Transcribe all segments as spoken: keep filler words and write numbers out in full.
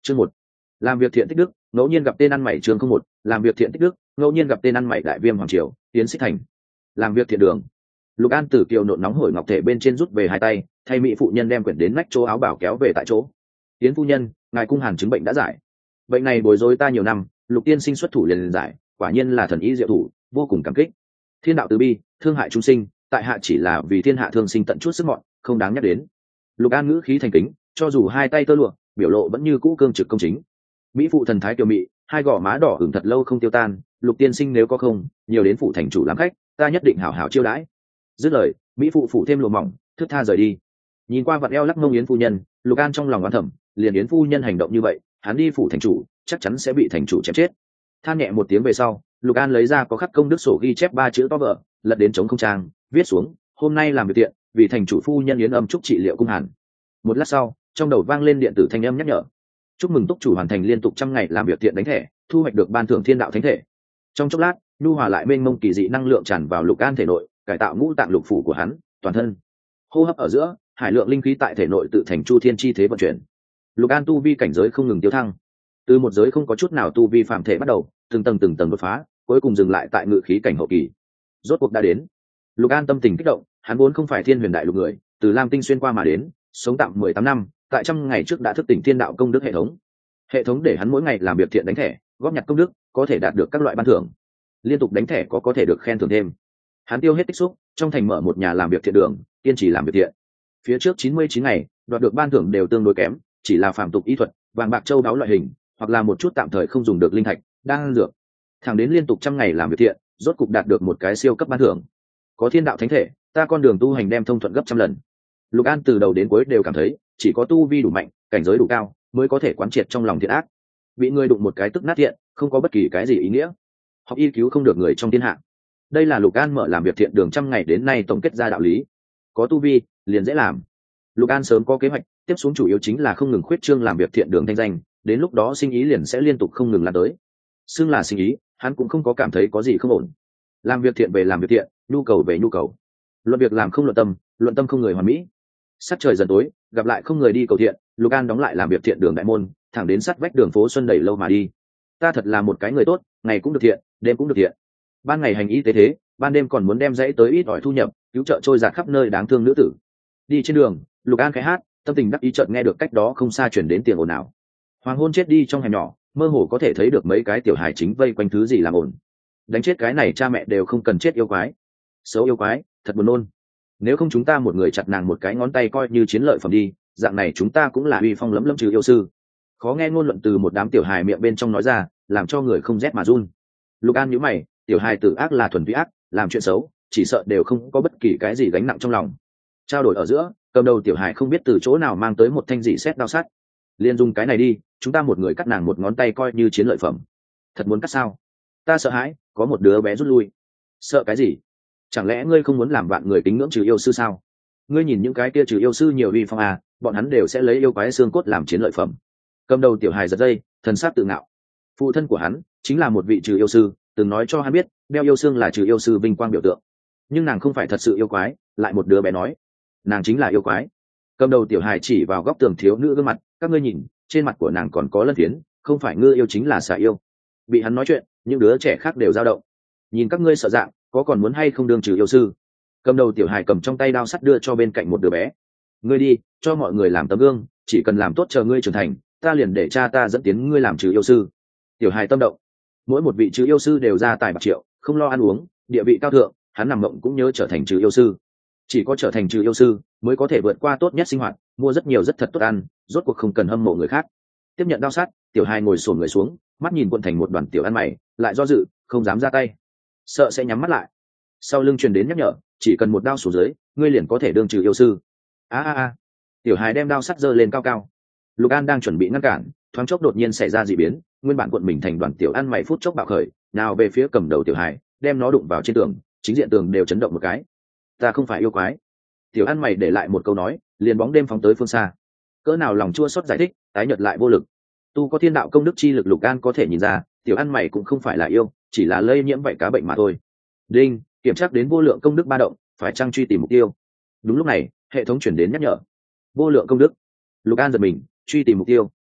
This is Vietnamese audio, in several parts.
Chương một, làm việc thiện tích đức, ngẫu nhiên gặp tên ăn mày. Chương không một, làm việc thiện tích đức, ngẫu nhiên gặp tên ăn mày. Đại Viêm hoàng triều, Yến Xích thành. Làm việc thiện đường. Lục An từ kiều nộn nóng hổi ngọc thể bên trên rút về hai tay, thay mỹ phụ nhân đem quyển đến nách chỗ áo bảo kéo về tại chỗ. Yến phu nhân, ngài cung hàn chứng bệnh đã giải. Bệnh này bối rối ta nhiều năm, Lục tiên sinh xuất thủ liền liền giải, quả nhiên là thần y diệu thủ, vô cùng cảm kích. Thiên đạo từ bi, thương hại chúng sinh, tại hạ chỉ là vì thiên hạ thương sinh tận chút sức mọn, không đáng nhắc đến. Lục An ngữ khí thành kính, cho dù hai tay tơ lụa, biểu lộ vẫn như cũ cương trực công chính. Mỹ phụ thần thái kiều mị, hai gò má đỏ ửng thật lâu không tiêu tan. Lục tiên sinh nếu có không, nhiều đến phụ thành chủ làm khách, ta nhất định hảo hảo chiêu đãi. Dứt lời, mỹ phụ phụ thêm lụa mỏng, thướt tha rời đi. Nhìn qua vạt eo lắc mông Yến phu nhân, Lục An trong lòng oán thầm, liền Yến phu nhân hành động như vậy, hắn đi phủ thành chủ, chắc chắn sẽ bị thành chủ chém chết. Than nhẹ một tiếng về sau, Lục An lấy ra có khắc công đức sổ ghi chép ba chữ to vợ, lật đến trống không trang, viết xuống: hôm nay làm việc tiện, vì thành chủ phu nhân Yến âm chúc trị liệu cung hàn. Một lát sau, trong đầu vang lên điện tử thanh âm nhắc nhở: chúc mừng túc chủ hoàn thành liên tục trăm ngày làm việc thiện đánh thẻ, thu hoạch được ban thưởng thiên đạo thánh thể. Trong chốc lát, nhu hòa lại mênh mông kỳ dị năng lượng tràn vào Lục An thể nội, cải tạo ngũ tạng lục phủ của hắn, toàn thân. Hô hấp ở giữa, hải lượng linh khí tại thể nội tự thành chu thiên chi thế vận chuyển. Lục An tu vi cảnh giới không ngừng tiêu thăng, từ một giới không có chút nào tu vi phạm thể bắt đầu, từng tầng từng tầng đột phá, cuối cùng dừng lại tại ngự khí cảnh hậu kỳ. Rốt cuộc đã đến. Lục An tâm tình kích động, hắn vốn không phải thiên huyền đại lục người, từ Lam Tinh xuyên qua mà đến, sống tạm mười tám năm, tại trăm ngày trước đã thức tỉnh thiên đạo công đức hệ thống. Hệ thống để hắn mỗi ngày làm việc thiện đánh thẻ, góp nhặt công đức, có thể đạt được các loại ban thưởng. Liên tục đánh thẻ có có thể được khen thưởng thêm. Hắn tiêu hết tích xúc, trong thành mở một nhà làm việc thiện đường, kiên trì làm việc thiện. Phía trước chín mươi chín ngày, đoạt được ban thưởng đều tương đối kém, chỉ là phàm tục y thuật, vàng bạc châu báu loại hình, hoặc là một chút tạm thời không dùng được linh thạch, đang dược. Thẳng đến liên tục trăm ngày làm việc thiện, rốt cục đạt được một cái siêu cấp ban thưởng. Có thiên đạo thánh thể, ta con đường tu hành đem thông thuận gấp trăm lần. Lục An từ đầu đến cuối đều cảm thấy, chỉ có tu vi đủ mạnh, cảnh giới đủ cao, mới có thể quán triệt trong lòng thiện ác. Bị người đụng một cái tức nát thiện, không có bất kỳ cái gì ý nghĩa. Học y cứu không được người trong thiên hạ. Đây là Lục An mở làm việc thiện đường trăm ngày đến nay tổng kết ra đạo lý. Có tu vi, liền dễ làm. Lục An sớm có kế hoạch, tiếp xuống chủ yếu chính là không ngừng khuyết trương làm việc thiện đường thanh danh, đến lúc đó sinh ý liền sẽ liên tục không ngừng lan tới. Xưng là sinh ý, hắn cũng không có cảm thấy có gì không ổn. Làm việc thiện về làm việc thiện, nhu cầu về nhu cầu. Luận việc làm không luận tâm, luận tâm không người hoàn mỹ. Sát trời dần tối, gặp lại không người đi cầu thiện, Lục An đóng lại làm việc thiện đường đại môn, thẳng đến sát vách đường phố Xuân đẩy lâu mà đi. Ta thật là một cái người tốt, ngày cũng được thiện, đêm cũng được thiện. Ban ngày hành y tế thế, ban đêm còn muốn đem dãy tới ít ỏi thu nhập, cứu trợ trôi dạt khắp nơi đáng thương nữ tử. Đi trên đường, Lục An khẽ hát, tâm tình đắc ý chợt nghe được cách đó không xa chuyển đến tiếng ồn ào. Hoàng hôn chết đi trong hẻm nhỏ, mơ hồ có thể thấy được mấy cái tiểu hài chính vây quanh thứ gì làm ồn. Đánh chết cái này cha mẹ đều không cần chết yêu quái. Xấu yêu quái, thật buồn nôn. Nếu không chúng ta một người chặt nàng một cái ngón tay coi như chiến lợi phẩm đi, dạng này chúng ta cũng là uy phong lẫm lẫm trừ yêu sư. Khó nghe ngôn luận từ một đám tiểu hài miệng bên trong nói ra, làm cho người không rét mà run. Lục An nhíu mày, tiểu hài tử ác là thuần túy ác, làm chuyện xấu, chỉ sợ đều không có bất kỳ cái gì gánh nặng trong lòng. Trao đổi ở giữa, cầm đầu tiểu hài không biết từ chỗ nào mang tới một thanh dị xét đao sắt. Liên dùng cái này đi, chúng ta một người cắt nàng một ngón tay coi như chiến lợi phẩm. Thật muốn cắt sao? Ta sợ hãi, có một đứa bé rút lui. Sợ cái gì? Chẳng lẽ ngươi không muốn làm vạn người kính ngưỡng trừ yêu sư sao? Ngươi nhìn những cái kia trừ yêu sư nhiều uy phong à, bọn hắn đều sẽ lấy yêu quái xương cốt làm chiến lợi phẩm. Cầm đầu tiểu hài giật dây, thần sắc tự ngạo. Phụ thân của hắn chính là một vị trừ yêu sư, từng nói cho hắn biết, đeo yêu xương là trừ yêu sư vinh quang biểu tượng. Nhưng nàng không phải thật sự yêu quái, lại một đứa bé nói, nàng chính là yêu quái. Cầm đầu tiểu hài chỉ vào góc tường thiếu nữ gương mặt, các ngươi nhìn, trên mặt của nàng còn có lân phiến, không phải ngư yêu chính là xà yêu. Bị hắn nói chuyện, những đứa trẻ khác đều dao động. Nhìn các ngươi sợ dạng, có còn muốn hay không đương trừ yêu sư? Cầm đầu tiểu hài cầm trong tay đao sắt đưa cho bên cạnh một đứa bé. Ngươi đi, cho mọi người làm tấm gương, chỉ cần làm tốt chờ ngươi trưởng thành, ta liền để cha ta dẫn tiến ngươi làm trừ yêu sư. Tiểu hài tâm động. Mỗi một vị trừ yêu sư đều ra tài bạc triệu, không lo ăn uống, địa vị cao thượng, hắn nằm mộng cũng nhớ trở thành trừ yêu sư. Chỉ có trở thành trừ yêu sư mới có thể vượt qua tốt nhất sinh hoạt, mua rất nhiều rất thật tốt ăn, rốt cuộc không cần hâm mộ người khác. Tiếp nhận đao sắt, tiểu hài ngồi xổm người xuống, mắt nhìn quận thành một đoàn tiểu ăn mày, lại do dự, không dám ra tay, sợ sẽ nhắm mắt lại. Sau lưng truyền đến nhắc nhở, chỉ cần một đao xuống dưới, ngươi liền có thể đương trừ yêu sư. A a a! Tiểu hài đem đao sắt giơ lên cao cao. Lục An đang chuẩn bị ngăn cản, thoáng chốc đột nhiên xảy ra dị biến, nguyên bản cuộn mình thành đoàn tiểu ăn mày phút chốc bạo khởi, nào về phía cầm đầu tiểu hài, đem nó đụng vào trên tường, chính diện tường đều chấn động một cái. Ta không phải yêu quái. Tiểu ăn mày để lại một câu nói, liền bóng đêm phóng tới phương xa. Cỡ nào lòng chua xót giải thích, tái nhợt lại vô lực. Tu có thiên đạo công đức chi lực, Lục An có thể nhìn ra, tiểu ăn mày cũng không phải là yêu, chỉ là lây nhiễm vậy cá bệnh mà thôi. Đinh, kiểm tra đến vô lượng công đức ba động, phải chăng truy tìm mục tiêu? Đúng lúc này, hệ thống chuyển đến nhắc nhở. Vô lượng công đức. Lục An giật mình, truy tìm mục tiêu.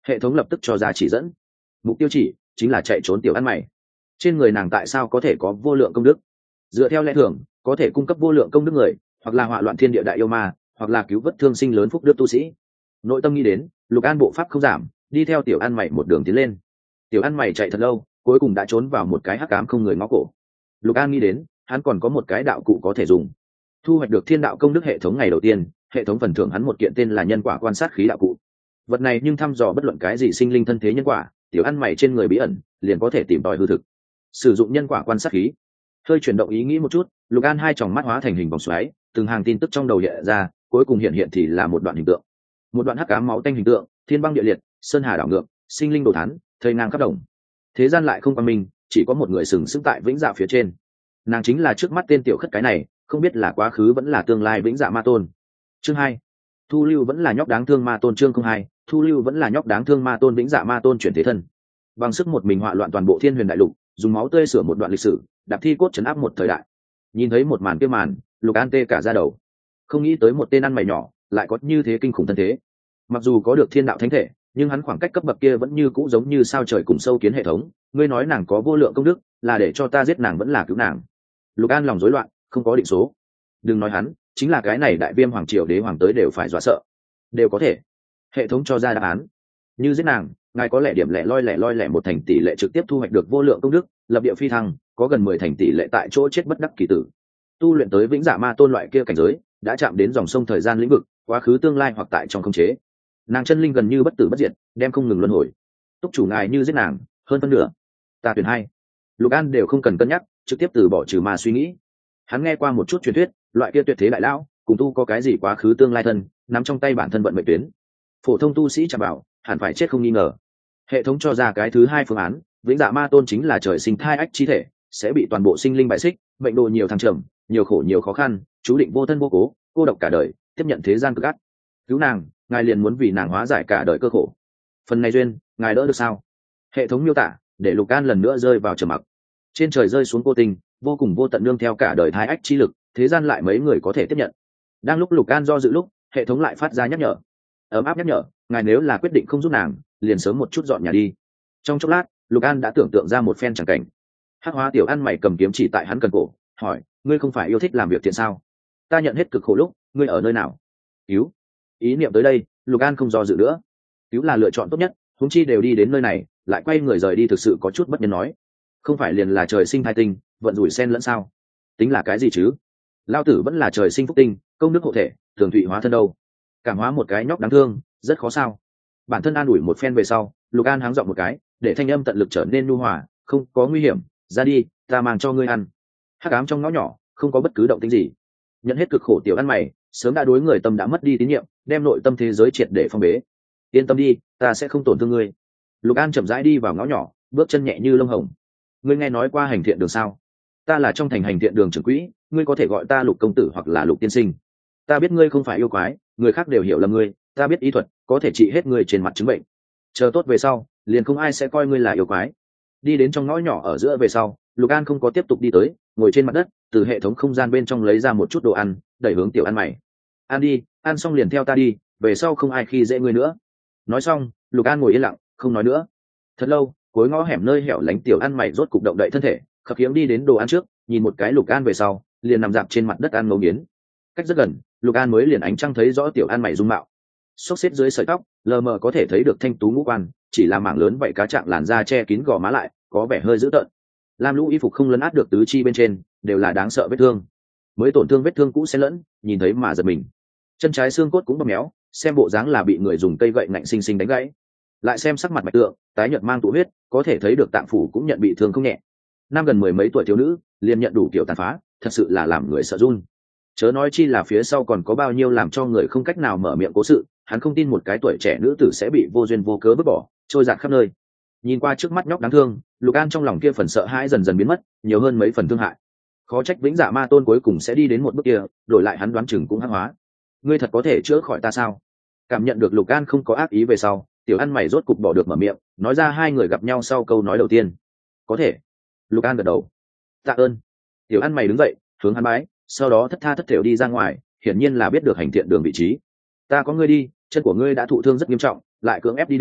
hệ thống lập tức cho ra chỉ dẫn. Mục tiêu chỉ chính là chạy trốn tiểu ăn mày. Trên người nàng tại sao có thể có vô lượng công đức? Dựa theo lẽ thường có thể cung cấp vô lượng công đức người, hoặc là họa loạn thiên địa đại yêu ma, hoặc là cứu vớt thương sinh lớn phúc đức tu sĩ. Nội tâm nghĩ đến, Lục An bộ pháp không giảm, đi theo tiểu ăn mày một đường tiến lên. Tiểu ăn mày chạy thật lâu, cuối cùng đã trốn vào một cái hắc ám không người ngõ cổ. Lục An nghĩ đến, hắn còn có một cái đạo cụ có thể dùng. Thu hoạch được thiên đạo công đức hệ thống ngày đầu tiên, hệ thống phần thưởng hắn một kiện tên là nhân quả quan sát khí đạo cụ. Vật này nhưng thăm dò bất luận cái gì sinh linh thân thế nhân quả, tiểu ăn mày trên người bí ẩn liền có thể tìm tòi hư thực. Sử dụng nhân quả quan sát khí, hơi chuyển động ý nghĩ một chút, Lục An hai tròng mắt hóa thành hình vòng xoáy, từng hàng tin tức trong đầu hiện ra, cuối cùng hiện hiện thì là một đoạn hình tượng. Một đoạn hắc ám máu tanh hình tượng, thiên băng địa liệt, sơn hà đảo ngược, sinh linh đồ thán, thây ngang khắp đồng. Thế gian lại không quan minh, chỉ có một người sừng sững tại vĩnh dạ phía trên. Nàng chính là trước mắt tên tiểu khất cái này, không biết là quá khứ vẫn là tương lai vĩnh dạ ma tôn. Chương hai, thu lưu vẫn là nhóc đáng thương ma tôn. Chương không hai, thu lưu vẫn là nhóc đáng thương ma tôn. Vĩnh dạ ma tôn chuyển thế thân, bằng sức một mình họa loạn toàn bộ thiên huyền đại lục, dùng máu tươi sửa một đoạn lịch sử, đạp thi cốt trấn áp một thời đại. Nhìn thấy một màn kia màn, Lục An tê cả da đầu. Không nghĩ tới một tên ăn mày nhỏ lại có như thế kinh khủng thân thế. Mặc dù có được thiên đạo thánh thể, nhưng hắn khoảng cách cấp bậc kia vẫn như cũ giống như sao trời cùng sâu kiến hệ thống. Ngươi nói nàng có vô lượng công đức, là để cho ta giết nàng vẫn là cứu nàng? Lục An lòng rối loạn, không có định số. Đừng nói hắn, chính là cái này đại viêm hoàng triều đế hoàng tới đều phải dọa sợ. Đều có thể. Hệ thống cho ra đáp án. Như giết nàng, ngài có lẽ điểm lẻ loi lẻ loi lẻ một thành tỷ lệ trực tiếp thu hoạch được vô lượng công đức, lập địa phi thăng, có gần mười thành tỷ lệ tại chỗ chết bất đắc kỳ tử. Tu luyện tới vĩnh dạ ma tôn loại kia cảnh giới, đã chạm đến dòng sông thời gian lĩnh vực, quá khứ tương lai hoặc tại trong khống chế. Nàng chân linh gần như bất tử bất diệt, đem không ngừng luân hồi. Túc chủ ngài như giết nàng, hơn phân nửa ta tuyển hai. Lục An đều không cần cân nhắc, trực tiếp từ bỏ trừ ma suy nghĩ. Hắn nghe qua một chút truyền thuyết, loại kia tuyệt thế đại lão cùng tu có cái gì quá khứ tương lai thân, nắm trong tay bản thân vận mệnh tuyến. Phổ thông tu sĩ chạm bảo, hẳn phải chết không nghi ngờ. Hệ thống cho ra cái thứ hai phương án, vĩnh dạ ma tôn chính là trời sinh thai ách chi thể, sẽ bị toàn bộ sinh linh bại xích, mệnh độ nhiều thăng trầm, nhiều khổ nhiều khó khăn, chú định vô thân vô cố, cô độc cả đời, tiếp nhận thế gian cực ác. Cứu nàng, ngài liền muốn vì nàng hóa giải cả đời cơ khổ. Phần này duyên, ngài đỡ được sao? Hệ thống miêu tả để Lục An lần nữa rơi vào trầm mặc. Trên trời rơi xuống cô tình, vô cùng vô tận nương theo cả đời thai ách chi lực, thế gian lại mấy người có thể tiếp nhận. Đang lúc Lục An do dự lúc, hệ thống lại phát ra nhắc nhở. Ấm áp nhắc nhở, ngài nếu là quyết định không giúp nàng, liền sớm một chút dọn nhà đi. Trong chốc lát, Lục An đã tưởng tượng ra một phen chẳng cảnh. Hắc hóa tiểu ăn mày cầm kiếm chỉ tại hắn cần cổ, hỏi, ngươi không phải yêu thích làm việc thiện sao? Ta nhận hết cực khổ lúc, ngươi ở nơi nào? Cứu. Ý niệm tới đây, Lục An không do dự nữa. Cứu là lựa chọn tốt nhất, huống chi đều đi đến nơi này, lại quay người rời đi thực sự có chút bất nhân nói. Không phải liền là trời sinh thai tinh, vận rủi sen lẫn sao? Tính là cái gì chứ? Lao tử vẫn là trời sinh phúc tinh, công đức hộ thể, thường thụy hóa thân đâu. Cảm hóa một cái nhóc đáng thương, rất khó sao? Bản thân an ủi một phen về sau, Lục An háng giọng một cái, để thanh âm tận lực trở nên nhu hòa, không có nguy hiểm, ra đi, ta mang cho ngươi ăn. Hắc ám trong ngõ nhỏ, không có bất cứ động tĩnh gì. Nhận hết cực khổ tiểu ăn mày, sớm đã đối người tâm đã mất đi tín nhiệm, đem nội tâm thế giới triệt để phong bế. Yên tâm đi, ta sẽ không tổn thương ngươi. Lục An chậm rãi đi vào ngõ nhỏ, bước chân nhẹ như lông hồng. Ngươi nghe nói qua hành thiện đường sao? Ta là trong thành hành thiện đường trưởng quỹ, ngươi có thể gọi ta Lục công tử hoặc là Lục tiên sinh. Ta biết ngươi không phải yêu quái, người khác đều hiểu lầm ngươi, ta biết y thuật, có thể trị hết ngươi trên mặt chứng bệnh. Chờ tốt về sau, liền không ai sẽ coi ngươi là yêu quái. Đi đến trong ngõ nhỏ ở giữa về sau, Lục An không có tiếp tục đi tới, ngồi trên mặt đất, từ hệ thống không gian bên trong lấy ra một chút đồ ăn, đẩy hướng tiểu ăn mày. Ăn đi, ăn xong liền theo ta đi, về sau không ai khi dễ ngươi nữa. Nói xong, Lục An ngồi yên lặng, không nói nữa. Thật lâu, cuối ngõ hẻm nơi hẻo lánh tiểu ăn mày rốt cục động đậy thân thể, khập khiễng đi đến đồ ăn trước, nhìn một cái Lục An về sau, liền nằm dạp trên mặt đất ăn ngấu nghiến. Cách rất gần, Lục An mới liền ánh trăng thấy rõ tiểu ăn mày dung mạo. Xốc xếp dưới sợi tóc, lờ mờ có thể thấy được thanh tú ngũ quan, chỉ là mảng lớn vậy cá trạng làn da che kín gò má lại, có vẻ hơi dữ tợn. Lam lũ y phục không lấn át được tứ chi bên trên, đều là đáng sợ vết thương. Mới tổn thương vết thương cũ xen lẫn, nhìn thấy mà giật mình. Chân trái xương cốt cũng bầm méo, xem bộ dáng là bị người dùng cây gậy ngạnh xinh xinh đánh gãy. Lại xem sắc mặt bạch tượng, tái nhợt mang tụ huyết, có thể thấy được tạng phủ cũng nhận bị thương không nhẹ. Năm gần mười mấy tuổi thiếu nữ, liền nhận đủ kiểu tàn phá, thật sự là làm người sợ run. Chớ nói chi là phía sau còn có bao nhiêu làm cho người không cách nào mở miệng cố sự, hắn không tin một cái tuổi trẻ nữ tử sẽ bị vô duyên vô cớ vứt bỏ, trôi dạt khắp nơi. Nhìn qua trước mắt nhóc đáng thương, Lục An trong lòng kia phần sợ hãi dần dần biến mất, nhiều hơn mấy phần thương hại. Khó trách vĩnh dạ ma tôn cuối cùng sẽ đi đến một bước kia, đổi lại hắn đoán chừng cũng hắc hóa. Ngươi thật có thể chữa khỏi ta sao? Cảm nhận được Lục An không có ác ý về sau, tiểu ăn mày rốt cục bỏ được mở miệng, nói ra hai người gặp nhau sau câu nói đầu tiên. Có thể. Lục An gật đầu. Tạ ơn. Tiểu ăn mày đứng dậy, hướng hắn bái, sau đó thất tha thất thểu đi ra ngoài, hiển nhiên là biết được hành thiện đường vị trí. Ta có ngươi đi, chân của ngươi đã thụ thương rất nghiêm trọng, lại cưỡng ép đi đường,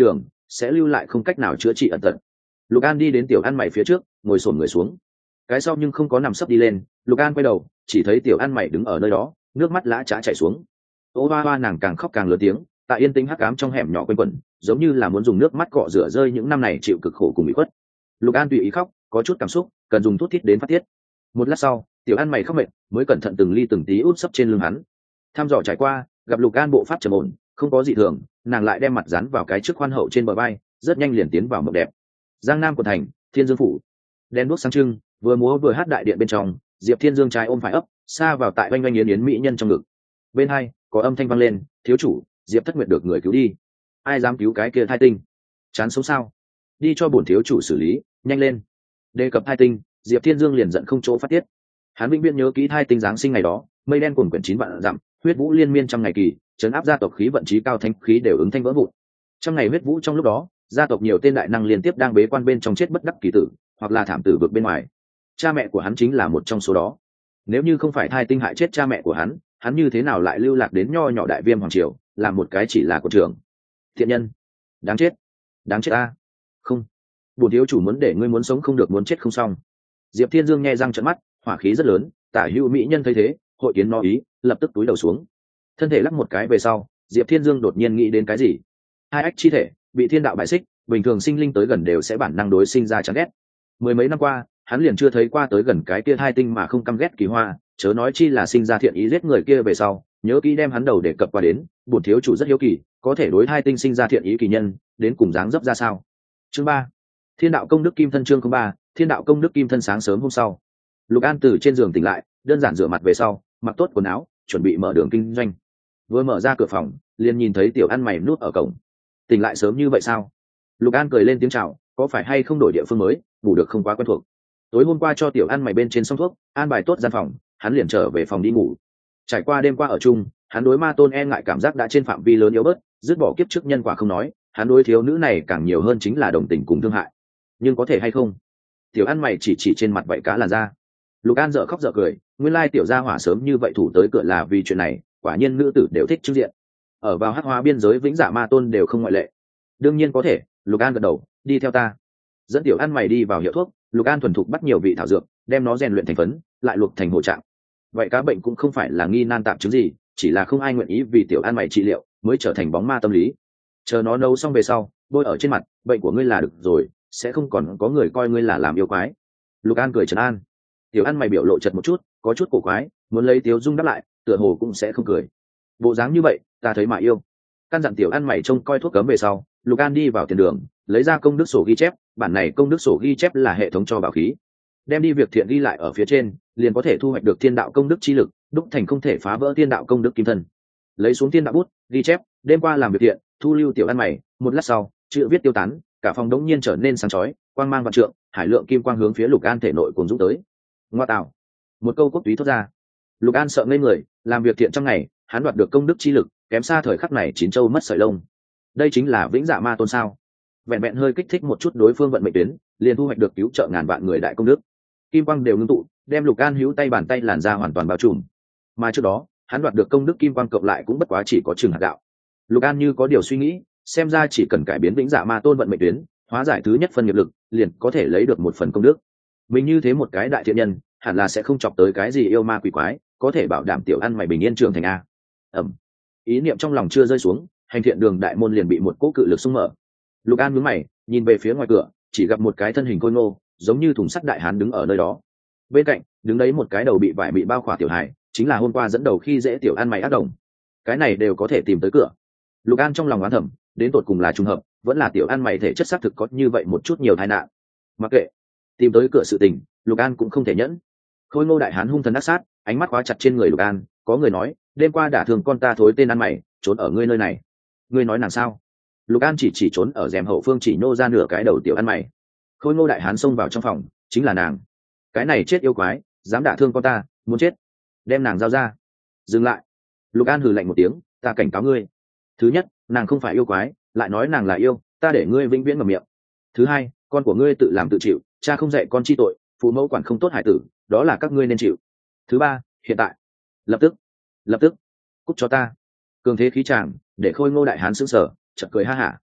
sẽ lưu lại không cách nào chữa trị ẩn tật. Lục An đi đến tiểu ăn mày phía trước, ngồi xổm người xuống. Cái sau nhưng không có nằm sấp đi lên, Lục An quay đầu, chỉ thấy tiểu ăn mày đứng ở nơi đó, nước mắt lã chã chảy xuống. Ô hoa hoa nàng càng khóc càng lớn tiếng, tại yên tĩnh hắc ám trong hẻm nhỏ quanh quẩn, giống như là muốn dùng nước mắt cọ rửa rơi những năm này chịu cực khổ cùng bị khuất. Lục An tùy ý khóc, có chút cảm xúc, cần dùng thuốc thít đến phát tiết. Một lát sau, tiểu ăn mày khóc mệt, mới cẩn thận từng ly từng tí út sấp trên lưng hắn. Thăm dò trải qua, gặp Lục An bộ pháp trầm ổn, không có gì thường, nàng lại đem mặt dán vào cái trước khoan hậu trên bờ vai, rất nhanh liền tiến vào mộng đẹp. Giang Nam của thành, Thiên Dương phủ, đèn đuốc sáng trưng, vừa múa vừa hát đại điện bên trong, Diệp Thiên Dương trái ôm phải ấp, xa vào tại oanh oanh yến yến mỹ nhân trong ngực. Bên hai có âm thanh vang lên, thiếu chủ, Diệp Thất Nguyệt được người cứu đi. Ai dám cứu cái kia thai tinh? Chán sống sao? Đi cho bổn thiếu chủ xử lý, nhanh lên. Đề cập thai tinh, Diệp Thiên Dương liền giận không chỗ phát tiết. Hắn vĩnh viễn nhớ kỹ thai tinh giáng sinh ngày đó, mây đen cuồn quyển chín vạn dặm, huyết vũ liên miên trăm ngày kỳ, trấn áp gia tộc khí vận trí cao thánh khí đều ứng thanh vỡ vụn. Trong ngày huyết vũ trong lúc đó, gia tộc nhiều tên đại năng liên tiếp đang bế quan bên trong chết bất đắc kỳ tử, hoặc là thảm tử vượt bên ngoài. Cha mẹ của hắn chính là một trong số đó. Nếu như không phải thai tinh hại chết cha mẹ của hắn, hắn như thế nào lại lưu lạc đến nho nhỏ đại viêm hoàng triều, làm một cái chỉ là của trưởng thiện nhân? Đáng chết, đáng chết a! Không, bổn thiếu chủ muốn để ngươi muốn sống không được, muốn chết không xong. Diệp Thiên Dương nghe răng trợn mắt, hỏa khí rất lớn. Tả hữu mỹ nhân thấy thế, hội kiến nó ý, lập tức túi đầu xuống, thân thể lắc một cái về sau. Diệp Thiên Dương đột nhiên nghĩ đến cái gì. Hai ách chi thể bị thiên đạo bại xích, bình thường sinh linh tới gần đều sẽ bản năng đối sinh ra chán ghét. Mười mấy năm qua, hắn liền chưa thấy qua tới gần cái kia hai tinh mà không căm ghét kỳ hoa, chớ nói chi là sinh ra thiện ý giết người kia về sau. Nhớ kỹ đem hắn đầu để cập qua đến, bổn thiếu chủ rất hiếu kỳ, có thể đối hai tinh sinh ra thiện ý kỳ nhân, đến cùng dáng dấp ra sao. Chương ba, Thiên đạo công đức kim thân. Chương ba, Thiên đạo công đức kim thân. Sáng sớm hôm sau, Lục An từ trên giường tỉnh lại, đơn giản rửa mặt về sau, mặc tốt quần áo, chuẩn bị mở đường kinh doanh. Vừa mở ra cửa phòng, liền nhìn thấy tiểu ăn mày núp ở cổng. Tỉnh lại sớm như vậy sao? Lục An cười lên tiếng chào, có phải hay không đổi địa phương mới, ngủ được không quá quen thuộc. Tối hôm qua cho tiểu ăn mày bên trên xong thuốc, an bài tốt gian phòng, hắn liền trở về phòng đi ngủ. Trải qua đêm qua ở chung, hắn đối ma tôn e ngại cảm giác đã trên phạm vi lớn yếu bớt, dứt bỏ kiếp trước nhân quả không nói, hắn đối thiếu nữ này càng nhiều hơn chính là đồng tình cùng thương hại. Nhưng có thể hay không? Tiểu ăn mày chỉ chỉ trên mặt vậy cá là da. Lục An dở khóc dở cười, nguyên lai tiểu gia hỏa sớm như vậy thủ tới cửa là vì chuyện này, quả nhiên nữ tử đều thích trưng diện. Ở vào hắc hóa biên giới vĩnh dạ ma tôn đều không ngoại lệ. Đương nhiên có thể. Lục An gật đầu, đi theo ta. Dẫn tiểu ăn mày đi vào hiệu thuốc, Lục An thuần thục bắt nhiều vị thảo dược, đem nó rèn luyện thành phấn, lại luộc thành hồ trạng. Vậy cá bệnh cũng không phải là nghi nan tạm chứng gì, chỉ là không ai nguyện ý vì tiểu ăn mày trị liệu, mới trở thành bóng ma tâm lý. Chờ nó nấu xong về sau, bôi ở trên mặt, bệnh của ngươi là được rồi, sẽ không còn có người coi ngươi là làm yêu quái. Lục An cười trấn an. Tiểu ăn mày biểu lộ chật một chút, có chút cổ quái, muốn lấy Tiếu Dung đáp lại, tựa hồ cũng sẽ không cười. Bộ dáng như vậy, ta thấy mà yêu. Căn dặn tiểu ăn mày trông coi thuốc cấm về sau, Lục An đi vào tiền đường, lấy ra công đức sổ ghi chép. Bản này công đức sổ ghi chép là hệ thống cho bảo khí, đem đi việc thiện ghi lại ở phía trên, liền có thể thu hoạch được thiên đạo công đức chi lực, đúc thành không thể phá vỡ thiên đạo công đức kim thân. Lấy xuống thiên đạo bút, ghi chép, đêm qua làm việc thiện, thu lưu tiểu ăn mày. Một lát sau, chữ viết tiêu tán, cả phòng đống nhiên trở nên sáng chói, quang mang vạn trượng, hải lượng kim quang hướng phía Lục An thể nội cuồn dũng tới. Ngoa tạo! Một câu quốc túy thốt ra. Lục An sợ ngây người, làm việc thiện trong ngày, hắn đoạt được công đức chi lực, kém xa thời khắc này chín châu mất sợi lông. Đây chính là vĩnh dạ ma tôn sao? Vẹn vẹn hơi kích thích một chút đối phương vận mệnh tuyến, liền thu hoạch được cứu trợ ngàn vạn người đại công đức. Kim quang đều ngưng tụ, đem Lục An hữu tay bàn tay làn ra hoàn toàn bao trùm. Mà trước đó, hắn đoạt được công đức kim quang cộng lại cũng bất quá chỉ có chừng hạt gạo. Lục An như có điều suy nghĩ, xem ra chỉ cần cải biến vĩnh dạ ma tôn vận mệnh tuyến, hóa giải thứ nhất phần nghiệp lực, liền có thể lấy được một phần công đức. Mình như thế một cái đại thiện nhân, hẳn là sẽ không chọc tới cái gì yêu ma quỷ quái, có thể bảo đảm tiểu ăn mày bình yên trưởng thành a. Ẩm. Ý niệm trong lòng chưa rơi xuống, hành thiện đường đại môn liền bị một cỗ cự lực xung mở. Lục An nhướng mày, nhìn về phía ngoài cửa, chỉ gặp một cái thân hình khôi ngô, giống như thùng sắt đại hán đứng ở nơi đó. Bên cạnh, đứng đấy một cái đầu bị vải bị bao khỏa tiểu hài, chính là hôm qua dẫn đầu khi dễ tiểu ăn mày ác đồng. Cái này đều có thể tìm tới cửa. Lục An trong lòng oán thầm, đến tột cùng là trùng hợp, vẫn là tiểu ăn mày thể chất xác thực có như vậy một chút nhiều tai nạn. Mặc kệ, tìm tới cửa sự tình, Lục An cũng không thể nhẫn. Khôi ngô đại hán hung thần ác sát, ánh mắt khóa chặt trên người Lục An, có người nói, đêm qua đả thương con ta thối tên ăn mày, trốn ở ngươi nơi này. Ngươi nói nàng sao? Lục An chỉ chỉ trốn ở rèm hậu phương chỉ nô ra nửa cái đầu tiểu ăn mày. Khôi ngô đại hán xông vào trong phòng, chính là nàng. Cái này chết yêu quái, dám đả thương con ta, muốn chết. Đem nàng giao ra. Dừng lại. Lục An hừ lạnh một tiếng, ta cảnh cáo ngươi. Thứ nhất, nàng không phải yêu quái, lại nói nàng là yêu, ta để ngươi vĩnh viễn ngậm miệng. Thứ hai, con của ngươi tự làm tự chịu, cha không dạy con chi tội, phụ mẫu quản không tốt hải tử, đó là các ngươi nên chịu. Thứ ba, hiện tại, lập tức, lập tức, cút cho ta. Cường thế khí tràng, để khôi ngô đại hán sững sờ, chợt cười ha hả.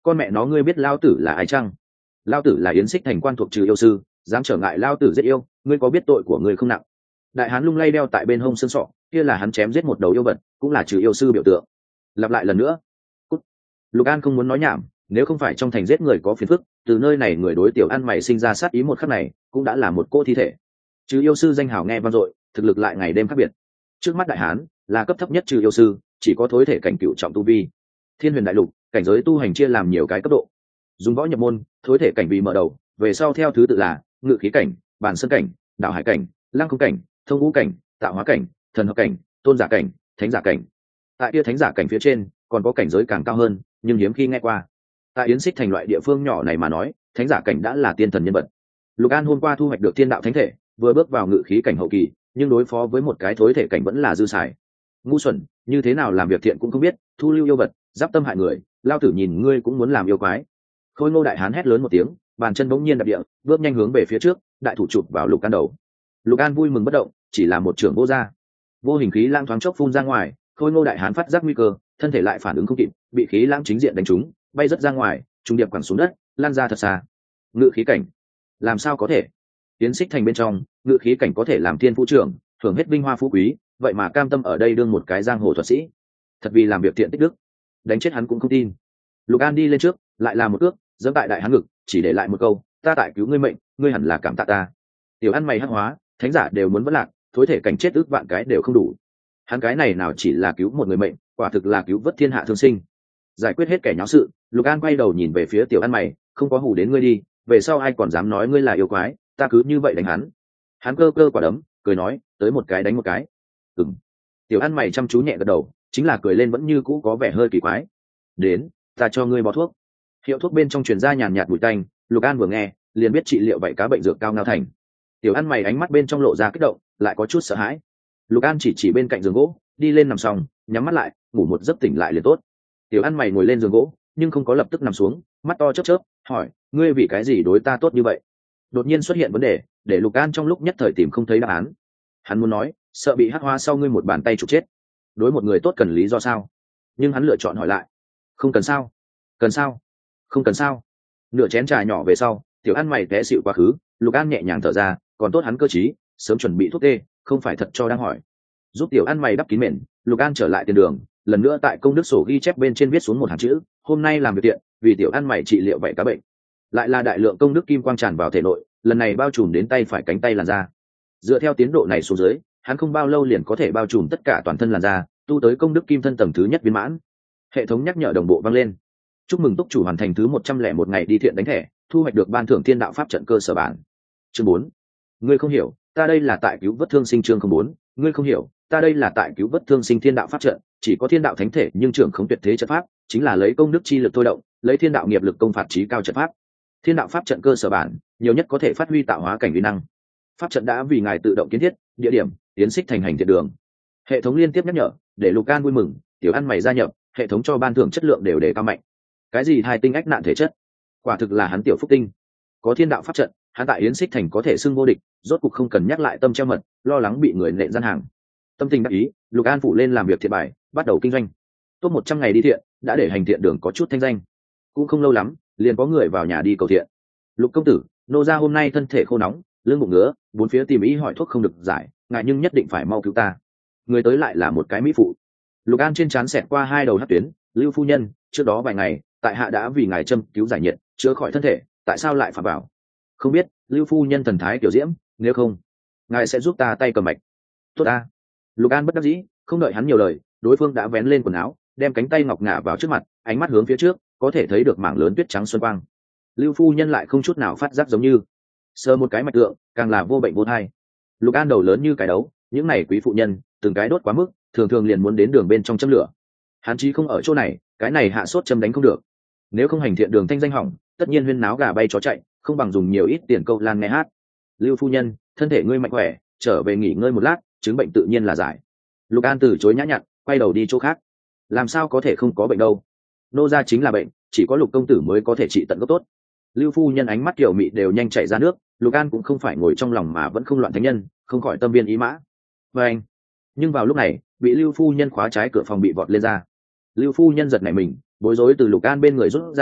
con mẹ nó ngươi biết lao tử là ai chăng? Lao tử là Yến Xích Thành quan thuộc trừ yêu sư, dám trở ngại lao tử giết yêu, ngươi có biết tội của ngươi không nặng? Đại hán lung lay đeo tại bên hông xương sọ, kia là hắn chém giết một đầu yêu vật, cũng là trừ yêu sư biểu tượng. Lặp lại lần nữa. Cút. Lục An không muốn nói nhảm, nếu không phải trong thành giết người có phiền phức, từ nơi này người đối tiểu ăn mày sinh ra sát ý một khắc này, cũng đã là một cô thi thể. Trừ yêu sư danh hào nghe vang dội, thực lực lại ngày đêm khác biệt. Trước mắt đại hán là cấp thấp nhất trừ yêu sư, chỉ có thối thể cảnh cựu trọng tu vi. Thiên Huyền đại lục, cảnh giới tu hành chia làm nhiều cái cấp độ. Dùng võ nhập môn, thối thể cảnh vì mở đầu, về sau theo thứ tự là ngự khí cảnh, bản sơn cảnh, đạo hải cảnh, lăng không cảnh, thông ngũ cảnh, tạo hóa cảnh, thần hợp cảnh, tôn giả cảnh, thánh giả cảnh. Tại kia thánh giả cảnh phía trên còn có cảnh giới càng cao hơn, nhưng hiếm khi nghe qua. Tại Yến Xích Thành loại địa phương nhỏ này mà nói, thánh giả cảnh đã là tiên thần nhân vật. Lục An hôm qua thu hoạch được thiên đạo thánh thể, vừa bước vào ngự khí cảnh hậu kỳ, nhưng đối phó với một cái thối thể cảnh vẫn là dư xài. Ngu xuẩn, như thế nào làm việc thiện cũng không biết, thu lưu yêu vật, giáp tâm hại người, lao tử nhìn ngươi cũng muốn làm yêu quái. Khôi Ngô đại hán hét lớn một tiếng, bàn chân bỗng nhiên đạp địa, bước nhanh hướng về phía trước, đại thủ chụp vào Lục An đầu. Lục An vui mừng bất động, chỉ là một trưởng vô ra, vô hình khí lãng thoáng chốc phun ra ngoài. Khôi Ngô đại hán phát giác nguy cơ, thân thể lại phản ứng không kịp, bị khí lãng chính diện đánh trúng, bay rất ra ngoài, trung điệp quẳng xuống đất, lan ra thật xa. Ngự khí cảnh, làm sao có thể? Yến Xích Thành bên trong, ngự khí cảnh có thể làm thiên phú trưởng, hưởng hết vinh hoa phú quý, vậy mà cam tâm ở đây đương một cái giang hồ thuật sĩ, thật vì làm việc thiện tích đức. Đánh chết hắn cũng không tin. Lục An đi lên trước, lại làm một cước, giẫm tại đại hán ngực, chỉ để lại một câu, ta tại cứu ngươi mệnh, ngươi hẳn là cảm tạ ta. Tiểu ăn mày hắc hóa, thánh giả đều muốn vẫn lạc, thối thể cảnh chết ước vạn cái đều không đủ. Hắn cái này nào chỉ là cứu một người mệnh, quả thực là cứu vớt thiên hạ thương sinh. Giải quyết hết kẻ nháo sự, Lục An quay đầu nhìn về phía tiểu ăn mày, không có hù đến ngươi đi, về sau ai còn dám nói ngươi là yêu quái, ta cứ như vậy đánh hắn. Hắn cơ cơ quả đấm, cười nói, tới một cái đánh một cái. Ừm. Tiểu ăn mày chăm chú nhẹ gật đầu, chính là cười lên vẫn như cũ có vẻ hơi kỳ quái. Đến, ta cho ngươi bó thuốc. Hiệu thuốc bên trong truyền ra nhàn nhạt mùi tanh, Lục An vừa nghe, liền biết trị liệu vậy cá bệnh dược cao ngao thành. Tiểu ăn mày ánh mắt bên trong lộ ra kích động, lại có chút sợ hãi. Lục An chỉ chỉ bên cạnh giường gỗ, đi lên nằm xong, nhắm mắt lại, ngủ một giấc tỉnh lại liền tốt. Tiểu ăn mày ngồi lên giường gỗ, nhưng không có lập tức nằm xuống, mắt to chớp chớp, hỏi, ngươi vì cái gì đối ta tốt như vậy? Đột nhiên xuất hiện vấn đề, để Lục An trong lúc nhất thời tìm không thấy đáp án. Hắn muốn nói, sợ bị hắc hoa sau ngươi một bàn tay trục chết. Đối một người tốt cần lý do sao? Nhưng hắn lựa chọn hỏi lại, không cần sao? Cần sao? Không cần sao? Nửa chén trà nhỏ về sau, tiểu ăn mày té xịu quá khứ. Lục An nhẹ nhàng thở ra, còn tốt hắn cơ trí, sớm chuẩn bị thuốc tê, không phải thật cho đang hỏi. Giúp tiểu ăn mày đắp kín mền, Lục An trở lại tiền đường, lần nữa tại công đức sổ ghi chép bên trên viết xuống một hàng chữ, hôm nay làm việc tiện, vì tiểu ăn mày trị liệu vậy cá bệnh. Lại là đại lượng công đức kim quang tràn vào thể nội, lần này bao trùm đến tay phải cánh tay làn da. Dựa theo tiến độ này xuống dưới, hắn không bao lâu liền có thể bao trùm tất cả toàn thân làn da, tu tới công đức kim thân tầng thứ nhất viên mãn. Hệ thống nhắc nhở đồng bộ vang lên. Chúc mừng túc chủ hoàn thành thứ một trăm lẻ một ngày đi thiện đánh thẻ, thu hoạch được ban thưởng thiên đạo pháp trận cơ sở bản. Chương bốn. Ngươi không hiểu, ta đây là tại cứu vớt thương sinh. Chương không bốn. Ngươi không hiểu, ta đây là tại cứu vớt thương sinh. Thiên đạo pháp trận, chỉ có thiên đạo thánh thể nhưng trưởng không tuyệt thế trận pháp, chính là lấy công đức chi lực thôi động, lấy thiên đạo nghiệp lực công phạt trí cao trận pháp. Thiên đạo pháp trận cơ sở bản, nhiều nhất có thể phát huy tạo hóa cảnh uy năng. Pháp trận đã vì ngài tự động kiến thiết, địa điểm Yến Xích Thành hành thiện đường. Hệ thống liên tiếp nhắc nhở, để Lục An vui mừng, tiểu ăn mày gia nhập, hệ thống cho ban thưởng chất lượng đều đề cao mạnh. Cái gì hai tinh ách nạn thể chất, quả thực là hắn tiểu phúc tinh. Có thiên đạo pháp trận, hắn tại Yến Xích Thành có thể xưng vô địch, rốt cục không cần nhắc lại tâm treo mật, lo lắng bị người nện gian hàng. Tâm tình đắc ý, Lục An phụ lên làm việc thiện bài, bắt đầu kinh doanh. Tốt một trăm ngày đi thiện, đã để hành thiện đường có chút thanh danh. Cũng không lâu lắm, liền có người vào nhà đi cầu thiện. Lục công tử, nô gia hôm nay thân thể khô nóng, lưng bụng ngứa, bốn phía tìm ý hỏi thuốc không được giải, ngài nhưng nhất định phải mau cứu ta. Người tới lại là một cái mỹ phụ. Lục An trên trán xẹt qua hai đầu hắc tuyến, Lưu phu nhân, trước đó vài ngày, tại hạ đã vì ngài châm cứu giải nhiệt, chữa khỏi thân thể, tại sao lại phạm vào? Không biết, Lưu phu nhân thần thái kiểu diễm, nếu không, ngài sẽ giúp ta tay cầm mạch. Tốt ta. Lục An bất đắc dĩ, không đợi hắn nhiều lời, đối phương đã vén lên quần áo, đem cánh tay ngọc ngả vào trước mặt, ánh mắt hướng phía trước, có thể thấy được mảng lớn tuyết trắng xuân quang. Lưu phu nhân lại không chút nào phát giác, giống như sờ một cái mạch tượng, càng là vô bệnh vô thai. Lục An đầu lớn như cái đấu, những này quý phụ nhân, từng cái đốt quá mức, thường thường liền muốn đến đường bên trong châm lửa. Hắn chí không ở chỗ này, cái này hạ sốt châm đánh không được. Nếu không hành thiện đường thanh danh hỏng, tất nhiên huyên náo gà bay chó chạy, không bằng dùng nhiều ít tiền câu lan nghe hát. Lưu phu nhân, thân thể ngươi mạnh khỏe, trở về nghỉ ngơi một lát, chứng bệnh tự nhiên là giải. Lục An từ chối nhã nhặn, quay đầu đi chỗ khác. Làm sao có thể không có bệnh đâu? Nô gia chính là bệnh, chỉ có Lục công tử mới có thể trị tận gốc tốt. Lưu phu nhân ánh mắt kiểu mị đều nhanh chảy ra nước. Lục An cũng không phải ngồi trong lòng mà vẫn không loạn thánh nhân, không khỏi tâm viên ý mã. Và anh, nhưng vào lúc này, bị Lưu phu nhân khóa trái cửa phòng bị vọt lên ra. Lưu phu nhân giật nảy mình, bối rối từ Lục An bên người rút ra,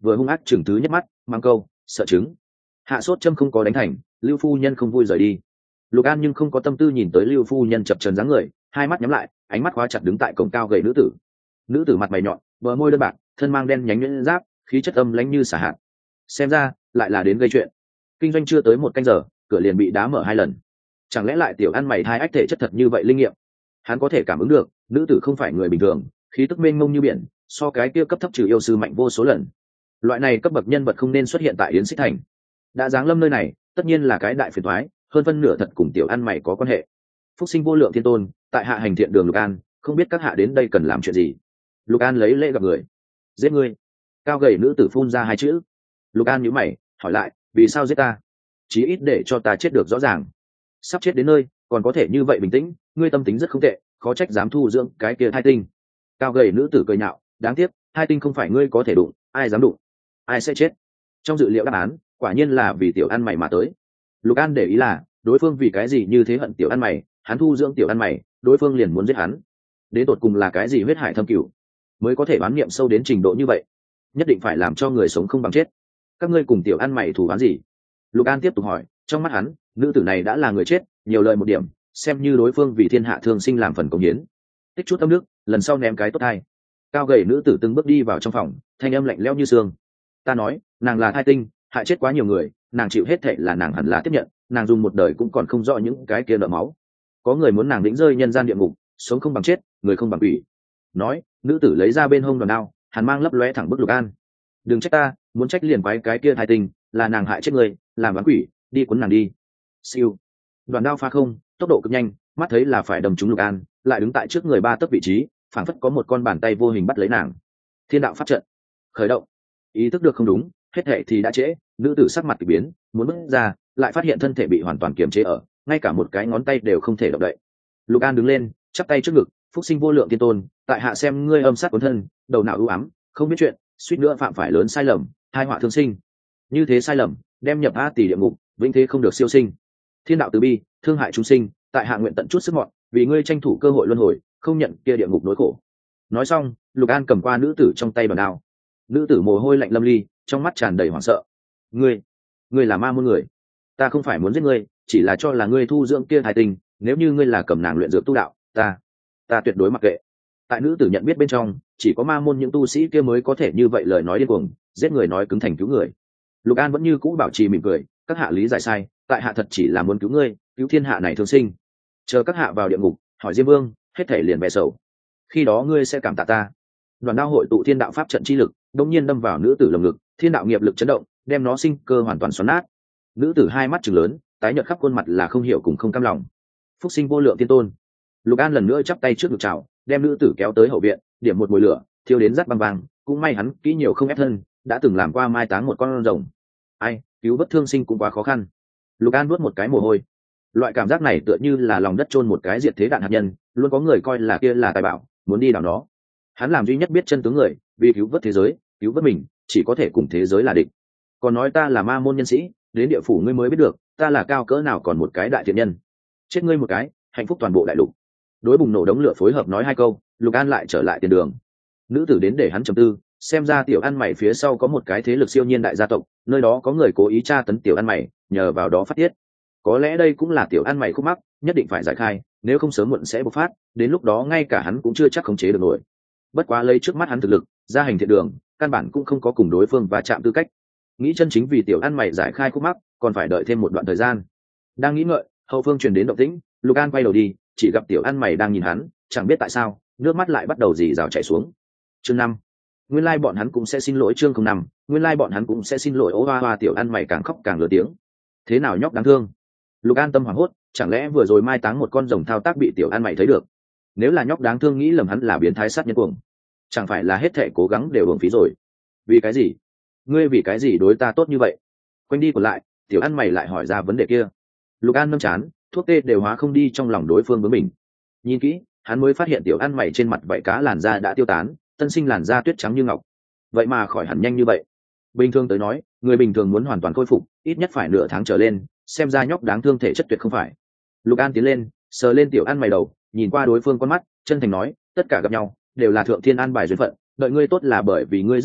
vừa hung ác chừng thứ nhất mắt mang câu sợ chứng. Hạ sốt châm không có đánh thành, Lưu phu nhân không vui rời đi. Lục An nhưng không có tâm tư nhìn tới Lưu phu nhân chập chờn dáng người, hai mắt nhắm lại, ánh mắt khóa chặt đứng tại cổng cao gầy nữ tử. Nữ tử mặt mày nhọn, bờ môi đơn bạc, thân mang đen nhánh nhuyễn giáp, khí chất âm lãnh như xả hạt. Xem ra lại là đến gây chuyện. Kinh doanh chưa tới một canh giờ, cửa liền bị đá mở hai lần. Chẳng lẽ lại tiểu ăn mày hai ách thể chất thật như vậy linh nghiệm? Hắn có thể cảm ứng được, nữ tử không phải người bình thường, khí tức mênh mông như biển, so cái kia cấp thấp trừ yêu sư mạnh vô số lần. Loại này cấp bậc nhân vật không nên xuất hiện tại Yến Xích Thành. Đã giáng lâm nơi này, tất nhiên là cái đại phiền toái, hơn phân nửa thật cùng tiểu ăn mày có quan hệ. Phúc sinh vô lượng thiên tôn, tại hạ hành thiện đường Lục An, không biết các hạ đến đây cần làm chuyện gì. Lục An lấy lễ gặp người. Giết ngươi. Cao gầy nữ tử phun ra hai chữ. Lục An nhíu mày, hỏi lại, vì sao giết ta? Chí ít để cho ta chết được rõ ràng. Sắp chết đến nơi, còn có thể như vậy bình tĩnh, ngươi tâm tính rất không tệ, khó trách dám thu dưỡng cái kia thai tinh. Cao gầy nữ tử cười nhạo, đáng tiếc, hai tinh không phải ngươi có thể đụng, ai dám đụng, ai sẽ chết. Trong dự liệu đáp án, quả nhiên là vì tiểu ăn mày mà tới. Lục An để ý là, đối phương vì cái gì như thế hận tiểu ăn mày, hắn thu dưỡng tiểu ăn mày, đối phương liền muốn giết hắn. Đến tột cùng là cái gì huyết hải thâm cửu, mới có thể bán niệm sâu đến trình độ như vậy? Nhất định phải làm cho người sống không bằng chết. Các ngươi cùng tiểu ăn mày thù oán gì? Lục An tiếp tục hỏi, trong mắt hắn, nữ tử này đã là người chết, nhiều lời một điểm, xem như đối phương vì thiên hạ thương sinh làm phần công hiến. Tích chút tâm nước, lần sau ném cái tốt hay. Cao gầy nữ tử từng bước đi vào trong phòng, thanh âm lạnh lẽo như xương. Ta nói, nàng là thai tinh, hại chết quá nhiều người, nàng chịu hết thệ là nàng hẳn là tiếp nhận, nàng dùng một đời cũng còn không rõ những cái kia nợ máu. Có người muốn nàng lĩnh rơi nhân gian địa ngục, sống không bằng chết, người không bằng quỷ. Nói, nữ tử lấy ra bên hông đòn đao, hắn mang lấp lóe thẳng bức Lục An. Đừng trách ta, muốn trách liền quái cái kia thai tinh, là nàng hại chết người, làm bán quỷ, đi cuốn nàng đi. Siêu. Đoàn đao pha không, tốc độ cực nhanh, mắt thấy là phải đâm trúng Lục An, lại đứng tại trước người ba tấc vị trí, phảng phất có một con bàn tay vô hình bắt lấy nàng. Thiên đạo pháp trận khởi động. Ý thức được không đúng, hết thệ thì đã trễ, nữ tử sắc mặt kỳ biến, muốn bước ra, lại phát hiện thân thể bị hoàn toàn kiềm chế ở, ngay cả một cái ngón tay đều không thể động đậy. Lục An đứng lên, chắp tay trước ngực, phúc sinh vô lượng thiên tôn, tại hạ xem ngươi âm sát cuốn thân, đầu não ưu ám, không biết chuyện, suýt nữa phạm phải lớn sai lầm, hai họa thương sinh. Như thế sai lầm, đem nhập a tỷ địa ngục, vĩnh thế không được siêu sinh. Thiên đạo từ bi, thương hại chúng sinh, tại hạ nguyện tận chút sức mọn, vì ngươi tranh thủ cơ hội luân hồi, không nhận kia địa ngục nỗi khổ. Nói xong, Lục An cầm qua nữ tử trong tay bàn đao. Nữ tử mồ hôi lạnh lâm ly, trong mắt tràn đầy hoảng sợ. Ngươi, ngươi là ma môn người. Ta không phải muốn giết ngươi, chỉ là cho là ngươi thu dưỡng kia thai tinh, nếu như ngươi là cầm nàng luyện dược tu đạo, ta, ta tuyệt đối mặc kệ. Tại nữ tử nhận biết bên trong, chỉ có ma môn những tu sĩ kia mới có thể như vậy lời nói điên cuồng, giết người nói cứng thành cứu người. Lục An vẫn như cũ bảo trì mỉm cười, các hạ lý giải sai, tại hạ thật chỉ là muốn cứu ngươi, cứu thiên hạ này thương sinh. Chờ các hạ vào địa ngục, hỏi Diêm Vương, hết thể liền bè sầu. Khi đó ngươi sẽ cảm tạ ta. Đoàn đao hội tụ thiên đạo pháp trận chi lực, đột nhiên đâm vào nữ tử lồng ngực, thiên đạo nghiệp lực chấn động, đem nó sinh cơ hoàn toàn xoắn nát. Nữ tử hai mắt trừng lớn, tái nhợt khắp khuôn mặt là không hiểu cùng không cam lòng. Phúc sinh vô lượng thiên tôn. Lục An lần nữa chắp tay trước ngực chào, đem nữ tử kéo tới hậu viện, điểm một mùi lửa, thiêu đến rắt băng vàng, cũng may hắn kỹ nhiều không ép thân, đã từng làm qua mai táng một con rồng. Ai, cứu vớt thương sinh cũng quá khó khăn. Lục An nuốt một cái mồ hôi. Loại cảm giác này tựa như là lòng đất chôn một cái diệt thế đạn hạt nhân, luôn có người coi là kia là tài bảo, muốn đi đào nó. Hắn làm duy nhất biết chân tướng người, vì cứu vớt thế giới, cứu vớt mình, chỉ có thể cùng thế giới là địch. Còn nói ta là ma môn nhân sĩ, đến địa phủ ngươi mới biết được, ta là cao cỡ nào còn một cái đại thiện nhân. Chết ngươi một cái, hạnh phúc toàn bộ đại lục. Đối bùng nổ đống lửa phối hợp nói hai câu, Lục An lại trở lại tiền đường. Nữ tử đến để hắn trầm tư, xem ra tiểu ăn mày phía sau có một cái thế lực siêu nhiên đại gia tộc, nơi đó có người cố ý tra tấn tiểu ăn mày, nhờ vào đó phát tiết. Có lẽ đây cũng là tiểu ăn mày khúc mắc, nhất định phải giải khai, nếu không sớm muộn sẽ bộc phát, đến lúc đó ngay cả hắn cũng chưa chắc khống chế được nổi. Bất quá lấy trước mắt hắn thực lực, ra hành thiện đường, căn bản cũng không có cùng đối phương va chạm tư cách. Nghĩ chân chính vì tiểu ăn mày giải khai khúc mắc, còn phải đợi thêm một đoạn thời gian. Đang nghĩ ngợi, hậu phương truyền đến động tĩnh, Lục An quay đầu đi, chỉ gặp tiểu ăn mày đang nhìn hắn, chẳng biết tại sao, nước mắt lại bắt đầu rỉ rào chảy xuống. Chương năm, nguyên lai bọn hắn cũng sẽ xin lỗi. Chương không năm, nguyên lai bọn hắn cũng sẽ xin lỗi. Ô hoa hoa, tiểu ăn mày càng khóc càng lớn tiếng. Thế nào nhóc đáng thương. Lục An tâm hoảng hốt, chẳng lẽ vừa rồi mai táng một con rồng thao tác bị tiểu ăn mày thấy được? Nếu là nhóc đáng thương nghĩ lầm hắn là biến thái sát nhân cuồng, chẳng phải là hết thệ cố gắng đều uổng phí rồi. Vì cái gì? Ngươi vì cái gì đối ta tốt như vậy? Quanh đi còn lại, tiểu ăn mày lại hỏi ra vấn đề kia. Lục An nâng chán, thuốc tê đều hóa không đi trong lòng đối phương với mình. Nhìn kỹ, hắn mới phát hiện tiểu ăn mày trên mặt vảy cá làn da đã tiêu tán, tân sinh làn da tuyết trắng như ngọc. Vậy mà khỏi hẳn nhanh như vậy. Bình thường tới nói, người bình thường muốn hoàn toàn khôi phục, ít nhất phải nửa tháng trở lên, xem ra nhóc đáng thương thể chất tuyệt không phải. Lục An tiến lên, sờ lên tiểu ăn mày đầu, nhìn qua đối phương con mắt, chân thành nói, tất cả gặp nhau đều là thượng thiên an bài duyên phận, đợi ngươi tốt là bởi vì ngươi rất tốt,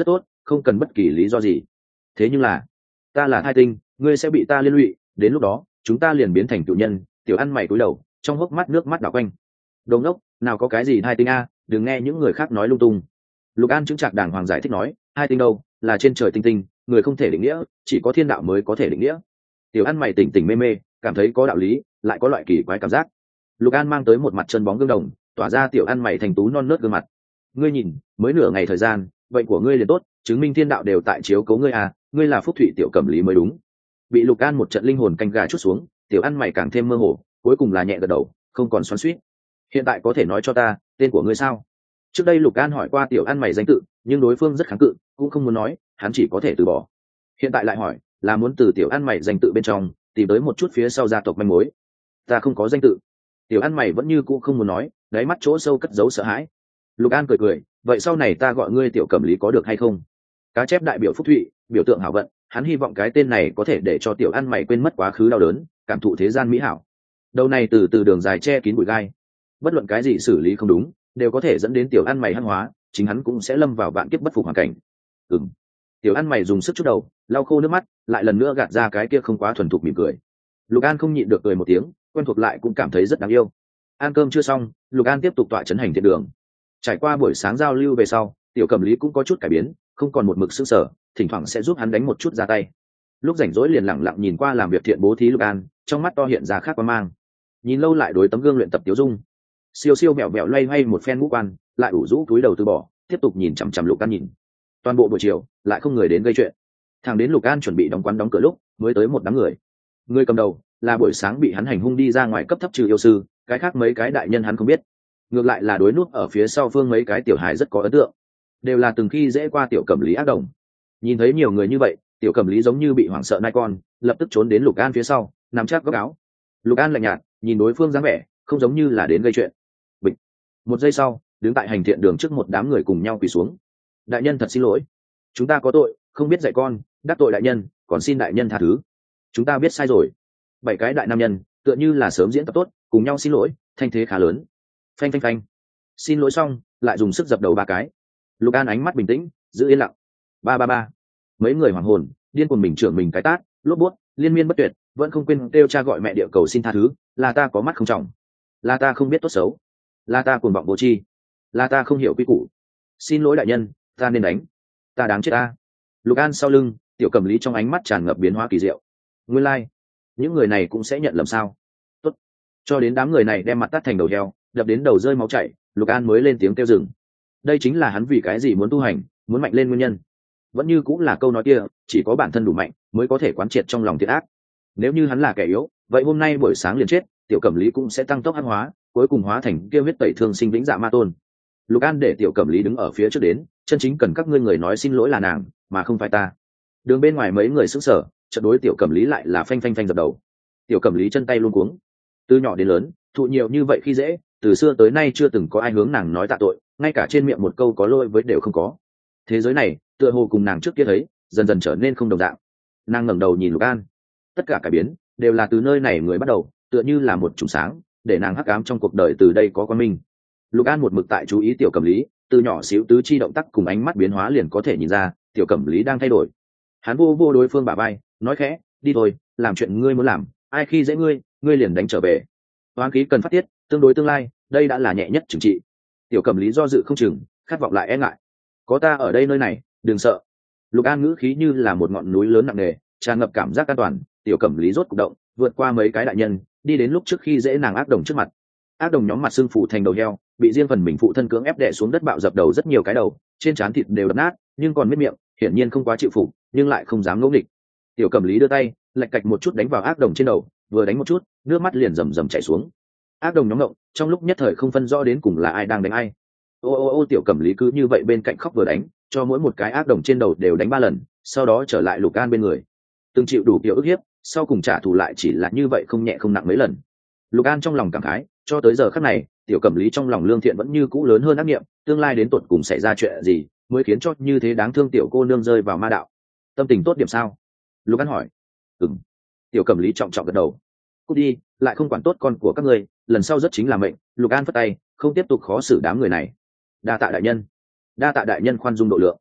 không cần bất kỳ lý do gì. Thế nhưng là ta là thai tinh, ngươi sẽ bị ta liên lụy, đến lúc đó chúng ta liền biến thành cựu nhân. Tiểu ăn mày cúi đầu, trong hốc mắt nước mắt đảo quanh. Đồ ngốc, nào có cái gì thai tinh a, đừng nghe những người khác nói lung tung. Lục An chứng trạc đàng hoàng giải thích nói, hai tinh đâu, là trên trời tinh tinh, người không thể định nghĩa, chỉ có thiên đạo mới có thể định nghĩa. Tiểu ăn mày tỉnh tỉnh mê mê, cảm thấy có đạo lý, lại có loại kỳ quái cảm giác. Lục An mang tới một mặt chân bóng gương đồng, tỏa ra tiểu ăn mày thành tú non nớt gương mặt. Ngươi nhìn, mới nửa ngày thời gian, bệnh của ngươi liền tốt, chứng minh thiên đạo đều tại chiếu cố ngươi à, ngươi là phúc thụy tiểu cẩm lý mới đúng. Bị Lục An một trận linh hồn canh gà chút xuống, tiểu ăn mày càng thêm mơ hồ, cuối cùng là nhẹ gật đầu, không còn xoắn xuýt. Hiện tại có thể nói cho ta tên của ngươi sao? Trước đây Lục An hỏi qua tiểu ăn mày danh tự, nhưng đối phương rất kháng cự, cũng không muốn nói, hắn chỉ có thể từ bỏ. Hiện tại lại hỏi, là muốn từ tiểu ăn mày danh tự bên trong tìm tới một chút phía sau gia tộc manh mối. Ta không có danh tự. Tiểu ăn mày vẫn như cũ không muốn nói, đáy mắt chỗ sâu cất giấu sợ hãi. Lục An cười cười, vậy sau này ta gọi ngươi tiểu cẩm lý có được hay không? Cá chép đại biểu phúc thụy, biểu tượng hảo vận, hắn hy vọng cái tên này có thể để cho tiểu ăn mày quên mất quá khứ đau đớn, cảm thụ thế gian mỹ hảo. Đầu này từ từ đường dài che kín bụi gai, bất luận cái gì xử lý không đúng đều có thể dẫn đến tiểu ăn mày hăng hóa, chính hắn cũng sẽ lâm vào vạn kiếp bất phục hoàn cảnh. Ừm. Tiểu ăn mày dùng sức chút đầu, lau khô nước mắt, lại lần nữa gạt ra cái kia không quá thuần thục mỉm cười. Lục An không nhịn được cười một tiếng, quen thuộc lại cũng cảm thấy rất đáng yêu. Ăn cơm chưa xong, Lục An tiếp tục tọa chấn hành thiện đường. Trải qua buổi sáng giao lưu về sau, tiểu cẩm lý cũng có chút cải biến, không còn một mực sững sờ, thỉnh thoảng sẽ giúp hắn đánh một chút ra tay. Lúc rảnh rỗi liền lặng lặng nhìn qua làm việc thiện bố thí Lục An, trong mắt to hiện ra khác quan mang. Nhìn lâu lại đối tấm gương luyện tập tiểu dung, siêu siêu mẹo mẹo loay hoay một phen ngũ quan, lại ủ rũ túi đầu từ bỏ, tiếp tục nhìn chằm chằm Lục An nhìn. Toàn bộ buổi chiều lại không người đến gây chuyện, thằng đến Lục An chuẩn bị đóng quán đóng cửa lúc mới tới một đám người. Người cầm đầu là buổi sáng bị hắn hành hung đi ra ngoài cấp thấp trừ yêu sư, cái khác mấy cái đại nhân hắn không biết, ngược lại là đối nút ở phía sau phương mấy cái tiểu hài rất có ấn tượng, đều là từng khi dễ qua tiểu cẩm lý ác đồng. Nhìn thấy nhiều người như vậy, tiểu cẩm lý giống như bị hoảng sợ nai con, lập tức trốn đến Lục An phía sau, nằm chắc góc áo. Lục An lạnh nhạt nhìn đối phương dáng vẻ không giống như là đến gây chuyện. Bịch. Một giây sau, đứng tại hành thiện đường trước một đám người cùng nhau quỳ xuống. Đại nhân thật xin lỗi, chúng ta có tội, không biết dạy con, đắc tội đại nhân, còn xin đại nhân tha thứ, chúng ta biết sai rồi. Bảy cái đại nam nhân tựa như là sớm diễn tập tốt, cùng nhau xin lỗi, thanh thế khá lớn. Phanh phanh phanh. Xin lỗi xong, lại dùng sức dập đầu ba cái. Lục An ánh mắt bình tĩnh, giữ yên lặng. Ba ba ba. Mấy người hoàng hồn điên cuồng mình trưởng mình cái tát, lốp bút, liên miên bất tuyệt, vẫn không quên kêu cha gọi mẹ địa cầu xin tha thứ, là ta có mắt không trọng, là ta không biết tốt xấu, là ta cuồng vọng vô tri, là ta không hiểu quy củ. Xin lỗi đại nhân, ta nên đánh, ta đáng chết ta. Lục An sau lưng, tiểu cẩm lý trong ánh mắt tràn ngập biến hóa kỳ diệu. Nguyên lai, like, những người này cũng sẽ nhận lầm sao? Tốt. Cho đến đám người này đem mặt tắt thành đầu heo, đập đến đầu rơi máu chảy, Lục An mới lên tiếng kêu dừng. Đây chính là hắn vì cái gì muốn tu hành, muốn mạnh lên nguyên nhân. Vẫn như cũng là câu nói kia, chỉ có bản thân đủ mạnh mới có thể quán triệt trong lòng thiện ác. Nếu như hắn là kẻ yếu, vậy hôm nay buổi sáng liền chết, tiểu cẩm lý cũng sẽ tăng tốc hắc hóa, cuối cùng hóa thành kia huyết tẩy thương sinh vĩnh dạ ma tôn. Lục An để tiểu cẩm lý đứng ở phía trước đến, chân chính cần các ngươi người nói xin lỗi là nàng, mà không phải ta. Đường bên ngoài mấy người sững sờ, chợt đối tiểu cẩm lý lại là phanh phanh phanh dập đầu. Tiểu cẩm lý chân tay luống cuống, từ nhỏ đến lớn thụ nhiều như vậy khi dễ, từ xưa tới nay chưa từng có ai hướng nàng nói tạ tội, ngay cả trên miệng một câu có lỗi với đều không có. Thế giới này tựa hồ cùng nàng trước kia thấy dần dần trở nên không đồng dạng. Nàng ngẩng đầu nhìn Lục An, tất cả cải biến đều là từ nơi này người bắt đầu, tựa như là một chùm sáng để nàng hắc ám trong cuộc đời từ đây có quang minh. Lục An một mực tại chú ý tiểu cẩm lý, từ nhỏ xíu tứ chi động tác cùng ánh mắt biến hóa liền có thể nhìn ra tiểu cẩm lý đang thay đổi. Hắn vô vô đối phương bả vai, nói khẽ, đi thôi, làm chuyện ngươi muốn làm, ai khi dễ ngươi ngươi liền đánh trở về. Hoán khí cần phát tiết, tương đối tương lai, đây đã là nhẹ nhất trừng trị. Tiểu cẩm lý do dự không chừng, khát vọng lại e ngại. Có ta ở đây nơi này, đừng sợ. Lục An ngữ khí như là một ngọn núi lớn nặng nề, tràn ngập cảm giác an toàn. Tiểu cẩm lý rốt cục động, vượt qua mấy cái đại nhân, đi đến lúc trước khi dễ nàng ác đồng trước mặt. Ác đồng nhóm mặt xương phủ thành đầu heo, bị riêng phần mình phụ thân cưỡng ép đè xuống đất, bạo dập đầu rất nhiều cái đầu, trên trán thịt đều đập nát, nhưng còn miết miệng, hiển nhiên không quá chịu phục, nhưng lại không dám ngỗ nghịch. Tiểu cẩm lý đưa tay, lạch cạch một chút đánh vào ác đồng trên đầu, vừa đánh một chút, nước mắt liền rầm rầm chảy xuống. Ác đồng nhóm ngộng, trong lúc nhất thời không phân rõ đến cùng là ai đang đánh ai. Ô ô ô tiểu cẩm lý cứ như vậy bên cạnh khóc vừa đánh, cho mỗi một cái ác đồng trên đầu đều đánh ba lần, sau đó trở lại Lục An bên người, từng chịu đủ kiểu ức hiếp, sau cùng trả thù lại chỉ là như vậy không nhẹ không nặng mấy lần. Lục An trong lòng cảm khái, cho tới giờ khắc này, tiểu cẩm lý trong lòng lương thiện vẫn như cũ lớn hơn ác niệm, tương lai đến tột cùng xảy ra chuyện gì mới khiến cho như thế đáng thương tiểu cô nương rơi vào ma đạo. Tâm tình tốt điểm sao? Lục An hỏi. Ừm. Tiểu cẩm lý trọng trọng gật đầu. Cút đi, lại không quản tốt con của các ngươi, lần sau rất chính là mệnh. Lục An phất tay, không tiếp tục khó xử đám người này. Đa tạ đại nhân. Đa tạ đại nhân khoan dung độ lượng.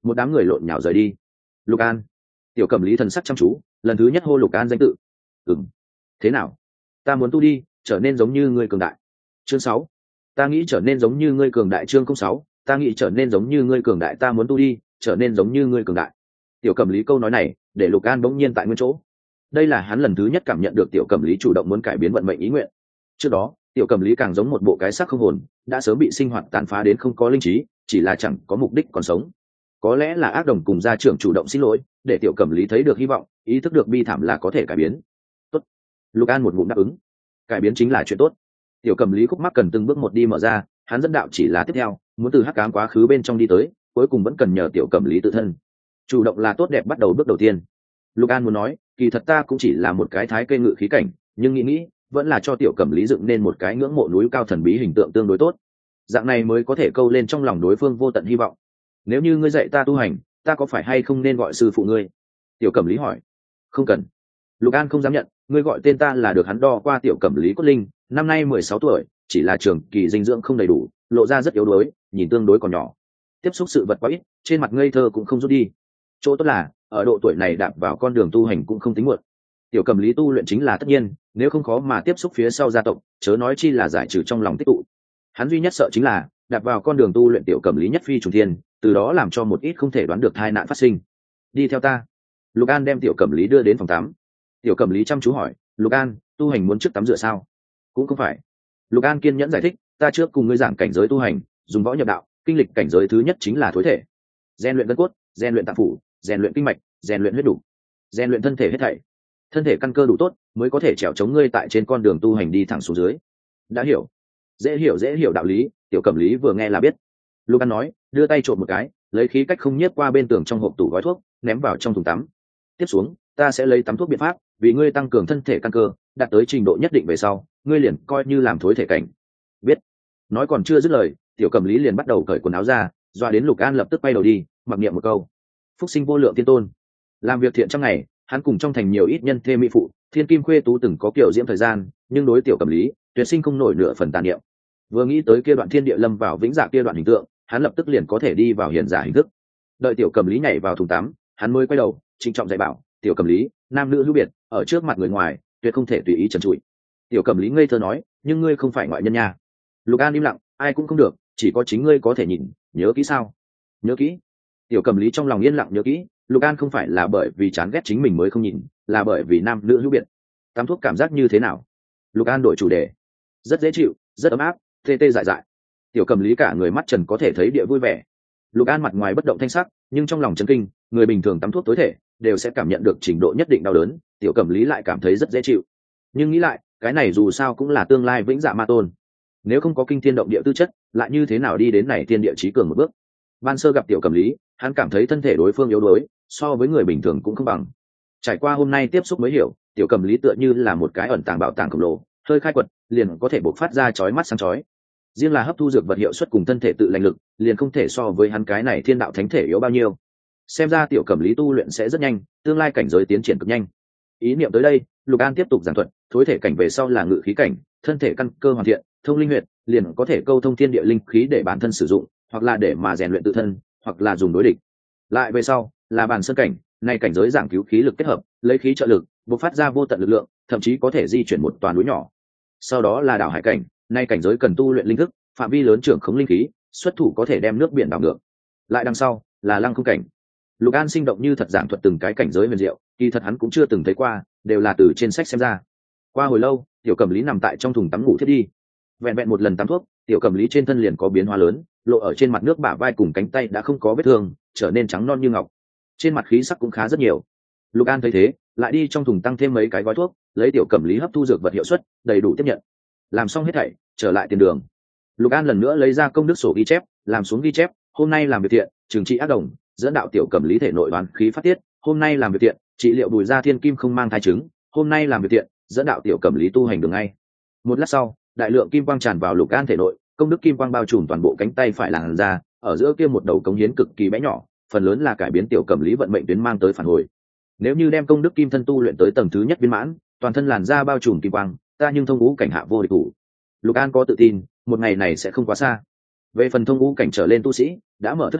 một đám người lộn nhào rời đi. Lục An. Tiểu Cẩm Lý thần sắc chăm chú, lần thứ nhất hô Lục An danh tự. Ừm. Thế nào? Ta muốn tu đi, trở nên giống như ngươi cường đại. Chương sáu. Ta nghĩ trở nên giống như ngươi cường đại. Chương không sáu. Ta nghĩ trở nên giống như ngươi cường đại. Ta muốn tu đi, trở nên giống như ngươi cường đại. Tiểu Cẩm Lý câu nói này để Lục An bỗng nhiên tại nguyên chỗ. Đây là hắn lần thứ nhất cảm nhận được Tiểu Cẩm Lý chủ động muốn cải biến vận mệnh ý nguyện. Trước đó, Tiểu Cẩm Lý càng giống một bộ cái xác không hồn, đã sớm bị sinh hoạt tàn phá đến không có linh trí, chỉ là chẳng có mục đích còn sống. Có lẽ là ác đồng cùng gia trưởng chủ động xin lỗi, để Tiểu Cẩm Lý thấy được hy vọng, ý thức được bi thảm là có thể cải biến. Tốt. Lục An một ngụm đáp ứng. Cải biến chính là chuyện tốt. Tiểu Cẩm Lý khúc mắc cần từng bước một đi mở ra, hắn dẫn đạo chỉ là tiếp theo, muốn từ hắc ám quá khứ bên trong đi tới, cuối cùng vẫn cần nhờ Tiểu Cẩm Lý tự thân. Chủ động là tốt đẹp bắt đầu bước đầu tiên. Lục An muốn nói, kỳ thật ta cũng chỉ là một cái thái cây ngự khí cảnh, nhưng nghĩ nghĩ, vẫn là cho Tiểu Cẩm Lý dựng nên một cái ngưỡng mộ núi cao thần bí hình tượng tương đối tốt. Dạng này mới có thể câu lên trong lòng đối phương vô tận hy vọng. Nếu như ngươi dạy ta tu hành, ta có phải hay không nên gọi sư phụ ngươi? Tiểu Cẩm Lý hỏi. Không cần. Lục An không dám nhận, ngươi gọi tên ta là được. Hắn đo qua Tiểu Cẩm Lý cốt linh, năm nay mười sáu tuổi, chỉ là trường kỳ dinh dưỡng không đầy đủ, lộ ra rất yếu đuối, nhìn tương đối còn nhỏ. Tiếp xúc sự vật quá ít, trên mặt ngây thơ cũng không rút đi. Chỗ tốt là, ở độ tuổi này đạp vào con đường tu hành cũng không tính muộn. Tiểu Cẩm Lý tu luyện chính là tất nhiên, nếu không khó mà tiếp xúc phía sau gia tộc, chớ nói chi là giải trừ trong lòng tích tụ. Hắn duy nhất sợ chính là đạp vào con đường tu luyện Tiểu Cẩm Lý nhất phi trùng thiên, từ đó làm cho một ít không thể đoán được tai nạn phát sinh. Đi theo ta. Lục An đem Tiểu Cẩm Lý đưa đến phòng tắm. Tiểu Cẩm Lý chăm chú hỏi, Lục An, tu hành muốn trước tắm rửa sao? Cũng không phải. Lục An kiên nhẫn giải thích, ta trước cùng ngươi giảng cảnh giới tu hành, dùng võ nhập đạo, kinh lịch cảnh giới thứ nhất chính là thối thể, rèn luyện gân cốt, rèn luyện tạng phủ, rèn luyện kinh mạch, rèn luyện huyết đủ, rèn luyện thân thể hết thảy. Thân thể căn cơ đủ tốt, mới có thể trèo chống ngươi tại trên con đường tu hành đi thẳng xuống dưới. Đã hiểu. Dễ hiểu dễ hiểu đạo lý, Tiểu Cẩm Lý vừa nghe là biết. Lục An nói, đưa tay trộm một cái, lấy khí cách không nhiếp qua bên tường trong hộp tủ gói thuốc, ném vào trong thùng tắm. Tiếp xuống, ta sẽ lấy tắm thuốc biện pháp, vì ngươi tăng cường thân thể căn cơ, đạt tới trình độ nhất định về sau, ngươi liền coi như làm thối thể cảnh. Biết. Nói còn chưa dứt lời, Tiểu Cẩm Lý liền bắt đầu cởi quần áo ra, doa đến Lục An lập tức quay đầu đi, mặc niệm một câu: phúc sinh vô lượng tiên tôn. Làm việc thiện trong ngày, hắn cùng trong thành nhiều ít nhân thê mỹ phụ, thiên kim khuê tú từng có kiểu diễm thời gian, nhưng đối Tiểu Cẩm Lý tuyệt sinh không nổi nửa phần tàn niệm. Vừa nghĩ tới kia đoạn thiên địa lâm vào vĩnh dạ kia đoạn hình tượng, hắn lập tức liền có thể đi vào hiện giả hình thức. Đợi Tiểu Cẩm Lý nhảy vào thùng tắm, hắn mới quay đầu trịnh trọng dạy bảo, Tiểu Cẩm Lý, nam nữ hữu biệt, ở trước mặt người ngoài tuyệt không thể tùy ý trần trụi. Tiểu Cẩm Lý ngây thơ nói, nhưng ngươi không phải ngoại nhân nha. Lục An im lặng, ai cũng không được, chỉ có chính ngươi có thể nhìn, nhớ kỹ sao? Nhớ kỹ. Tiểu Cẩm Lý trong lòng yên lặng nhớ kỹ. Lục An không phải là bởi vì chán ghét chính mình mới không nhìn, là bởi vì nam nữ hữu biệt. Tắm thuốc cảm giác như thế nào? Lục An đổi chủ đề. Rất dễ chịu, rất ấm áp, tê tê dại dại. Tiểu Cẩm Lý cả người mắt trần có thể thấy địa vui vẻ. Lục An mặt ngoài bất động thanh sắc, nhưng trong lòng chấn kinh, người bình thường tắm thuốc tối thể đều sẽ cảm nhận được trình độ nhất định đau đớn, Tiểu Cẩm Lý lại cảm thấy rất dễ chịu. Nhưng nghĩ lại, cái này dù sao cũng là tương lai vĩnh dạ ma tôn, nếu không có kinh thiên động địa tư chất, lại như thế nào đi đến này thiên địa chí cường một bước? Ban sơ gặp Tiểu Cẩm Lý, hắn cảm thấy thân thể đối phương yếu đuối, so với người bình thường cũng không bằng. Trải qua hôm nay tiếp xúc mới hiểu, Tiểu Cẩm Lý tựa như là một cái ẩn tàng bảo tàng khổng lồ, hơi khai quật liền có thể bộc phát ra chói mắt sáng chói. Riêng là hấp thu dược vật hiệu suất cùng thân thể tự lành lực, liền không thể so với hắn cái này thiên đạo thánh thể yếu bao nhiêu. Xem ra Tiểu Cẩm Lý tu luyện sẽ rất nhanh, tương lai cảnh giới tiến triển cực nhanh. Ý niệm tới đây, Lục An tiếp tục giảng thuật, thối thể cảnh về sau là ngự khí cảnh, thân thể căn cơ hoàn thiện, thông linh huyệt, liền có thể câu thông thiên địa linh khí để bản thân sử dụng, hoặc là để mà rèn luyện tự thân, hoặc là dùng đối địch. Lại về sau là bàn sơn cảnh, này cảnh giới giảng cứu khí lực kết hợp, lấy khí trợ lực, bộc phát ra vô tận lực lượng, thậm chí có thể di chuyển một toàn núi nhỏ. Sau đó là đảo hải cảnh, này cảnh giới cần tu luyện linh thức, phạm vi lớn trưởng khống linh khí, xuất thủ có thể đem nước biển đảo ngược. Lại đằng sau là lăng không cảnh. Lục An sinh động như thật giảng thuật từng cái cảnh giới huyền diệu, kỳ thật hắn cũng chưa từng thấy qua, đều là từ trên sách xem ra. Qua hồi lâu, Tiểu Cẩm Lý nằm tại trong thùng tắm ngủ thiết đi. Vẹn vẹn một lần tắm thuốc, Tiểu Cẩm Lý trên thân liền có biến hóa lớn, lộ ở trên mặt nước bả vai cùng cánh tay đã không có vết thương, trở nên trắng non như ngọc. Trên mặt khí sắc cũng khá rất nhiều. Lục An thấy thế, lại đi trong thùng tăng thêm mấy cái gói thuốc, lấy Tiểu Cẩm Lý hấp thu dược vật hiệu suất, đầy đủ tiếp nhận. Làm xong hết thảy, trở lại tiền đường. Lục An lần nữa lấy ra công đức sổ ghi chép, làm xuống ghi chép, hôm nay làm việc thiện, trừng trị ác đồng, dẫn đạo Tiểu Cẩm Lý thể nội đoán khí phát tiết, hôm nay làm việc thiện, trị liệu Bùi Gia Thiên Kim không mang thai trứng, hôm nay làm việc thiện, dẫn đạo Tiểu Cẩm Lý tu hành đường ngay. Một lát sau, đại lượng kim quang tràn vào Lục An thể nội, công đức kim quang bao trùm toàn bộ cánh tay phải làn da, ở giữa kia một đầu cống hiến cực kỳ bé nhỏ, phần lớn là cải biến Tiểu Cẩm Lý vận mệnh tuyến mang tới phản hồi. Nếu như đem công đức kim thân tu luyện tới tầng thứ nhất viên mãn, toàn thân làn da bao trùm kim quang, ta nhưng thông ngũ cảnh hạ vô địch thủ. Lục An có tự tin, một ngày này sẽ không quá xa. Về phần thông ngũ cảnh trở lên tu sĩ, đã mở thức hải,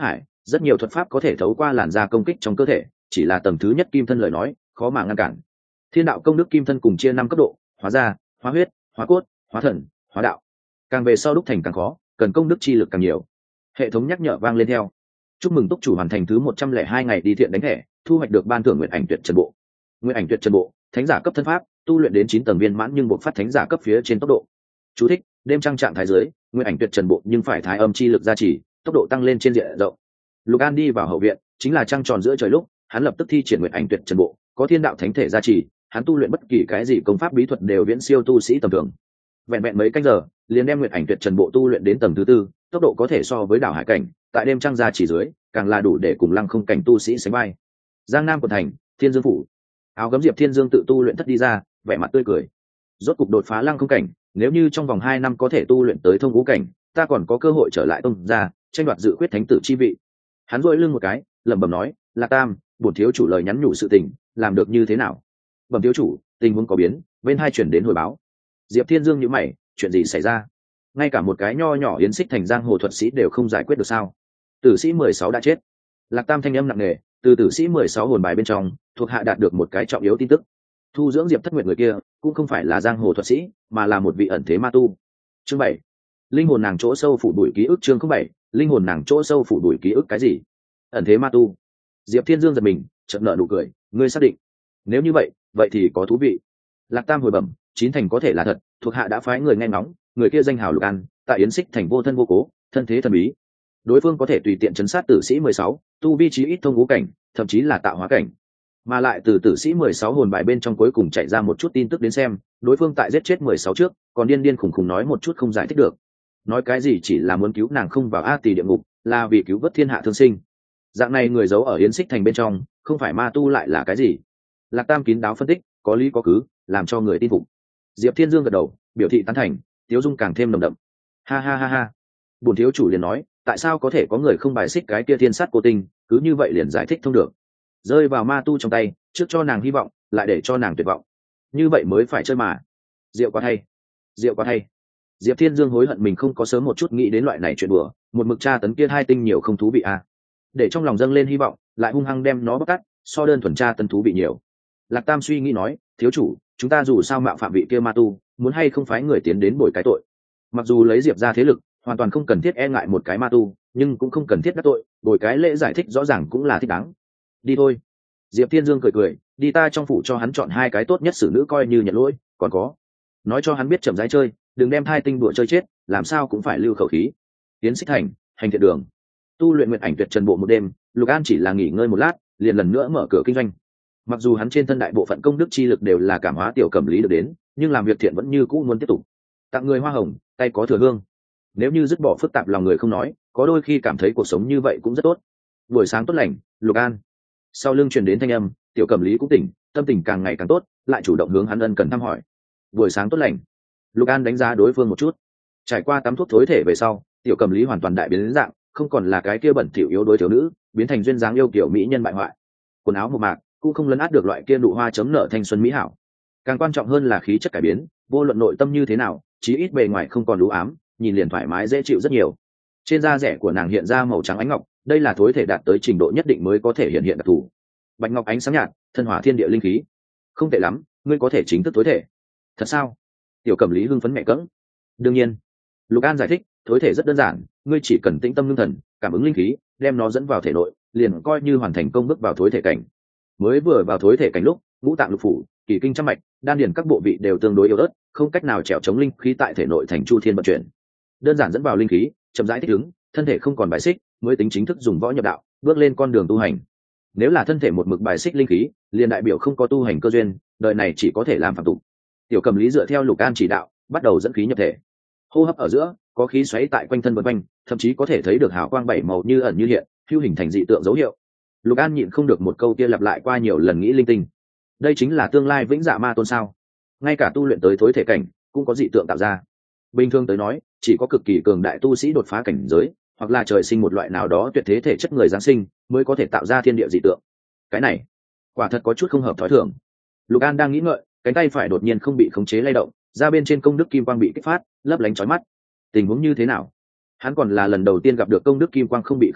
rất nhiều thuật pháp có thể thấu qua làn da công kích trong cơ thể, chỉ là tầng thứ nhất kim thân lời nói khó mà ngăn cản. Thiên đạo công đức kim thân cùng chia năm cấp độ: hóa da, hóa huyết, hóa cốt, hóa thần, hóa đạo. Càng về sau đúc thành càng khó, cần công đức chi lực càng nhiều. Hệ thống nhắc nhở vang lên theo. Chúc mừng túc chủ hoàn thành thứ một trăm lẻ hai ngày đi thiện đánh thẻ, thu hoạch được ban thưởng nguyện ảnh tuyệt trần bộ. Nguyện ảnh tuyệt trần bộ, thánh giả cấp thân pháp, tu luyện đến chín tầng viên mãn nhưng buộc phát thánh giả cấp phía trên tốc độ. Chú thích: đêm trăng trạng thái dưới, nguyện ảnh tuyệt trần bộ nhưng phải thái âm chi lực gia trì, tốc độ tăng lên trên diện rộng. Lục An đi vào hậu viện, chính là trăng tròn giữa trời lúc, hắn lập tức thi triển nguyện ảnh tuyệt trần bộ, có thiên đạo thánh thể gia trì, hắn tu luyện bất kỳ cái gì công pháp bí thuật đều viễn siêu tu sĩ tầm thường. Vẹn vẹn mấy canh giờ, liền đem nguyện ảnh tuyệt trần bộ tu luyện đến tầng thứ tư, tốc độ có thể so với đảo hải cảnh, tại đêm trăng gia trì dưới, càng là đủ để cùng lăng không cảnh tu sĩ sánh vai. Giang Nam quận thành, Thiên Dương phủ. Áo gấm Diệp Thiên Dương tự tu luyện thất đi ra, vẻ mặt tươi cười. Rốt cục đột phá lăng không cảnh, nếu như trong vòng hai năm có thể tu luyện tới thông ngũ cảnh, ta còn có cơ hội trở lại tông gia, tranh đoạt dự quyết thánh tử chi vị. Hắn duỗi lưng một cái, lẩm bẩm nói: "Lạc Tam, bổn thiếu chủ lời nhắn nhủ sự tình, làm được như thế nào?" "Bẩm thiếu chủ, tình huống có biến." Bên hai chuyển đến hồi báo. Diệp Thiên Dương nhíu mày, chuyện gì xảy ra? Ngay cả một cái nho nhỏ yến xích thành giang hồ thuật sĩ đều không giải quyết được sao? Tử sĩ mười sáu đã chết. Lạc Tam thanh âm nặng nề, từ tử sĩ mười sáu hồn bài bên trong, thuộc hạ đạt được một cái trọng yếu tin tức. Thu dưỡng Diệp Thất Nguyệt người kia, cũng không phải là giang hồ thuật sĩ, mà là một vị ẩn thế ma tu. Chương bảy, linh hồn nàng chỗ sâu phủ đuổi ký ức. Chương không bảy, linh hồn nàng chỗ sâu phủ đuổi ký ức. Cái gì? Ẩn thế ma tu? Diệp Thiên Dương giật mình, chợt nở nụ cười, ngươi xác định? Nếu như vậy, vậy thì có thú vị. Lạc Tam hồi bẩm, chín thành có thể là thật, thuộc hạ đã phái người nghe ngóng, người kia danh hào Lục An, tại yến xích thành vô thân vô cố, thân thế thần bí. Đối phương có thể tùy tiện chấn sát tử sĩ mười sáu, tu vi trí ít thông ngũ cảnh, thậm chí là tạo hóa cảnh. Mà lại từ tử sĩ mười sáu hồn bài bên trong cuối cùng chạy ra một chút tin tức đến xem, đối phương tại giết chết mười sáu trước, còn điên điên khủng khủng nói một chút không giải thích được. Nói cái gì chỉ là muốn cứu nàng không vào a tỳ địa ngục, là vì cứu vớt thiên hạ thương sinh. Dạng này người giấu ở yến xích thành bên trong, không phải ma tu lại là cái gì? Lạc Tam kín đáo phân tích, có lý có cứ, làm cho người tin phục. Diệp Thiên Dương gật đầu, biểu thị tán thành, tiếu dung càng thêm nồng đậm. Ha ha ha ha. Bổn thiếu chủ liền nói, tại sao có thể có người không bài xích cái kia thiên sát cô tinh, cứ như vậy liền giải thích thông được. Rơi vào ma tu trong tay, trước cho nàng hy vọng, lại để cho nàng tuyệt vọng. Như vậy mới phải chơi mà. Diệu quá hay. Diệu quá hay. Diệp Thiên Dương hối hận mình không có sớm một chút nghĩ đến loại này chuyện đùa, một mực tra tấn kia hai tinh nhiều không thú vị à. Để trong lòng dâng lên hy vọng, lại hung hăng đem nó bóc tát, so đơn thuần tra tấn thú vị nhiều. Lạc Tam suy nghĩ nói, thiếu chủ, chúng ta dù sao mạo phạm vị kia ma tu, muốn hay không phái người tiến đến bồi cái tội. Mặc dù lấy Diệp ra thế lực, hoàn toàn không cần thiết e ngại một cái ma tu, nhưng cũng không cần thiết đắc tội, bồi cái lễ giải thích rõ ràng cũng là thích đáng. Đi thôi. Diệp Thiên Dương cười cười, đi ta trong phủ cho hắn chọn hai cái tốt nhất xử nữ coi như nhận lỗi, còn có, nói cho hắn biết chậm rãi chơi, đừng đem thai tinh đùa chơi chết, làm sao cũng phải lưu khẩu khí. Tiến xích thành, hành thiện đường. Tu luyện nguyện ảnh tuyệt trần bộ một đêm, Lục An chỉ là nghỉ ngơi một lát, liền lần nữa mở cửa kinh doanh. Mặc dù hắn trên thân đại bộ phận công đức chi lực đều là cảm hóa tiểu cẩm lý được đến, nhưng làm việc thiện vẫn như cũ muốn tiếp tục. Tặng người hoa hồng, tay có thừa hương. Nếu như dứt bỏ phức tạp lòng người không nói, có đôi khi cảm thấy cuộc sống như vậy cũng rất tốt. Buổi sáng tốt lành, Lục An. Sau lưng truyền đến thanh âm, tiểu cẩm lý cũng tỉnh, tâm tình càng ngày càng tốt, lại chủ động hướng hắn ân cần thăm hỏi. Buổi sáng tốt lành. Lục An đánh giá đối phương một chút. Trải qua tắm thuốc thối thể về sau, tiểu cẩm lý hoàn toàn đại biến đến dạng, không còn là cái kia bẩn thỉu yếu đuối thiếu nữ, biến thành duyên dáng yêu kiểu mỹ nhân bại hoại. Quần áo một mạc, cũng không lấn át được loại kia nụ hoa chấm nở thanh xuân mỹ hảo. Càng quan trọng hơn là khí chất cải biến, vô luận nội tâm như thế nào, chí ít bề ngoài không còn lú ám, nhìn liền thoải mái dễ chịu rất nhiều. Trên da rẻ của nàng hiện ra màu trắng ánh ngọc, đây là thối thể đạt tới trình độ nhất định mới có thể hiện hiện đặc thù. Bạch ngọc ánh sáng nhạt, thân hỏa thiên địa linh khí, không tệ lắm, ngươi có thể chính thức thối thể. Thật sao? Tiểu cẩm lý hưng phấn mẹ cẫng. Đương nhiên. Lục An giải thích, thối thể rất đơn giản, ngươi chỉ cần tĩnh tâm ngưng thần, cảm ứng linh khí, đem nó dẫn vào thể nội, liền coi như hoàn thành công bước vào thối thể cảnh. Mới vừa vào thối thể cảnh lúc, ngũ tạng lục phủ, kỳ kinh trăm mạch, đan điền các bộ vị đều tương đối yếu ớt, không cách nào chèo chống linh khí tại thể nội thành chu thiên vận chuyển. Đơn giản dẫn vào linh khí, chậm rãi thích ứng, thân thể không còn bài xích, mới tính chính thức dùng võ nhập đạo, bước lên con đường tu hành. Nếu là thân thể một mực bài xích linh khí, liền đại biểu không có tu hành cơ duyên, đời này chỉ có thể làm phạm tục. Tiểu Cầm Lý dựa theo Lục An chỉ đạo, bắt đầu dẫn khí nhập thể. Hô hấp ở giữa, có khí xoáy tại quanh thân vần quanh, thậm chí có thể thấy được hào quang bảy màu như ẩn như hiện, hữu hình thành dị tượng dấu hiệu. Lục An nhịn không được một câu kia lặp lại qua nhiều lần nghĩ linh tinh. Đây chính là tương lai vĩnh dạ ma tôn sao? Ngay cả tu luyện tới thối thể cảnh, cũng có dị tượng tạo ra. Bình thường tới nói, chỉ có cực kỳ cường đại tu sĩ đột phá cảnh giới, hoặc là trời sinh một loại nào đó tuyệt thế thể chất người giáng sinh, mới có thể tạo ra thiên địa dị tượng. Cái này, quả thật có chút không hợp thói thường. Lục An đang nghĩ ngợi, cánh tay phải đột nhiên không bị khống chế lay động, ra bên trên công đức kim quang bị kích phát, lấp lánh chói mắt. Tình huống như thế nào? Hắn còn là lần đầu tiên gặp được công đức kim quang không bị khống chế,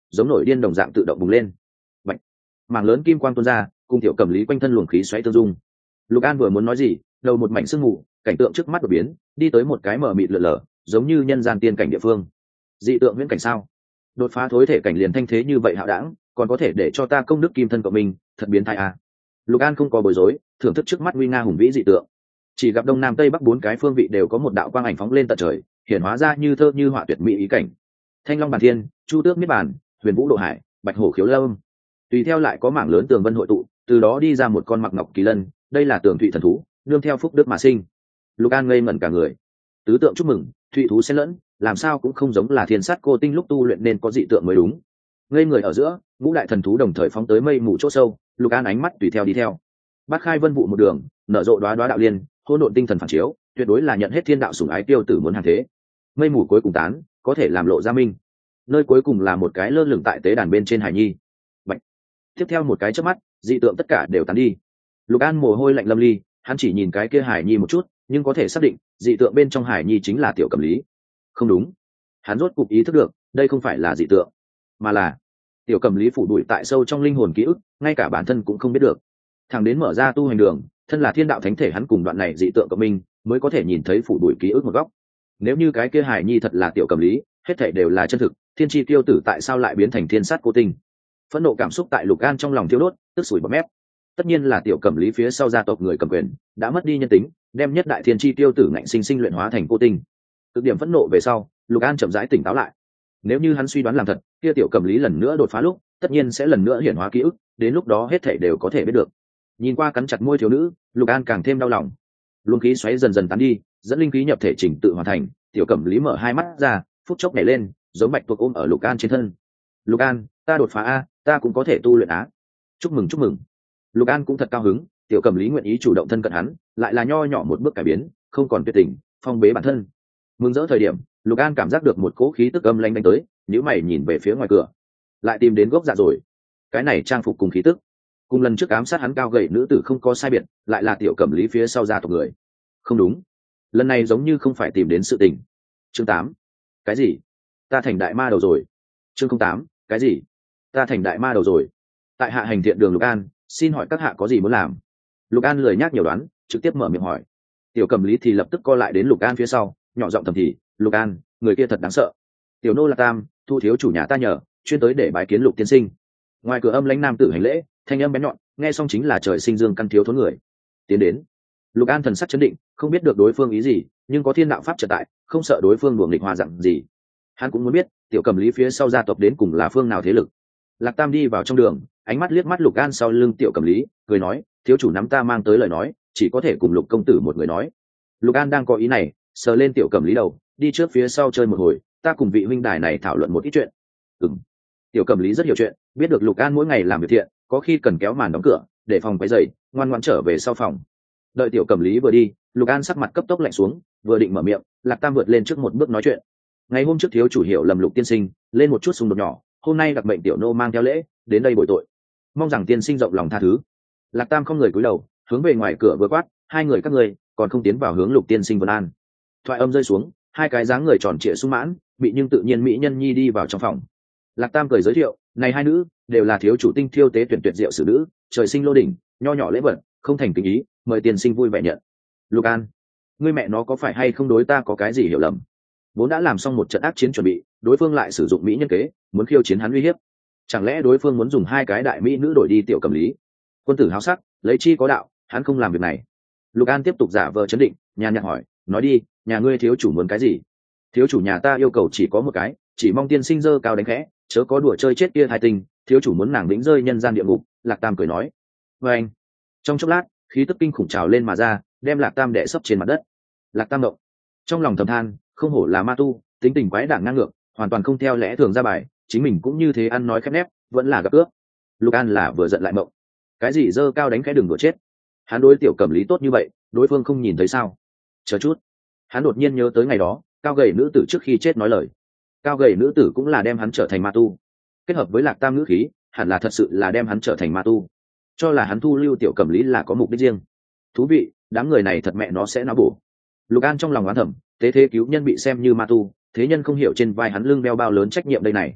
giống nổi điên đồng dạng tự động bùng lên. Bạch. Mảng lớn kim quang tuôn ra, cùng tiểu cẩm lý quanh thân luồng khí xoáy tương dung. Lục An vừa muốn nói gì, đầu một mảnh sương mù, cảnh tượng trước mắt đột biến, đi tới một cái mờ mịt lờ lờ, giống như nhân gian tiên cảnh địa phương. Dị tượng viễn cảnh sao? Đột phá thối thể cảnh liền thanh thế như vậy hạo đảng, còn có thể để cho ta công đức kim thân của mình, thật biến thái à. Lục An không có bối rối, thưởng thức trước mắt nguy nga hùng vĩ dị tượng. Chỉ gặp đông nam tây bắc bốn cái phương vị đều có một đạo quang ảnh phóng lên tận trời, hiển hóa ra như thơ như họa tuyệt mỹ ý cảnh. Thanh long bàn thiên, chu tước niết bàn, huyền vũ độ hải, bạch hổ khiếu lâm. Tùy theo lại có mảng lớn tường vân hội tụ, từ đó đi ra một con mặc ngọc kỳ lân, đây là tường thụy thần thú, nương theo phúc đức mà sinh. Lục An ngây ngẩn cả người. Tứ tượng chúc mừng, thụy thú xen lẫn, làm sao cũng không giống là thiên sát cô tinh lúc tu luyện nên có dị tượng mới đúng. Ngây người ở giữa, ngũ đại thần thú đồng thời phóng tới mây mù chỗ sâu, Lục An ánh mắt tùy theo đi theo. Bát khai vân vụ một đường, nở rộ đóa đóa đạo liên, hỗn độn tinh thần phản chiếu, tuyệt đối là nhận hết thiên đạo sủng ái tiêu tử muốn hàng thế. Mây mù cuối cùng tán, có thể làm lộ ra minh. Nơi cuối cùng là một cái lơ lửng tại tế đàn bên trên hải nhi. Bạch. Tiếp theo một cái chớp mắt, dị tượng tất cả đều tán đi. Lục An mồ hôi lạnh lâm ly, hắn chỉ nhìn cái kia hải nhi một chút, nhưng có thể xác định, dị tượng bên trong hải nhi chính là tiểu cẩm lý. Không đúng, hắn rốt cục ý thức được, đây không phải là dị tượng, mà là tiểu cẩm lý phủ đuổi tại sâu trong linh hồn ký ức, ngay cả bản thân cũng không biết được. Thằng đến mở ra tu hành đường, thân là thiên đạo thánh thể hắn cùng đoạn này dị tượng của mình mới có thể nhìn thấy phủ đuổi ký ức một góc. Nếu như cái kia hải nhi thật là tiểu cẩm lý, hết thảy đều là chân thực, thiên chi tiêu tử tại sao lại biến thành thiên sát cô tinh? Phẫn nộ cảm xúc tại Lục An trong lòng thiêu đốt, tức sủi bọt mép. Tất nhiên là tiểu cẩm lý phía sau gia tộc người cầm quyền đã mất đi nhân tính, đem nhất đại thiên chi tiêu tử ngạnh sinh sinh luyện hóa thành cô tinh. Cực điểm phẫn nộ về sau, Lục An chậm rãi tỉnh táo lại. Nếu như hắn suy đoán làm thật, kia tiểu cẩm lý lần nữa đột phá lúc, tất nhiên sẽ lần nữa hiển hóa ký ức, đến lúc đó hết thảy đều có thể biết được. Nhìn qua cắn chặt môi thiếu nữ, Lục An càng thêm đau lòng. Luồng khí xoáy dần dần tán đi, dẫn linh khí nhập thể chỉnh tự hoàn thành, tiểu cẩm lý mở hai mắt ra, phút chốc nhảy lên, giống bạch tuộc ôm ở Lục An trên thân. Lục An, ta đột phá a, ta cũng có thể tu luyện á. Chúc mừng chúc mừng. Lục An cũng thật cao hứng, tiểu cẩm lý nguyện ý chủ động thân cận hắn, lại là nho nhỏ một bước cải biến, không còn tuyệt tình, phong bế bản thân. Mừng rỡ thời điểm, Lục An cảm giác được một cỗ khí tức âm lãnh đánh tới, nhíu mày nhìn về phía ngoài cửa, lại tìm đến gốc dạ rồi. Cái này trang phục cùng khí tức, cùng lần trước ám sát hắn cao gầy nữ tử không có sai biệt, lại là tiểu cẩm lý phía sau gia tộc người. Không đúng, lần này giống như không phải tìm đến sự tình. Chương tám, cái gì? Ta thành đại ma đầu rồi. Chương không tám, cái gì? Ta thành đại ma đầu rồi. Tại hạ hành thiện đường Lục An, xin hỏi các hạ có gì muốn làm? Lục An lười nhác nhiều đoán, trực tiếp mở miệng hỏi. Tiểu cẩm lý thì lập tức co lại đến Lục An phía sau, nhỏ giọng thầm thì, Lục An, người kia thật đáng sợ. Tiểu nô là Tam, thu thiếu chủ nhà ta nhờ, chuyên tới để bái kiến Lục tiên sinh. Ngoài cửa âm lãnh nam tử hành lễ, thanh âm bén nhọn, nghe xong chính là trời sinh dương căn thiếu thốn người. Tiến đến. Lục An thần sắc chấn định, không biết được đối phương ý gì, nhưng có thiên đạo pháp trợ tại, không sợ đối phương đuổi nghịch hòa dặn gì. Hắn cũng muốn biết, tiểu cẩm lý phía sau gia tộc đến cùng là phương nào thế lực. Lạc Tam đi vào trong đường, ánh mắt liếc mắt Lục An sau lưng tiểu cẩm lý, cười nói, thiếu chủ nắm ta mang tới lời nói, chỉ có thể cùng Lục công tử một người nói. Lục An đang có ý này, sờ lên tiểu cẩm lý đầu, đi trước phía sau chơi một hồi, ta cùng vị huynh đài này thảo luận một ít chuyện. Ừm. Tiểu cẩm lý rất hiểu chuyện, biết được Lục An mỗi ngày làm việc thiện, có khi cần kéo màn đóng cửa, để phòng quấy rầy, ngoan ngoãn trở về sau phòng. Đợi tiểu cẩm lý vừa đi, Lục An sắc mặt cấp tốc lạnh xuống, vừa định mở miệng, Lạc Tam vượt lên trước một bước nói chuyện. Ngày hôm trước thiếu chủ hiểu lầm Lục tiên sinh, lên một chút xung đột nhỏ, hôm nay đặc mệnh tiểu nô mang theo lễ đến đây bồi tội, mong rằng tiên sinh rộng lòng tha thứ. Lạc Tam không người cúi đầu, hướng về ngoài cửa vừa quát, hai người các ngươi còn không tiến vào hướng Lục tiên sinh vân an. Thoại âm rơi xuống, hai cái dáng người tròn trịa sung mãn, bị nhưng tự nhiên mỹ nhân nhi đi vào trong phòng. Lạc Tam cười giới thiệu, này hai nữ đều là thiếu chủ tinh thiêu tế tuyển tuyệt diệu sử nữ, trời sinh lô đỉnh, nho nhỏ lễ vật, không thành tình ý, mời tiên sinh vui vẻ nhận. Lục An, ngươi mẹ nó có phải hay không đối ta có cái gì hiểu lầm? Vốn đã làm xong một trận ác chiến chuẩn bị, đối phương lại sử dụng mỹ nhân kế, muốn khiêu chiến hắn uy hiếp. Chẳng lẽ đối phương muốn dùng hai cái đại mỹ nữ đổi đi tiểu cẩm lý? Quân tử háo sắc, lấy chi có đạo, hắn không làm việc này. Lục An tiếp tục giả vờ chấn định, nhàn nhạt hỏi, nói đi, nhà ngươi thiếu chủ muốn cái gì? Thiếu chủ nhà ta yêu cầu chỉ có một cái, chỉ mong tiên sinh dơ cao đánh khẽ, chớ có đùa chơi chết kia hai tình, thiếu chủ muốn nàng vĩnh rơi nhân gian địa ngục. Lạc Tam cười nói. Và anh, trong chốc lát, khí tức kinh khủng trào lên mà ra, đem Lạc Tam đè sấp trên mặt đất. Lạc Tam động, trong lòng thầm than, không hổ là ma tu, tính tình quái đản ngang ngược, hoàn toàn không theo lẽ thường ra bài, chính mình cũng như thế ăn nói khép nép, vẫn là gặp ước. Lục An là vừa giận lại mộng, cái gì dơ cao đánh khẽ đừng đùa chết, hắn đối tiểu cẩm lý tốt như vậy, đối phương không nhìn thấy sao? Chờ chút, hắn đột nhiên nhớ tới ngày đó, cao gầy nữ tử trước khi chết nói lời, cao gầy nữ tử cũng là đem hắn trở thành ma tu, kết hợp với Lạc Tam ngữ khí, hẳn là thật sự là đem hắn trở thành ma tu, cho là hắn thu lưu tiểu cẩm lý là có mục đích riêng. Thú vị, đám người này thật mẹ nó sẽ não bổ. Lục An trong lòng oán thầm, tế thế cứu nhân bị xem như ma tu, thế nhân không hiểu trên vai hắn lưng đeo bao lớn trách nhiệm đây này.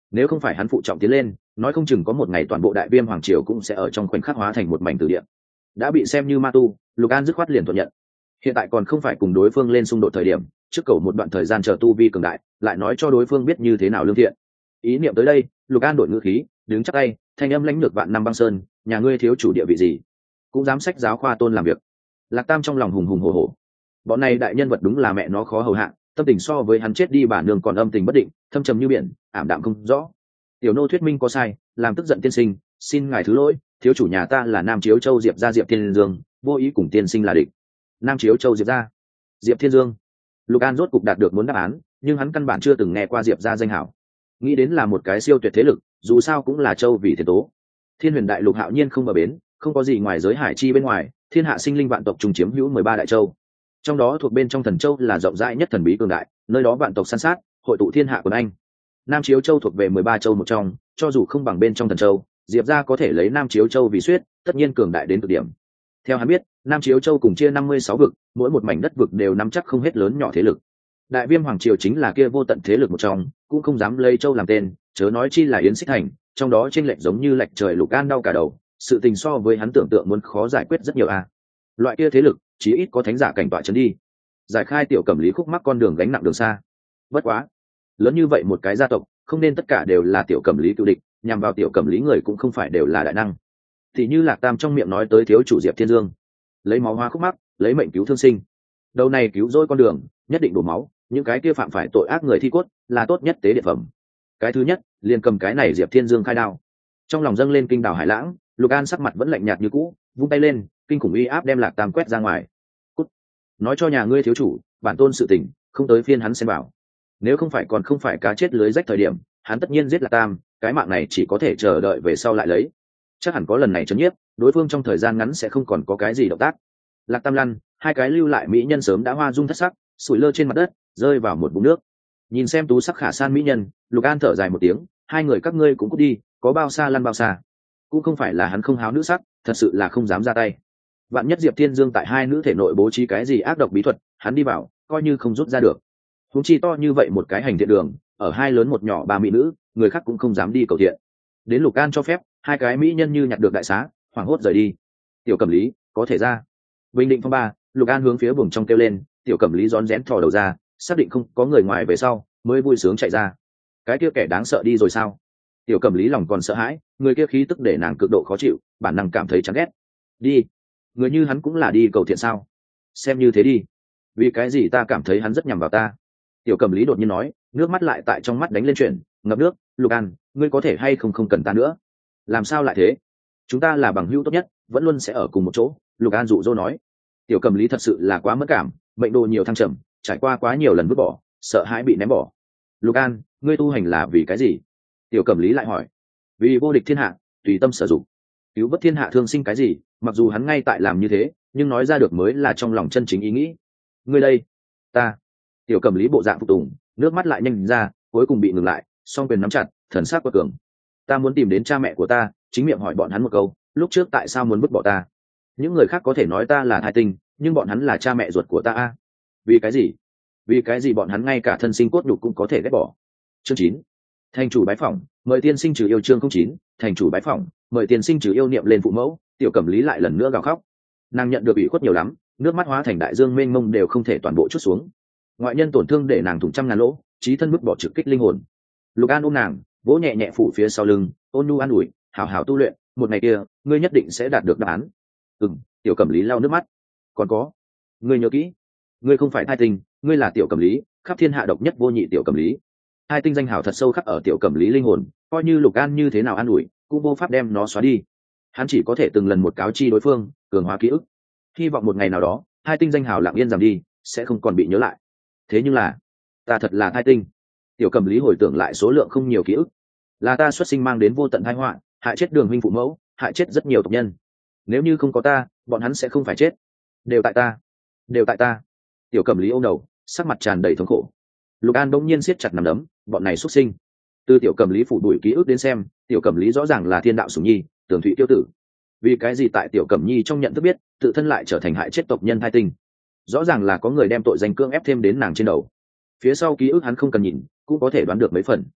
nếu không phải hắn phụ trọng tiến lên, nói không chừng có một ngày toàn bộ đại viêm hoàng triều cũng sẽ ở trong khoảnh khắc hóa thành một mảnh từ địa. Đã bị xem như ma tu, Lục An dứt khoát liền thuận nhận. Hiện tại còn không phải cùng đối phương lên xung đột thời điểm, trước cầu một đoạn thời gian chờ tu vi cường đại, lại nói cho đối phương biết như thế nào lương thiện. Ý niệm tới đây, Lục An đổi ngữ khí, đứng chắp tay, thanh âm lãnh lược vạn năm băng sơn, nhà ngươi thiếu chủ địa vị gì, cũng dám sách giáo khoa tôn làm việc. Lạc Tam trong lòng hùng hùng hổ hổ. Bọn này đại nhân vật đúng là mẹ nó khó hầu hạ, tâm tình so với hắn chết đi bản nương còn âm tình bất định, thâm trầm như biển, ảm đạm không rõ. Tiểu nô thuyết minh có sai, làm tức giận tiên sinh, xin ngài thứ lỗi, thiếu chủ nhà ta là Nam Chiếu Châu Diệp gia Diệp Thiên Dương, vô ý cùng tiên sinh là địch. Nam Chiếu Châu Diệp gia, Diệp Thiên Dương. Lục An rốt cục đạt được muốn đáp án, nhưng hắn căn bản chưa từng nghe qua Diệp gia danh hảo. Nghĩ đến là một cái siêu tuyệt thế lực, dù sao cũng là châu vì thiên tố. Thiên Huyền Đại Lục hạo nhiên không bờ bến, không có gì ngoài giới hải chi bên ngoài, thiên hạ sinh linh vạn tộc trùng chiếm hữu mười ba đại châu. Trong đó thuộc bên trong Thần Châu là rộng rãi nhất thần bí cường đại, nơi đó vạn tộc san sát, hội tụ thiên hạ quần anh. Nam Chiếu Châu thuộc về mười ba châu một trong, cho dù không bằng bên trong Thần Châu, Diệp gia có thể lấy Nam Chiếu Châu vì suyết, tất nhiên cường đại đến cực điểm. Theo hắn biết, Nam Chiếu Châu cùng chia năm mươi sáu vực, mỗi một mảnh đất vực đều nắm chắc không hết lớn nhỏ thế lực. Đại Viêm hoàng triều chính là kia vô tận thế lực một trong, cũng không dám lấy châu làm tên, chớ nói chi là Yến Xích Thành, trong đó chênh lệch giống như lệch trời. Lục An đau cả đầu, sự tình so với hắn tưởng tượng muốn khó giải quyết rất nhiều a. Loại kia thế lực, chí ít có thánh giả cảnh tọa trấn đi, giải khai Tiểu Cẩm Lý khúc mắc con đường gánh nặng đường xa. Bất quá, lớn như vậy một cái gia tộc, không nên tất cả đều là Tiểu Cẩm Lý cựu địch, nhằm vào Tiểu Cẩm Lý người cũng không phải đều là đại năng. Thì như Lạc Tam trong miệng nói tới thiếu chủ Diệp Thiên Dương, lấy máu hóa khúc mắc, lấy mệnh cứu thương sinh. Đầu này cứu rỗi con đường, nhất định đổ máu, những cái kia phạm phải tội ác người thi cốt, là tốt nhất tế địa phẩm. Cái thứ nhất, liền cầm cái này Diệp Thiên Dương khai đao. Trong lòng dâng lên kinh đảo hải lãng, Lục An sắc mặt vẫn lạnh nhạt như cũ, vung tay lên, kinh khủng uy áp đem Lạc Tam quét ra ngoài. Cút. Nói cho nhà ngươi thiếu chủ, bản tôn sự tình, không tới phiên hắn xem bảo. Nếu không phải còn không phải cá chết lưới rách thời điểm, hắn tất nhiên giết Lạc Tam, cái mạng này chỉ có thể chờ đợi về sau lại lấy. Chắc hẳn có lần này chấn nhiếp, đối phương trong thời gian ngắn sẽ không còn có cái gì động tác. Lạc Tam lăn, hai cái lưu lại mỹ nhân sớm đã hoa dung thất sắc, sủi lơ trên mặt đất, rơi vào một bụng nước. Nhìn xem tú sắc khả san mỹ nhân, Lục An thở dài một tiếng, hai người các ngươi cũng cút đi, có bao xa lăn bao xa. Cũng không phải là hắn không háo nữ sắc, thật sự là không dám ra tay. Vạn nhất Diệp Thiên Dương tại hai nữ thể nội bố trí cái gì ác độc bí thuật, hắn đi vào, coi như không rút ra được. Huống chi to như vậy một cái hành thiện đường, ở hai lớn một nhỏ ba mỹ nữ, người khác cũng không dám đi cầu thiện. Đến Lục An cho phép, hai cái mỹ nhân như nhặt được đại xá, hoảng hốt rời đi. Tiểu Cẩm Lý, có thể ra. Bình định phong ba, Lục An hướng phía buồng trong kêu lên, Tiểu Cẩm Lý rón rén thò đầu ra, xác định không có người ngoài về sau, mới vui sướng chạy ra. Cái kia kẻ đáng sợ đi rồi sao? Tiểu Cẩm Lý lòng còn sợ hãi, người kia khí tức để nàng cực độ khó chịu, bản năng cảm thấy chán ghét. Đi, người như hắn cũng là đi cầu thiện sao? Xem như thế đi. Vì cái gì ta cảm thấy hắn rất nhằm vào ta? Tiểu Cẩm Lý đột nhiên nói, nước mắt lại tại trong mắt đánh lên chuyển, ngập nước. Lục An, ngươi có thể hay không không cần ta nữa? Làm sao lại thế? Chúng ta là bằng hữu tốt nhất, vẫn luôn sẽ ở cùng một chỗ. Lục An dụ dỗ nói. Tiểu Cẩm Lý thật sự là quá mất cảm, mệnh đồ nhiều thăng trầm, trải qua quá nhiều lần vứt bỏ, sợ hãi bị ném bỏ. Lục An, ngươi tu hành là vì cái gì? Tiểu Cẩm Lý lại hỏi. Vì vô địch thiên hạ, tùy tâm sử dụng, cứu vớt thiên hạ thương sinh cái gì, mặc dù hắn ngay tại làm như thế, nhưng nói ra được mới là trong lòng chân chính ý nghĩ. Ngươi đây, ta. Tiểu Cẩm Lý bộ dạng phục tùng, nước mắt lại nhanh ra, cuối cùng bị ngừng lại, song quyền nắm chặt, thần sắc quật cường. Ta muốn tìm đến cha mẹ của ta, chính miệng hỏi bọn hắn một câu, lúc trước tại sao muốn vứt bỏ ta? Những người khác có thể nói ta là thai tinh, nhưng bọn hắn là cha mẹ ruột của ta a. Vì cái gì? Vì cái gì bọn hắn ngay cả thân sinh cốt nhục cũng có thể ghét bỏ? Chương chín, thành chủ bái phỏng, mời tiên sinh trừ yêu. Chương không chín, thành chủ bái phỏng, mời tiên sinh trừ yêu. Niệm lên phụ mẫu, Tiểu Cẩm Lý lại lần nữa gào khóc. Nàng nhận được ủy khuất nhiều lắm, nước mắt hóa thành đại dương mênh mông đều không thể toàn bộ chút xuống. Ngoại nhân tổn thương để nàng thủng trăm ngàn lỗ, trí thân vứt bỏ trực kích linh hồn. Lục An ôm nàng, vỗ nhẹ nhẹ phủ phía sau lưng, ôn nhu an ủi, hảo hảo tu luyện, một ngày kia ngươi nhất định sẽ đạt được đáp án. Ừm. Tiểu Cẩm Lý lau nước mắt. Còn có, ngươi nhớ kỹ, ngươi không phải thai tinh, ngươi là Tiểu Cẩm Lý, khắp thiên hạ độc nhất vô nhị Tiểu Cẩm Lý. Hai tinh danh hào thật sâu khắc ở Tiểu Cẩm Lý linh hồn, coi như Lục An như thế nào an ủi, cũng vô pháp đem nó xóa đi. Hắn chỉ có thể từng lần một cáo chi đối phương, cường hóa ký ức. Hy vọng một ngày nào đó, hai tinh danh hào lặng yên giảm đi, sẽ không còn bị nhớ lại. Thế nhưng là, ta thật là thai tinh. Tiểu Cẩm Lý hồi tưởng lại số lượng không nhiều ký ức, là ta xuất sinh mang đến vô tận tai họa, hại chết Đường huynh phụ mẫu, hại chết rất nhiều tộc nhân. Nếu như không có ta, bọn hắn sẽ không phải chết. Đều tại ta, đều tại ta. Tiểu Cẩm Lý ôm đầu, sắc mặt tràn đầy thống khổ. Lục An bỗng nhiên siết chặt nắm đấm, bọn này xuất sinh. Từ Tiểu Cẩm Lý phủ đuổi ký ức đến xem, Tiểu Cẩm Lý rõ ràng là thiên đạo sủng nhi, Tường Thụy tiêu tử. Vì cái gì tại Tiểu Cẩm Nhi trong nhận thức biết, tự thân lại trở thành hại chết tộc nhân thai tinh? Rõ ràng là có người đem tội danh cưỡng ép thêm đến nàng trên đầu. Phía sau ký ức hắn không cần nhìn, cũng có thể đoán được mấy phần.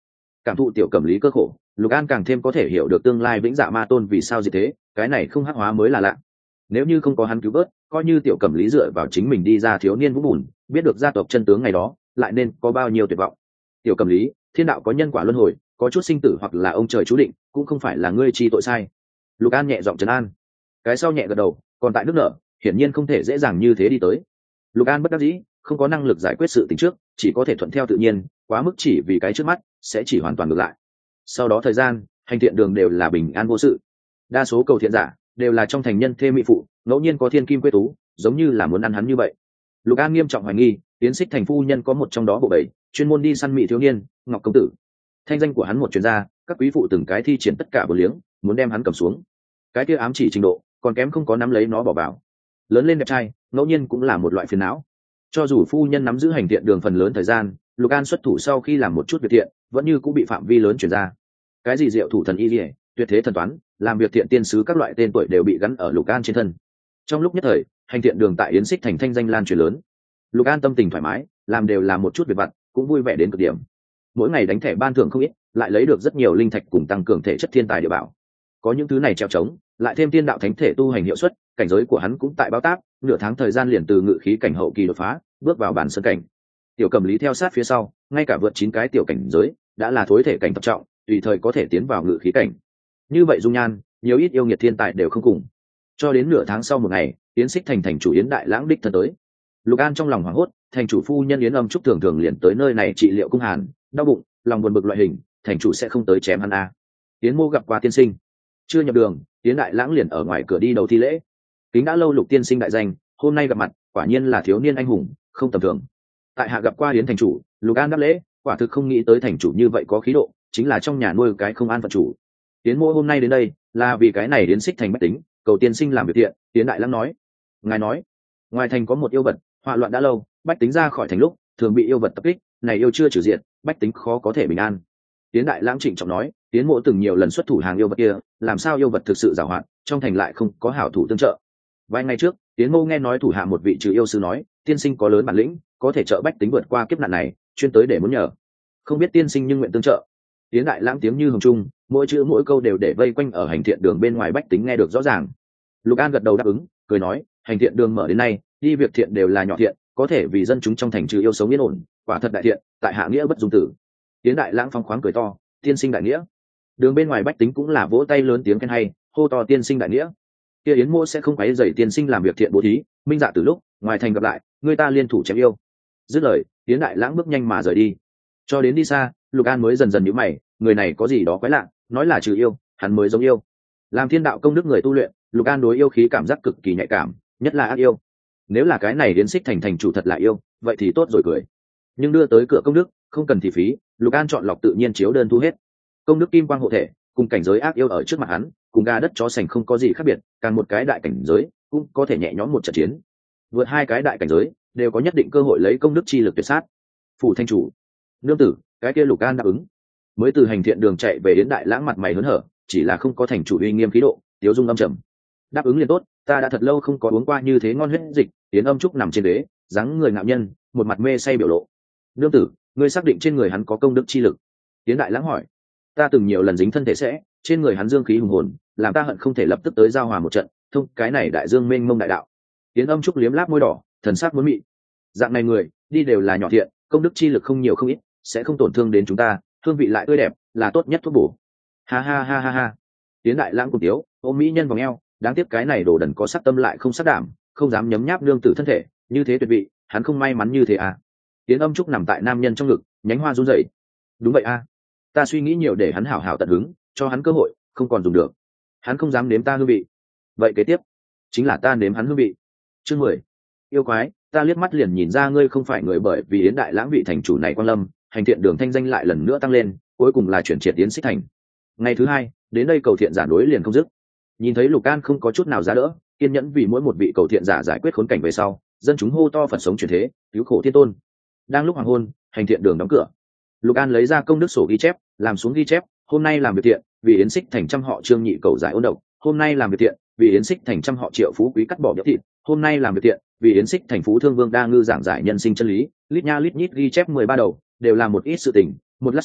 Cảm thụ tiểu cẩm lý cơ khổ, Lục An càng thêm có thể hiểu được tương lai vĩnh dạ ma tôn vì sao gì thế, cái này không hắc hóa mới là lạ. Nếu như không có hắn cứu vớt, coi như tiểu cẩm lý dựa vào chính mình đi ra thiếu niên vũ bùn, biết được gia tộc chân tướng ngày đó, lại nên có bao nhiêu tuyệt vọng. Tiểu cẩm lý, thiên đạo có nhân quả luân hồi, có chút sinh tử hoặc là ông trời chú định, cũng không phải là ngươi chi tội sai. Lục An nhẹ giọng trấn an. Cái sau nhẹ gật đầu, còn tại nước nở, hiển nhiên không thể dễ dàng như thế đi tới. Lục An bất đắc dĩ, không có năng lực giải quyết sự tình trước, chỉ có thể thuận theo tự nhiên, quá mức chỉ vì cái trước mắt, sẽ chỉ hoàn toàn ngược lại. Sau đó thời gian, hành thiện đường đều là bình an vô sự. Đa số cầu thiện giả đều là trong thành nhân thê mỹ phụ, ngẫu nhiên có thiên kim quê tú, giống như là muốn ăn hắn như vậy. Lục An nghiêm trọng hoài nghi, tiến xích thành phu nhân có một trong đó bộ bảy, chuyên môn đi săn mỹ thiếu niên, Ngọc công tử. Thanh danh của hắn một chuyên gia, các quý phụ từng cái thi triển tất cả bờ liếng, muốn đem hắn cầm xuống. Cái kia ám chỉ trình độ, còn kém không có nắm lấy nó bỏ vào. Lớn lên đẹp trai, ngẫu nhiên cũng là một loại phiền não. Cho dù phu nhân nắm giữ hành thiện đường phần lớn thời gian, Lục An xuất thủ sau khi làm một chút việc thiện, vẫn như cũng bị phạm vi lớn chuyển ra. Cái gì diệu thủ thần y liễu, tuyệt thế thần toán, làm việc thiện tiên sứ các loại tên tuổi đều bị gắn ở Lục An trên thân. Trong lúc nhất thời, hành thiện đường tại Yến Xích thành thanh danh lan truyền lớn. Lục An tâm tình thoải mái, làm đều là một chút việc vặt, cũng vui vẻ đến cực điểm. Mỗi ngày đánh thẻ ban thưởng không ít, lại lấy được rất nhiều linh thạch cùng tăng cường thể chất thiên tài địa bảo. Có những thứ này treo trống, lại thêm tiên đạo thánh thể tu hành hiệu suất, cảnh giới của hắn cũng tại báo táp, nửa tháng thời gian liền từ ngự khí cảnh hậu kỳ đột phá, bước vào bản sơn cảnh. Tiểu Cầm Lý theo sát phía sau, ngay cả vượt chín cái tiểu cảnh giới, đã là thối thể cảnh tập trọng, tùy thời có thể tiến vào ngự khí cảnh. Như vậy dung nhan, nhiều ít yêu nghiệt thiên tài đều không cùng. Cho đến nửa tháng sau một ngày, Yến Xích thành thành chủ Yến Đại Lãng đích thân tới. Lục An trong lòng hoảng hốt, thành chủ phu nhân Yến Âm Trúc thường thường liền tới nơi này trị liệu cung hàn, đau bụng, lòng buồn bực loại hình, thành chủ sẽ không tới chém hắn a. Yến Mô gặp qua tiên sinh. Chưa nhập đường, Yến Đại Lãng liền ở ngoài cửa đi đầu thi lễ. Kính đã lâu Lục tiên sinh đại danh, hôm nay gặp mặt, quả nhiên là thiếu niên anh hùng, không tầm thường. Tại hạ gặp qua Yến thành chủ, Lục An đáp lễ, quả thực không nghĩ tới thành chủ như vậy có khí độ, chính là trong nhà nuôi cái không an phận chủ. Yến Mô hôm nay đến đây, là vì cái này Yến Xích thành bách tính, cầu tiên sinh làm việc thiện. Yến Đại Lãng nói. Ngài nói, ngoài thành có một yêu vật, họa loạn đã lâu, bách tính ra khỏi thành lúc thường bị yêu vật tập kích, này yêu chưa trừ diện, bách tính khó có thể bình an. Yến Đại Lãng trịnh trọng nói, Yến Mộ từng nhiều lần xuất thủ hàng yêu vật kia, làm sao yêu vật thực sự giàu hạn, trong thành lại không có hảo thủ tương trợ. Vài ngày trước, Yến Mộ nghe nói thủ hạ một vị trừ yêu sư nói, tiên sinh có lớn bản lĩnh, có thể trợ bách tính vượt qua kiếp nạn này, chuyên tới để muốn nhờ. Không biết tiên sinh nhưng nguyện tương trợ. Yến Đại Lãng tiếng như hồng trung, mỗi chữ mỗi câu đều để vây quanh ở hành thiện đường bên ngoài bách tính nghe được rõ ràng. Lục An gật đầu đáp ứng, cười nói, hành thiện đường mở đến nay, đi việc thiện đều là nhỏ thiện, có thể vì dân chúng trong thành trừ yêu sống yên ổn, quả thật đại thiện, tại hạ nghĩa bất dung tử. Yến Đại Lãng phong khoáng cười to, tiên sinh đại nghĩa. Đường bên ngoài bách tính cũng là vỗ tay lớn tiếng khen hay, hô to tiên sinh đại nghĩa. Kia Yến Mộ sẽ không quấy rầy tiên sinh làm việc thiện bố thí, minh dạ từ lúc ngoài thành gặp lại, người ta liên thủ chém yêu. Dứt lời, Yến Đại Lãng bước nhanh mà rời đi. Cho đến đi xa, Lục An mới dần dần nhíu mày, người này có gì đó quái lạ, nói là trừ yêu, hắn mới giống yêu. Làm thiên đạo công đức người tu luyện, Lục An đối yêu khí cảm giác cực kỳ nhạy cảm, nhất là ác yêu. Nếu là cái này Yến Xích thành thành chủ thật là yêu, vậy thì tốt rồi cười. Nhưng đưa tới cửa công đức, không cần thì phí, Lục An chọn lọc tự nhiên chiếu đơn thu hết. Công đức kim quang hộ thể, cùng cảnh giới ác yêu ở trước mặt hắn, cùng ga đất chó sành không có gì khác biệt, càng một cái đại cảnh giới, cũng có thể nhẹ nhõm một trận chiến. Vượt hai cái đại cảnh giới, đều có nhất định cơ hội lấy công đức chi lực tuyệt sát. Phủ thanh chủ, nương tử, cái kia Lục An đáp ứng. Mới từ hành thiện đường chạy về đến Đại Lãng mặt mày hớn hở, chỉ là không có thành chủ uy nghiêm khí độ, tiếu dung âm trầm. Đáp ứng liền tốt, ta đã thật lâu không có uống qua như thế ngon huyết dịch. Yến Âm Trúc nằm trên ghế, dáng người ngạo nhân, một mặt mê say biểu lộ. Nương tử, ngươi xác định trên người hắn có công đức chi lực? Yến Đại Lãng hỏi. Ta từng nhiều lần dính thân thể sẽ, trên người hắn dương khí hùng hồn, làm ta hận không thể lập tức tới giao hòa một trận, thông cái này đại dương mênh mông đại đạo. Yến Âm Trúc liếm láp môi đỏ, thần sắc muốn mị. Dạng này người, đi đều là nhỏ thiện, công đức chi lực không nhiều không ít, sẽ không tổn thương đến chúng ta, hương vị lại tươi đẹp, là tốt nhất thuốc bổ. Ha ha ha ha ha. Yến Đại Lãng cùng tiếu, ôm mỹ nhân vòng eo, đáng tiếc cái này đồ đần có sắc tâm lại không sắc đảm, không dám nhấm nháp nương tử thân thể, như thế tuyệt vị, hắn không may mắn như thế à? Yến Âm Trúc nằm tại nam nhân trong ngực, nhánh hoa run rẩy. Đúng vậy a, ta suy nghĩ nhiều để hắn hảo hảo tận hứng, cho hắn cơ hội, không còn dùng được. Hắn không dám nếm ta hương vị. Vậy kế tiếp, chính là ta nếm hắn hương vị. Chương mười. Yêu quái, ta liếc mắt liền nhìn ra ngươi không phải người, bởi vì Yến Đại Lãng vị thành chủ này quan lâm, hành thiện đường thanh danh lại lần nữa tăng lên, cuối cùng là chuyển triệt Yến Xích thành. Ngày thứ hai, đến đây cầu thiện giả đối liền không dứt. Nhìn thấy Lục An không có chút nào giá đỡ, kiên nhẫn vì mỗi một vị cầu thiện giả giải quyết khốn cảnh về sau, dân chúng hô to Phật sống chuyển thế, cứu khổ thiên tôn. Đang lúc hoàng hôn, hành thiện đường đóng cửa. Lục An lấy ra công đức sổ ghi chép, làm xuống ghi chép, hôm nay làm việc thiện, vì Yến Xích thành trăm họ Trương Nhị cầu giải ôn độc, hôm nay làm việc thiện, vì Yến Xích thành trăm họ Triệu Phú Quý cắt bỏ béo thịt, hôm nay làm việc thiện, vì Yến Xích thành Phú Thương Vương đa ngư giảng giải nhân sinh chân lý, lít nha lít nhít ghi chép mười ba đầu, đều là một ít sự tình. Một lát sau,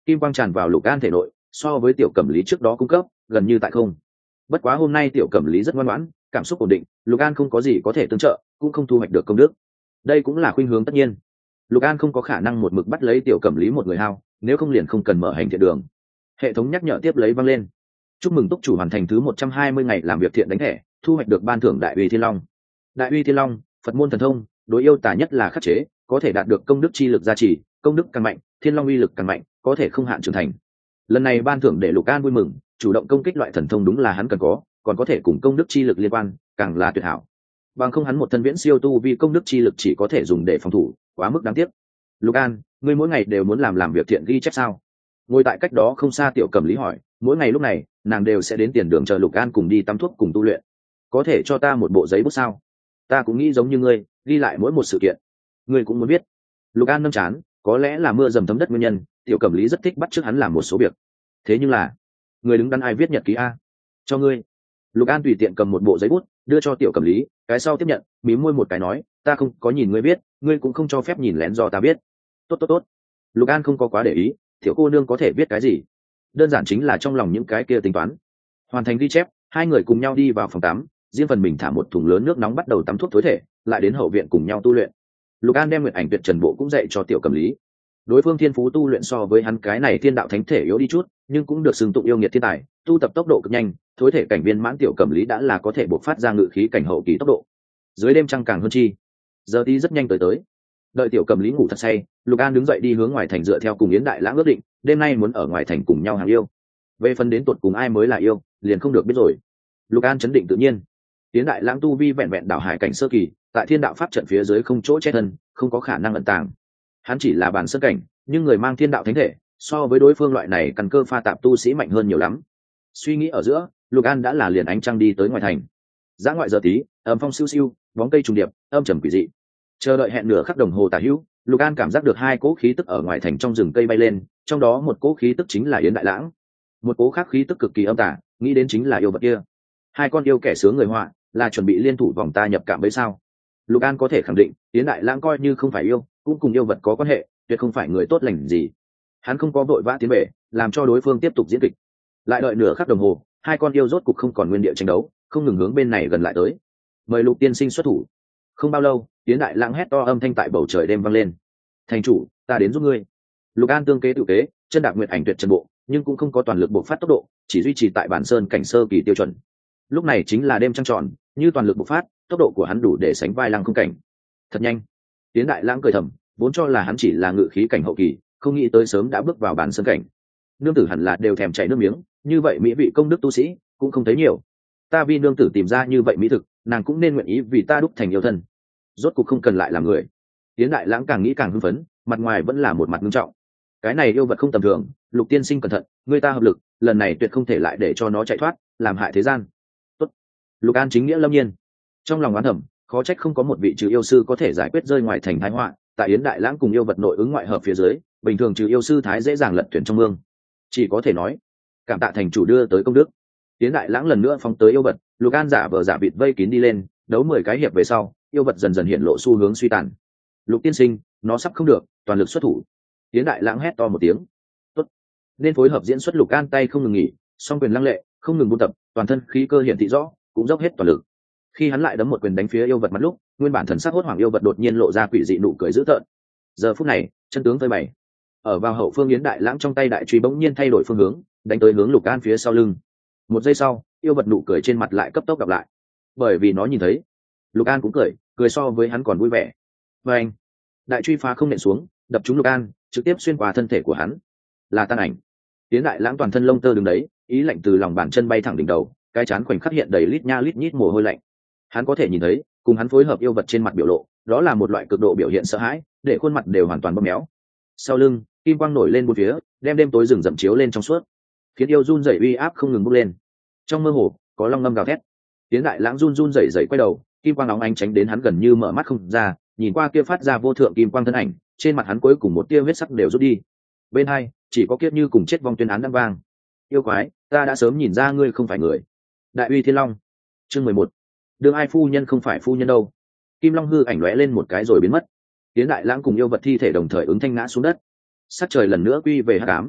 kim quang tràn vào Lục An thể nội, so với tiểu cẩm lý trước đó cung cấp gần như tại không. Bất quá hôm nay tiểu cẩm lý rất ngoan ngoãn, cảm xúc ổn định, Lục An không có gì có thể tương trợ, cũng không thu hoạch được công đức. Đây cũng là khuynh hướng tất nhiên. Lục An không có khả năng một mực bắt lấy tiểu cẩm lý một người hao, nếu không liền không cần mở hành thiện đường. Hệ thống nhắc nhở tiếp lấy vang lên. Chúc mừng túc chủ hoàn thành thứ một trăm hai mươi ngày làm việc thiện đánh thẻ, thu hoạch được ban thưởng Đại Uy Thiên Long. Đại Uy Thiên Long, Phật môn thần thông, đối yêu tà nhất là khắc chế, có thể đạt được công đức chi lực gia trì, công đức càng mạnh, Thiên Long uy lực càng mạnh, có thể không hạn trưởng thành. Lần này ban thưởng để Lục An vui mừng, chủ động công kích loại thần thông đúng là hắn cần có, còn có thể cùng công đức chi lực liên quan, càng là tuyệt hảo. Bằng không hắn một thân viễn siêu tu vì công đức chi lực chỉ có thể dùng để phòng thủ, quá mức đáng tiếc. Lục An, ngươi mỗi ngày đều muốn làm làm việc thiện ghi chép sao? Ngồi tại cách đó không xa tiểu cẩm lý hỏi, mỗi ngày lúc này nàng đều sẽ đến tiền đường chờ Lục An cùng đi tắm thuốc cùng tu luyện. Có thể cho ta một bộ giấy bút sao? Ta cũng nghĩ giống như ngươi, ghi lại mỗi một sự kiện. Ngươi cũng muốn biết. Lục An nâng chán, có lẽ là mưa dầm thấm đất nguyên nhân, tiểu cẩm lý rất thích bắt chước hắn làm một số việc. Thế nhưng là, người đứng đắn ai viết nhật ký a? Cho ngươi. Lục An tùy tiện cầm một bộ giấy bút đưa cho tiểu cẩm lý, cái sau tiếp nhận, mím môi một cái nói, ta không có nhìn ngươi biết, ngươi cũng không cho phép nhìn lén do ta biết. Tốt tốt tốt. Lục An không có quá để ý, tiểu cô nương có thể biết cái gì, đơn giản chính là trong lòng những cái kia tính toán. Hoàn thành ghi chép, hai người cùng nhau đi vào phòng tắm, riêng phần mình thả một thùng lớn nước nóng bắt đầu tắm thuốc tối thể, lại đến hậu viện cùng nhau tu luyện. Lục An đem Nguyệt Ảnh Tuyệt Trần Bộ cũng dạy cho tiểu cẩm lý. Đối phương thiên phú tu luyện so với hắn cái này thiên đạo thánh thể yếu đi chút, nhưng cũng được xưng tụng yêu nghiệt thiên tài, tu tập tốc độ cực nhanh, thối thể cảnh viên mãn tiểu cẩm lý đã là có thể bộc phát ra ngự khí cảnh hậu kỳ tốc độ. Dưới đêm trăng càng hơn chi, giờ tí rất nhanh tới tới. Đợi tiểu cẩm lý ngủ thật say, Lục An đứng dậy đi hướng ngoài thành dựa theo cùng Yến Đại Lãng ước định, đêm nay muốn ở ngoài thành cùng nhau hàng yêu. Về phần đến tuột cùng ai mới là yêu, liền không được biết rồi. Lục An chấn định tự nhiên. Yến Đại Lãng tu vi vẹn vẹn đảo hải cảnh sơ kỳ, tại thiên đạo pháp trận phía dưới không chỗ che thân, không có khả năng ẩn tàng. Hắn chỉ là bản sơ cảnh, nhưng người mang thiên đạo thánh thể, so với đối phương loại này căn cơ pha tạp tu sĩ mạnh hơn nhiều lắm. Suy nghĩ ở giữa, Lục An đã là liền ánh trăng đi tới ngoài thành. Giã ngoại giờ tí, âm phong siêu siêu, bóng cây trùng điệp, âm trầm quỷ dị. Chờ đợi hẹn nửa khắc đồng hồ tả hữu, Lục An cảm giác được hai cỗ khí tức ở ngoài thành trong rừng cây bay lên, trong đó một cỗ khí tức chính là Yến Đại Lãng, một cỗ khác khí tức cực kỳ âm tà, nghĩ đến chính là yêu vật kia. Hai con yêu kẻ sướng người họa, là chuẩn bị liên thủ vòng ta nhập cảm với sao? Lục An có thể khẳng định, Yến Đại Lãng coi như không phải yêu, cũng cùng yêu vật có quan hệ, tuyệt không phải người tốt lành gì. Hắn không có vội vã tiến về, làm cho đối phương tiếp tục diễn kịch. Lại đợi nửa khắc đồng hồ, hai con yêu rốt cục không còn nguyên địa tranh đấu, không ngừng hướng bên này gần lại tới. Mời Lục tiên sinh xuất thủ. Không bao lâu, Yến Đại Lãng hét to âm thanh tại bầu trời đêm vang lên. Thành chủ, ta đến giúp ngươi. Lục An tương kế tự kế, chân đạp Nguyệt Ảnh Tuyệt Trần Bộ, nhưng cũng không có toàn lực bộc phát tốc độ, chỉ duy trì tại bản sơn cảnh sơ kỳ tiêu chuẩn. Lúc này chính là đêm trăng tròn, như toàn lực bộc phát, tốc độ của hắn đủ để sánh vai Lăng Không cảnh. Thật nhanh. Yến Đại Lãng cười thầm, vốn cho là hắn chỉ là ngự khí cảnh hậu kỳ, không nghĩ tới sớm đã bước vào bản sơn cảnh. Nương tử hẳn là đều thèm chảy nước miếng, như vậy mỹ vị công đức tu sĩ cũng không thấy nhiều. Ta vì nương tử tìm ra như vậy mỹ thực, nàng cũng nên nguyện ý vì ta đúc thành yêu thân. Rốt cục không cần lại làm người. Yến Đại Lãng càng nghĩ càng hưng phấn, mặt ngoài vẫn là một mặt nghiêm trọng. Cái này yêu vật không tầm thường, Lục tiên sinh cẩn thận, người ta hợp lực, lần này tuyệt không thể lại để cho nó chạy thoát, làm hại thế gian. Tốt. Lục An chính nghĩa lâm nhiên. Trong lòng oán thầm, khó trách không có một vị trừ yêu sư có thể giải quyết rơi ngoài thành thái họa, tại Yến Đại Lãng cùng yêu vật nội ứng ngoại hợp phía dưới, bình thường trừ yêu sư thái dễ dàng lật thuyền trong mương. Chỉ có thể nói, cảm tạ thành chủ đưa tới công đức. Yến Đại Lãng lần nữa phóng tới yêu vật, Lục An giả vờ giả vịt vây kín đi lên, đấu mười cái hiệp về sau, yêu vật dần dần hiện lộ xu hướng suy tàn. Lục tiên sinh, nó sắp không được, toàn lực xuất thủ. Yến Đại Lãng hét to một tiếng. Tốt. Nên phối hợp diễn xuất. Lục An tay không ngừng nghỉ, song quyền lăng lệ, không ngừng buôn tập, toàn thân khí cơ hiện thị rõ, cũng dốc hết toàn lực. Khi hắn lại đấm một quyền đánh phía yêu vật mặt lúc, nguyên bản thần sắc hốt hoảng yêu vật đột nhiên lộ ra quỷ dị nụ cười dữ tợn. Giờ phút này, chân tướng phơi bày. Ở vào hậu phương Yến Đại Lãng trong tay đại truy bỗng nhiên thay đổi phương hướng, đánh tới hướng Lục An phía sau lưng. Một giây sau, yêu vật nụ cười trên mặt lại cấp tốc gặp lại, bởi vì nó nhìn thấy. Lục An cũng cười, cười so với hắn còn vui vẻ. Và anh, đại truy phá không nện xuống, đập trúng Lục An, trực tiếp xuyên qua thân thể của hắn. Là tan ảnh. Yến Đại Lãng toàn thân lông tơ đứng đấy, ý lạnh từ lòng bàn chân bay thẳng đỉnh đầu, cái chán khoảnh khắc hiện đầy lít nha lít nhít mồ hôi lạnh. Hắn có thể nhìn thấy, cùng hắn phối hợp yêu vật trên mặt biểu lộ, đó là một loại cực độ biểu hiện sợ hãi, để khuôn mặt đều hoàn toàn bóp méo. Sau lưng, kim quang nổi lên bốn phía, đem đêm tối rừng rậm chiếu lên trong suốt, khiến yêu run rẩy uy áp không ngừng bốc lên. Trong mơ hồ, có long ngâm gào thét. Yến Đại Lãng run run rẩy rẩy quay đầu, kim quang nóng ánh tránh đến hắn gần như mở mắt không ra, nhìn qua kia phát ra vô thượng kim quang thân ảnh, trên mặt hắn cuối cùng một tia huyết sắc đều rút đi. Bên hai, chỉ có kiếp như cùng chết vong tuyên án đang vang. Yêu quái, ta đã sớm nhìn ra ngươi không phải người. Đại Uy Thiên Long. Chương mười một. Đương ai phu nhân không phải phu nhân đâu. Kim Long hư ảnh lóe lên một cái rồi biến mất. Yến Đại Lãng cùng yêu vật thi thể đồng thời ứng thanh ngã xuống đất. Sắc trời lần nữa quy về hắc ám.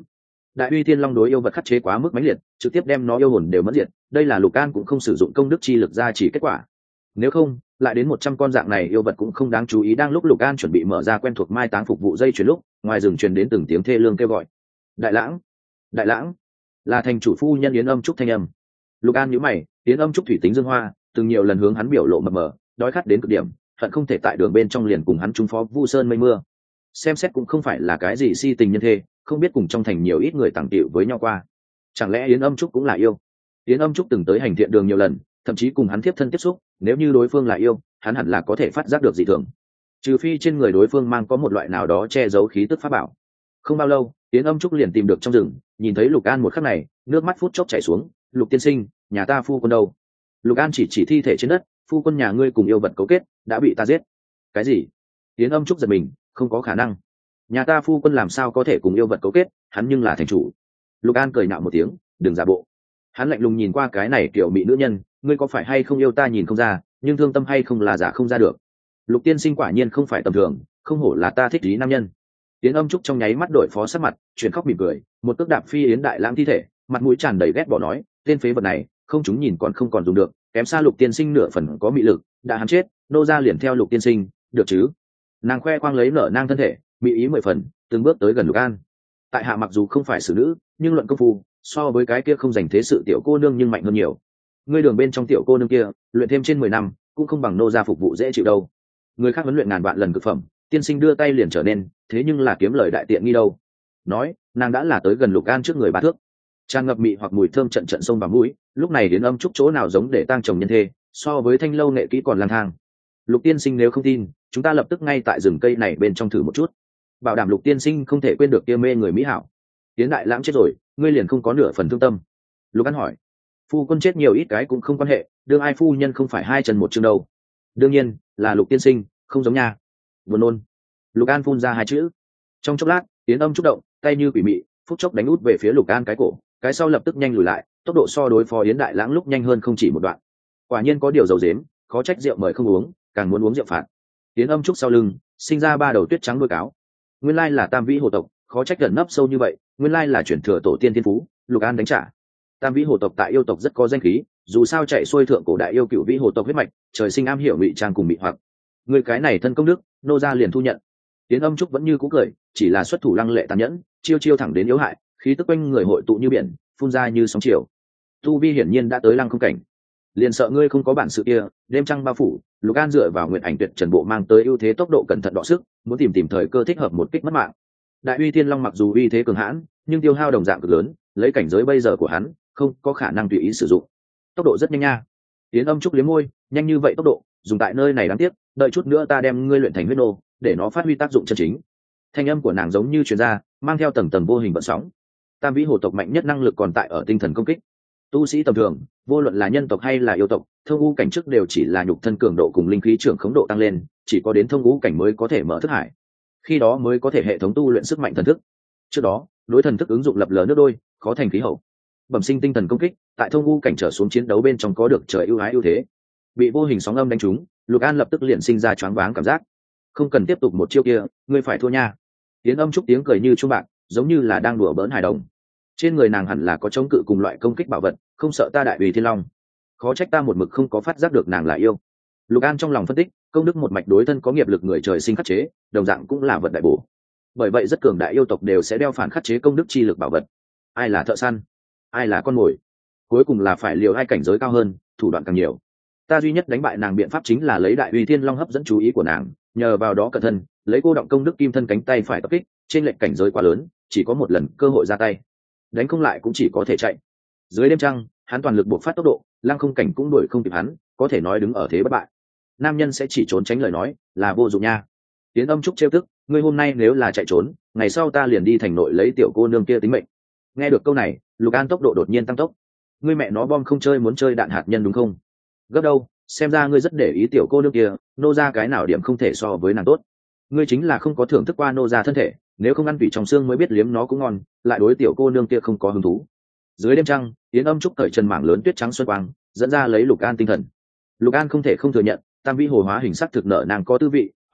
Đại uy thiên long đối yêu vật khắc chế quá mức mãnh liệt, trực tiếp đem nó yêu hồn đều mất diệt, đây là Lục An cũng không sử dụng công đức chi lực ra chỉ kết quả. Nếu không, lại đến một trăm con dạng này yêu vật cũng không đáng chú ý. Đang lúc Lục An chuẩn bị mở ra quen thuộc mai táng phục vụ dây chuyền lúc, ngoài rừng truyền đến từng tiếng thê lương kêu gọi. Đại lãng, đại lãng, là thành chủ phu nhân Yến Âm Trúc thanh âm. Lục An nhíu mày, Yến Âm Trúc thủy tính dương hoa, từng nhiều lần hướng hắn biểu lộ mập mờ, đói khát đến cực điểm, hận không thể tại đường bên trong liền cùng hắn trúng phó Vu Sơn mây mưa. Xem xét cũng không phải là cái gì si tình nhân thê, không biết cùng trong thành nhiều ít người tàng tiệu với nhau qua. Chẳng lẽ Yến Âm Trúc cũng là yêu? Yến Âm Trúc từng tới hành thiện đường nhiều lần, thậm chí cùng hắn tiếp thân tiếp xúc, nếu như đối phương là yêu, hắn hẳn là có thể phát giác được dị thường. Trừ phi trên người đối phương mang có một loại nào đó che giấu khí tức pháp bảo. Không bao lâu, Yến Âm Trúc liền tìm được trong rừng, nhìn thấy Lục An một khắc này, nước mắt phút chốc chảy xuống. Lục tiên sinh, nhà ta phu quân đâu? Lục An chỉ chỉ thi thể trên đất, phu quân nhà ngươi cùng yêu vật cấu kết, đã bị ta giết. Cái gì? Yến Âm Trúc giật mình, không có khả năng. Nhà ta phu quân làm sao có thể cùng yêu vật cấu kết, hắn nhưng là thành chủ. Lục An cười nhạo một tiếng, đừng giả bộ. Hắn lạnh lùng nhìn qua cái này kiểu mỹ nữ nhân, ngươi có phải hay không yêu ta nhìn không ra, nhưng thương tâm hay không là giả không ra được. Lục tiên sinh quả nhiên không phải tầm thường, không hổ là ta thích ý nam nhân. Yến Âm Trúc trong nháy mắt đổi phó sắc mặt, chuyển khóc mỉm cười, một cước đạp phi Yến Đại Lãng thi thể, mặt mũi tràn đầy ghét bỏ nói, tên phế vật này, không chúng nhìn còn không còn dùng được, kém xa Lục tiên sinh nửa phần có mị lực, đã hắn chết, nô gia liền theo Lục tiên sinh, được chứ? Nàng khoe khoang lấy nở nang thân thể, mỹ ý mười phần, từng bước tới gần Lục An. Tại hạ mặc dù không phải xử nữ, nhưng luận công phu, so với cái kia không dành thế sự tiểu cô nương nhưng mạnh hơn nhiều. Ngươi đường bên trong tiểu cô nương kia, luyện thêm trên mười năm, cũng không bằng nô gia phục vụ dễ chịu đâu. Người khác huấn luyện ngàn vạn lần cực phẩm, tiên sinh đưa tay liền trở nên, thế nhưng là kiếm lời đại tiện nghi đâu. Nói, nàng đã là tới gần Lục An trước người ba thước, tràn ngập mị hoặc mùi thơm trận trận sông vào mũi. Lúc này đến Âm Trúc chỗ nào giống để tang chồng nhân thê, so với thanh lâu nghệ kỹ còn lang thang. Lục tiên sinh nếu không tin, chúng ta lập tức ngay tại rừng cây này bên trong thử một chút, bảo đảm Lục tiên sinh không thể quên được kia mê người mỹ hảo. Tiến Đại Lãng chết rồi, ngươi liền không có nửa phần thương tâm? Lục An hỏi. Phu quân chết nhiều ít cái cũng không quan hệ, đương ai phu nhân không phải hai chân một chương đâu. Đương nhiên là Lục tiên sinh, không giống nha. Buồn nôn. Lục An phun ra hai chữ. Trong chốc lát, Tiến Âm Trúc động, tay như quỷ mị, phút chốc đánh út về phía Lục An cái cổ, cái sau lập tức nhanh lùi lại, tốc độ so đối phó Yến Đại Lãng lúc nhanh hơn không chỉ một đoạn. Quả nhiên có điều dầu dếm, khó trách rượu mời không uống, càng muốn uống rượu phạt. Tiến Âm Trúc sau lưng sinh ra ba đầu tuyết trắng đuôi cáo, nguyên lai là Tam Vĩ Hồ tộc, khó trách gần nấp sâu như vậy, nguyên lai là chuyển thừa tổ tiên thiên phú. Lục An đánh trả. Tam Vĩ Hồ tộc tại yêu tộc rất có danh khí, dù sao chạy xuôi thượng cổ đại yêu cựu Vĩ Hồ tộc huyết mạch, trời sinh am hiểu ngụy trang cùng bị hoặc. Người cái này thân công đức, nô gia liền thu nhận. Tiến Âm Trúc vẫn như cũ cười, chỉ là xuất thủ lăng lệ tàn nhẫn, chiêu chiêu thẳng đến yếu hại, khí tức quanh người hội tụ như biển, phun ra như sóng chiều. Tu vi hiển nhiên đã tới lăng không cảnh, liền sợ ngươi không có bản sự kia. Đêm trăng bao phủ, Lục An dựa vào nguyện ảnh tuyệt trần bộ mang tới ưu thế tốc độ cẩn thận đọ sức, muốn tìm tìm thời cơ thích hợp một kích mất mạng. Đại uy thiên long mặc dù uy thế cường hãn, nhưng tiêu hao đồng dạng cực lớn, lấy cảnh giới bây giờ của hắn, không có khả năng tùy ý sử dụng. Tốc độ rất nhanh nha. Tiến Âm Trúc liếm môi, nhanh như vậy tốc độ, dùng tại nơi này đáng tiếc, đợi chút nữa ta đem ngươi luyện thành huyết nô, để nó phát huy tác dụng chân chính. Thanh âm của nàng giống như truyền ra, mang theo tầng tầng vô hình vận sóng. Tam Vĩ Hồ tộc mạnh nhất năng lực còn tại ở tinh thần công kích. Tu sĩ tầm thường, vô luận là nhân tộc hay là yêu tộc, thông ngũ cảnh trước đều chỉ là nhục thân cường độ cùng linh khí trưởng khống độ tăng lên, chỉ có đến thông ngũ cảnh mới có thể mở thức hải, khi đó mới có thể hệ thống tu luyện sức mạnh thần thức. Trước đó, đối thần thức ứng dụng lập lờ nước đôi, khó thành khí hậu. Bẩm sinh tinh thần công kích, tại thông ngũ cảnh trở xuống chiến đấu bên trong có được trời ưu ái ưu thế. Bị vô hình sóng âm đánh trúng, Lục An lập tức liền sinh ra choáng váng cảm giác. Không cần tiếp tục một chiêu kia, ngươi phải thua nha. Tiến Âm Trúc tiếng cười như chuông bạc, giống như là đang đùa bỡn hài đồng. Trên người nàng hẳn là có chống cự cùng loại công kích bảo vật, không sợ ta đại uy thiên long. Khó trách ta một mực không có phát giác được nàng là yêu. Lục An trong lòng phân tích, công đức một mạch đối thân có nghiệp lực người trời sinh khắc chế, đồng dạng cũng là vật đại bổ. Bởi vậy rất cường đại yêu tộc đều sẽ đeo phản khắc chế công đức chi lực bảo vật. Ai là thợ săn, ai là con mồi, cuối cùng là phải liều ai cảnh giới cao hơn, thủ đoạn càng nhiều. Ta duy nhất đánh bại nàng biện pháp chính là lấy đại uy thiên long hấp dẫn chú ý của nàng, nhờ vào đó cẩn thân, lấy cô động công đức kim thân cánh tay phải tập kích, trên lệnh cảnh giới quá lớn, chỉ có một lần cơ hội ra tay, đánh không lại cũng chỉ có thể chạy. Dưới đêm trăng, hắn toàn lực buộc phát tốc độ, lăng không cảnh cũng đuổi không kịp hắn, có thể nói đứng ở thế bất bại. Nam nhân sẽ chỉ trốn tránh lời nói là vô dụng nha. Tiến Âm Trúc trêu tức, ngươi hôm nay nếu là chạy trốn, ngày sau ta liền đi thành nội lấy tiểu cô nương kia tính mệnh. Nghe được câu này, Lục An tốc độ đột nhiên tăng tốc. Ngươi mẹ nó bom không chơi muốn chơi đạn hạt nhân đúng không? Gấp đâu, xem ra ngươi rất để ý tiểu cô nương kia, nô ra cái nào điểm không thể so với nàng tốt. Ngươi chính là không có thưởng thức qua nô ra thân thể, nếu không ăn vị trong xương mới biết liếm nó cũng ngon, lại đối tiểu cô nương kia không có hứng thú. Dưới đêm trăng, Tiến Âm Trúc cởi chân mảng lớn tuyết trắng xuân quang, dẫn ra lấy Lục An tinh thần. Lục An không thể không thừa nhận, Tam Vĩ Hồ hóa hình sắc thực nợ nàng có tư vị,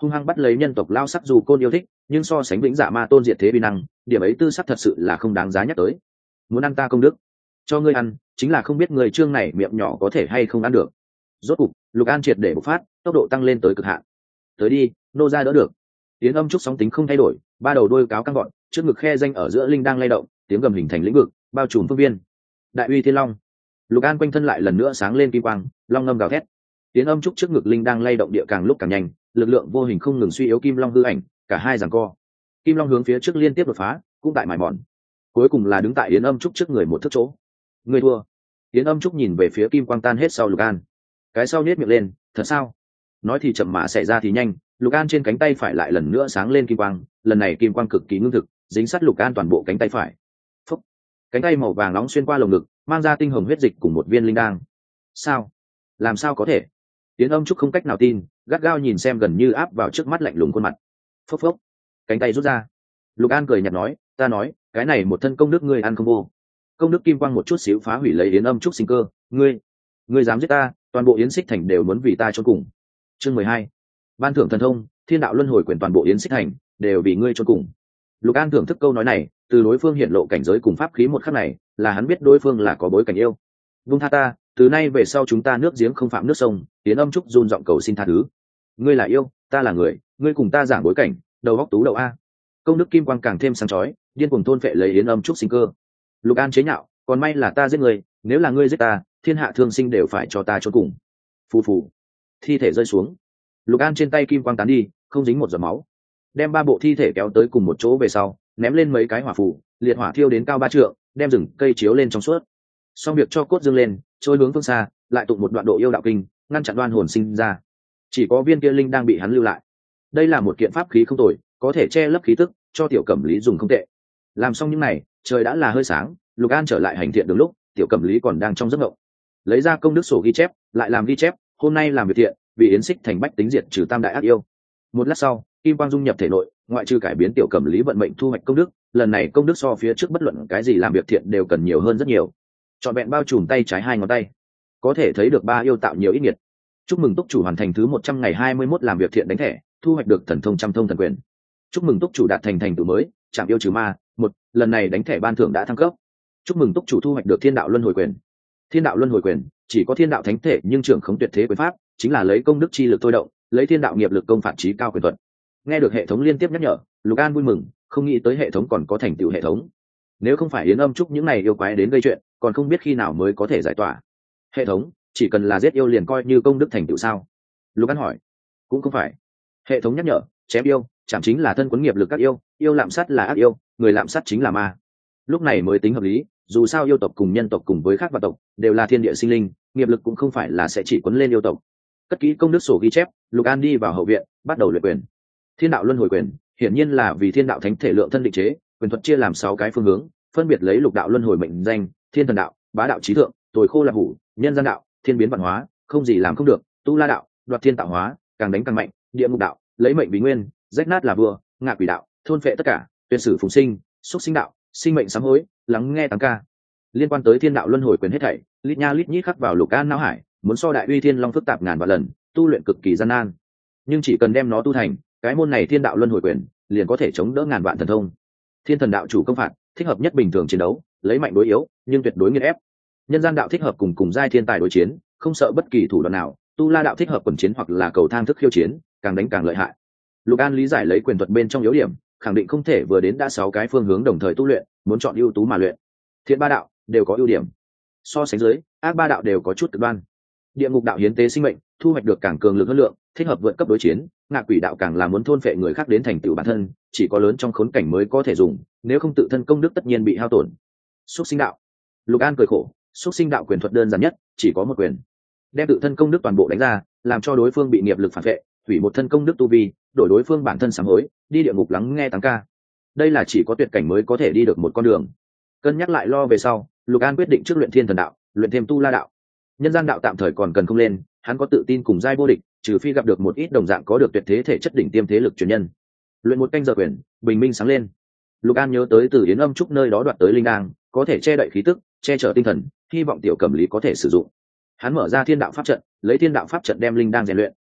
hung hăng bắt lấy nhân tộc lao sắc dù côn yêu thích, nhưng so sánh vĩnh dạ ma tôn diệt thế vi năng, điểm ấy tư sắc thật sự là không đáng giá nhắc tới. Muốn ăn ta công đức, cho ngươi ăn, chính là không biết người trương này miệng nhỏ có thể hay không ăn được. Rốt cục Lục An triệt để bộc phát, tốc độ tăng lên tới cực hạn. Tới đi, nô ra đỡ được. Tiến âm trúc sóng tính không thay đổi, ba đầu đôi cáo căng gọn, trước ngực khe danh ở giữa linh đang lay động, tiếng gầm hình thành lĩnh vực bao trùm phương viên. Đại uy thiên long. Lục An quanh thân lại lần nữa sáng lên kim quang, long ngâm gào thét. Tiến âm trúc trước ngực linh đang lay động địa càng lúc càng nhanh, lực lượng vô hình không ngừng suy yếu kim long hư ảnh, cả hai giằng co. Kim long hướng phía trước liên tiếp đột phá, cũng tại mài mòn. Cuối cùng là đứng tại Yến Âm Trúc trước người một thước chỗ. Người thua. Yến Âm Trúc nhìn về phía kim quang tan hết sau Lục An. Cái sau nhếch miệng lên, thật sao? Nói thì chậm mà xảy ra thì nhanh, Lục An trên cánh tay phải lại lần nữa sáng lên kim quang, lần này kim quang cực kỳ ngưng thực, dính sát Lục An toàn bộ cánh tay phải. Phúc. Cánh tay màu vàng nóng xuyên qua lồng ngực, mang ra tinh hồng huyết dịch cùng một viên linh đang. Sao? Làm sao có thể? Yến Âm Trúc không cách nào tin, gắt gao nhìn xem gần như áp vào trước mắt lạnh lùng khuôn mặt. Phốc phốc. Cánh tay rút ra. Lục An cười nhạt nói, ta nói, cái này một thân công đức ngươi ăn không vô. Công đức kim quang một chút xíu phá hủy lấy Yến Âm Trúc sinh cơ, ngươi, ngươi dám giết ta, toàn bộ Yến Xích Thành đều muốn vì ta chôn cùng. Chương mười hai. Ban thưởng thần thông, Thiên đạo luân hồi quyền toàn bộ Yến Xích Thành đều vì ngươi chôn cùng. Lục An thưởng thức câu nói này, từ đối phương hiện lộ cảnh giới cùng pháp khí một khắc này, là hắn biết đối phương là có bối cảnh yêu. Vung tha ta, từ nay về sau chúng ta nước giếng không phạm nước sông. Yến Âm Trúc run giọng cầu xin tha thứ. Ngươi là yêu, ta là người, ngươi cùng ta giảng bối cảnh, đầu góc tú đầu a. Công đức kim quang càng thêm sáng chói, điên cuồng thôn phệ lấy Yến Âm Trúc sinh cơ. Lục An chế nhạo, còn may là ta giết người, nếu là ngươi giết ta, thiên hạ thương sinh đều phải cho ta chôn cùng. Phù phù, thi thể rơi xuống. Lục An trên tay kim quang tán đi, không dính một giọt máu. Đem ba bộ thi thể kéo tới cùng một chỗ về sau, ném lên mấy cái hỏa phù, liệt hỏa thiêu đến cao ba trượng, đem rừng cây chiếu lên trong suốt. Xong việc cho cốt dương lên, trôi hướng phương xa, lại tụng một đoạn độ yêu đạo kinh, ngăn chặn đoan hồn sinh ra. Chỉ có viên kia linh đang bị hắn lưu lại. Đây là một kiện pháp khí không tồi, có thể che lấp khí tức, cho tiểu cẩm lý dùng không tệ. Làm xong những này, trời đã là hơi sáng, Lục An trở lại hành thiện đường lúc tiểu cẩm lý còn đang trong giấc ngộng. Lấy ra công đức sổ ghi chép, lại làm ghi chép, hôm nay làm việc thiện, vì Yến Xích Thành bách tính diệt trừ tam đại ác yêu. Một lát sau, kim quang dung nhập thể nội, ngoại trừ cải biến tiểu cẩm lý vận mệnh thu hoạch công đức, lần này công đức so phía trước bất luận cái gì làm việc thiện đều cần nhiều hơn rất nhiều. Trọn vẹn bao trùm tay trái hai ngón tay, có thể thấy được ba yêu tạo nhiều ít nghiệt. Chúc mừng túc chủ hoàn thành thứ một trăm ngày hai mươi mốt làm việc thiện đánh thẻ, thu hoạch được thần thông trăm thông thần quyền. Chúc mừng túc chủ đạt thành thành tựu mới, chạm yêu trừ ma một, lần này đánh thẻ ban thưởng đã thăng cấp. Chúc mừng túc chủ thu hoạch được thiên đạo luân hồi quyền. Thiên đạo luân hồi quyền chỉ có thiên đạo thánh thể nhưng trưởng khống tuyệt thế quyền pháp, chính là lấy công đức chi lực thôi động, lấy thiên đạo nghiệp lực công phạt trí cao quyền thuật. Nghe được hệ thống liên tiếp nhắc nhở, Lục An vui mừng, không nghĩ tới hệ thống còn có thành tựu hệ thống. Nếu không phải Yến Âm Trúc những này yêu quái đến gây chuyện, còn không biết khi nào mới có thể giải tỏa. Hệ thống, chỉ cần là giết yêu liền coi như công đức thành tựu sao? Lục An hỏi. Cũng không phải. Hệ thống nhắc nhở, chém yêu chẳng chính là thân quấn nghiệp lực các yêu, yêu lạm sát là ác yêu, người lạm sát chính là ma. Lúc này mới tính hợp lý, dù sao yêu tộc cùng nhân tộc cùng với khác vạn tộc đều là thiên địa sinh linh, nghiệp lực cũng không phải là sẽ chỉ quấn lên yêu tộc. Cất kỹ công đức sổ ghi chép, Lục An đi vào hậu viện, bắt đầu luyện quyền. Thiên đạo luân hồi quyền hiển nhiên là vì thiên đạo thánh thể lượng thân định chế, quyền thuật chia làm sáu cái phương hướng, phân biệt lấy lục đạo luân hồi mệnh danh, thiên thần đạo, bá đạo trí thượng, tồi khô là hủ, nhân gian đạo, thiên biến văn hóa, không gì làm không được, tu la đạo, đoạt thiên tạo hóa, càng đánh càng mạnh, địa ngục đạo, lấy mệnh bí nguyên, rách nát là vừa, ngạ quỷ đạo, thôn phệ tất cả, tuyệt sử phùng sinh, xúc sinh đạo, sinh mệnh sám hối, lắng nghe tăng ca. Liên quan tới thiên đạo luân hồi quyền hết thảy, lít nha lít nhít khắc vào Lục An não hải, muốn so đại uy thiên long phức tạp ngàn vạn lần, tu luyện cực kỳ gian nan. Nhưng chỉ cần đem nó tu thành, cái môn này thiên đạo luân hồi quyền liền có thể chống đỡ ngàn vạn thần thông. Thiên thần đạo chủ công phạt, thích hợp nhất bình thường chiến đấu, lấy mạnh đối yếu, nhưng tuyệt đối nghiền ép. Nhân gian đạo thích hợp cùng cùng giai thiên tài đối chiến, không sợ bất kỳ thủ đoạn nào. Tu la đạo thích hợp quần chiến hoặc là cầu thang thức khiêu chiến, càng đánh càng lợi hại. Lục An lý giải lấy quyền thuật bên trong yếu điểm, khẳng định không thể vừa đến đã sáu cái phương hướng đồng thời tu luyện, muốn chọn ưu tú mà luyện. Thiện ba đạo đều có ưu điểm, so sánh dưới ác ba đạo đều có chút cực đoan. Địa ngục đạo hiến tế sinh mệnh, thu hoạch được càng cường lực hơn lượng, thích hợp vượt cấp đối chiến. Ngạ quỷ đạo càng là muốn thôn phệ người khác đến thành tựu bản thân, chỉ có lớn trong khốn cảnh mới có thể dùng, nếu không tự thân công đức tất nhiên bị hao tổn. Xúc sinh đạo, Lục An cười khổ, xúc sinh đạo quyền thuật đơn giản nhất, chỉ có một quyền, đem tự thân công đức toàn bộ đánh ra, làm cho đối phương bị nghiệp lực phản vệ, hủy một thân công đức tu vi, đổi đối phương bản thân sám hối, đi địa ngục lắng nghe tăng ca. Đây là chỉ có tuyệt cảnh mới có thể đi được một con đường. Cân nhắc lại lo về sau, Lục An quyết định trước luyện thiên thần đạo, luyện thêm tu la đạo. Nhân gian đạo tạm thời còn cần không lên, hắn có tự tin cùng giai vô địch, trừ phi gặp được một ít đồng dạng có được tuyệt thế thể chất đỉnh tiêm thế lực truyền nhân. Luyện một canh giờ quyền, bình minh sáng lên. Lục An nhớ tới từ Yến Âm Trúc nơi đó đoạt tới linh đang, có thể che đậy khí tức, che chở tinh thần, hy vọng tiểu cẩm lý có thể sử dụng. Hắn mở ra thiên đạo pháp trận, lấy thiên đạo pháp trận đem linh đang rèn luyện,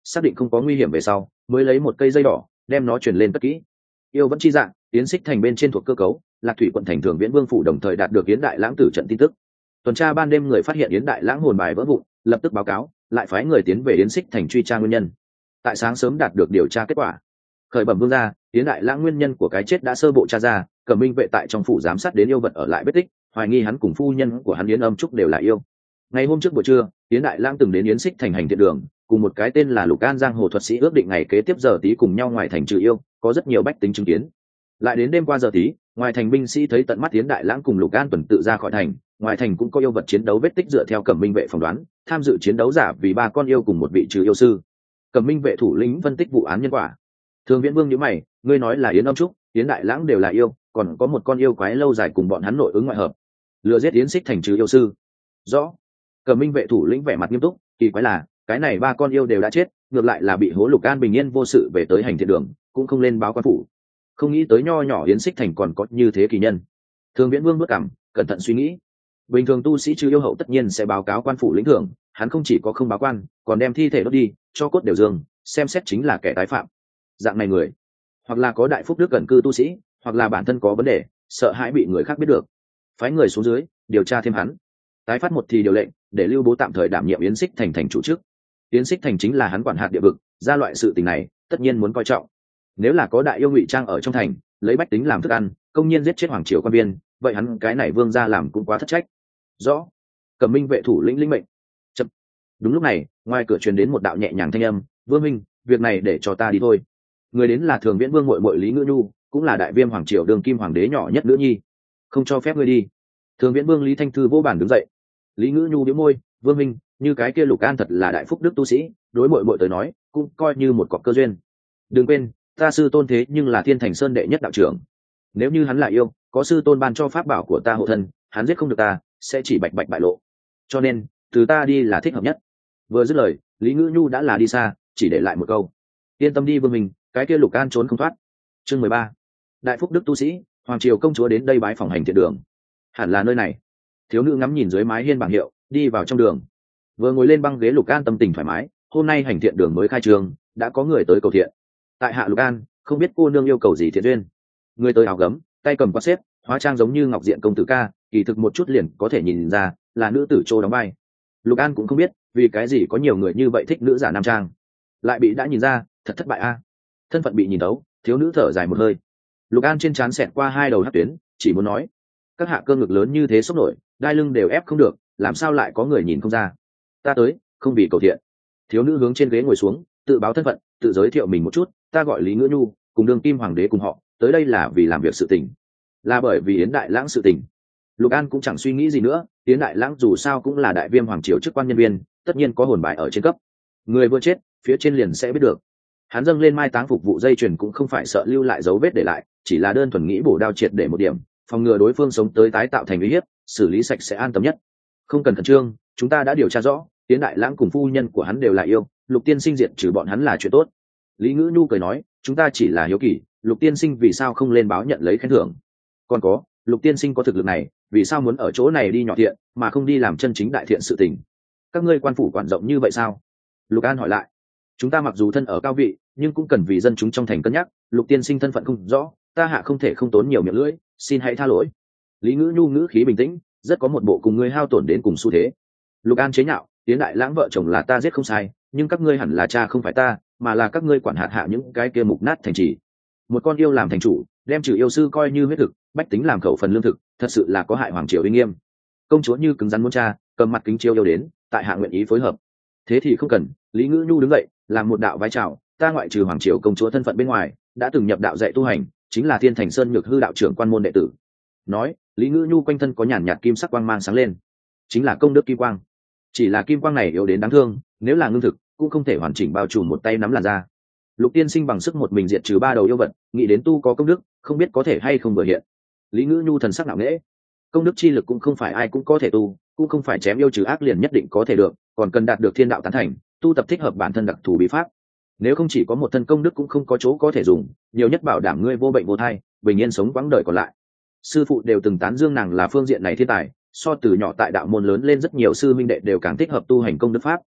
xác định không có nguy hiểm về sau mới lấy một cây dây đỏ đem nó chuyển lên cất kỹ. Yêu vẫn chi dạng, yến xích thành bên trên thuộc cơ cấu, lạc thủy quận thành thường viễn vương phủ đồng thời đạt được yến đại lãng tử trận tin tức. Tuần tra ban đêm người phát hiện yến đại lãng hồn bài vỡ vụn, lập tức báo cáo, lại phái người tiến về yến xích thành truy tra nguyên nhân. Tại sáng sớm đạt được điều tra kết quả. Khởi bẩm vương gia, yến đại lãng nguyên nhân của cái chết đã sơ bộ tra ra, Cẩm Minh vệ tại trong phủ giám sát đến yêu vật ở lại vết tích, hoài nghi hắn cùng phu nhân của hắn Yến Âm Trúc đều là yêu. Ngày hôm trước buổi trưa, yến đại lãng từng đến yến xích thành hành thiện đường, cùng một cái tên là Lục An giang hồ thuật sĩ ước định ngày kế tiếp giờ tí cùng nhau ngoài thành trừ yêu, có rất nhiều bách tính chứng kiến. Lại đến đêm qua giờ tí, ngoài thành binh sĩ thấy tận mắt yến đại lãng cùng Lục An tuần tự ra khỏi thành, ngoài thành cũng có yêu vật chiến đấu vết tích dựa theo Cẩm Minh vệ phỏng đoán, tham dự chiến đấu giả vì ba con yêu cùng một vị trừ yêu sư. Cẩm Minh vệ thủ lĩnh phân tích vụ án nhân quả. Thường Viễn Vương nhíu mày, ngươi nói là Yến Âm Trúc, Yến đại lãng đều là yêu, còn có một con yêu quái lâu dài cùng bọn hắn nội ứng ngoại hợp, lừa giết yến xích thành trừ yêu sư. Rõ. Cẩm Minh vệ thủ lĩnh vẻ mặt nghiêm túc, kỳ quái là cái này ba con yêu đều đã chết, ngược lại là bị hố Lục An bình yên vô sự về tới hành thiện đường, cũng không lên báo quan phủ. Không nghĩ tới nho nhỏ yến xích thành còn có như thế kỳ nhân. Thường Viễn Vương bước cằm, cẩn thận suy nghĩ. Bình thường tu sĩ trừ yêu hậu tất nhiên sẽ báo cáo quan phủ lĩnh thưởng, hắn không chỉ có không báo quan, còn đem thi thể đốt đi, cho cốt đều dương, xem xét chính là kẻ tái phạm. Dạng này người, hoặc là có đại phúc đức gần cư tu sĩ, hoặc là bản thân có vấn đề, sợ hãi bị người khác biết được. Phái người xuống dưới điều tra thêm hắn. Tái phát một thì điều lệnh để Lưu Bố tạm thời đảm nhiệm yến xích thành thành chủ chức. Yến xích thành chính là hắn quản hạt địa vực, ra loại sự tình này tất nhiên muốn coi trọng. Nếu là có đại yêu ngụy trang ở trong thành, lấy bách tính làm thức ăn, công nhiên giết chết hoàng triều quan viên, vậy hắn cái này vương gia làm cũng quá thất trách. Rõ. Cẩm Minh vệ thủ lĩnh lĩnh mệnh. Chậm. Đúng lúc này, ngoài cửa truyền đến một đạo nhẹ nhàng thanh âm, "Vương minh, việc này để cho ta đi thôi." Người đến là Thường Viễn Vương muội muội Lý Ngữ Nhu, cũng là đại viêm hoàng triều đường kim hoàng đế nhỏ nhất nữ nhi. "Không cho phép ngươi đi." Thường Viễn Vương Lý Thanh Thư vô bản đứng dậy. Lý Ngữ Nhu bĩu môi, "Vương minh, như cái kia Lục An thật là đại phúc đức tu sĩ, đối muội muội tới nói, cũng coi như một cọc cơ duyên. Đừng quên, ta sư tôn thế nhưng là Thiên Thành Sơn đệ nhất đạo trưởng. Nếu như hắn là yêu, có sư tôn ban cho pháp bảo của ta hộ thân, hắn giết không được ta, sẽ chỉ bạch bạch bại lộ. Cho nên, từ ta đi là thích hợp nhất." Vừa dứt lời, Lý Ngữ Nhu đã là đi xa, chỉ để lại một câu, "Yên tâm đi Vương minh, cái kia Lục An trốn không thoát." Chương mười ba. Đại phúc đức tu sĩ, hoàng triều công chúa đến đây bái phỏng hành thiện đường. Hẳn là nơi này. Thiếu nữ ngắm nhìn dưới mái hiên bảng hiệu, đi vào trong đường. Vừa ngồi lên băng ghế, Lục An tâm tình thoải mái, hôm nay hành thiện đường mới khai trường, đã có người tới cầu thiện. Tại hạ Lục An, không biết cô nương yêu cầu gì thiện duyên. Người tới áo gấm, tay cầm quạt xếp, hóa trang giống như ngọc diện công tử ca, kỳ thực một chút liền có thể nhìn ra là nữ tử Trô đóng vai. Lục An cũng không biết vì cái gì có nhiều người như vậy thích nữ giả nam trang, lại bị đã nhìn ra, thật thất bại a. Thân phận bị nhìn tấu, thiếu nữ thở dài một hơi. Lục An trên trán xẹt qua hai đầu hắc tuyến, chỉ muốn nói, các hạ cơ ngực lớn như thế sốc nổi, đai lưng đều ép không được, làm sao lại có người nhìn không ra. Ta tới, không vì cầu thiện. Thiếu nữ hướng trên ghế ngồi xuống, tự báo thân phận, tự giới thiệu mình một chút, ta gọi Lý Ngữ Nhu, cùng đương kim hoàng đế cùng họ, tới đây là vì làm việc sự tình. Là bởi vì Yến đại lãng sự tình. Lục An cũng chẳng suy nghĩ gì nữa, Yến đại lãng dù sao cũng là đại viêm hoàng triều chức quan nhân viên, tất nhiên có hồn bài ở trên cấp. Người vừa chết, phía trên liền sẽ biết được. Hắn dâng lên mai táng phục vụ dây chuyền cũng không phải sợ lưu lại dấu vết để lại, chỉ là đơn thuần nghĩ bổ đao triệt để một điểm, phòng ngừa đối phương sống tới tái tạo thành uy hiếp, xử lý sạch sẽ an tâm nhất. Không cần khẩn trương, chúng ta đã điều tra rõ, Yến đại lãng cùng phu nhân của hắn đều là yêu, Lục tiên sinh diệt trừ bọn hắn là chuyện tốt. Lý Ngữ Nhu cười nói, chúng ta chỉ là hiếu kỳ, Lục tiên sinh vì sao không lên báo nhận lấy khen thưởng? Còn có, Lục tiên sinh có thực lực này, vì sao muốn ở chỗ này đi nhỏ thiện, mà không đi làm chân chính đại thiện sự tình? Các ngươi quan phủ quản rộng như vậy sao? Lục An hỏi lại. Chúng ta mặc dù thân ở cao vị, nhưng cũng cần vì dân chúng trong thành cân nhắc, Lục tiên sinh thân phận không rõ, ta hạ không thể không tốn nhiều miệng lưỡi, xin hãy tha lỗi. Lý Ngữ Nhu ngữ khí bình tĩnh, rất có một bộ cùng ngươi hao tổn đến cùng xu thế. Lục An chế nhạo, Tiến đại lãng vợ chồng là ta giết không sai, nhưng các ngươi hẳn là cha không phải ta, mà là các ngươi quản hạt hạ những cái kia mục nát thành trì. Một con yêu làm thành chủ, đem trừ yêu sư coi như huyết thực, bách tính làm khẩu phần lương thực, thật sự là có hại hoàng triều uy nghiêm. Công chúa như cứng rắn muốn cha, cầm mặt kính chiêu yêu đến, tại hạ nguyện ý phối hợp. Thế thì không cần. Lý Ngữ Nhu đứng dậy, làm một đạo vai trào, ta ngoại trừ hoàng triều công chúa thân phận bên ngoài, đã từng nhập đạo dạy tu hành, chính là Thiên Thành Sơn Nhược Hư đạo trưởng quan môn đệ tử. Nói, Lý Ngữ Nhu quanh thân có nhàn nhạt kim sắc quang mang sáng lên, chính là công đức kim quang. Chỉ là kim quang này yếu đến đáng thương, nếu là ngưng thực, cũng không thể hoàn chỉnh bao trùm một tay nắm làn ra. Lục tiên sinh bằng sức một mình diệt trừ ba đầu yêu vật, nghĩ đến tu có công đức, không biết có thể hay không vừa hiện. Lý Ngữ Nhu thần sắc nặng nễ, công đức chi lực cũng không phải ai cũng có thể tu, cũng không phải chém yêu trừ ác liền nhất định có thể được, còn cần đạt được thiên đạo tán thành, tu tập thích hợp bản thân đặc thù bí pháp. Nếu không chỉ có một thân công đức cũng không có chỗ có thể dùng, nhiều nhất bảo đảm ngươi vô bệnh vô thai, bình yên sống quãng đời còn lại. Sư phụ đều từng tán dương nàng là phương diện này thiên tài, so từ nhỏ tại đạo môn lớn lên rất nhiều sư minh đệ đều càng thích hợp tu hành công đức pháp.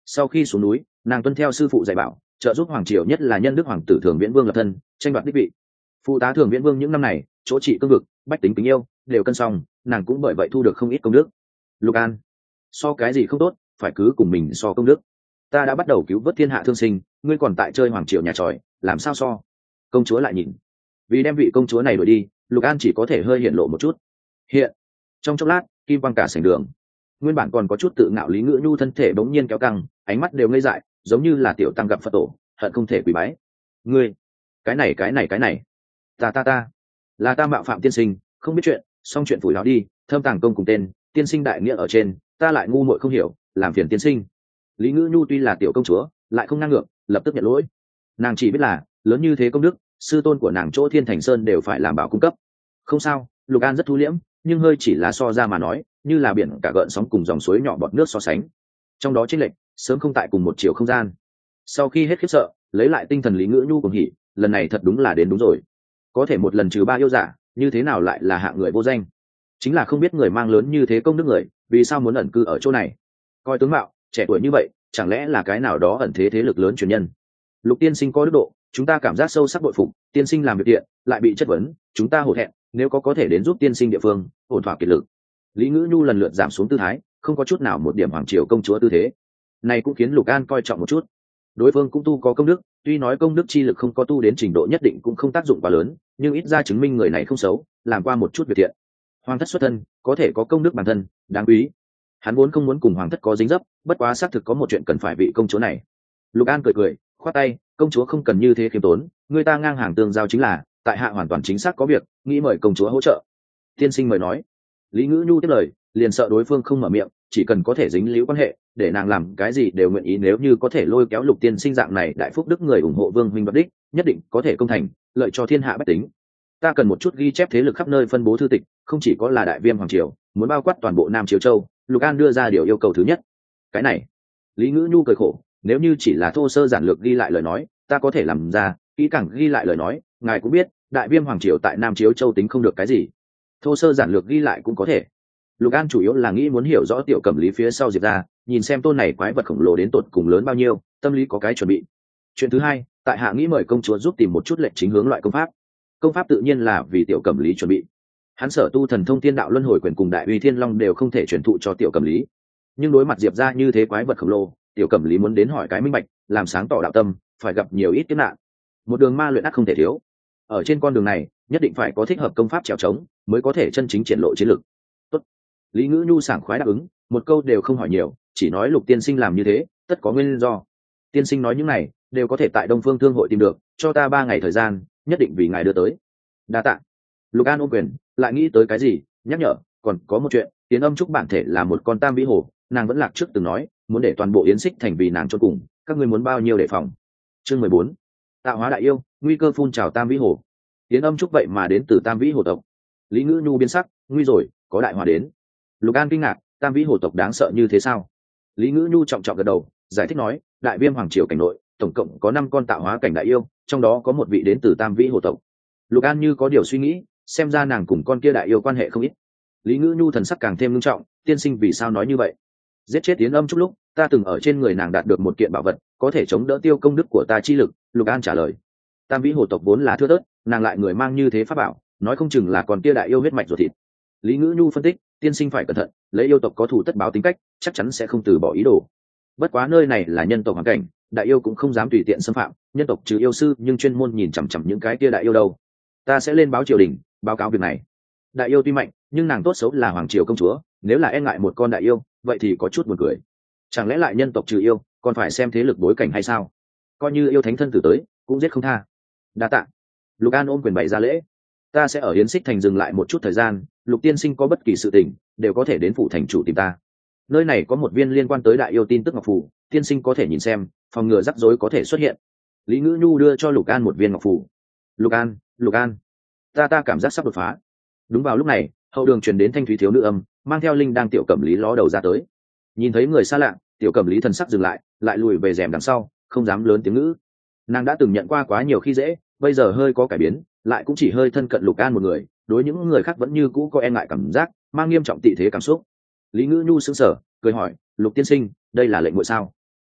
Sau khi xuống núi, nàng tuân theo sư phụ dạy bảo, trợ giúp hoàng triều, nhất là nhân đức hoàng tử Thường Viễn Vương lập thân, tranh đoạt đích vị. Phụ tá Thường Viễn Vương những năm này, chỗ trị cương vực, bách tính kính yêu, đều cân xong, nàng cũng bởi vậy thu được không ít công đức. Lục An, so cái gì không tốt, phải cứ cùng mình so công đức. Ta đã bắt đầu cứu vớt thiên hạ thương sinh, ngươi còn tại chơi hoàng triều nhà tròi, làm sao so? Công chúa lại nhìn, vì đem vị công chúa này đuổi đi, Lục An chỉ có thể hơi hiện lộ một chút. Hiện, trong chốc lát, kim quang cả sảnh đường. Nguyên bản còn có chút tự ngạo Lý Ngữ Nhu thân thể bỗng nhiên kéo căng, ánh mắt đều ngây dại, giống như là tiểu tăng gặp Phật tổ, hận không thể quỳ bái. Ngươi, cái này cái này cái này, ta ta ta, là ta mạo phạm tiên sinh, không biết chuyện, xong chuyện phủi láo đi, thâm tàng công cùng tên, tiên sinh đại nghĩa ở trên, ta lại ngu muội không hiểu, làm phiền tiên sinh. Lý Ngữ Nhu tuy là tiểu công chúa, lại không ngang ngược, lập tức nhận lỗi. Nàng chỉ biết là lớn như thế công đức, sư tôn của nàng chỗ Thiên Thành Sơn đều phải làm bảo cung cấp. Không sao, Lục An rất thu liễm, nhưng hơi chỉ là so ra mà nói, như là biển cả gợn sóng cùng dòng suối nhỏ bọt nước so sánh. Trong đó chênh lệch, sớm không tại cùng một chiều không gian. Sau khi hết khiếp sợ, lấy lại tinh thần Lý Ngữ Nhu cùng hỉ, lần này thật đúng là đến đúng rồi. Có thể một lần trừ ba yêu giả, như thế nào lại là hạng người vô danh? Chính là không biết người mang lớn như thế công đức người, vì sao muốn ẩn cư ở chỗ này? Coi tướng mạo, trẻ tuổi như vậy, chẳng lẽ là cái nào đó ẩn thế thế lực lớn truyền nhân? Lục tiên sinh có đức độ, chúng ta cảm giác sâu sắc bội phục, tiên sinh làm việc thiện, lại bị chất vấn, chúng ta hổ thẹn, nếu có có thể đến giúp tiên sinh địa phương, ổn thỏa kiệt lực. Lý Ngữ Nhu lần lượt giảm xuống tư thái, không có chút nào một điểm hoàng triều công chúa tư thế. Này cũng khiến Lục An coi trọng một chút. Đối phương cũng tu có công đức, tuy nói công đức chi lực không có tu đến trình độ nhất định cũng không tác dụng quá lớn, nhưng ít ra chứng minh người này không xấu, làm qua một chút việc thiện. Hoàng thất xuất thân, có thể có công đức bản thân, đáng quý. Hắn vốn không muốn cùng hoàng thất có dính dấp, bất quá xác thực có một chuyện cần phải vị công chúa này. Lục An cười cười, khoát tay, công chúa không cần như thế khiêm tốn, người ta ngang hàng tương giao chính là, tại hạ hoàn toàn chính xác có việc, nghĩ mời công chúa hỗ trợ. Tiên sinh mời nói. Lý Ngữ Nhu tiếp lời, liền sợ đối phương không mở miệng, chỉ cần có thể dính líu quan hệ, để nàng làm cái gì đều nguyện ý, nếu như có thể lôi kéo Lục tiên sinh dạng này đại phúc đức người ủng hộ Vương huynh đoạt đích, nhất định có thể công thành, lợi cho thiên hạ bách tính. Ta cần một chút ghi chép thế lực khắp nơi phân bố thư tịch, không chỉ có là đại viêm hoàng triều, muốn bao quát toàn bộ Nam Triều Châu. Lục An đưa ra điều yêu cầu thứ nhất. Cái này, Lý Ngữ Nhu cười khổ, nếu như chỉ là thô sơ giản lược ghi lại lời nói, ta có thể làm ra, kỹ càng ghi lại lời nói, ngài cũng biết, đại viêm hoàng triều tại Nam Chiếu Châu tính không được cái gì. Thô sơ giản lược ghi lại cũng có thể. Lục An chủ yếu là nghĩ muốn hiểu rõ Tiểu Cẩm Lý phía sau Diệp ra, nhìn xem tôn này quái vật khổng lồ đến tột cùng lớn bao nhiêu, tâm lý có cái chuẩn bị. Chuyện thứ hai, tại hạ nghĩ mời công chúa giúp tìm một chút lệnh chính hướng loại công pháp. Công pháp tự nhiên là vì Tiểu Cẩm Lý chuẩn bị. Hắn sở tu thần thông thiên đạo luân hồi quyền cùng đại uy thiên long đều không thể truyền thụ cho Tiểu Cẩm Lý, nhưng đối mặt Diệp ra như thế quái vật khổng lồ, Tiểu Cẩm Lý muốn đến hỏi cái minh bạch, làm sáng tỏ đạo tâm, phải gặp nhiều ít kiếp nạn. Một đường ma luyện ắt không thể thiếu. Ở trên con đường này, nhất định phải có thích hợp công pháp trèo trống, mới có thể chân chính triển lộ chiến lực. Tốt. Lý Ngữ Nhu sảng khoái đáp ứng, một câu đều không hỏi nhiều, chỉ nói Lục tiên sinh làm như thế, tất có nguyên do. Tiên sinh nói những này, đều có thể tại Đông Phương Thương hội tìm được, cho ta ba ngày thời gian, nhất định vì ngài đưa tới. Đa tạ. Lục An ôm quyền, lại nghĩ tới cái gì, nhắc nhở, còn có một chuyện, Tiến Âm Trúc bản thể là một con tam vĩ hồ, nàng vẫn lạc trước từng nói, muốn để toàn bộ Yến Xích thành vì nàng chôn cùng, các ngươi muốn bao nhiêu đề phòng. Chương mười bốn. Tạo hóa đại yêu, nguy cơ phun trào tam vĩ hồ. Tiến Âm Trúc vậy mà đến từ tam vĩ hồ tộc. Lý Ngữ Nhu biến sắc, nguy rồi, có đại họa đến. Lục An kinh ngạc, tam vĩ hồ tộc đáng sợ như thế sao? Lý Ngữ Nhu trọng trọng gật đầu, giải thích nói, đại viêm hoàng triều cảnh nội, tổng cộng có năm con tạo hóa cảnh đại yêu, trong đó có một vị đến từ tam vĩ hồ tộc. Lục An như có điều suy nghĩ, xem ra nàng cùng con kia đại yêu quan hệ không ít. Lý Ngữ Nhu thần sắc càng thêm nghiêm trọng, tiên sinh vì sao nói như vậy? Giết chết Tiến Âm Trúc lúc, ta từng ở trên người nàng đạt được một kiện bảo vật, có thể chống đỡ tiêu công đức của ta chi lực. Lục An trả lời. Tam vĩ hồ tộc vốn là thưa thớt, nàng lại người mang như thế pháp bảo, nói không chừng là còn kia đại yêu huyết mạch ruột thịt. Lý Ngữ Nhu phân tích, tiên sinh phải cẩn thận, lấy yêu tộc có thủ tất báo tính cách, chắc chắn sẽ không từ bỏ ý đồ. Bất quá nơi này là nhân tộc hoàn cảnh, đại yêu cũng không dám tùy tiện xâm phạm, nhân tộc trừ yêu sư nhưng chuyên môn nhìn chằm chằm những cái kia đại yêu đâu. Ta sẽ lên báo triều đình, báo cáo việc này. Đại yêu tuy mạnh, nhưng nàng tốt xấu là hoàng triều công chúa, nếu là e ngại một con đại yêu, vậy thì có chút buồn cười. Chẳng lẽ lại nhân tộc trừ yêu, còn phải xem thế lực bối cảnh hay sao? Coi như yêu thánh thân tử tới, cũng giết không tha. Đa tạ. Lục An ôm quyền bày ra lễ. Ta sẽ ở Yến Xích thành dừng lại một chút thời gian, Lục tiên sinh có bất kỳ sự tình, đều có thể đến phủ thành chủ tìm ta. Nơi này có một viên liên quan tới đại yêu tin tức ngọc phù, tiên sinh có thể nhìn xem, phòng ngừa rắc rối có thể xuất hiện. Lý Ngữ Nhu đưa cho Lục An một viên ngọc phù. Lục An, Lục An, ta ta cảm giác sắp đột phá. Đúng vào lúc này, hậu đường truyền đến thanh thúy thiếu nữ âm, mang theo linh đang Tiểu Cẩm Lý ló đầu ra tới. Nhìn thấy người xa lạ, Tiểu Cẩm Lý thần sắc dừng lại, lại lùi về rèm đằng sau, không dám lớn tiếng ngữ. Nàng đã từng nhận qua quá nhiều khi dễ, bây giờ hơi có cải biến, lại cũng chỉ hơi thân cận Lục An một người, đối những người khác vẫn như cũ có e ngại cảm giác, mang nghiêm trọng tị thế cảm xúc. Lý Ngữ Nhu sững sờ, cười hỏi, Lục tiên sinh, đây là lệnh muội sao?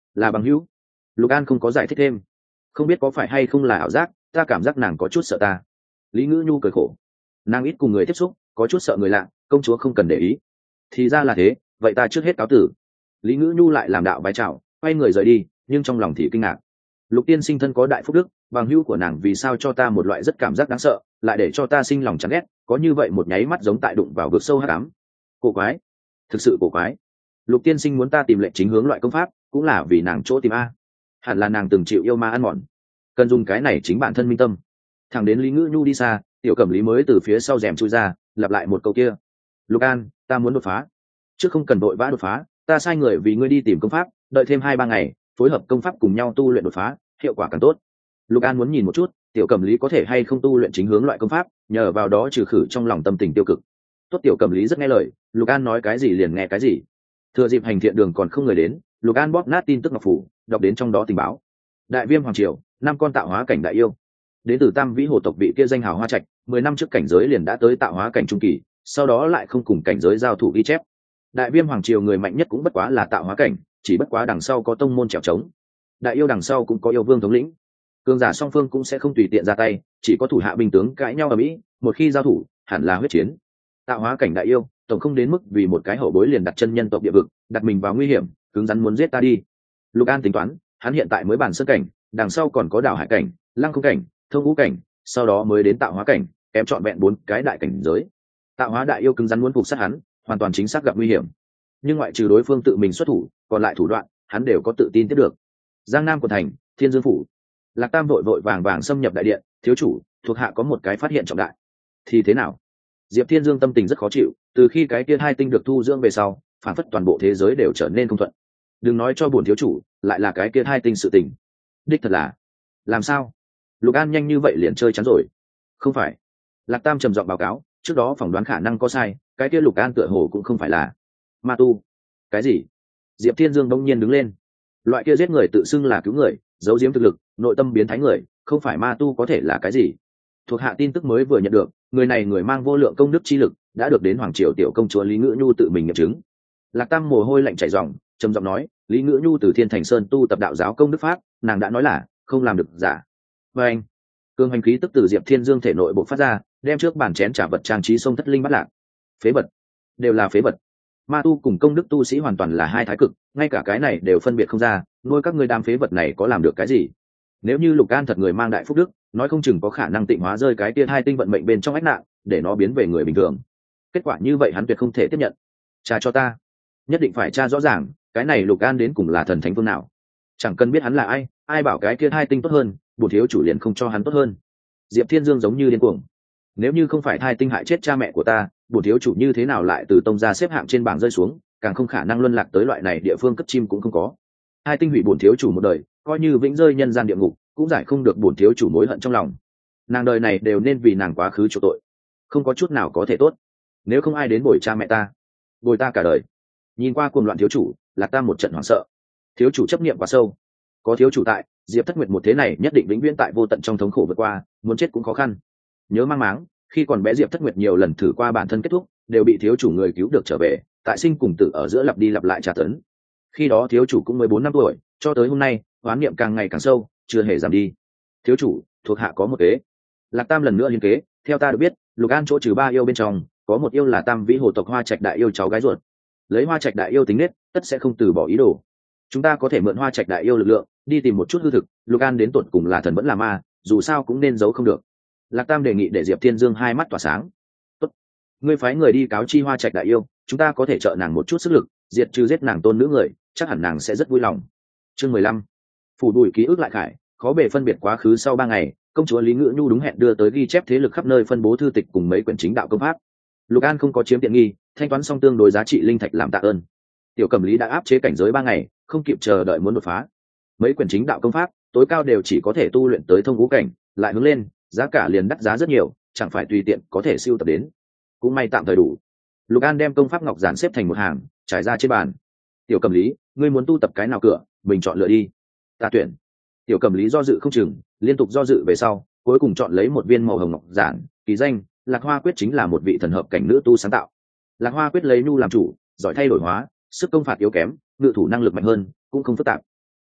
là bằng hữu. Lục An không có giải thích thêm. Không biết có phải hay không là ảo giác, ta cảm giác nàng có chút sợ ta. Lý Ngữ Nhu cười khổ. Nàng ít cùng người tiếp xúc, có chút sợ người lạ, công chúa không cần để ý. Thì ra là thế, vậy ta trước hết cáo tử. Lý Ngữ Nhu lại làm đạo bái chào, quay người rời đi, nhưng trong lòng thì kinh ngạc. Lục tiên sinh thân có đại phúc đức, bằng hữu của nàng vì sao cho ta một loại rất cảm giác đáng sợ, lại để cho ta sinh lòng chán ghét, có như vậy một nháy mắt giống tại đụng vào vực sâu hắc ám. Cổ quái, thực sự cổ quái. Lục tiên sinh muốn ta tìm lệnh chính hướng loại công pháp, cũng là vì nàng chỗ tìm a. Hẳn là nàng từng chịu yêu ma ăn mòn, cần dùng cái này chính bản thân minh tâm. Thẳng đến Lý Ngữ Nhu đi xa, Tiểu Cẩm Lý mới từ phía sau rèm chui ra, lặp lại một câu kia. Lục An, ta muốn đột phá. Trước không cần vội vã đột phá, ta sai người vì ngươi đi tìm công pháp, đợi thêm hai ba ngày, phối hợp công pháp cùng nhau tu luyện đột phá, hiệu quả càng tốt. Lục An muốn nhìn một chút, Tiểu Cẩm Lý có thể hay không tu luyện chính hướng loại công pháp, nhờ vào đó trừ khử trong lòng tâm tình tiêu cực. Tốt, Tiểu Cẩm Lý rất nghe lời, Lục An nói cái gì liền nghe cái gì. Thừa dịp hành thiện đường còn không người đến, Lục An bóp nát tin tức ngọc phủ, đọc đến trong đó tình báo. Đại Viêm hoàng triều, năm con tạo hóa cảnh đại yêu. Đến từ Tam Vĩ hồ tộc vị kia danh hào Hoa Trạch, mười năm trước cảnh giới liền đã tới tạo hóa cảnh trung kỳ, sau đó lại không cùng cảnh giới giao thủ ghi chép. Đại Viêm hoàng triều người mạnh nhất cũng bất quá là tạo hóa cảnh, chỉ bất quá đằng sau có tông môn trèo trống. Đại yêu đằng sau cũng có yêu vương thống lĩnh. Cường giả song phương cũng sẽ không tùy tiện ra tay, chỉ có thủ hạ binh tướng cãi nhau ở mỹ, một khi giao thủ, hẳn là huyết chiến. Tạo hóa cảnh đại yêu, tổng không đến mức vì một cái hậu bối liền đặt chân nhân tộc địa vực, đặt mình vào nguy hiểm, cứng rắn muốn giết ta đi. Lục An tính toán, hắn hiện tại mới bản sơn cảnh, đằng sau còn có đảo hải cảnh, lăng không cảnh, thông ngũ cảnh, sau đó mới đến tạo hóa cảnh, kém trọn vẹn bốn cái đại cảnh giới. Tạo hóa đại yêu cứng rắn muốn phục sát hắn, hoàn toàn chính xác gặp nguy hiểm. Nhưng ngoại trừ đối phương tự mình xuất thủ, còn lại thủ đoạn, hắn đều có tự tin tiếp được. Giang Nam quận thành, Thiên Dương phủ. Lạc Tam vội vội vàng vàng xâm nhập đại điện, thiếu chủ, thuộc hạ có một cái phát hiện trọng đại. Thì thế nào? Diệp Thiên Dương tâm tình rất khó chịu, từ khi cái kia hai tinh được thu dưỡng về sau, phản phất toàn bộ thế giới đều trở nên không thuận. Đừng nói cho bổn thiếu chủ, lại là cái kia hai tinh sự tình. Đích thật là, làm sao? Lục An nhanh như vậy liền chơi chắn rồi. Không phải. Lạc Tam trầm giọng báo cáo, trước đó phỏng đoán khả năng có sai, cái kia Lục An tựa hồ cũng không phải là ma tu. Cái gì? Diệp Thiên Dương bỗng nhiên đứng lên. Loại kia giết người tự xưng là cứu người, giấu giếm thực lực, nội tâm biến thái người, không phải ma tu có thể là cái gì? Thuộc hạ tin tức mới vừa nhận được, người này người mang vô lượng công đức chi lực, đã được đến hoàng triều tiểu công chúa Lý Ngữ Nhu tự mình nghiệm chứng. Lạc Tam mồ hôi lạnh chảy ròng, trầm giọng nói, Lý Ngữ Nhu từ Thiên Thành Sơn tu tập đạo giáo công đức pháp, nàng đã nói là không làm được giả. Và anh, cương hành khí tức từ Diệp Thiên Dương thể nội bộ phát ra, đem trước bàn chén trả vật trang trí sông thất linh bắt lạc. Phế vật, đều là phế vật. Ma tu cùng công đức tu sĩ hoàn toàn là hai thái cực, ngay cả cái này đều phân biệt không ra, nuôi các ngươi đám phế vật này có làm được cái gì? Nếu như Lục An thật người mang đại phúc đức, nói không chừng có khả năng tịnh hóa rơi cái kia hai tinh vận mệnh bên trong ách nạn, để nó biến về người bình thường. Kết quả như vậy hắn tuyệt không thể tiếp nhận. Tra cho ta, nhất định phải tra rõ ràng, cái này Lục An đến cùng là thần thánh phương nào? Chẳng cần biết hắn là ai, ai bảo cái kia hai tinh tốt hơn, bổn thiếu chủ liền không cho hắn tốt hơn. Diệp Thiên Dương giống như điên cuồng. Nếu như không phải hai tinh hại chết cha mẹ của ta, bổn thiếu chủ như thế nào lại từ tông ra xếp hạng trên bảng rơi xuống, càng không khả năng luân lạc tới loại này địa phương cất chim cũng không có. Hai tinh hủy bổn thiếu chủ một đời, coi như vĩnh rơi nhân gian địa ngục, cũng giải không được bổn thiếu chủ mối hận trong lòng. Nàng đời này đều nên vì nàng quá khứ chỗ tội, không có chút nào có thể tốt. Nếu không ai đến bồi cha mẹ ta, bồi ta cả đời. Nhìn qua cuồng loạn thiếu chủ, Lạc Tam một trận hoảng sợ. Thiếu chủ chấp niệm quá sâu, có thiếu chủ tại, Diệp Thất Nguyệt một thế này nhất định vĩnh viễn tại vô tận trong thống khổ vượt qua, muốn chết cũng khó khăn. Nhớ mang máng, khi còn bé Diệp Thất Nguyệt nhiều lần thử qua bản thân kết thúc, đều bị thiếu chủ người cứu được trở về, tại sinh cùng tử ở giữa lặp đi lặp lại tra tấn. Khi đó thiếu chủ cũng mới bốn năm tuổi, cho tới hôm nay, oán niệm càng ngày càng sâu, chưa hề giảm đi. Thiếu chủ, thuộc hạ có một kế. Lạc Tam lần nữa liên kế, theo ta được biết, Lục An chỗ trừ ba yêu bên trong, có một yêu là Tam Vĩ hồ tộc Hoa Trạch đại yêu cháu gái ruột. Lấy Hoa Trạch đại yêu tính nết, tất sẽ không từ bỏ ý đồ. Chúng ta có thể mượn Hoa Trạch đại yêu lực lượng, đi tìm một chút hư thực, Lục An đến tột cùng là thần vẫn là ma, dù sao cũng nên giấu không được. Lạc Tam đề nghị để Diệp Thiên Dương hai mắt tỏa sáng. Tốt, ngươi phái người đi cáo chi Hoa Trạch đại yêu, chúng ta có thể trợ nàng một chút sức lực, diệt trừ giết nàng tôn nữ người, chắc hẳn nàng sẽ rất vui lòng. Chương mười lăm, phủ đuổi ký ức lại khải, khó bề phân biệt quá khứ. Sau ba ngày, công chúa Lý Ngữ Nhu đúng hẹn đưa tới ghi chép thế lực khắp nơi phân bố thư tịch cùng mấy quyển chính đạo công pháp. Lục An không có chiếm tiện nghi, thanh toán xong tương đối giá trị linh thạch làm tạ ơn. Tiểu Cẩm Lý đã áp chế cảnh giới ba ngày, không kịp chờ đợi muốn đột phá. Mấy quyển chính đạo công pháp, tối cao đều chỉ có thể tu luyện tới thông ngũ cảnh, lại hướng lên, giá cả liền đắt giá rất nhiều, chẳng phải tùy tiện có thể siêu tập đến. Cũng may tạm thời đủ. Lục An đem công pháp ngọc giản xếp thành một hàng, trải ra trên bàn. Tiểu Cẩm Lý, ngươi muốn tu tập cái nào cửa, mình chọn lựa đi. Ta tuyển. Tiểu Cẩm Lý do dự không chừng, liên tục do dự về sau, cuối cùng chọn lấy một viên màu hồng ngọc giản, ký danh Lạc Hoa Quyết, chính là một vị thần hợp cảnh nữ tu sáng tạo. Lạc Hoa Quyết lấy nhu làm chủ, giỏi thay đổi hóa, sức công phạt yếu kém, ngự thủ năng lực mạnh hơn, cũng không phức tạp.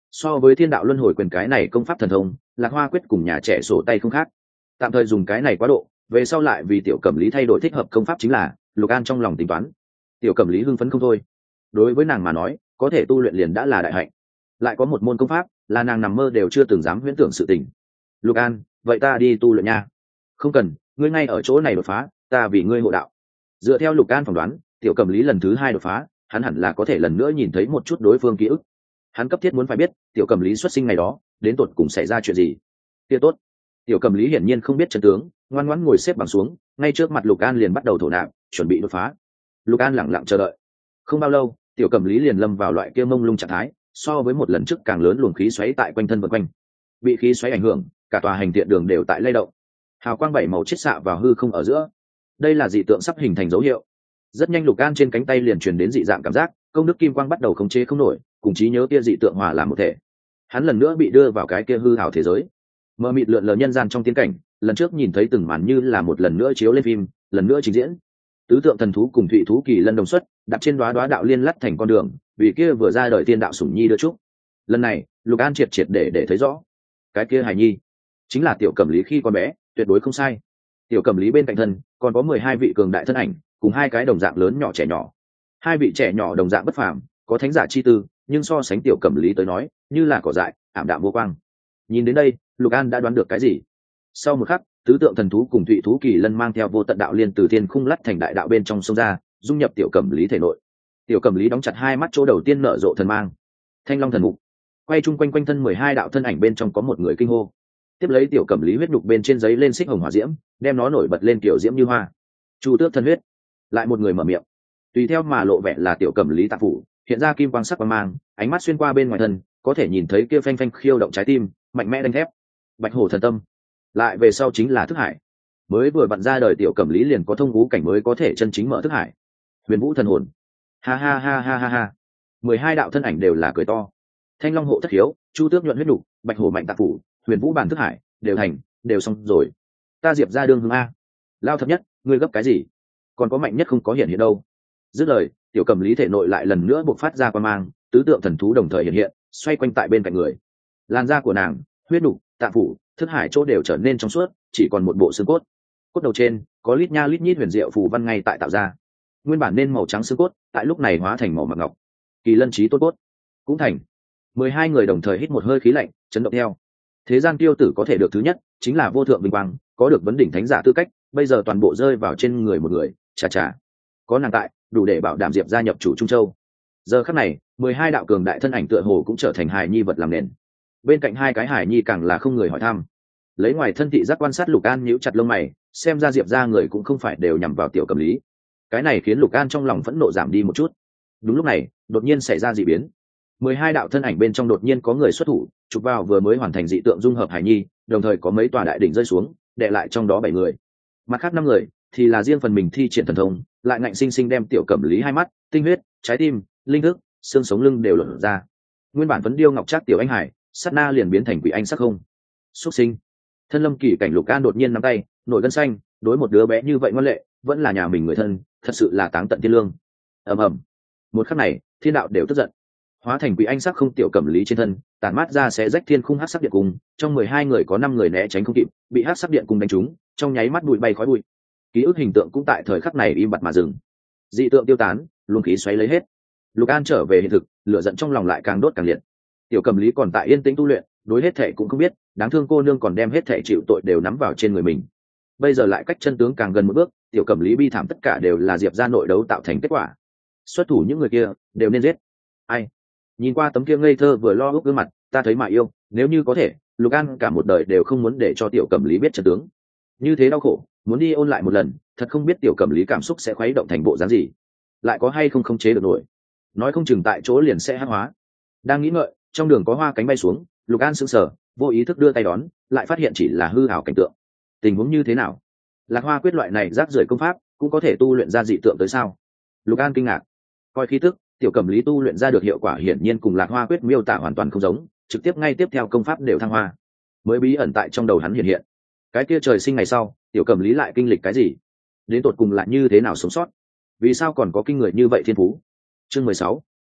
So với thiên đạo luân hồi quyền cái này công pháp thần thông, Lạc Hoa quyết cùng nhà trẻ sổ tay không khác. Tạm thời dùng cái này quá độ, về sau lại vì tiểu cẩm lý thay đổi thích hợp công pháp chính là Lục An trong lòng tính toán. Tiểu cẩm lý hưng phấn không thôi. Đối với nàng mà nói, có thể tu luyện liền đã là đại hạnh. Lại có một môn công pháp là nàng nằm mơ đều chưa từng dám huyễn tưởng sự tình. Lục An, vậy ta đi tu luyện nha. Không cần, ngươi ngay ở chỗ này đột phá, ta vì ngươi hộ đạo. Dựa theo Lục An phỏng đoán, tiểu cẩm lý lần thứ hai đột phá, hắn hẳn là có thể lần nữa nhìn thấy một chút đối phương ký ức. Hắn cấp thiết muốn phải biết tiểu cẩm lý xuất sinh ngày đó đến tột cùng xảy ra chuyện gì. Kia tốt. Tiểu cẩm lý hiển nhiên không biết chân tướng, ngoan ngoãn ngồi xếp bằng xuống, ngay trước mặt Lục An liền bắt đầu thổ nạp, chuẩn bị đột phá. Lục An lặng lặng chờ đợi. Không bao lâu, tiểu cẩm lý liền lâm vào loại kia mông lung trạng thái, so với một lần trước càng lớn luồng khí xoáy tại quanh thân vần quanh. Bị khí xoáy ảnh hưởng, cả tòa hành thiện đường đều tại lay động. Hào quang bảy màu chiết xạ vào hư không ở giữa. Đây là dị tượng sắp hình thành dấu hiệu. Rất nhanh Lục An trên cánh tay liền truyền đến dị dạng cảm giác, công đức kim quang bắt đầu khống chế không nổi, cùng trí nhớ kia dị tượng hòa làm một thể. Hắn lần nữa bị đưa vào cái kia hư ảo thế giới. Mơ mịt lượn lờ nhân gian trong tiên cảnh, lần trước nhìn thấy từng màn như là một lần nữa chiếu lên phim, lần nữa trình diễn. Tứ tượng thần thú cùng thụy thú kỳ lân đồng xuất, đặt trên đóa đóa đạo liên lắt thành con đường, vì kia vừa ra đời tiên đạo sủng nhi đưa chúc. Lần này, Lục An triệt triệt để để thấy rõ, cái kia hài nhi chính là tiểu cẩm lý khi còn bé, tuyệt đối không sai. Tiểu cẩm lý bên cạnh thân còn có mười hai vị cường đại thân ảnh, cùng hai cái đồng dạng lớn nhỏ trẻ nhỏ. Hai vị trẻ nhỏ đồng dạng bất phàm, có thánh giả chi tư, nhưng so sánh tiểu cẩm lý tới nói, như là cỏ dại, ảm đạm vô quang. Nhìn đến đây, Lục An đã đoán được cái gì. Sau một khắc, tứ tượng thần thú cùng thụy thú kỳ lân mang theo vô tận đạo liên từ thiên khung lắt thành đại đạo bên trong sông ra, dung nhập tiểu cẩm lý thể nội. Tiểu cẩm lý đóng chặt hai mắt, chỗ đầu tiên nở rộ thần mang. Thanh long thần mục quay chung quanh quanh thân mười hai đạo thân ảnh bên trong có một người kinh hô. Tiếp lấy tiểu cẩm lý huyết nhục bên trên giấy lên xích hồng hỏa diễm, đem nó nổi bật lên kiểu diễm như hoa. Chu tước thân huyết. Lại một người mở miệng. Tùy theo mà lộ vẻ là tiểu cẩm lý tạ phủ, hiện ra kim quang sắc quang mang, ánh mắt xuyên qua bên ngoài thân, có thể nhìn thấy kia phanh phanh khiêu động trái tim, mạnh mẽ đánh thép. Bạch hổ thần tâm. Lại về sau chính là thức hải. Mới vừa vặn ra đời tiểu cẩm lý liền có thông ngũ cảnh mới có thể chân chính mở thức hải. Huyền vũ thần hồn. Ha ha ha ha ha ha. mười hai đạo thân ảnh đều là cười to. Thanh long hộ thất hiếu, chu tước nhuận huyết nục, bạch hổ mạnh tạ phủ, huyền vũ bản thức hải, đều thành, đều xong rồi. Ta diệp ra đương hương a. Lao thập nhất, ngươi gấp cái gì? Còn có mạnh nhất không có hiện hiện đâu. Dứt lời, tiểu cẩm lý thể nội lại lần nữa bộc phát ra quan mang, tứ tượng thần thú đồng thời hiện hiện, xoay quanh tại bên cạnh người. Làn da của nàng, huyết nục, tạ phủ, thức hải chỗ đều trở nên trong suốt, chỉ còn một bộ xương cốt. Cốt đầu trên có lít nha lít nhít huyền diệu phù văn ngay tại tạo ra. Nguyên bản nên màu trắng xương cốt, tại lúc này hóa thành màu bạc ngọc. Kỳ lân trí tốt cốt cũng thành. Mười hai người đồng thời hít một hơi khí lạnh, chấn động theo. Thế gian tiêu tử có thể được thứ nhất, chính là vô thượng vinh quang, có được vấn đỉnh thánh giả tư cách, bây giờ toàn bộ rơi vào trên người một người, chà chà. Có nàng tại, đủ để bảo đảm diệp gia nhập chủ Trung Châu. Giờ khắc này, mười hai đạo cường đại thân ảnh tựa hồ cũng trở thành hài nhi vật làm nền. Bên cạnh hai cái hài nhi càng là không người hỏi thăm. Lấy ngoài thân thị giác quan sát, Lục An nhíu chặt lông mày, xem ra diệp gia người cũng không phải đều nhằm vào tiểu cẩm lý. Cái này khiến Lục An trong lòng phẫn nộ giảm đi một chút. Đúng lúc này, đột nhiên xảy ra dị biến. Mười hai đạo thân ảnh bên trong đột nhiên có người xuất thủ, chụp vào vừa mới hoàn thành dị tượng dung hợp hải nhi, đồng thời có mấy tòa đại đỉnh rơi xuống, đè lại trong đó bảy người. Mặt khác năm người thì là riêng phần mình thi triển thần thông, lại ngạnh sinh sinh đem tiểu cẩm lý hai mắt, tinh huyết, trái tim, linh thức, xương sống lưng đều lột ra. Nguyên bản vẫn điêu ngọc trác tiểu anh hải, sát na liền biến thành quỷ anh sắc không. Xuất sinh. Thân lâm kỳ cảnh Lục An đột nhiên nắm tay, nổi gân xanh, đối một đứa bé như vậy ngoan lệ, vẫn là nhà mình người thân, thật sự là táng tận thiên lương. Ầm ầm. Một khắc này, thiên đạo đều tức giận. Hóa thành quỷ anh sắc không tiểu cẩm lý trên thân, tàn mát ra sẽ rách thiên khung hắc sắc điện cung, trong mười hai người có năm người né tránh không kịp, bị hắc sắc điện cung đánh trúng, trong nháy mắt bụi bay khói bụi. Ký ức hình tượng cũng tại thời khắc này im bặt mà dừng. Dị tượng tiêu tán, luồng khí xoáy lấy hết. Lục An trở về hiện thực, lửa giận trong lòng lại càng đốt càng liệt. Tiểu cẩm lý còn tại yên tĩnh tu luyện, đối hết thể cũng không biết, đáng thương cô nương còn đem hết thể chịu tội đều nắm vào trên người mình. Bây giờ lại cách chân tướng càng gần một bước, tiểu cẩm lý bi thảm tất cả đều là diệp gia nội đấu tạo thành kết quả. Xuất thủ những người kia đều nên giết. Ai? Nhìn qua tấm kia ngây thơ vừa lo ước gương mặt, ta thấy mà yêu, nếu như có thể, Lục An cả một đời đều không muốn để cho tiểu cẩm lý biết chân tướng. Như thế đau khổ, muốn đi ôn lại một lần, thật không biết tiểu cẩm lý cảm xúc sẽ khuấy động thành bộ dáng gì, lại có hay không khống chế được nổi, nói không chừng tại chỗ liền sẽ hắc hóa. Đang nghĩ ngợi, trong đường có hoa cánh bay xuống, Lục An sững sờ, vô ý thức đưa tay đón, lại phát hiện chỉ là hư ảo cảnh tượng. Tình huống như thế nào? Lạc Hoa quyết loại này rác rưởi công pháp cũng có thể tu luyện ra dị tượng tới sao? Lục An kinh ngạc, coi khí tức, tiểu cẩm lý tu luyện ra được hiệu quả hiển nhiên cùng Lạc Hoa quyết miêu tả hoàn toàn không giống, trực tiếp ngay tiếp theo công pháp đều thăng hoa. Mới bí ẩn tại trong đầu hắn hiện hiện. Cái kia trời sinh ngày sau, tiểu cẩm lý lại kinh lịch cái gì? Đến tột cùng lại như thế nào sống sót? Vì sao còn có kinh người như vậy thiên phú? Chương mười sáu.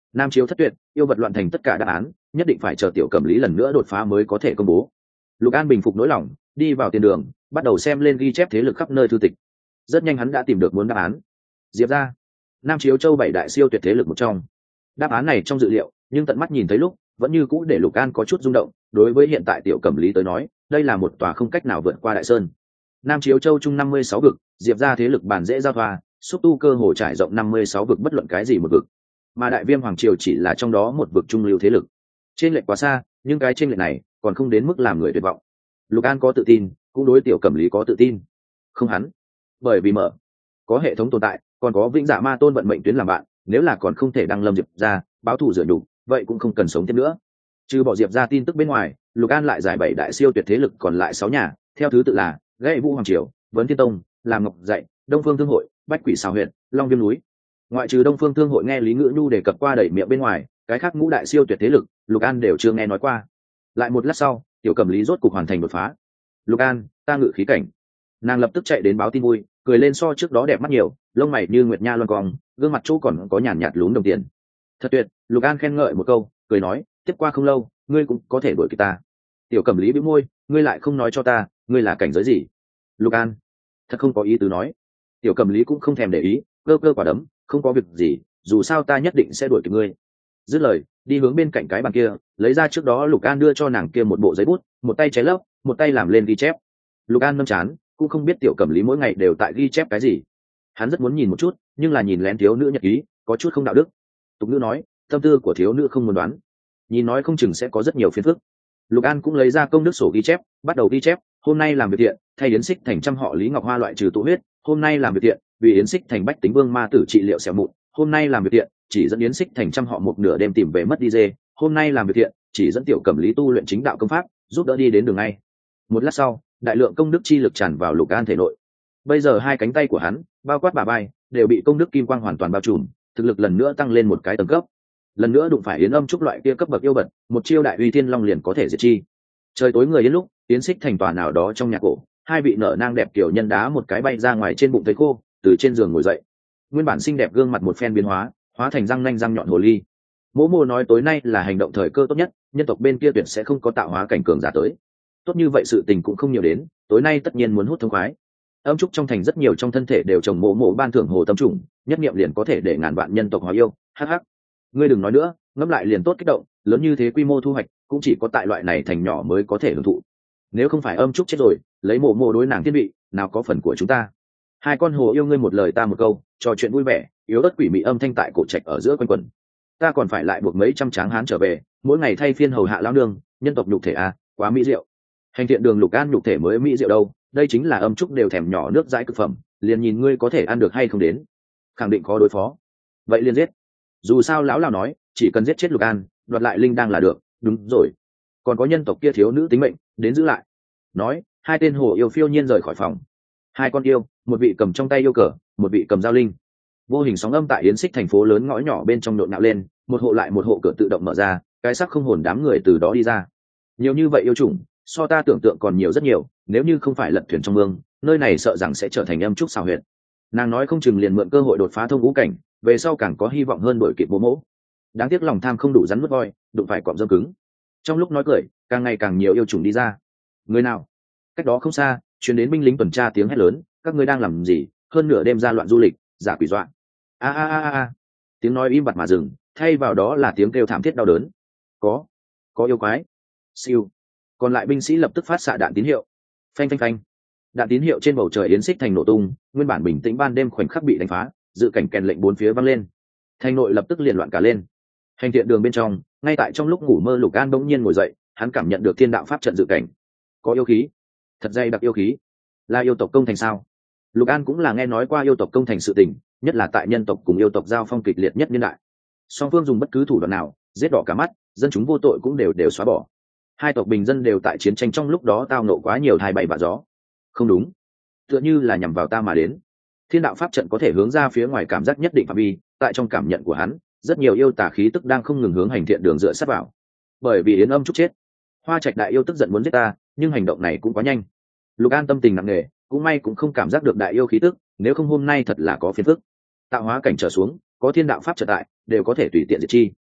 Nam chiếu thất tuyệt, yêu vật loạn thành tất cả đáp án, nhất định phải chờ tiểu cẩm lý lần nữa đột phá mới có thể công bố. Lục An bình phục nỗi lòng, đi vào tiền đường, bắt đầu xem lên ghi chép thế lực khắp nơi thư tịch. Rất nhanh hắn đã tìm được muốn đáp án. Diệp gia, Nam chiếu châu bảy đại siêu tuyệt thế lực một trong. Đáp án này trong dự liệu, nhưng tận mắt nhìn thấy lúc, vẫn như cũ để Lục An có chút rung động. Đối với hiện tại tiểu cẩm lý tới nói, đây là một tòa không cách nào vượt qua đại sơn. Nam chiếu châu chung năm mươi sáu vực, Diệp gia thế lực bản dễ giao thoa, xúc tu cơ hồ trải rộng năm mươi sáu vực bất luận cái gì một vực, mà đại viêm hoàng triều chỉ là trong đó một vực trung lưu thế lực. Trên lệch quá xa, nhưng cái trên lệch này còn không đến mức làm người tuyệt vọng. Lục An có tự tin, cũng đối tiểu cẩm lý có tự tin. Không hắn, bởi vì mở có hệ thống tồn tại, còn có vĩnh dạ ma tôn vận mệnh tuyến làm bạn, nếu là còn không thể đăng lâm Diệp gia, báo thù rửa nhục, vậy cũng không cần sống tiếp nữa. Trừ bỏ Diệp gia tin tức bên ngoài, Lục An lại giải bảy đại siêu tuyệt thế lực còn lại sáu nhà, theo thứ tự là Gãy Vũ hoàng triều, Vấn Thiên tông, Làm Ngọc dạy, Đông Phương thương hội, Bách Quỷ Sao huyện, Long Viêm núi. Ngoại trừ Đông Phương thương hội nghe Lý Ngữ Nhu đề cập qua đẩy miệng bên ngoài, cái khác ngũ đại siêu tuyệt thế lực, Lục An đều chưa nghe nói qua. Lại một lát sau, tiểu cẩm lý rốt cục hoàn thành đột phá. Lục An, ta ngự khí cảnh. Nàng lập tức chạy đến báo tin vui, cười lên so trước đó đẹp mắt nhiều, lông mày như nguyệt nha loan cong, gương mặt chỗ còn có nhàn nhạt lún đồng tiền. Thật tuyệt. Lục An khen ngợi một câu, cười nói, tiếp qua không lâu, ngươi cũng có thể đuổi kịp ta. Tiểu cẩm lý bĩu môi, ngươi lại không nói cho ta, ngươi là cảnh giới gì? Lục An, thật không có ý tứ nói. Tiểu cẩm lý cũng không thèm để ý, cơ cơ quả đấm, không có việc gì, dù sao ta nhất định sẽ đuổi kịp ngươi. Dứt lời, đi hướng bên cạnh cái bàn kia, lấy ra trước đó Lục An đưa cho nàng kia một bộ giấy bút, một tay cháy lấp, một tay làm lên ghi chép. Lục An nâm chán, cũng không biết tiểu cẩm lý mỗi ngày đều tại ghi chép cái gì. Hắn rất muốn nhìn một chút, nhưng là nhìn lén thiếu nữ nhật ký, có chút không đạo đức. Tục nữ nói, tâm tư của thiếu nữ không muốn đoán, nhìn nói không chừng sẽ có rất nhiều phiền phức. Lục An cũng lấy ra công đức sổ ghi chép, bắt đầu ghi chép, hôm nay làm việc thiện, thay yến xích thành trăm họ Lý Ngọc Hoa loại trừ tụ huyết, hôm nay làm việc thiện, vì yến xích thành bách tính vương ma tử trị liệu xẻo mụn, hôm nay làm việc thiện, chỉ dẫn yến xích thành trăm họ một nửa đêm tìm về mất đi dê, hôm nay làm việc thiện, chỉ dẫn tiểu cẩm lý tu luyện chính đạo công pháp, giúp đỡ đi đến đường ngay. Một lát sau, đại lượng công đức chi lực tràn vào Lục An thể nội. Bây giờ hai cánh tay của hắn, bao quát bả vai, đều bị công đức kim quang hoàn toàn bao trùm, thực lực lần nữa tăng lên một cái tầng cấp. Lần nữa đụng phải yến âm trúc loại kia cấp bậc yêu bật, một chiêu đại uy thiên long liền có thể diệt chi. Trời tối người đến lúc, yến xích thành tòa nào đó trong nhà cổ, hai vị nở nang đẹp kiểu nhân đá một cái bay ra ngoài trên bụng thấy khô, từ trên giường ngồi dậy. Nguyên bản xinh đẹp gương mặt một phen biến hóa, hóa thành răng nanh răng nhọn hồ ly. Mỗ Mô nói tối nay là hành động thời cơ tốt nhất, nhân tộc bên kia tuyệt sẽ không có tạo hóa cảnh cường giả tới. Tốt như vậy sự tình cũng không nhiều đến, tối nay tất nhiên muốn hút thông khoái. Âm trúc trong thành rất nhiều trong thân thể đều trồng Mỗ Mô ban thưởng hồ tâm trùng, nhất niệm liền có thể để ngàn vạn nhân tộc hóa yêu. Hắc hắc. Ngươi đừng nói nữa, ngẫm lại liền tốt kích động, lớn như thế quy mô thu hoạch, cũng chỉ có tại loại này thành nhỏ mới có thể hưởng thụ. Nếu không phải âm trúc chết rồi, lấy Mộ Mộ đối nàng thiên vị, nào có phần của chúng ta. Hai con hồ yêu ngươi một lời ta một câu, trò chuyện vui vẻ, yếu ớt quỷ mị âm thanh tại cổ trạch ở giữa quanh quẩn. Ta còn phải lại buộc mấy trăm tráng hán trở về, mỗi ngày thay phiên hầu hạ lão nương, nhân tộc nhục thể à, quá mỹ diệu. Hành thiện đường Lục An nhục thể mới mỹ diệu đâu, đây chính là âm trúc đều thèm nhỏ nước dãi cực phẩm, liền nhìn ngươi có thể ăn được hay không đến. Khẳng định khó đối phó. Vậy liền giết. Dù sao lão lão nói, chỉ cần giết chết Lục An, đoạt lại linh đang là được, đúng rồi. Còn có nhân tộc kia thiếu nữ tính mệnh, đến giữ lại. Nói, hai tên hồ yêu phiêu nhiên rời khỏi phòng. Hai con yêu, một vị cầm trong tay yêu cờ, một vị cầm dao linh. Vô hình sóng âm tại yến xích thành phố lớn ngõ nhỏ bên trong nhộn nhạo lên, một hộ lại một hộ cửa tự động mở ra, cái sắc không hồn đám người từ đó đi ra. Nhiều như vậy yêu chủng, so ta tưởng tượng còn nhiều rất nhiều, nếu như không phải lật thuyền trong mương, nơi này sợ rằng sẽ trở thành âm trúc xào huyệt. Nàng nói không chừng liền mượn cơ hội đột phá thông ngũ cảnh, về sau càng có hy vọng hơn đổi kịp Mỗ Mỗ. Đáng tiếc lòng tham không đủ rắn mất voi, đụng phải cọp dâm cứng. Trong lúc nói cười, càng ngày càng nhiều yêu chủng đi ra. Người nào? Cách đó không xa, truyền đến binh lính tuần tra tiếng hét lớn, các ngươi đang làm gì? Hơn nửa đêm ra loạn du lịch, giả quỷ dọa. A a a a. Tiếng nói im bặt mà dừng, thay vào đó là tiếng kêu thảm thiết đau đớn. Có, có yêu quái. Siêu. Còn lại binh sĩ lập tức phát xạ đạn tín hiệu. Phanh phanh phanh. Đạn tín hiệu trên bầu trời yến xích thành nổ tung, nguyên bản bình tĩnh ban đêm khoảnh khắc bị đánh phá, dự cảnh kèn lệnh bốn phía vang lên. Thành nội lập tức liền loạn cả lên. Hành thiện đường bên trong, ngay tại trong lúc ngủ mơ Lục An bỗng nhiên ngồi dậy, hắn cảm nhận được thiên đạo pháp trận dự cảnh. Có yêu khí, thật dày đặc yêu khí. Là yêu tộc công thành sao? Lục An cũng là nghe nói qua yêu tộc công thành sự tình, nhất là tại nhân tộc cùng yêu tộc giao phong kịch liệt nhất niên đại. Song phương dùng bất cứ thủ đoạn nào, giết đỏ cả mắt, dân chúng vô tội cũng đều đều xóa bỏ. Hai tộc bình dân đều tại chiến tranh trong lúc đó tao nộ quá nhiều thai bay vạ gió. Không đúng, tựa như là nhằm vào ta mà đến. Thiên đạo pháp trận có thể hướng ra phía ngoài cảm giác nhất định phạm vi, tại trong cảm nhận của hắn, rất nhiều yêu tà khí tức đang không ngừng hướng hành thiện đường dựa sát vào. Bởi vì yến âm trúc chết, Hoa Trạch đại yêu tức giận muốn giết ta, nhưng hành động này cũng quá nhanh. Lục An tâm tình nặng nề, cũng may cũng không cảm giác được đại yêu khí tức, nếu không hôm nay thật là có phiền phức. Tạo hóa cảnh trở xuống, có thiên đạo pháp trở tại, đều có thể tùy tiện diệt chi.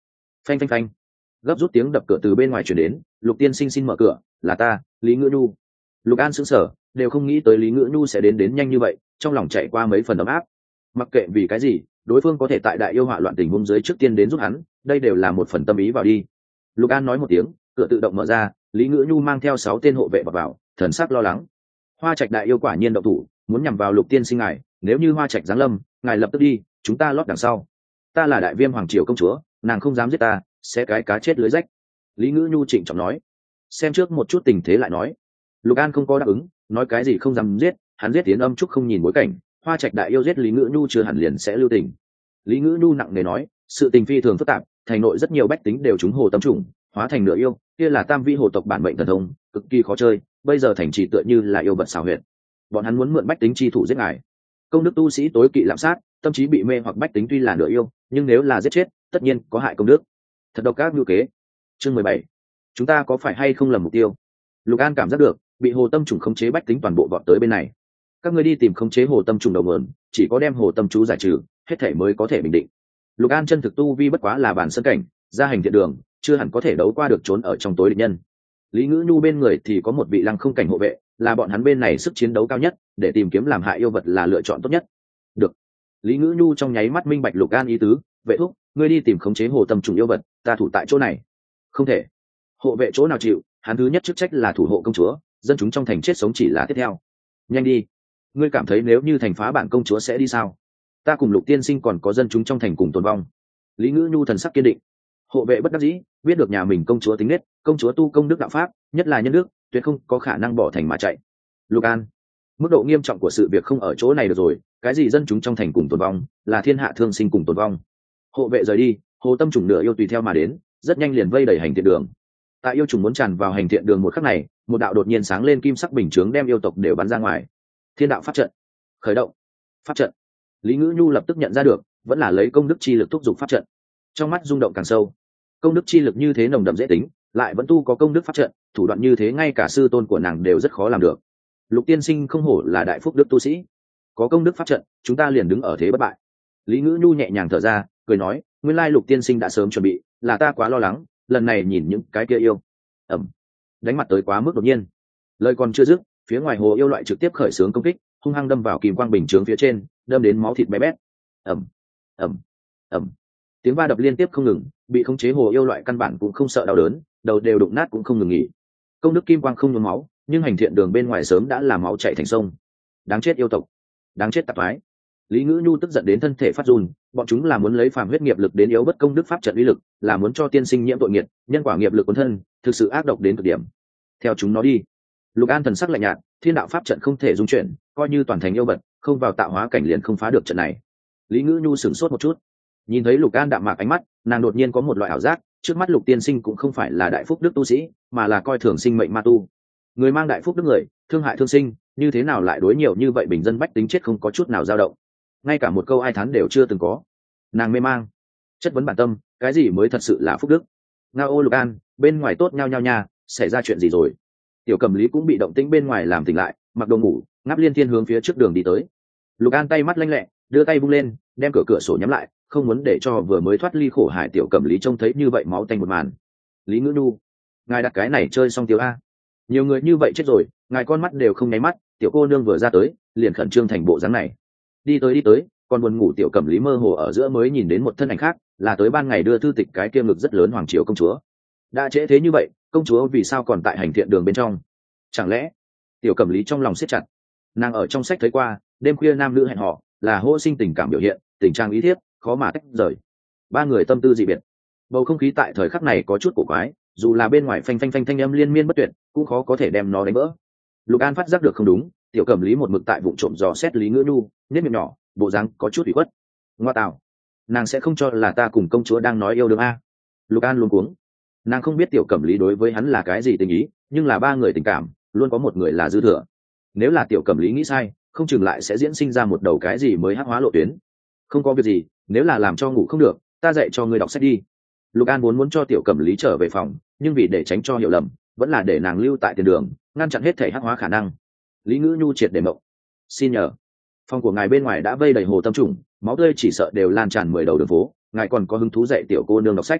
Phanh phanh phanh, gấp rút tiếng đập cửa từ bên ngoài chuyển đến. Lục tiên sinh xin mở cửa. Là ta, Lý Ngữ Nhu. Lục An sững sờ, đều không nghĩ tới Lý Ngữ Nhu sẽ đến đến nhanh như vậy, trong lòng chạy qua mấy phần ấm áp. Mặc kệ vì cái gì, đối phương có thể tại đại yêu họa loạn tình huống dưới trước tiên đến giúp hắn, đây đều là một phần tâm ý vào đi. Lục An nói một tiếng, cửa tự động mở ra, Lý Ngữ Nhu mang theo sáu tên hộ vệ vào, vào thần sắc lo lắng. Hoa Trạch đại yêu quả nhiên động thủ, muốn nhằm vào Lục tiên sinh ngài, nếu như Hoa Trạch giáng lâm, ngài lập tức đi, chúng ta lót đằng sau. Ta là đại viêm hoàng triều công chúa, nàng không dám giết ta, sẽ cái cá chết lưới rách. Lý Ngữ Nhu trịnh trọng nói. Xem trước một chút tình thế lại nói. Lục An không có đáp ứng, nói cái gì không dám giết, hắn giết Tiến Âm Trúc không nhìn bối cảnh, Hoa Trạch đại yêu giết Lý Ngữ Nhu chưa hẳn liền sẽ lưu tình. Lý Ngữ Nhu nặng nề nói, sự tình phi thường phức tạp, thành nội rất nhiều bách tính đều trúng hồ tâm trùng, hóa thành nửa yêu, kia là tam vi hồ tộc bản mệnh thần thông, cực kỳ khó chơi, bây giờ thành trì tựa như là yêu vật xảo huyệt. Bọn hắn muốn mượn bách tính chi thủ giết ngài. Công đức tu sĩ tối kỵ lạm sát, tâm trí bị mê hoặc bách tính tuy là nửa yêu, nhưng nếu là giết chết, tất nhiên có hại công đức. Thật độc ác như kế. Chương mười bảy. Chúng ta có phải hay không lầm mục tiêu? Lục An cảm giác được, bị hồ tâm trùng khống chế bách tính toàn bộ vọt tới bên này. Các ngươi đi tìm khống chế hồ tâm trùng đầu nguồn, chỉ có đem hồ tâm chú giải trừ, hết thể mới có thể bình định. Lục An chân thực tu vi bất quá là bản sân cảnh, gia hành thiện đường, chưa hẳn có thể đấu qua được trốn ở trong tối địch nhân. Lý Ngữ Nhu bên người thì có một vị lăng không cảnh hộ vệ, là bọn hắn bên này sức chiến đấu cao nhất, để tìm kiếm làm hại yêu vật là lựa chọn tốt nhất. Được. Lý Ngữ Nhu trong nháy mắt minh bạch Lục An ý tứ, vệ thúc, ngươi đi tìm khống chế hồ tâm trùng yêu vật, ta thủ tại chỗ này. Không thể. Hộ vệ chỗ nào chịu, hắn thứ nhất chức trách là thủ hộ công chúa, dân chúng trong thành chết sống chỉ là tiếp theo. Nhanh đi. Ngươi cảm thấy nếu như thành phá bản công chúa sẽ đi sao? Ta cùng Lục tiên sinh còn có dân chúng trong thành cùng tồn vong. Lý Ngữ Nhu thần sắc kiên định. Hộ vệ bất đắc dĩ, biết được nhà mình công chúa tính nết, công chúa tu công đức đạo pháp, nhất là nhân đức, tuyệt không có khả năng bỏ thành mà chạy. Lục An, mức độ nghiêm trọng của sự việc không ở chỗ này được rồi, cái gì dân chúng trong thành cùng tồn vong, là thiên hạ thương sinh cùng tồn vong. Hộ vệ rời đi, hồ tâm trùng nửa yêu tùy theo mà đến, rất nhanh liền vây đầy hành thiện đường. Tại yêu trùng muốn tràn vào hành thiện đường một khắc này, một đạo đột nhiên sáng lên kim sắc bình chướng đem yêu tộc đều bắn ra ngoài. Thiên đạo pháp trận khởi động. Pháp trận. Lý Ngữ Nhu lập tức nhận ra được, vẫn là lấy công đức chi lực thúc giục pháp trận. Trong mắt rung động càng sâu. Công đức chi lực như thế nồng đậm dễ tính, lại vẫn tu có công đức pháp trận, thủ đoạn như thế ngay cả sư tôn của nàng đều rất khó làm được. Lục tiên sinh không hổ là đại phúc đức tu sĩ, có công đức pháp trận, chúng ta liền đứng ở thế bất bại. Lý Ngữ Nhu nhẹ nhàng thở ra, cười nói, nguyên lai Lục tiên sinh đã sớm chuẩn bị, là ta quá lo lắng, lần này nhìn những cái kia yêu. Ẩm. Đánh mặt tới quá mức đột nhiên. Lời còn chưa dứt, phía ngoài hồ yêu loại trực tiếp khởi xướng công kích, hung hăng đâm vào kim quang bình chướng phía trên, đâm đến máu thịt bé bét. Ẩm. Ẩm. Ẩm. Tiếng va đập liên tiếp không ngừng, bị khống chế hồ yêu loại căn bản cũng không sợ đau đớn, đầu đều đụng nát cũng không ngừng nghỉ. Công đức kim quang không nhuốm máu, nhưng hành thiện đường bên ngoài sớm đã là máu chảy thành sông. Đáng chết yêu tộc, đáng chết tạp thoái. Lý Ngữ Nhu tức giận đến thân thể phát run, bọn chúng là muốn lấy phàm huyết nghiệp lực đến yếu bất công đức pháp trận uy lực, là muốn cho tiên sinh nhiễm tội nghiệt, nhân quả nghiệp lực cuốn thân, thực sự ác độc đến cực điểm. Theo chúng nó đi. Lục An thần sắc lạnh nhạt, thiên đạo pháp trận không thể dung chuyển, coi như toàn thành yêu vật, không vào tạo hóa cảnh liền không phá được trận này. Lý Ngữ Nhu sửng sốt một chút, nhìn thấy Lục An đạm mạc ánh mắt, nàng đột nhiên có một loại ảo giác, trước mắt Lục tiên sinh cũng không phải là đại phúc đức tu sĩ, mà là coi thường sinh mệnh ma tu. Người mang đại phúc đức người, thương hại thương sinh, như thế nào lại đối nhiều như vậy bình dân bách tính chết không có chút nào dao động, ngay cả một câu ai thán đều chưa từng có. Nàng mê mang, chất vấn bản tâm, cái gì mới thật sự là phúc đức? Ngao ô Lục An, bên ngoài tốt nhau nhau nha, xảy ra chuyện gì rồi? Tiểu Cẩm Lý cũng bị động tĩnh bên ngoài làm tỉnh lại, mặc đồ ngủ, ngáp liên thiên hướng phía trước đường đi tới. Lục An tay mắt lanh lẹ, đưa tay vung lên, đem cửa cửa sổ nhắm lại, không muốn để cho vừa mới thoát ly khổ hải Tiểu Cẩm Lý trông thấy như vậy máu tanh một màn. Lý Ngữ Nhu, ngài đặt cái này chơi xong tiêu a? Nhiều người như vậy chết rồi, ngài con mắt đều không nháy mắt. Tiểu cô nương vừa ra tới, liền khẩn trương thành bộ dáng này. Đi tới đi tới, còn buồn ngủ Tiểu Cẩm Lý mơ hồ ở giữa mới nhìn đến một thân ảnh khác, là tới ban ngày đưa thư tịch cái kia ngực rất lớn hoàng triều công chúa. Đã trễ thế như vậy, công chúa vì sao còn tại hành thiện đường bên trong? Chẳng lẽ? Tiểu Cẩm Lý trong lòng siết chặt. Nàng ở trong sách thấy qua, đêm khuya nam nữ hẹn hò là hô sinh tình cảm biểu hiện, tình trạng ý thiết, khó mà tách rời. Ba người tâm tư dị biệt, bầu không khí tại thời khắc này có chút cổ quái, dù là bên ngoài phanh phanh phanh thanh âm liên miên bất tuyệt, cũng khó có thể đem nó đánh vỡ. Lục An phát giác được không đúng, Tiểu Cẩm Lý một mực tại vụ trộm dò xét Lý Ngữ Nhu, nét miệng nhỏ, bộ dáng có chút ủy khuất. Ngoa tạo, nàng sẽ không cho là ta cùng công chúa đang nói yêu đương a? Lục An luống cuống, nàng không biết Tiểu Cẩm Lý đối với hắn là cái gì tình ý, nhưng là ba người tình cảm, luôn có một người là dư thừa. Nếu là Tiểu Cẩm Lý nghĩ sai, không chừng lại sẽ diễn sinh ra một đầu cái gì mới hắc hóa lộ tuyến. Không có việc gì, nếu là làm cho ngủ không được, ta dạy cho ngươi đọc sách đi. Lục An vốn muốn cho Tiểu Cẩm Lý trở về phòng, nhưng vì để tránh cho hiểu lầm, vẫn là để nàng lưu tại tiền đường, ngăn chặn hết thể hắc hóa khả năng. Lý Ngữ Nhu triệt để mộng. Xin nhờ, phòng của ngài bên ngoài đã vây đầy hồ tâm trùng, máu tươi chỉ sợ đều lan tràn mười đầu đường phố, ngài còn có hứng thú dạy tiểu cô nương đọc sách?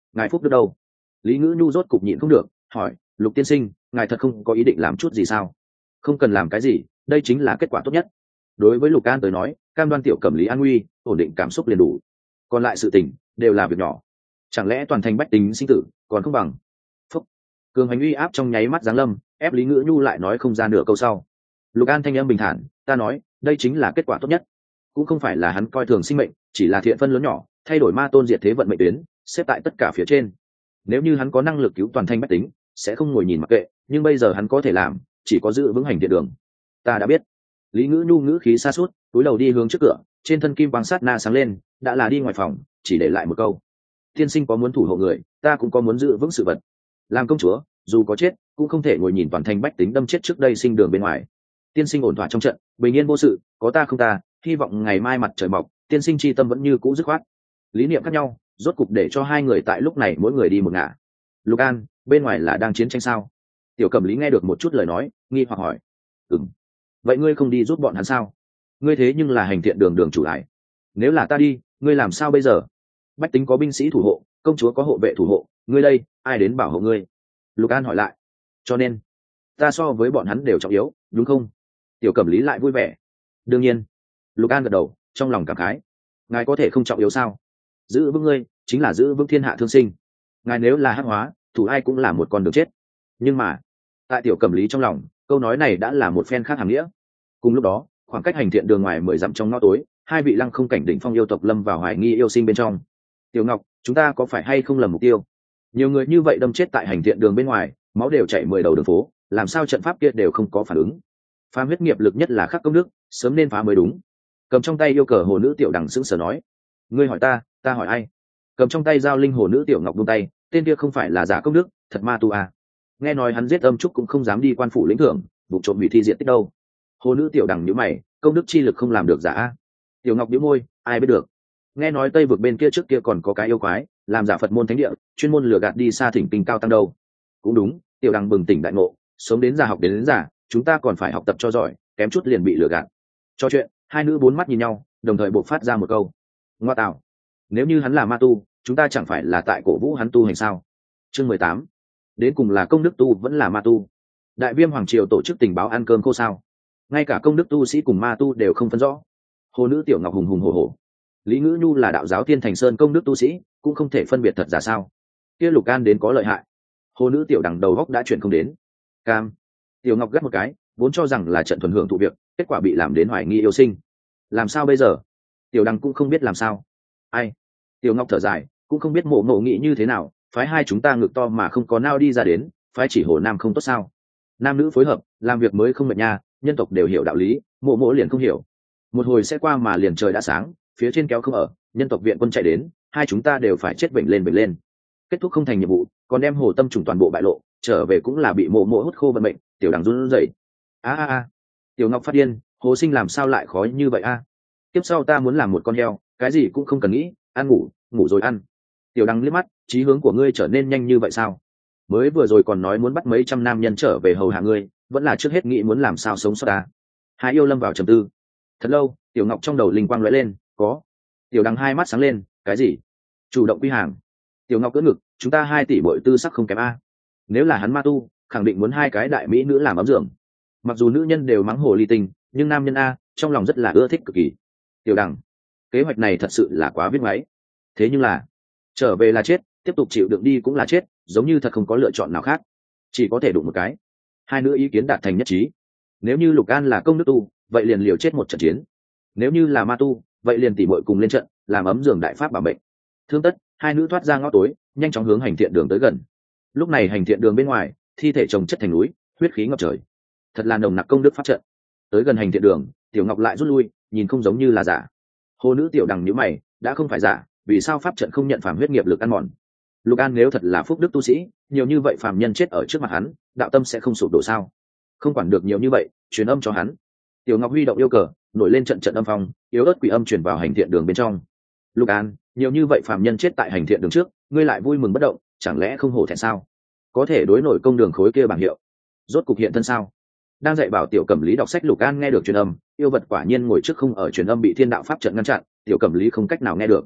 ngài phúc đức đâu? Lý Ngữ Nhu rốt cục nhịn không được hỏi, Lục tiên sinh, ngài thật không có ý định làm chút gì sao? Không cần làm cái gì, đây chính là kết quả tốt nhất. Đối với Lục An tới nói, cam đoan tiểu cẩm lý an nguy, ổn định cảm xúc liền đủ, còn lại sự tình đều là việc nhỏ. Chẳng lẽ toàn thành bách tính sinh tử còn không bằng? Phúc. Cường hành uy áp trong nháy mắt giáng lâm, ép Lý Ngữ Nhu lại nói không ra nửa câu sau. Lục An thanh âm bình thản, ta nói đây chính là kết quả tốt nhất. Cũng không phải là hắn coi thường sinh mệnh, chỉ là thiện phân lớn nhỏ, thay đổi ma tôn diệt thế vận mệnh tuyến, xếp tại tất cả phía trên. Nếu như hắn có năng lực cứu toàn thành bách tính, sẽ không ngồi nhìn mặc kệ, nhưng bây giờ hắn có thể làm chỉ có giữ vững hành thiện đường. Ta đã biết. Lý Ngữ Nhu ngữ khí xa suốt, túi đầu đi hướng trước cửa, trên thân kim quang sát na sáng lên, đã là đi ngoài phòng, chỉ để lại một câu: tiên sinh có muốn thủ hộ người, ta cũng có muốn giữ vững sự vật. Làm công chúa, dù có chết cũng không thể ngồi nhìn toàn thành bách tính đâm chết trước đây sinh đường bên ngoài. Tiên sinh ổn thỏa trong trận, bình yên vô sự, có ta không ta, hy vọng ngày mai mặt trời mọc, tiên sinh chi tâm vẫn như cũ dứt khoát. Lý niệm khác nhau, rốt cục để cho hai người tại lúc này mỗi người đi một ngả. Lục An, bên ngoài là đang chiến tranh sao? Tiểu Cẩm Lý nghe được một chút lời nói, nghi hoặc hỏi. Ừm. Vậy ngươi không đi giúp bọn hắn sao? Ngươi thế nhưng là hành thiện đường đường chủ lại. Nếu là ta đi, ngươi làm sao bây giờ? Bách tính có binh sĩ thủ hộ, công chúa có hộ vệ thủ hộ, ngươi đây, ai đến bảo hộ ngươi? Lục An hỏi lại. Cho nên, ta so với bọn hắn đều trọng yếu, đúng không? Tiểu Cẩm Lý lại vui vẻ. Đương nhiên. Lục An gật đầu, trong lòng cảm khái. Ngài có thể không trọng yếu sao? Giữ vững ngươi, chính là giữ vững thiên hạ thương sinh. Ngài nếu là hắc hóa, thủ ai cũng là một con đường chết. Nhưng mà, tại Tiểu Cẩm Lý trong lòng, câu nói này đã là một phen khác hàm nghĩa. Cùng lúc đó, khoảng cách hành thiện đường ngoài mười dặm trong ngõ tối, hai vị lăng không cảnh đỉnh phong yêu tộc lâm vào hoài nghi yêu sinh bên trong. Tiểu Ngọc, chúng ta có phải hay không lầm mục tiêu? Nhiều người như vậy đâm chết tại hành thiện đường bên ngoài, máu đều chảy mười đầu đường phố, làm sao trận pháp kia đều không có phản ứng? Phá huyết nghiệp lực nhất là khắc công đức, sớm nên phá mới đúng. Cầm trong tay yêu cờ hồ nữ Tiểu Đằng sững sờ nói, ngươi hỏi ta, ta hỏi ai? Cầm trong tay giao linh hồ nữ Tiểu Ngọc buông tay, tên kia không phải là giả công đức, thật ma tu à? Nghe nói hắn giết âm trúc cũng không dám đi quan phủ lĩnh thưởng, vụ trộm hủy thi diện tích đâu. Hồ nữ Tiểu Đằng nhíu mày, công đức chi lực không làm được giả a. Tiểu Ngọc nhíu môi, ai biết được. Nghe nói Tây vực bên kia trước kia còn có cái yêu quái, làm giả Phật môn thánh địa, chuyên môn lừa gạt đi xa thỉnh kinh cao tăng đâu. Cũng đúng, Tiểu Đằng bừng tỉnh đại ngộ, sống đến già học đến, đến già, chúng ta còn phải học tập cho giỏi, kém chút liền bị lừa gạt. Cho chuyện, hai nữ bốn mắt nhìn nhau, đồng thời bộc phát ra một câu: ngoa tạo, nếu như hắn là ma tu, chúng ta chẳng phải là tại cổ vũ hắn tu hành sao? Chương mười tám, đến cùng là công đức tu vẫn là ma tu? Đại Viêm hoàng triều tổ chức tình báo ăn cơm khô sao? Ngay cả công đức tu sĩ cùng ma tu đều không phân rõ. Hồ nữ Tiểu Ngọc hùng hùng hổ hổ. Lý Ngữ Nhu là đạo giáo Thiên Thành Sơn công đức tu sĩ, cũng không thể phân biệt thật giả sao? Kia Lục An đến có lợi hại. Hồ nữ Tiểu Đằng đầu góc đã chuyển không đến. Cam. Tiểu Ngọc gắt một cái, vốn cho rằng là trận thuần hưởng thụ việc, kết quả bị làm đến hoài nghi yêu sinh. Làm sao bây giờ? Tiểu Đằng cũng không biết làm sao. Ai? Tiểu Ngọc thở dài, cũng không biết mộ ngộ nghĩ như thế nào, phái hai chúng ta ngực to mà không có nao đi ra đến, phái chỉ Hồ Nam không tốt sao? Nam nữ phối hợp, làm việc mới không mệt nha, nhân tộc đều hiểu đạo lý, mộ mộ liền không hiểu. Một hồi sẽ qua mà liền trời đã sáng, phía trên kéo không ở, nhân tộc viện quân chạy đến, hai chúng ta đều phải chết bệnh lên bệnh lên. Kết thúc không thành nhiệm vụ, còn đem Hồ Tâm trùng toàn bộ bại lộ, trở về cũng là bị mộ mộ hút khô vận mệnh. Tiểu Đằng run rẩy. A a a. Tiểu Ngọc phát điên, Hồ Sinh làm sao lại khó như vậy a? À? Tiếp sau ta muốn làm một con heo, cái gì cũng không cần nghĩ, ăn ngủ, ngủ rồi ăn. Tiểu Đằng liếc mắt, chí hướng của ngươi trở nên nhanh như vậy sao? Mới vừa rồi còn nói muốn bắt mấy trăm nam nhân trở về hầu hạ ngươi, vẫn là trước hết nghĩ muốn làm sao sống sót ta. Hai yêu lâm vào trầm tư. Thật lâu, Tiểu Ngọc trong đầu linh quang lóe lên, có. Tiểu Đằng hai mắt sáng lên, cái gì? Chủ động quy hàng. Tiểu Ngọc cỡ ngực, chúng ta hai tỷ bội tư sắc không kém a. Nếu là hắn ma tu, khẳng định muốn hai cái đại mỹ nữ làm ấm giường. Mặc dù nữ nhân đều mắng hồ ly tinh, nhưng nam nhân a, trong lòng rất là ưa thích cực kỳ. Tiểu Đằng, kế hoạch này thật sự là quá viết máy. Thế nhưng là, trở về là chết, tiếp tục chịu đựng đi cũng là chết, giống như thật không có lựa chọn nào khác, chỉ có thể đụng một cái. Hai nữ ý kiến đạt thành nhất trí. Nếu như Lục An là công đức tu, vậy liền liều chết một trận chiến. Nếu như là ma tu, vậy liền tỉ muội cùng lên trận, làm ấm giường đại pháp bảo mệnh. Thương tất, hai nữ thoát ra ngõ tối, nhanh chóng hướng hành thiện đường tới gần. Lúc này hành thiện đường bên ngoài, thi thể chồng chất thành núi, huyết khí ngập trời, thật là nồng nặc công đức pháp trận. Tới gần hành thiện đường, Tiểu Ngọc lại rút lui, nhìn không giống như là giả. Hồ nữ Tiểu Đằng nhíu mày, đã không phải giả, vì sao pháp trận không nhận phàm huyết nghiệp lực ăn mòn? Lục An nếu thật là phúc đức tu sĩ, nhiều như vậy phàm nhân chết ở trước mặt hắn, đạo tâm sẽ không sụp đổ sao? Không quản được nhiều như vậy, truyền âm cho hắn. Tiểu Ngọc huy động yêu cờ, nổi lên trận trận âm phong, yếu ớt quỷ âm truyền vào hành thiện đường bên trong. Lục An, nhiều như vậy phàm nhân chết tại hành thiện đường trước, ngươi lại vui mừng bất động, chẳng lẽ không hổ thẹn sao? Có thể đối nổi công đường khối kia bảng hiệu, rốt cục hiện thân sao? Đang dạy bảo Tiểu Cẩm Lý đọc sách, Lục An nghe được truyền âm, yêu vật quả nhiên ngồi trước không ở truyền âm bị thiên đạo pháp trận ngăn chặn, Tiểu Cẩm Lý không cách nào nghe được.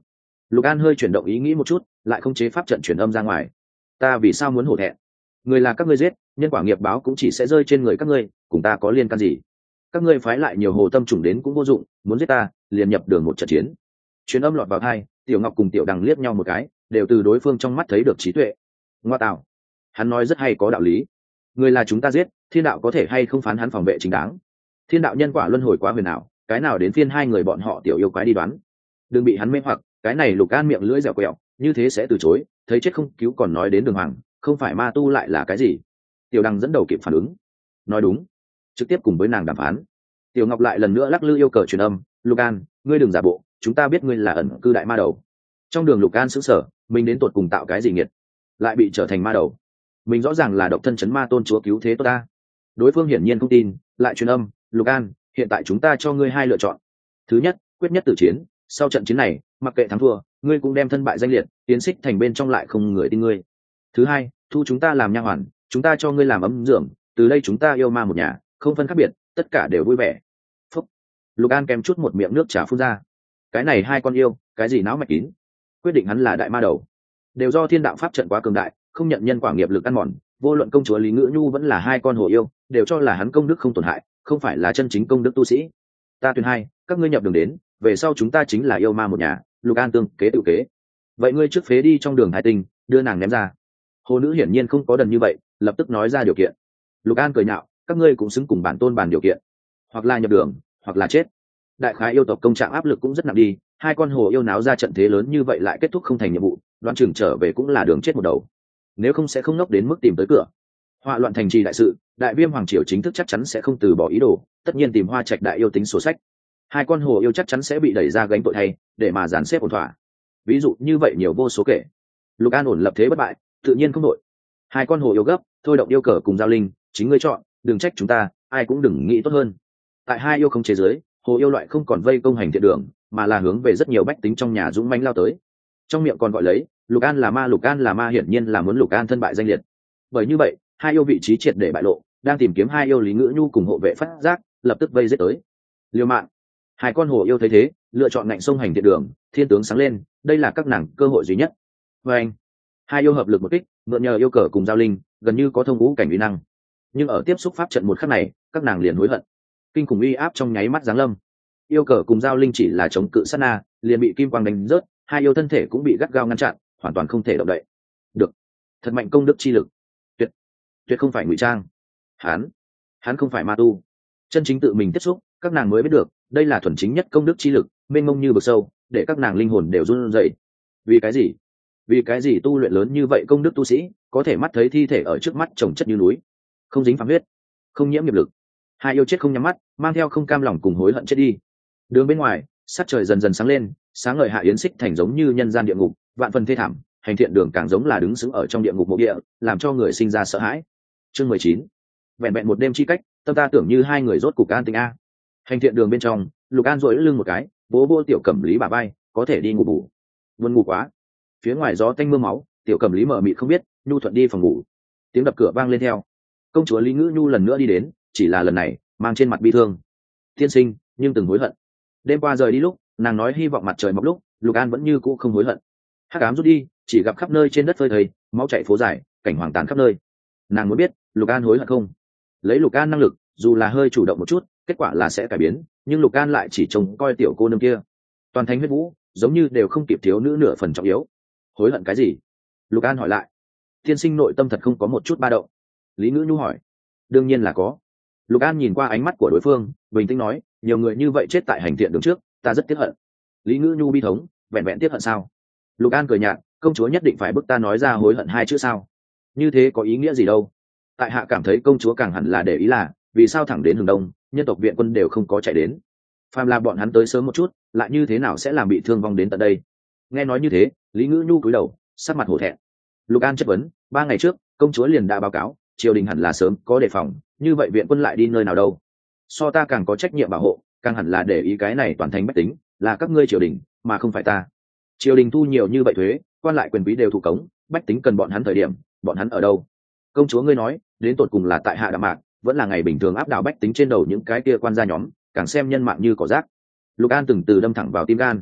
Lục An hơi chuyển động ý nghĩ một chút, lại không chế pháp trận chuyển âm ra ngoài. Ta vì sao muốn hổ thẹn? Người là các ngươi giết, nhân quả nghiệp báo cũng chỉ sẽ rơi trên người các ngươi, cùng ta có liên can gì? Các ngươi phái lại nhiều hồ tâm trùng đến cũng vô dụng, muốn giết ta, liền nhập đường một trận chiến. Truyền âm lọt vào tai, Tiểu Ngọc cùng Tiểu Đằng liếc nhau một cái, đều từ đối phương trong mắt thấy được trí tuệ. Ngoa tạo, hắn nói rất hay có đạo lý. Người là chúng ta giết, thiên đạo có thể hay không phán hắn phòng vệ chính đáng? Thiên đạo nhân quả luân hồi quá huyền ảo, cái nào đến phiên hai người bọn họ tiểu yêu quái đi đoán. Đừng bị hắn mê hoặc, cái này Lục An miệng lưỡi dẻo quẹo, như thế sẽ từ chối, thấy chết không cứu còn nói đến đường hoàng, không phải ma tu lại là cái gì? Tiểu Đằng dẫn đầu kịp phản ứng, nói đúng, trực tiếp cùng với nàng đàm phán. Tiểu Ngọc lại lần nữa lắc lư yêu cầu truyền âm, Lục An, ngươi đừng giả bộ, chúng ta biết ngươi là ẩn cư đại ma đầu. Trong đường Lục An sững sờ, mình đến tột cùng tạo cái gì nghiệt, lại bị trở thành ma đầu? Mình rõ ràng là độc thân chấn ma tôn chúa cứu thế tốt ta. Đối phương hiển nhiên không tin, lại truyền âm, Lục An, hiện tại chúng ta cho ngươi hai lựa chọn. Thứ nhất, quyết nhất tử chiến, sau trận chiến này, mặc kệ thắng thua, ngươi cũng đem thân bại danh liệt, tiến xích thành bên trong lại không người tin ngươi. Thứ hai, thu chúng ta làm nha hoàn, chúng ta cho ngươi làm ấm dưỡng, từ đây chúng ta yêu ma một nhà, không phân khác biệt, tất cả đều vui vẻ. Phúc. Lục An kèm chút một miệng nước trà phun ra. Cái này hai con yêu, cái gì não mạch kín, quyết định hắn là đại ma đầu, đều do thiên đạo pháp trận quá cường đại, không nhận nhân quả nghiệp lực ăn mòn. Vô luận công chúa Lý Ngữ Nhu vẫn là hai con hồ yêu, đều cho là hắn công đức không tổn hại, không phải là chân chính công đức tu sĩ. Ta tuyên hai, các ngươi nhập đường đến, về sau chúng ta chính là yêu ma một nhà. Lục An tương kế tự kế. Vậy ngươi trước phế đi trong đường Thái Tinh, đưa nàng ném ra. Hồ nữ hiển nhiên không có đần như vậy, lập tức nói ra điều kiện. Lục An cười nhạo, các ngươi cũng xứng cùng bản tôn bàn điều kiện, hoặc là nhập đường, hoặc là chết. Đại khái yêu tộc công trạng áp lực cũng rất nặng đi, hai con hồ yêu náo ra trận thế lớn như vậy lại kết thúc không thành nhiệm vụ, đoán chừng trở về cũng là đường chết một đầu. Nếu không sẽ không ngốc đến mức tìm tới cửa. Họa loạn thành trì đại sự, đại viêm hoàng triều chính thức chắc chắn sẽ không từ bỏ ý đồ, tất nhiên tìm Hoa Trạch đại yêu tính sổ sách. Hai con hồ yêu chắc chắn sẽ bị đẩy ra gánh tội thay, để mà dàn xếp ổn thỏa. Ví dụ như vậy nhiều vô số kể. Lục An ổn lập thế bất bại, tự nhiên không đội. Hai con hồ yêu gấp, thôi động yêu cờ cùng giao linh, chính ngươi chọn, đừng trách chúng ta, ai cũng đừng nghĩ tốt hơn. Tại hai yêu không chế giới, hồ yêu loại không còn vây công hành thiện đường, mà là hướng về rất nhiều bách tính trong nhà dũng mãnh lao tới. Trong miệng còn gọi lấy Lục An là ma, Lục An là ma, hiển nhiên là muốn Lục An thân bại danh liệt. Bởi như vậy, hai yêu vị trí triệt để bại lộ, đang tìm kiếm hai yêu Lý Ngữ Nhu cùng hộ vệ phát giác, lập tức vây giết tới. Liêu mạng. Hai con hồ yêu thấy thế, lựa chọn ngạnh sông hành thiện đường, thiên tướng sáng lên, đây là các nàng cơ hội duy nhất. Và anh, hai yêu hợp lực một kích, mượn nhờ yêu cờ cùng giao linh, gần như có thông ngũ cảnh uy năng. Nhưng ở tiếp xúc pháp trận một khắc này, các nàng liền hối hận. Kinh khủng uy áp trong nháy mắt giáng lâm. Yêu cờ cùng giao linh chỉ là chống cự sát na, liền bị kim quang đánh rớt, hai yêu thân thể cũng bị gắt gao ngăn chặn, hoàn toàn không thể động đậy. Được, thật mạnh công đức chi lực. Tuyệt, tuyệt không phải ngụy trang. Hắn, hắn không phải ma tu. Chân chính tự mình tiếp xúc, các nàng mới biết được, đây là thuần chính nhất công đức chi lực, mênh mông như vực sâu, để các nàng linh hồn đều run rẩy. Vì cái gì? Vì cái gì tu luyện lớn như vậy công đức tu sĩ, có thể mắt thấy thi thể ở trước mắt chồng chất như núi, không dính phạm huyết, không nhiễm nghiệp lực. Hai yêu chết không nhắm mắt, mang theo không cam lòng cùng hối hận chết đi. Đường bên ngoài, sắc trời dần dần sáng lên, sáng ngời Hạ Yến Xích thành giống như nhân gian địa ngục, vạn phần thê thảm, hành thiện đường càng giống là đứng sững ở trong địa ngục mộ địa, làm cho người sinh ra sợ hãi. Chương mười chín. Vẹn vẹn một đêm chi cách, tâm ta tưởng như hai người rốt cục an tình a. Hành thiện đường bên trong, Lục An duỗi lưng một cái, bố bố Tiểu Cẩm Lý bà bay, có thể đi ngủ bù. Buồn ngủ quá. Phía ngoài gió tanh mưa máu, Tiểu Cẩm Lý mở mịt không biết, nhu thuận đi phòng ngủ. Tiếng đập cửa vang lên theo. Công chúa Lý Ngữ Nhu lần nữa đi đến, chỉ là lần này, mang trên mặt bi thương. Tiên sinh, nhưng từng hối hận. Đêm qua rời đi lúc, nàng nói hy vọng mặt trời mọc lúc, Lục An vẫn như cũ không hối hận. Hắc ám rút đi, chỉ gặp khắp nơi trên đất phơi thây, máu chảy phố dài, cảnh hoàng tàn khắp nơi. Nàng muốn biết, Lục An hối hận không? Lấy Lục An năng lực, dù là hơi chủ động một chút, kết quả là sẽ cải biến, nhưng Lục An lại chỉ trông coi tiểu cô nương kia. Toàn thánh huyết vũ, giống như đều không kịp thiếu nữ nửa phần trọng yếu. Hối hận cái gì? Lục An hỏi lại. Tiên sinh nội tâm thật không có một chút ba động. Lý Ngữ Nhu hỏi. Đương nhiên là có. Lục An nhìn qua ánh mắt của đối phương, bình tĩnh nói, nhiều người như vậy chết tại hành thiện đường trước, ta rất tiếc hận. Lý Ngữ Nhu bi thống, vẹn vẹn tiếc hận sao? Lục An cười nhạt, công chúa nhất định phải bức ta nói ra hối hận hai chữ sao? Như thế có ý nghĩa gì đâu? Tại hạ cảm thấy công chúa càng hẳn là để ý là, vì sao thẳng đến hướng đông, nhân tộc viện quân đều không có chạy đến. Phàm là bọn hắn tới sớm một chút, lại như thế nào sẽ làm bị thương vong đến tận đây? Nghe nói như thế, Lý Ngữ Nhu cúi đầu, sắc mặt hổ thẹn. Lục An chất vấn, ba ngày trước, công chúa liền đã báo cáo, triều đình hẳn là sớm có đề phòng, như vậy viện quân lại đi nơi nào đâu? So ta càng có trách nhiệm bảo hộ, càng hẳn là để ý cái này toàn thành bách tính, là các ngươi triều đình, mà không phải ta. Triều đình thu nhiều như vậy thuế, quan lại quyền quý đều thu cống, bách tính cần bọn hắn thời điểm, bọn hắn ở đâu? Công chúa ngươi nói, đến tột cùng là tại hạ đạm mạc, vẫn là ngày bình thường áp đảo bách tính trên đầu những cái kia quan gia nhóm, càng xem nhân mạng như cỏ rác. Lục An từng từ đâm thẳng vào tim gan.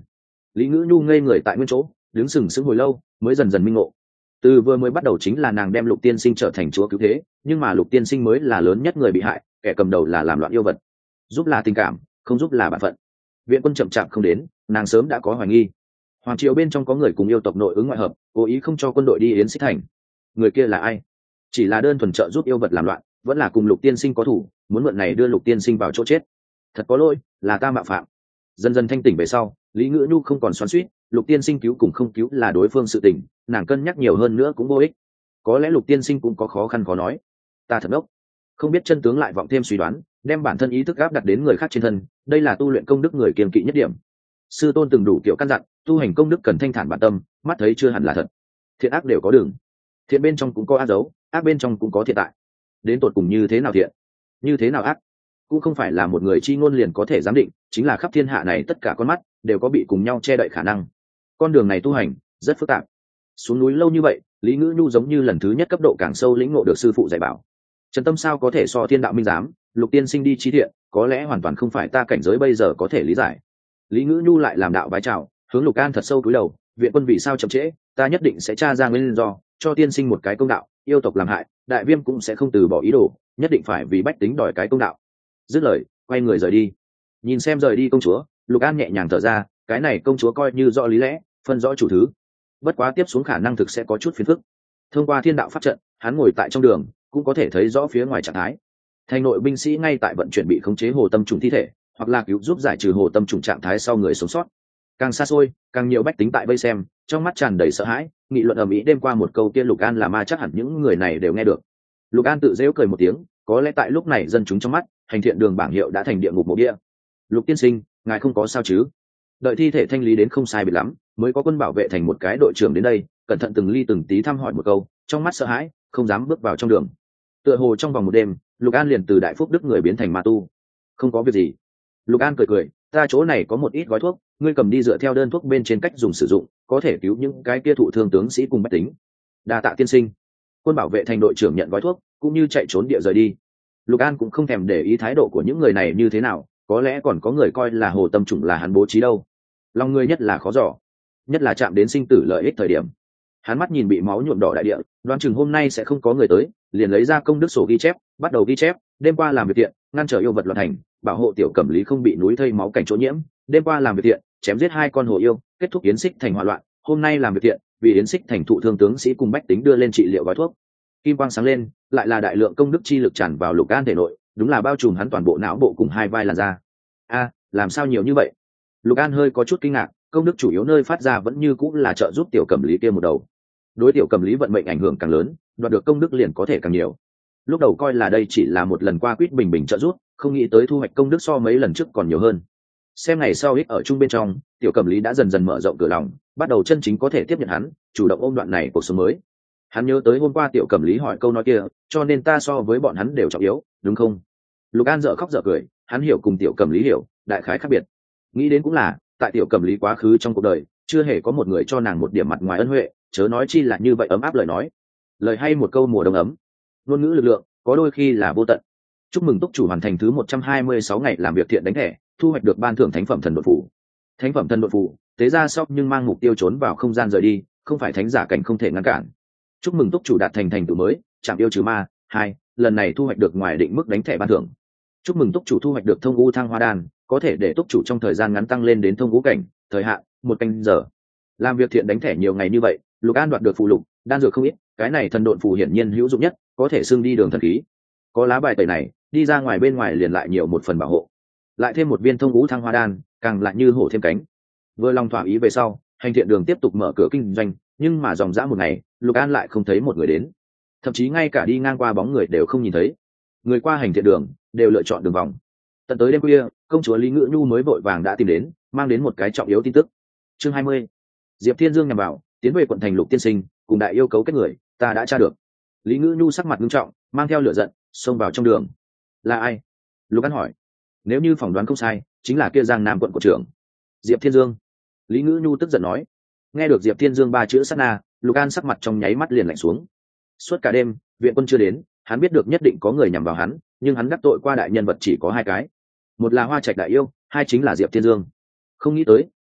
Lý Ngữ Nhu ngây người tại nguyên chỗ, đứng sừng sững hồi lâu mới dần dần minh ngộ. Từ vừa mới bắt đầu chính là nàng đem Lục Tiên Sinh trở thành chúa cứu thế, nhưng mà Lục Tiên Sinh mới là lớn nhất người bị hại, kẻ cầm đầu là làm loạn yêu vật. Giúp là tình cảm, không giúp là bản phận. Viện quân chậm chạp không đến, nàng sớm đã có hoài nghi. Hoàng triều bên trong có người cùng yêu tộc nội ứng ngoại hợp, cố ý không cho quân đội đi Yến Xích Thành. Người kia là ai? Chỉ là đơn thuần trợ giúp yêu vật làm loạn, vẫn là cùng Lục Tiên Sinh có thủ, muốn mượn này đưa Lục Tiên Sinh vào chỗ chết. Thật có lỗi, là ta mạo phạm. Dần dần thanh tỉnh về sau, Lý Ngữ Nhu không còn xoắn xuýt, Lục Tiên Sinh cứu cùng không cứu là đối phương sự tình, nàng cân nhắc nhiều hơn nữa cũng vô ích. Có lẽ Lục Tiên Sinh cũng có khó khăn khó nói. Ta thật ngốc, không biết chân tướng lại vọng thêm suy đoán, đem bản thân ý thức áp đặt đến người khác trên thân, đây là tu luyện công đức người kiêng kỵ nhất điểm. Sư tôn từng đủ kiểu căn dặn, tu hành công đức cần thanh thản bản tâm, mắt thấy chưa hẳn là thật. Thiện ác đều có đường, thiện bên trong cũng có ác dấu, ác bên trong cũng có thiện tại. Đến tột cùng như thế nào thiện, như thế nào ác, cũng không phải là một người chi ngôn liền có thể giám định, chính là khắp thiên hạ này tất cả con mắt đều có bị cùng nhau che đậy khả năng. Con đường này tu hành rất phức tạp. Xuống núi lâu như vậy, Lý Ngữ Nhu giống như lần thứ nhất cấp độ càng sâu lĩnh ngộ được sư phụ dạy bảo. Trần Tâm sao có thể so thiên đạo minh giám, Lục Tiên Sinh đi chi thiện, có lẽ hoàn toàn không phải ta cảnh giới bây giờ có thể lý giải. Lý Ngữ Nhu lại làm đạo bái chào, hướng Lục An thật sâu cúi đầu, viện quân vì sao chậm trễ, ta nhất định sẽ tra ra nguyên do, cho tiên sinh một cái công đạo, yêu tộc làm hại, đại viêm cũng sẽ không từ bỏ ý đồ, nhất định phải vì bách tính đòi cái công đạo. Dứt lời, quay người rời đi. Nhìn xem rời đi công chúa, Lục An nhẹ nhàng thở ra, cái này công chúa coi như rõ lý lẽ, phân rõ chủ thứ. Bất quá tiếp xuống khả năng thực sẽ có chút phiền phức. Thông qua thiên đạo pháp trận, hắn ngồi tại trong đường, cũng có thể thấy rõ phía ngoài trạng thái. Thành nội binh sĩ ngay tại vận chuyển bị khống chế hồ tâm trùng thi thể, hoặc là cứu giúp giải trừ hồ tâm trùng trạng thái sau người sống sót. Càng xa xôi, càng nhiều bách tính tại vây xem, trong mắt tràn đầy sợ hãi, nghị luận ầm ĩ đêm qua một câu kia Lục An là ma chắc hẳn những người này đều nghe được. Lục An tự giễu cười một tiếng, có lẽ tại lúc này dân chúng trong mắt, hành thiện đường bảng hiệu đã thành địa ngục mộ địa. Lục tiên sinh, ngài không có sao chứ? Đợi thi thể thanh lý đến không sai biệt lắm, mới có quân bảo vệ thành một cái đội trưởng đến đây, cẩn thận từng ly từng tí thăm hỏi một câu, trong mắt sợ hãi, không dám bước vào trong đường. Tựa hồ trong vòng một đêm, Lục An liền từ đại phúc đức người biến thành ma tu. Không có việc gì. Lục An cười cười, ta chỗ này có một ít gói thuốc, ngươi cầm đi dựa theo đơn thuốc bên trên cách dùng sử dụng, có thể cứu những cái kia thụ thương tướng sĩ cùng bách tính. Đa tạ tiên sinh. Quân bảo vệ thành đội trưởng nhận gói thuốc, cũng như chạy trốn địa rời đi. Lục An cũng không thèm để ý thái độ của những người này như thế nào, có lẽ còn có người coi là hồ tâm trùng là hắn bố trí đâu. Lòng người nhất là khó dò, nhất là chạm đến sinh tử lợi ích thời điểm. Hắn mắt nhìn bị máu nhuộm đỏ đại địa, đoán chừng hôm nay sẽ không có người tới, liền lấy ra công đức sổ ghi chép, bắt đầu ghi chép, đêm qua làm việc thiện, ngăn trở yêu vật loạn thành, bảo hộ tiểu cẩm lý không bị núi thây máu cảnh chỗ nhiễm, đêm qua làm việc thiện, chém giết hai con hồ yêu, kết thúc Yến Xích Thành hỏa loạn, hôm nay làm việc thiện, vì Yến Xích Thành thụ thương tướng sĩ cùng bách tính đưa lên trị liệu gói thuốc. Kim quang sáng lên, lại là đại lượng công đức chi lực tràn vào Lục An thể nội, đúng là bao trùm hắn toàn bộ não bộ cùng hai vai làn da. A, làm sao nhiều như vậy? Lục An hơi có chút kinh ngạc, công đức chủ yếu nơi phát ra vẫn như cũng là trợ giúp tiểu cẩm lý kia một đầu. Đối tiểu cẩm lý vận mệnh ảnh hưởng càng lớn, đoạt được công đức liền có thể càng nhiều. Lúc đầu coi là đây chỉ là một lần qua quýt bình bình trợ giúp, không nghĩ tới thu hoạch công đức so mấy lần trước còn nhiều hơn. Xem ngày sau ích ở chung bên trong, tiểu cẩm lý đã dần dần mở rộng cửa lòng, bắt đầu chân chính có thể tiếp nhận hắn, chủ động ôm đoạn này cuộc sống mới. Hắn nhớ tới hôm qua tiểu cẩm lý hỏi câu nói kia, cho nên ta so với bọn hắn đều trọng yếu, đúng không? Lục An dở khóc dở cười, hắn hiểu cùng tiểu cẩm lý hiểu, đại khái khác biệt. Nghĩ đến cũng là, tại tiểu cẩm lý quá khứ trong cuộc đời, chưa hề có một người cho nàng một điểm mặt ngoài ân huệ, chớ nói chi là như vậy ấm áp lời nói. Lời hay một câu mùa đông ấm, ngôn ngữ lực lượng, có đôi khi là vô tận. Chúc mừng túc chủ hoàn thành thứ một trăm hai mươi sáu ngày làm việc thiện đánh thẻ, thu hoạch được ban thưởng thánh phẩm thần đột phủ. Thánh phẩm thần đột phủ, tế ra sau nhưng mang mục tiêu trốn vào không gian rời đi, không phải thánh giả cảnh không thể ngăn cản. Chúc mừng túc chủ đạt thành thành tựu mới, chạm yêu trừ ma hai, lần này thu hoạch được ngoài định mức đánh thẻ ban thưởng. Chúc mừng túc chủ thu hoạch được thông u thăng hoa đan, có thể để túc chủ trong thời gian ngắn tăng lên đến thông ngũ cảnh, thời hạn một canh giờ. Làm việc thiện đánh thẻ nhiều ngày như vậy, Lục An đoạt được phụ lục, đan dược không ít, cái này thần độn phù hiển nhiên hữu dụng nhất, có thể xưng đi đường thần khí. Có lá bài tẩy này, đi ra ngoài bên ngoài liền lại nhiều một phần bảo hộ. Lại thêm một viên thông ngũ thăng hoa đan, càng lại như hổ thêm cánh. Vừa lòng thỏa ý về sau, hành thiện đường tiếp tục mở cửa kinh doanh, nhưng mà dòng dã một ngày, Lục An lại không thấy một người đến, thậm chí ngay cả đi ngang qua bóng người đều không nhìn thấy. Người qua hành thiện đường đều lựa chọn đường vòng. Tận tới đêm khuya, công chúa Lý Ngữ Nhu mới vội vàng đã tìm đến, mang đến một cái trọng yếu tin tức. Chương hai mươi. Diệp Thiên Dương nhằm vào, tiến về quận thành Lục tiên sinh, cùng đại yêu cấu kết người, ta đã tra được. Lý Ngữ Nhu sắc mặt nghiêm trọng, mang theo lửa giận, xông vào trong đường. Là ai? Lục An hỏi. Nếu như phỏng đoán không sai, chính là kia Giang Nam quận của trưởng Diệp Thiên Dương. Lý Ngữ Nhu tức giận nói. Nghe được Diệp Thiên Dương ba chữ sát na, Lục An sắc mặt trong nháy mắt liền lạnh xuống. Suốt cả đêm, viện quân chưa đến, hắn biết được nhất định có người nhằm vào hắn, nhưng hắn đắc tội qua đại nhân vật chỉ có hai cái. Một là Hoa Trạch đại yêu, hai chính là Diệp Thiên Dương. Không nghĩ tới,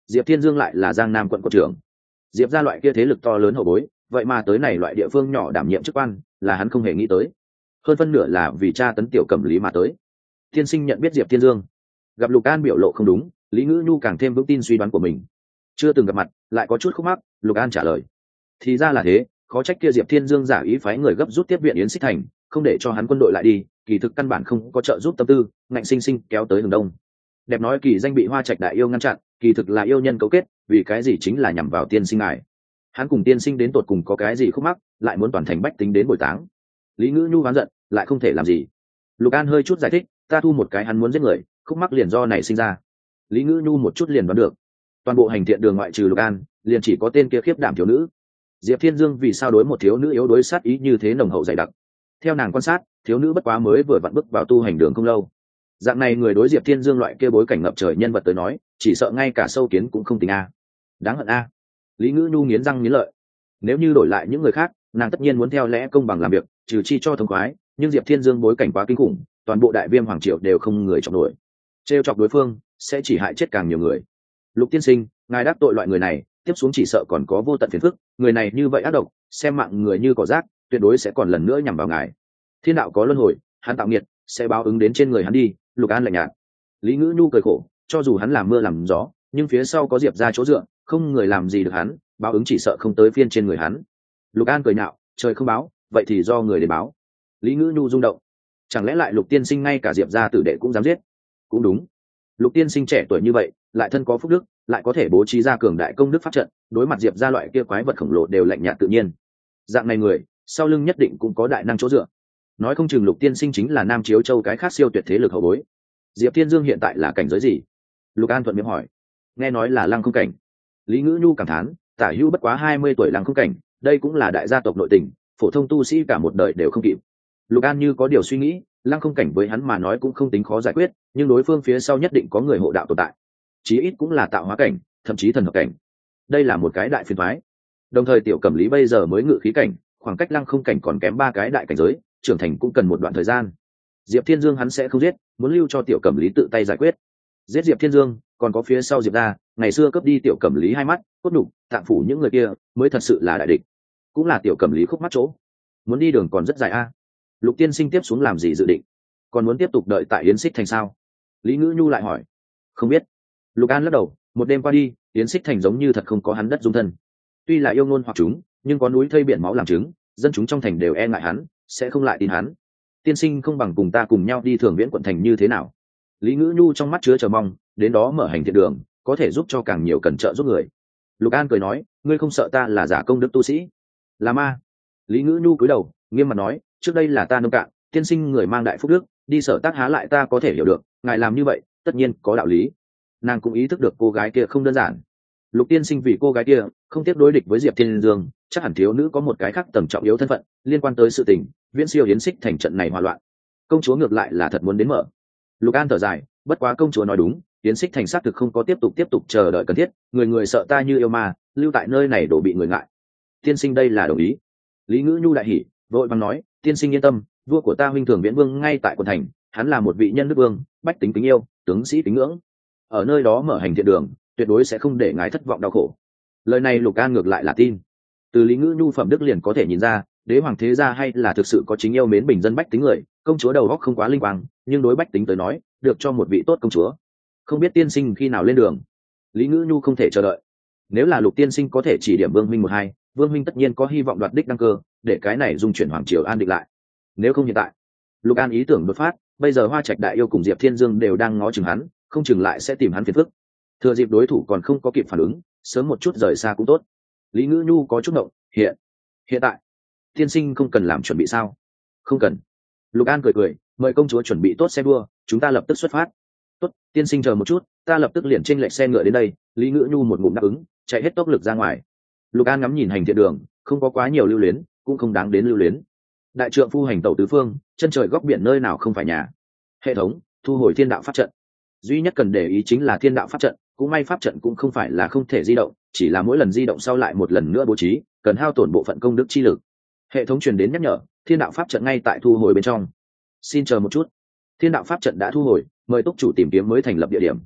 Diệp Thiên Dương lại là Giang Nam quận quận trưởng, Diệp ra loại kia thế lực to lớn hậu bối, vậy mà tới này loại địa phương nhỏ đảm nhiệm chức quan, là hắn không hề nghĩ tới. Hơn phân nửa là vì cha tấn tiểu cẩm lý mà tới. Tiên sinh nhận biết Diệp Thiên Dương, gặp Lục An biểu lộ không đúng, Lý Ngữ Nhu càng thêm vững tin suy đoán của mình. Chưa từng gặp mặt, lại có chút khúc mắc, Lục An trả lời. Thì ra là thế, khó trách kia Diệp Thiên Dương giả ý phái người gấp rút tiếp viện Yến Xích Thành, không để cho hắn quân đội lại đi, kỳ thực căn bản không có trợ giúp tâm tư, ngạnh sinh sinh kéo tới hướng đông. Đẹp nói kỳ danh bị Hoa Trạch đại yêu ngăn chặn, kỳ thực là yêu nhân cấu kết, vì cái gì chính là nhằm vào tiên sinh ngài. Hắn cùng tiên sinh đến tột cùng có cái gì khúc mắc, lại muốn toàn thành bách tính đến bồi táng. Lý Ngữ Nhu oán giận, lại không thể làm gì. Lục An hơi chút giải thích, ta thu một cái hắn muốn giết người, khúc mắc liền do này sinh ra. Lý Ngữ Nhu một chút liền đoán được. Toàn bộ hành thiện đường ngoại trừ Lục An, liền chỉ có tên kia khiếp đảm thiếu nữ. Diệp Thiên Dương vì sao đối một thiếu nữ yếu đối sát ý như thế nồng hậu dày đặc? Theo nàng quan sát, thiếu nữ bất quá mới vừa vặn bước vào tu hành đường không lâu. Dạng này người đối Diệp Thiên Dương loại kia bối cảnh ngập trời nhân vật tới nói, chỉ sợ ngay cả sâu kiến cũng không tính a. Đáng hận a. Lý Ngữ Nhu nghiến răng nghiến lợi. Nếu như đổi lại những người khác, nàng tất nhiên muốn theo lẽ công bằng làm việc, trừ chi cho thông khoái, nhưng Diệp Thiên Dương bối cảnh quá kinh khủng, toàn bộ đại viêm hoàng triều đều không người chọc nổi. Trêu chọc đối phương sẽ chỉ hại chết càng nhiều người. Lục tiên sinh, ngài đắc tội loại người này, tiếp xuống chỉ sợ còn có vô tận phiền phức, người này như vậy ác độc, xem mạng người như cỏ rác, tuyệt đối sẽ còn lần nữa nhằm vào ngài. Thiên đạo có luân hồi, hắn tạo nghiệt, sẽ báo ứng đến trên người hắn đi. Lục An lạnh nhạt. Lý Ngữ Nhu cười khổ, cho dù hắn làm mưa làm gió, nhưng phía sau có Diệp ra chỗ dựa, không người làm gì được hắn, báo ứng chỉ sợ không tới phiên trên người hắn. Lục An cười nhạo, trời không báo, vậy thì do người để báo. Lý Ngữ Nhu rung động, chẳng lẽ lại Lục tiên sinh ngay cả Diệp gia tử đệ cũng dám giết? Cũng đúng, Lục tiên sinh trẻ tuổi như vậy, lại thân có phúc đức, lại có thể bố trí ra cường đại công đức pháp trận, đối mặt Diệp gia loại kia quái vật khổng lồ đều lạnh nhạt tự nhiên. Dạng này người, sau lưng nhất định cũng có đại năng chỗ dựa. Nói không chừng Lục tiên sinh chính là Nam Chiếu Châu cái khác siêu tuyệt thế lực hậu bối. Diệp Thiên Dương hiện tại là cảnh giới gì? Lục An thuận miệng hỏi. Nghe nói là lăng không cảnh. Lý Ngữ Nhu cảm thán, tả hữu bất quá hai mươi tuổi lăng không cảnh, đây cũng là đại gia tộc nội tình, phổ thông tu sĩ cả một đời đều không kịp. Lục An như có điều suy nghĩ, lăng không cảnh với hắn mà nói cũng không tính khó giải quyết, nhưng đối phương phía sau nhất định có người hộ đạo tồn tại, chí ít cũng là tạo hóa cảnh, thậm chí thần hợp cảnh. Đây là một cái đại phiền toái. Đồng thời tiểu cẩm lý bây giờ mới ngự khí cảnh, khoảng cách lăng không cảnh còn kém ba cái đại cảnh giới, trưởng thành cũng cần một đoạn thời gian. Diệp Thiên Dương hắn sẽ không giết, muốn lưu cho tiểu cẩm lý tự tay giải quyết. Giết Diệp Thiên Dương, còn có phía sau Diệp gia, ngày xưa cướp đi tiểu cẩm lý hai mắt, cốt đủ, tạng phủ những người kia, mới thật sự là đại địch. Cũng là tiểu cẩm lý khúc mắt chỗ. Muốn đi đường còn rất dài a. Lục tiên sinh tiếp xuống làm gì dự định? Còn muốn tiếp tục đợi tại Yến Xích Thành sao? Lý Ngữ Nhu lại hỏi. Không biết. Lục An lắc đầu, một đêm qua đi, Yến Xích Thành giống như thật không có hắn đất dung thân. Tuy là yêu ngôn hoặc chúng, nhưng có núi thây biển máu làm chứng, dân chúng trong thành đều e ngại hắn, sẽ không lại tin hắn. Tiên sinh không bằng cùng ta cùng nhau đi Thường Viễn quận thành như thế nào? Lý Ngữ Nhu trong mắt chứa chờ mong, đến đó mở hành thiện đường, có thể giúp cho càng nhiều cần trợ giúp người. Lục An cười nói, ngươi không sợ ta là giả công đức tu sĩ? Là ma. Lý Ngữ Nhu cúi đầu, nghiêm mặt nói, trước đây là ta nông cạn, tiên sinh người mang đại phúc đức, đi sở tác há lại ta có thể hiểu được, ngài làm như vậy, tất nhiên có đạo lý. Nàng cũng ý thức được cô gái kia không đơn giản. Lục tiên sinh vì cô gái kia không tiếp đối địch với Diệp Thiên Dương, chắc hẳn thiếu nữ có một cái khác tầm trọng yếu thân phận liên quan tới sự tình viễn siêu Yến Xích Thành trận này hòa loạn. Công chúa ngược lại là thật muốn đến mở. Lục An thở dài, bất quá công chúa nói đúng, Yến Xích Thành xác thực không có tiếp tục tiếp tục chờ đợi cần thiết, người người sợ ta như yêu ma, lưu tại nơi này đổ bị người ngại. Tiên sinh đây là đồng ý. Lý Ngữ Nhu đại hỉ, vội vàng nói, tiên sinh yên tâm, vua của ta huynh Thường Viễn Vương ngay tại quận thành, hắn là một vị nhân đức vương, bách tính kính yêu, tướng sĩ kính ngưỡng, ở nơi đó mở hành thiện đường, tuyệt đối sẽ không để ngài thất vọng đau khổ. Lời này Lục An ngược lại là tin. Từ Lý Ngữ Nhu phẩm đức liền có thể nhìn ra, đế hoàng thế gia hay là thực sự có chính yêu mến bình dân bách tính người, công chúa đầu óc không quá linh quang, nhưng đối bách tính tới nói, được cho một vị tốt công chúa. Không biết tiên sinh khi nào lên đường? Lý Ngữ Nhu không thể chờ đợi. Nếu là Lục tiên sinh có thể chỉ điểm Vương huynh một hai, Vương huynh tất nhiên có hy vọng đoạt đích đăng cơ, để cái này dung chuyển hoàng triều an định lại. Nếu không hiện tại, Lục An ý tưởng đột phát, bây giờ Hoa Trạch đại yêu cùng Diệp Thiên Dương đều đang ngó chừng hắn, không chừng lại sẽ tìm hắn phiền phức. Thừa dịp đối thủ còn không có kịp phản ứng, sớm một chút rời xa cũng tốt. Lý Ngữ Nhu có chút động, hiện hiện tại tiên sinh không cần làm chuẩn bị sao? Không cần. Lục An cười cười, mời công chúa chuẩn bị tốt xe đua, chúng ta lập tức xuất phát. Tốt, tiên sinh chờ một chút, ta lập tức liền chênh lệch xe ngựa đến đây. Lý Ngữ Nhu một ngụm đáp ứng, chạy hết tốc lực ra ngoài. Lục An ngắm nhìn hành thiện đường, không có quá nhiều lưu luyến, cũng không đáng đến lưu luyến. Đại trượng phu hành tẩu tứ phương, chân trời góc biển nơi nào không phải nhà. Hệ thống thu hồi thiên đạo pháp trận. Duy nhất cần để ý chính là thiên đạo pháp trận, cũng may pháp trận cũng không phải là không thể di động, chỉ là mỗi lần di động sau lại một lần nữa bố trí, cần hao tổn bộ phận công đức chi lực. Hệ thống truyền đến nhắc nhở, thiên đạo pháp trận ngay tại thu hồi bên trong. Xin chờ một chút. Thiên đạo pháp trận đã thu hồi, mời túc chủ tìm kiếm mới thành lập địa điểm.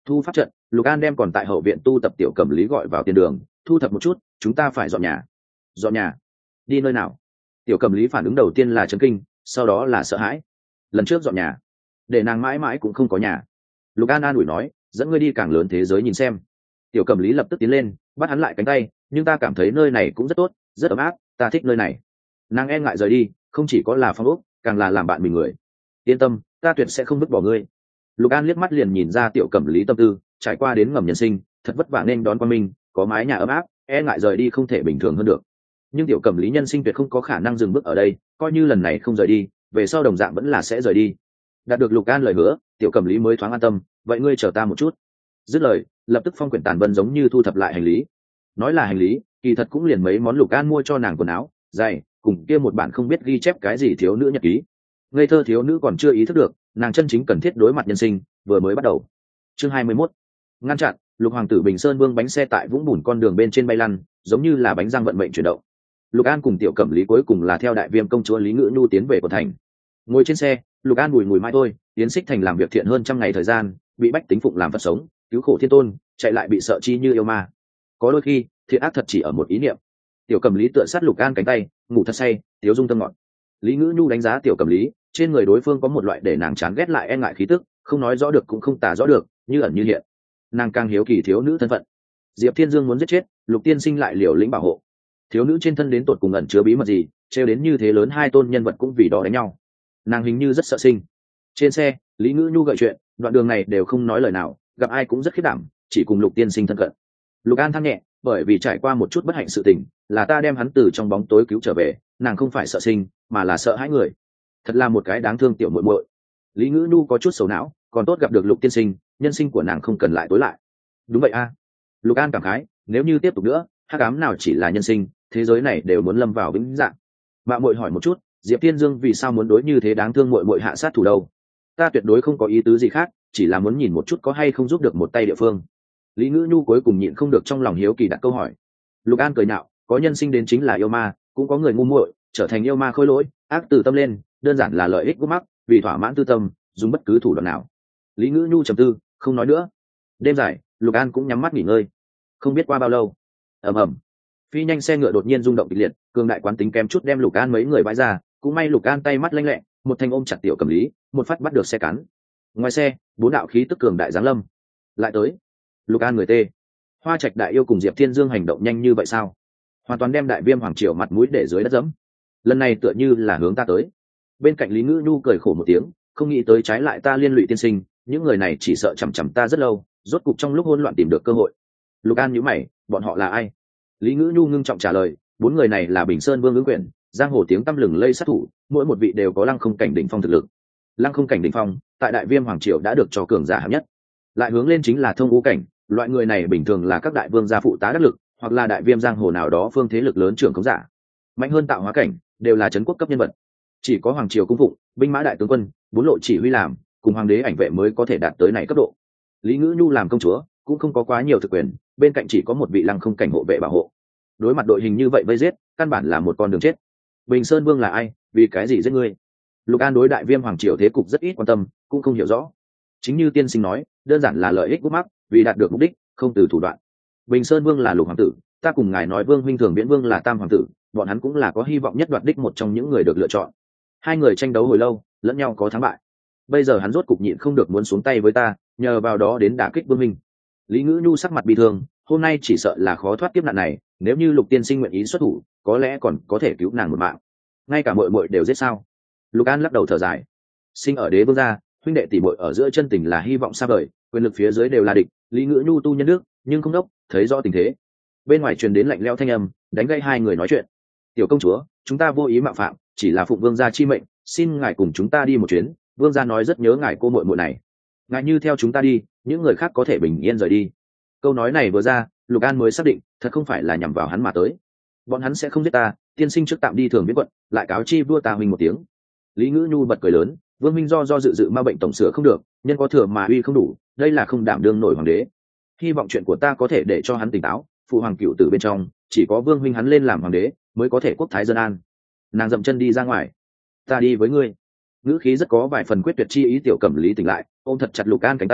thu pháp trận, Lục An đem còn tại hậu viện tu tập tiểu cẩm lý gọi vào tiền đường, thu thập một chút, chúng ta phải dọn nhà. Dọn nhà? Đi nơi nào? Tiểu cẩm lý phản ứng đầu tiên là chấn kinh, sau đó là sợ hãi. Lần trước dọn nhà, để nàng mãi mãi cũng không có nhà. Lục An an ủi nói, dẫn ngươi đi càng lớn thế giới nhìn xem. Tiểu cẩm lý lập tức tiến lên, bắt hắn lại cánh tay, nhưng ta cảm thấy nơi này cũng rất tốt, rất ấm áp, ta thích nơi này. Nàng e ngại rời đi, không chỉ có là phong ốc, càng là làm bạn mình người. Yên tâm, ta tuyệt sẽ không vứt bỏ ngươi. Lục An liếc mắt liền nhìn ra tiểu cẩm lý tâm tư, trải qua đến ngầm nhân sinh, thật vất vả nên đón qua mình, có mái nhà ấm áp, e ngại rời đi không thể bình thường hơn được. Nhưng tiểu cẩm lý nhân sinh tuyệt không có khả năng dừng bước ở đây, coi như lần này không rời đi, về sau đồng dạng vẫn là sẽ rời đi. Đạt được Lục An lời hứa, tiểu cẩm lý mới thoáng an tâm, vậy ngươi chờ ta một chút. Dứt lời, lập tức phong quyển tàn vân giống như thu thập lại hành lý. Nói là hành lý, kỳ thật cũng liền mấy món Lục An mua cho nàng quần áo, giày, cùng kia một bản không biết ghi chép cái gì thiếu nữ nhật ký. Ngây thơ thiếu nữ còn chưa ý thức được, nàng chân chính cần thiết đối mặt nhân sinh vừa mới bắt đầu. Chương hai mươi mốt. Ngăn chặn. Lục hoàng tử Bình Sơn vương bánh xe tại vũng bùn con đường bên trên bay lăn, giống như là bánh răng vận mệnh chuyển động. Lục An cùng tiểu cẩm lý cuối cùng là theo đại viêm công chúa Lý Ngữ Nhu tiến về của thành. Ngồi trên xe, Lục An bùi mùi mai thôi, tiến xích thành làm việc thiện hơn trăm ngày thời gian, bị bách tính phụng làm vật sống, cứu khổ thiên tôn, chạy lại bị sợ chi như yêu ma. Có đôi khi, thiện ác thật chỉ ở một ý niệm. Tiểu cẩm lý tựa sát Lục An cánh tay, ngủ thật say, tiếu dung tâm ngọt. Lý Ngữ Nhu đánh giá tiểu cẩm lý, trên người đối phương có một loại để nàng chán ghét lại e ngại khí tức, không nói rõ được cũng không tả rõ được, như ẩn như hiện. Nàng càng hiếu kỳ thiếu nữ thân phận. Diệp Thiên Dương muốn giết chết, Lục Tiên Sinh lại liều lĩnh bảo hộ. Thiếu nữ trên thân đến tột cùng ẩn chứa bí mật gì, trêu đến như thế lớn hai tôn nhân vật cũng vì đó đánh nhau. Nàng hình như rất sợ sinh. Trên xe, Lý Ngữ Nhu gợi chuyện, đoạn đường này đều không nói lời nào, gặp ai cũng rất khiếp đảm, chỉ cùng Lục Tiên Sinh thân cận. Lục An than nhẹ, bởi vì trải qua một chút bất hạnh sự tình, là ta đem hắn từ trong bóng tối cứu trở về, nàng không phải sợ sinh, mà là sợ hãi người. Thật là một cái đáng thương tiểu muội muội. Lý Ngữ Nhu có chút sầu não, còn tốt gặp được Lục Tiên Sinh, nhân sinh của nàng không cần lại tối lại. Đúng vậy a. Lục An cảm khái, nếu như tiếp tục nữa, hắc ám nào chỉ là nhân sinh, thế giới này đều muốn lâm vào vĩnh dạng. Mạ muội hỏi một chút, Diệp Tiên Dương vì sao muốn đối như thế đáng thương muội muội hạ sát thủ đâu? Ta tuyệt đối không có ý tứ gì khác, chỉ là muốn nhìn một chút có hay không giúp được một tay địa phương. Lý Ngữ Nhu cuối cùng nhịn không được trong lòng hiếu kỳ đặt câu hỏi. Lục An cười nhạo, có nhân sinh đến chính là yêu ma, cũng có người ngu muội trở thành yêu ma khôi lỗi, ác từ tâm lên, đơn giản là lợi ích gút mắc, vì thỏa mãn tư tâm, dùng bất cứ thủ đoạn nào. Lý Ngữ Nhu trầm tư, không nói nữa. Đêm dài, Lục An cũng nhắm mắt nghỉ ngơi. Không biết qua bao lâu, ầm ầm, phi nhanh xe ngựa đột nhiên rung động kịch liệt, cường đại quán tính kém chút đem Lục An mấy người bãi ra, cũng may Lục An tay mắt lanh lẹ, một thanh ôm chặt tiểu cẩm lý, một phát bắt được xe cắn. Ngoài xe, bốn đạo khí tức cường đại giáng lâm. Lại tới. Lục An người tê. Hoa Trạch đại yêu cùng Diệp Thiên Dương hành động nhanh như vậy sao? Hoàn toàn đem đại viêm hoàng triều mặt mũi để dưới đất dẫm. Lần này tựa như là hướng ta tới. Bên cạnh Lý Ngữ Nhu cười khổ một tiếng, không nghĩ tới trái lại ta liên lụy tiên sinh, những người này chỉ sợ chằm chằm ta rất lâu, rốt cục trong lúc hỗn loạn tìm được cơ hội. Lục An nhíu mày, bọn họ là ai? Lý Ngữ Nhu ngưng trọng trả lời, bốn người này là Bình Sơn Vương ứng quyền, giang hồ tiếng tăm lừng lây sát thủ, mỗi một vị đều có lăng không cảnh đỉnh phong thực lực. Lăng không cảnh đỉnh phong, tại đại viêm hoàng triều đã được cho cường giả hạng nhất. Lại hướng lên chính là thông ngũ cảnh, loại người này bình thường là các đại vương gia phụ tá đắc lực, hoặc là đại viêm giang hồ nào đó phương thế lực lớn trưởng khống giả. Mạnh hơn tạo hóa cảnh, đều là trấn quốc cấp nhân vật. Chỉ có hoàng triều cung phụng, binh mã đại tướng quân, bốn lộ chỉ huy làm, cùng hoàng đế ảnh vệ mới có thể đạt tới này cấp độ. Lý Ngữ Nhu làm công chúa, cũng không có quá nhiều thực quyền, bên cạnh chỉ có một vị lăng không cảnh hộ vệ bảo hộ. Đối mặt đội hình như vậy vây giết, căn bản là một con đường chết. Bình Sơn Vương là ai, vì cái gì giết ngươi? Lục An đối đại viêm hoàng triều thế cục rất ít quan tâm, cũng không hiểu rõ. Chính như tiên sinh nói, đơn giản là lợi ích gút mắc, vì đạt được mục đích, không từ thủ đoạn. Bình Sơn Vương là Lục hoàng tử, ta cùng ngài nói Vương huynh Thường Viễn Vương là Tam hoàng tử, bọn hắn cũng là có hy vọng nhất đoạt đích một trong những người được lựa chọn. Hai người tranh đấu hồi lâu, lẫn nhau có thắng bại. Bây giờ hắn rốt cục nhịn không được muốn xuống tay với ta, nhờ vào đó đến đả kích Vương huynh. Lý Ngữ Nhu sắc mặt bi thương, hôm nay chỉ sợ là khó thoát kiếp nạn này, nếu như Lục tiên sinh nguyện ý xuất thủ, có lẽ còn có thể cứu nàng một mạng. Ngay cả muội muội đều giết sao? Lục An lắc đầu thở dài. Sinh ở đế vương gia, huynh đệ tỷ muội ở giữa chân tình là hy vọng xa vời, quyền lực phía dưới đều là địch. Lý Ngữ Nhu tu nhân đức, nhưng không đốc, thấy rõ tình thế. Bên ngoài truyền đến lạnh lẽo thanh âm, đánh gây hai người nói chuyện. Tiểu công chúa, chúng ta vô ý mạo phạm, chỉ là phụng vương gia chi mệnh, xin ngài cùng chúng ta đi một chuyến. Vương gia nói rất nhớ ngài cô muội muội này, ngài như theo chúng ta đi, những người khác có thể bình yên rời đi. Câu nói này vừa ra, Lục An mới xác định, thật không phải là nhằm vào hắn mà tới. Bọn hắn sẽ không giết ta, tiên sinh trước tạm đi Thường Viễn quận, lại cáo chi vua ta huynh một tiếng. Lý Ngữ Nhu bật cười lớn, Vương minh do do dự dự ma bệnh tổng sửa không được, nhân có thừa mà uy không đủ, đây là không đảm đương nổi hoàng đế. Hy vọng chuyện của ta có thể để cho hắn tỉnh táo, phụ hoàng cựu tử bên trong, chỉ có Vương huynh hắn lên làm hoàng đế, mới có thể quốc thái dân an. Nàng dậm chân đi ra ngoài. Ta đi với ngươi. Ngữ khí rất có vài phần quyết tuyệt chi ý. Tiểu Cẩm Lý tỉnh lại, ôm thật chặt Lục An cánh tay,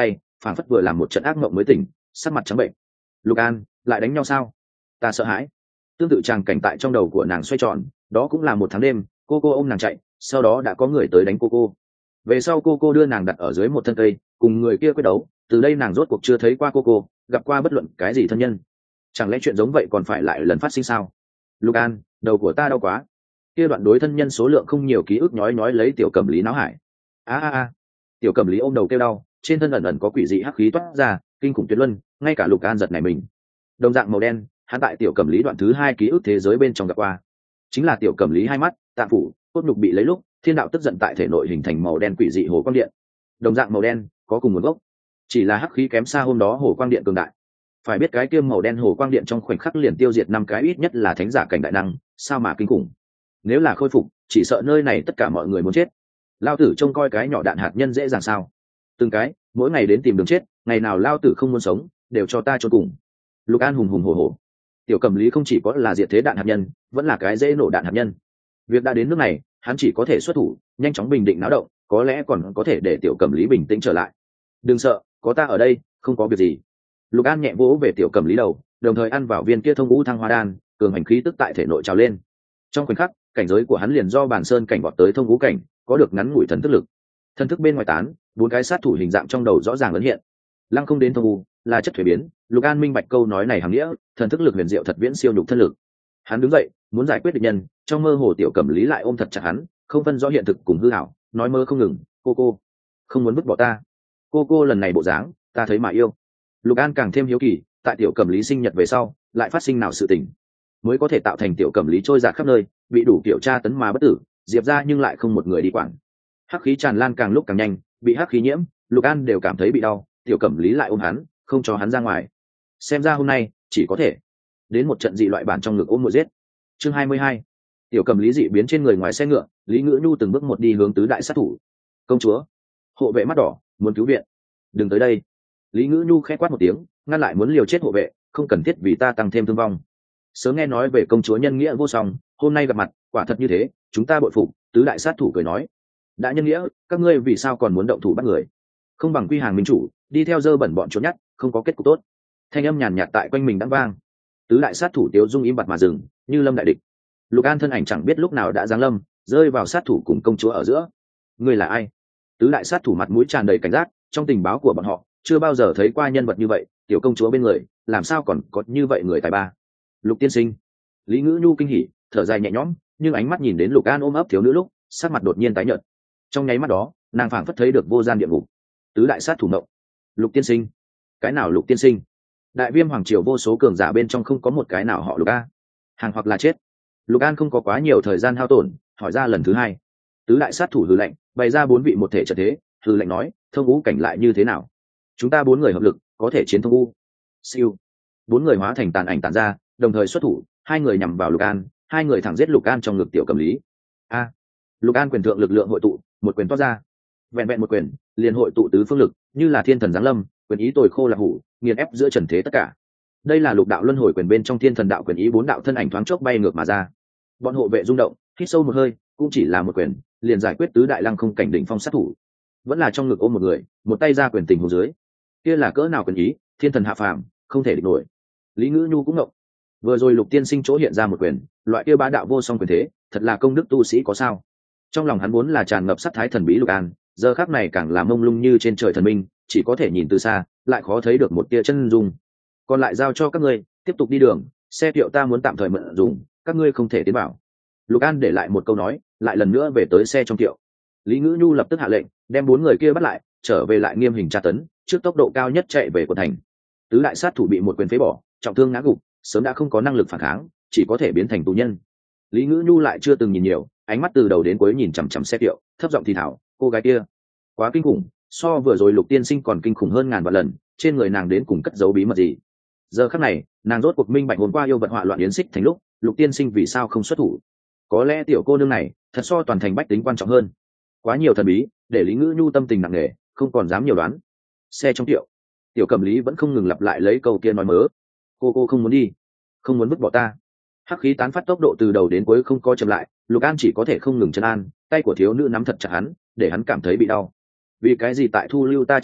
phản phất vừa làm một trận ác mộng mới tỉnh, sắc mặt trắng bệnh. Lục An, lại đánh nhau sao? Ta sợ hãi. Tương tự tràng cảnh tại trong đầu của nàng xoay tròn, đó cũng là một tháng đêm, cô cô ôm nàng chạy, sau đó đã có người tới đánh cô cô. Về sau cô cô đưa nàng đặt ở dưới một thân cây, cùng người kia quyết đấu, từ đây nàng rốt cuộc chưa thấy qua cô cô, gặp qua bất luận cái gì thân nhân. Chẳng lẽ chuyện giống vậy còn phải lại lần phát sinh sao? Lục An, đầu của ta đau quá. Kia đoạn đối thân nhân số lượng không nhiều ký ức nhói nhói lấy Tiểu Cẩm Lý náo hải. A a a. Tiểu Cẩm Lý ôm đầu kêu đau, trên thân ẩn ẩn có quỷ dị hắc khí toát ra, kinh khủng tuyệt luân, ngay cả Lục An giật này mình. Đồng dạng màu đen, hắn tại Tiểu Cẩm Lý đoạn thứ hai ký ức thế giới bên trong gặp qua, chính là Tiểu Cẩm Lý hai mắt, tạng phủ, cốt nhục bị lấy lúc, thiên đạo tức giận tại thể nội hình thành màu đen quỷ dị hồ quang điện. Đồng dạng màu đen, có cùng nguồn gốc, chỉ là hắc khí kém xa hôm đó hồ quang điện cường đại. Phải biết cái kia màu đen hồ quang điện trong khoảnh khắc liền tiêu diệt năm cái ít nhất là thánh giả cảnh đại năng, sao mà kinh khủng. Nếu là khôi phục, chỉ sợ nơi này tất cả mọi người muốn chết. Lao tử trông coi cái nhỏ đạn hạt nhân dễ dàng sao? Từng cái, mỗi ngày đến tìm đường chết, ngày nào lao tử không muốn sống, đều cho ta chôn cùng. Lục An hùng hùng hổ hổ. Tiểu Cẩm Lý không chỉ có là diệt thế đạn hạt nhân, vẫn là cái dễ nổ đạn hạt nhân. Việc đã đến nước này, hắn chỉ có thể xuất thủ, nhanh chóng bình định náo động, có lẽ còn có thể để Tiểu Cẩm Lý bình tĩnh trở lại. Đừng sợ, có ta ở đây, không có việc gì. Lục An nhẹ vỗ về Tiểu Cẩm Lý đầu, đồng thời ăn vào viên kia thông ngũ thăng hoa đan, cường hành khí tức tại thể nội trào lên. Trong khoảnh khắc, cảnh giới của hắn liền do bản sơn cảnh vọt tới thông ngũ cảnh, có được ngắn ngủi thần thức lực. Thần thức bên ngoài tán, bốn cái sát thủ hình dạng trong đầu rõ ràng ấn hiện. Lăng không đến thông ngũ, là chất thuế biến. Lục An minh bạch câu nói này hàm nghĩa, thần thức lực huyền diệu thật viễn siêu nhục thân lực. Hắn đứng dậy, muốn giải quyết địch nhân, trong mơ hồ Tiểu Cẩm Lý lại ôm thật chặt hắn, không phân rõ hiện thực cùng hư ảo, nói mơ không ngừng, cô cô, không muốn vứt bỏ ta. Cô cô lần này bộ dáng, ta thấy mà yêu. Lục An càng thêm hiếu kỳ, tại Tiểu Cẩm Lý sinh nhật về sau, lại phát sinh nào sự tình, mới có thể tạo thành Tiểu Cẩm Lý trôi dạt khắp nơi, bị đủ kiểu tra tấn mà bất tử, diệp ra nhưng lại không một người đi quản. Hắc khí tràn lan càng lúc càng nhanh, bị hắc khí nhiễm, Lục An đều cảm thấy bị đau, Tiểu Cẩm Lý lại ôm hắn, không cho hắn ra ngoài. Xem ra hôm nay chỉ có thể đến một trận dị loại bản trong ngực ôm một giết. Chương hai mươi hai. Tiểu Cẩm Lý dị biến trên người ngoài xe ngựa, Lý Ngữ Nhu từng bước một đi hướng tứ đại sát thủ. Công chúa, hộ vệ mắt đỏ, muốn cứu viện, đừng tới đây. Lý Ngữ Nhu khẽ quát một tiếng, ngăn lại muốn liều chết hộ vệ, không cần thiết vì ta tăng thêm thương vong. Sớm nghe nói về công chúa nhân nghĩa vô song, hôm nay gặp mặt, quả thật như thế, chúng ta bội phục. Tứ đại sát thủ cười nói, đã nhân nghĩa, các ngươi vì sao còn muốn động thủ bắt người? Không bằng quy hàng minh chủ, đi theo dơ bẩn bọn trốn nhát, không có kết cục tốt. Thanh âm nhàn nhạt tại quanh mình đã vang. Tứ đại sát thủ Tiếu Dung im bặt mà dừng, như lâm đại địch. Lục An thân ảnh chẳng biết lúc nào đã giáng lâm, rơi vào sát thủ cùng công chúa ở giữa. Ngươi là ai? Tứ đại sát thủ mặt mũi tràn đầy cảnh giác, trong tình báo của bọn họ chưa bao giờ thấy qua nhân vật như vậy, tiểu công chúa bên người làm sao còn có như vậy người tài ba. Lục tiên sinh. Lý Ngữ Nhu kinh hỉ, thở dài nhẹ nhõm, nhưng ánh mắt nhìn đến Lục An ôm ấp thiếu nữ lúc, sắc mặt đột nhiên tái nhợt. Trong nháy mắt đó, nàng phảng phất thấy được vô gian địa ngục. Tứ đại sát thủ động. Lục tiên sinh. Cái nào Lục tiên sinh? Đại Viêm hoàng triều vô số cường giả bên trong không có một cái nào họ Lục A. Hàng hoặc là chết. Lục An không có quá nhiều thời gian hao tổn, hỏi ra lần thứ hai. Tứ đại sát thủ hừ lạnh, bày ra bốn vị một thể trận thế, hừ lạnh nói, thông vũ cảnh lại như thế nào? Chúng ta bốn người hợp lực, có thể chiến thông vũ. Siêu. Bốn người hóa thành tàn ảnh tàn ra, đồng thời xuất thủ, hai người nhằm vào Lục An, hai người thẳng giết Lục An trong ngực Tiểu Cẩm Lý. A. Lục An quyền thượng lực lượng hội tụ, một quyền toát ra. Vẹn vẹn một quyền, liền hội tụ tứ phương lực, như là thiên thần giáng lâm, quyền ý tồi khô là hủ, nghiền ép giữa trần thế tất cả. Đây là Lục đạo luân hồi quyền bên trong thiên thần đạo quyền ý, bốn đạo thân ảnh thoáng chốc bay ngược mà ra. Bọn hộ vệ rung động, hít sâu một hơi, cũng chỉ là một quyền, liền giải quyết tứ đại lăng không cảnh đỉnh phong sát thủ. Vẫn là trong ngực ôm một người, một tay ra quyền tình hồ dưới. Kia là cỡ nào quyền ý, thiên thần hạ phàm, không thể địch nổi. Lý Ngữ Nhu cũng ngộng. Vừa rồi Lục tiên sinh chỗ hiện ra một quyền, loại kia bá đạo vô song quyền thế, thật là công đức tu sĩ có sao? Trong lòng hắn vốn là tràn ngập sát thái thần bí Lục An, giờ khắc này càng là mông lung như trên trời thần minh, chỉ có thể nhìn từ xa, lại khó thấy được một tia chân dung. Còn lại giao cho các ngươi, tiếp tục đi đường, xe kiệu ta muốn tạm thời mượn dùng, các ngươi không thể tiến vào. Lục An để lại một câu nói, lại lần nữa về tới xe trong kiệu. Lý Ngữ Nhu lập tức hạ lệnh, đem bốn người kia bắt lại, trở về lại nghiêm hình tra tấn, trước tốc độ cao nhất chạy về quận thành. Tứ đại sát thủ bị một quyền phế bỏ, trọng thương ngã gục, sớm đã không có năng lực phản kháng, chỉ có thể biến thành tù nhân. Lý Ngữ Nhu lại chưa từng nhìn nhiều, ánh mắt từ đầu đến cuối nhìn chằm chằm xe kiệu, thấp giọng thì thào, cô gái kia quá kinh khủng, so vừa rồi Lục tiên sinh còn kinh khủng hơn ngàn vạn lần, trên người nàng đến cùng cất giấu bí mật gì? Giờ khắc này, nàng rốt cuộc minh bạch hôm qua yêu vật họa loạn yến xích thành lúc, Lục tiên sinh vì sao không xuất thủ. Có lẽ tiểu cô nương này thật so toàn thành bách tính quan trọng hơn. Quá nhiều thần bí, để Lý Ngữ Nhu tâm tình nặng nề, không còn dám nhiều đoán. Xe trong tiệu, Tiểu Cẩm Lý vẫn không ngừng lặp lại lấy câu kia nói mớ. Cô cô không muốn đi, không muốn vứt bỏ ta. Hắc khí tán phát tốc độ từ đầu đến cuối không có chậm lại, Lục An chỉ có thể không ngừng trấn an, tay của thiếu nữ nắm thật chặt hắn, để hắn cảm thấy bị đau. Vì cái gì tại thu lưu ta trước đó,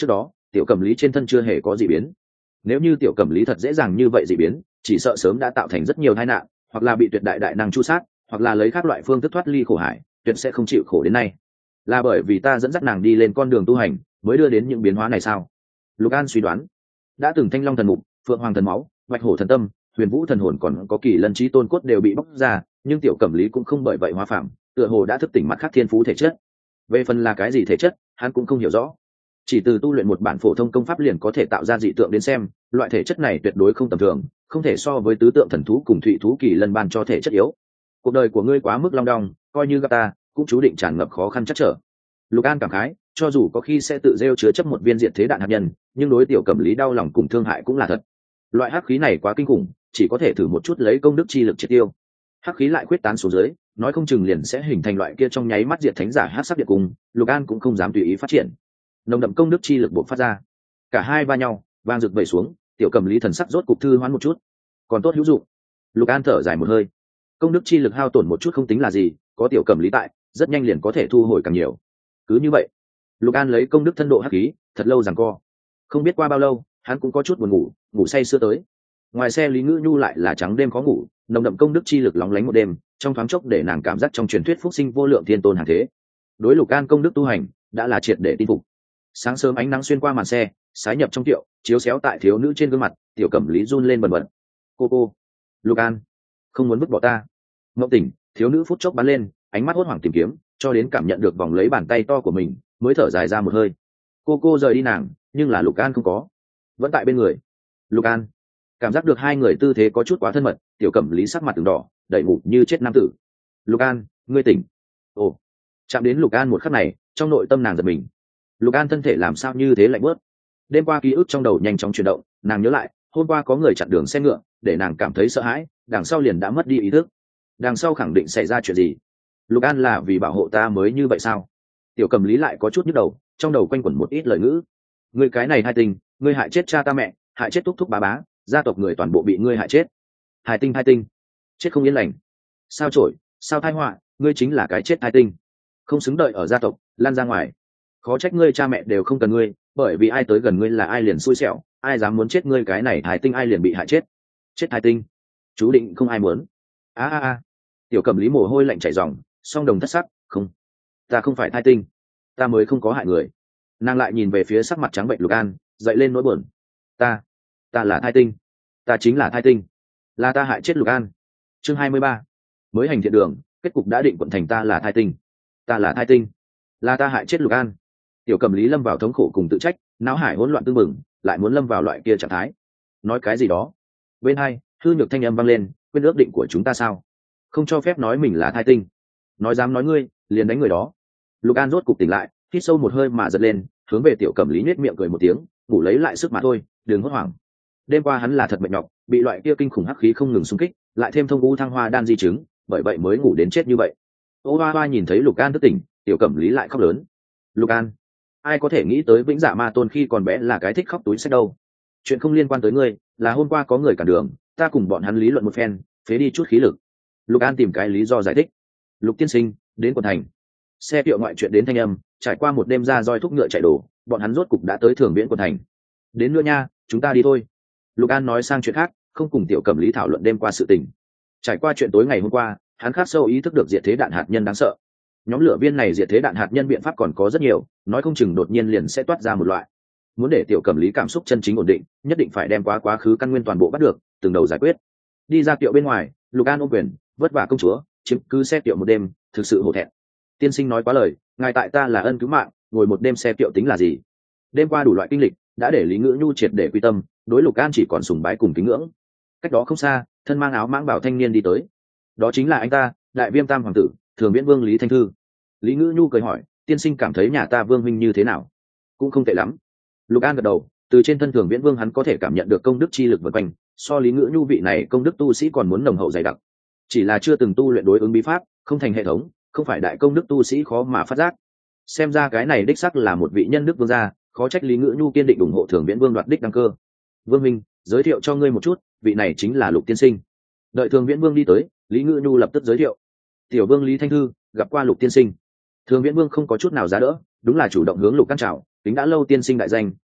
tiểu cẩm lý trên thân chưa hề có dị biến. Nếu như tiểu cẩm lý thật dễ dàng như vậy dị biến, chỉ sợ sớm đã tạo thành rất nhiều tai nạn, hoặc là bị tuyệt đại đại năng chu sát, hoặc là lấy các loại phương thức thoát ly khổ hải, tuyệt sẽ không chịu khổ đến nay. Là bởi vì ta dẫn dắt nàng đi lên con đường tu hành, mới đưa đến những biến hóa này sao? Lục An suy đoán. Đã từng Thanh Long thần mục, Phượng Hoàng thần máu, Bạch Hổ thần tâm, Huyền Vũ thần hồn còn có Kỳ Lân chí tôn cốt đều bị bóc ra, nhưng tiểu cẩm lý cũng không bởi vậy hóa phàm, tựa hồ đã thức tỉnh mặt khác thiên phú thể chất. Về phần là cái gì thể chất, hắn cũng không hiểu rõ. Chỉ từ tu luyện một bản phổ thông công pháp liền có thể tạo ra dị tượng đến xem, loại thể chất này tuyệt đối không tầm thường, không thể so với tứ tượng thần thú cùng thụy thú Kỳ Lân ban cho thể chất yếu. Cuộc đời của ngươi quá mức long đong, coi như gặp ta, cũng chú định tràn ngập khó khăn chắc trở. Lục An cảm khái, cho dù có khi sẽ tự gieo chứa chấp một viên diệt thế đạn hạt nhân, nhưng đối tiểu cẩm lý đau lòng cùng thương hại cũng là thật. Loại hắc khí này quá kinh khủng, chỉ có thể thử một chút lấy công đức chi lực triệt tiêu. Hắc khí lại quyết tán xuống dưới, nói không chừng liền sẽ hình thành loại kia trong nháy mắt diệt thánh giả hắc sắc điện cung. Lục An cũng không dám tùy ý phát triển. Nồng đậm công đức chi lực bộc phát ra, cả hai va nhau, vang rực vẩy xuống, tiểu cẩm lý thần sắc rốt cục thư hoán một chút, còn tốt hữu dụng. Lục An thở dài một hơi, công đức chi lực hao tổn một chút không tính là gì, có tiểu cẩm lý tại, rất nhanh liền có thể thu hồi càng nhiều. Cứ như vậy, Lục An lấy công đức thân độ hắc khí, thật lâu giằng co. Không biết qua bao lâu, hắn cũng có chút buồn ngủ, ngủ say sưa tới. Ngoài xe Lý Ngữ Nhu lại là trắng đêm khó ngủ, nồng đậm công đức chi lực lóng lánh một đêm, trong thoáng chốc để nàng cảm giác trong truyền thuyết phúc sinh vô lượng thiên tôn hàng thế. Đối Lục An công đức tu hành đã là triệt để tin phục. Sáng sớm ánh nắng xuyên qua màn xe, sái nhập trong tiệu, chiếu xéo tại thiếu nữ trên gương mặt, tiểu cẩm lý run lên bần bật. Cô cô, Lục An, không muốn vứt bỏ ta. Mộng tỉnh, thiếu nữ phút chốc bắn lên, ánh mắt hốt hoảng tìm kiếm, cho đến cảm nhận được vòng lấy bàn tay to của mình, mới thở dài ra một hơi. Cô cô rời đi nàng, nhưng là Lục An không có, vẫn tại bên người. Lục An cảm giác được hai người tư thế có chút quá thân mật, tiểu cẩm lý sắc mặt từng đỏ, đẩy ngủ như chết nam tử. Lục An, ngươi tỉnh. Ồ, chạm đến Lục An một khắc này, trong nội tâm nàng giật mình. Lục An thân thể làm sao như thế lạnh bớt. Đêm qua ký ức trong đầu nhanh chóng chuyển động, nàng nhớ lại hôm qua có người chặn đường xe ngựa, để nàng cảm thấy sợ hãi, đằng sau liền đã mất đi ý thức. Đằng sau khẳng định xảy ra chuyện gì. Lục An là vì bảo hộ ta mới như vậy sao? Tiểu Cầm Lý lại có chút nhức đầu, trong đầu quanh quẩn một ít lời ngữ. Ngươi cái này hai tinh, ngươi hại chết cha ta mẹ, hại chết thúc thúc bá bá, gia tộc người toàn bộ bị ngươi hại chết. Hai tinh hai tinh, chết không yên lành. Sao chổi, sao tai họa, ngươi chính là cái chết hai tinh, không xứng đợi ở gia tộc, lan ra ngoài. Khó trách ngươi cha mẹ đều không cần ngươi, bởi vì ai tới gần ngươi là ai liền xui xẻo, ai dám muốn chết ngươi cái này hai tinh ai liền bị hại chết. Chết hai tinh, chú định không ai muốn. A a a. Tiểu Cầm Lý mồ hôi lạnh chảy ròng, song đồng thất sắc, không, ta không phải thai tinh, ta mới không có hại người. Nàng lại nhìn về phía sắc mặt trắng bệnh Lục An, dậy lên nỗi buồn. Ta, ta là thai tinh, ta chính là thai tinh, là ta hại chết Lục An. Chương hai mươi ba, mới hành thiện đường, kết cục đã định quận thành ta là thai tinh, ta là thai tinh, là ta hại chết Lục An. Tiểu Cầm Lý lâm vào thống khổ cùng tự trách, não hải hỗn loạn tương mừng, lại muốn lâm vào loại kia trạng thái. Nói cái gì đó. Bên hai, hư nhược thanh âm vang lên, quên ước định của chúng ta sao? Không cho phép nói mình là thai tinh, nói dám nói ngươi, liền đánh người đó. Lục An rốt cục tỉnh lại, hít sâu một hơi mà giật lên, hướng về Tiểu Cầm Lý nhếch miệng cười một tiếng, ngủ lấy lại sức mà thôi, đừng hốt hoảng. Đêm qua hắn là thật mệt nhọc, bị loại kia kinh khủng hắc khí không ngừng xung kích, lại thêm thông u thăng hoa đan di chứng, bởi vậy mới ngủ đến chết như vậy. Ô Hoa Hoa nhìn thấy Lục An thức tỉnh, Tiểu Cầm Lý lại khóc lớn. Lục An, ai có thể nghĩ tới Vĩnh Dạ Ma Tôn khi còn bé là cái thích khóc túi xách đâu? Chuyện không liên quan tới ngươi, là hôm qua có người cản đường, ta cùng bọn hắn lý luận một phen, phế đi chút khí lực. Lục An tìm cái lý do giải thích. Lục tiên sinh, đến quận thành. Xe tiệu ngoại chuyện đến thanh âm, trải qua một đêm ra roi thúc ngựa chạy đổ, bọn hắn rốt cục đã tới Thường Viễn quận thành. Đến nữa nha, chúng ta đi thôi. Lục An nói sang chuyện khác, không cùng Tiểu Cầm Lý thảo luận đêm qua sự tình. Trải qua chuyện tối ngày hôm qua, hắn khắc sâu ý thức được diệt thế đạn hạt nhân đáng sợ. Nhóm lửa viên này diệt thế đạn hạt nhân biện pháp còn có rất nhiều, nói không chừng đột nhiên liền sẽ toát ra một loại. Muốn để Tiểu Cầm Lý cảm xúc chân chính ổn định, nhất định phải đem quá quá khứ căn nguyên toàn bộ bắt được, từng đầu giải quyết. Đi ra tiệu bên ngoài, Lục An ôm quyền, vất vả công chúa, chiếm cứ xe tiệu một đêm, thực sự hổ thẹn. Tiên sinh nói quá lời, ngài tại ta là ân cứu mạng, ngồi một đêm xe tiệu tính là gì? Đêm qua đủ loại kinh lịch, đã để Lý Ngữ Nhu triệt để quy tâm, đối Lục An chỉ còn sùng bái cùng kính ngưỡng. Cách đó không xa, thân mang áo mãng bảo thanh niên đi tới. Đó chính là anh ta, Đại Viêm Tam hoàng tử, Thường Viễn Vương Lý Thanh Thư. Lý Ngữ Nhu cười hỏi, tiên sinh cảm thấy nhà ta Vương huynh như thế nào? Cũng không tệ lắm. Lục An gật đầu, từ trên thân Thường Viễn Vương hắn có thể cảm nhận được công đức chi lực vần quanh, so Lý Ngữ Nhu vị này công đức tu sĩ còn muốn nồng hậu dày đặc. Chỉ là chưa từng tu luyện đối ứng bí pháp, không thành hệ thống, không phải đại công đức tu sĩ khó mà phát giác. Xem ra cái này đích sắc là một vị nhân đức vương gia, khó trách Lý Ngữ Nhu kiên định ủng hộ Thường Viễn Vương đoạt đích đăng cơ. Vương minh, giới thiệu cho ngươi một chút, vị này chính là Lục tiên sinh. Đợi Thường Viễn Vương đi tới, Lý Ngữ Nhu lập tức giới thiệu. Tiểu Vương Lý Thanh Thư, gặp qua Lục tiên sinh. Thường Viễn Vương không có chút nào giá đỡ, đúng là chủ động hướng Lục An chào, tính đã lâu tiên sinh đại danh,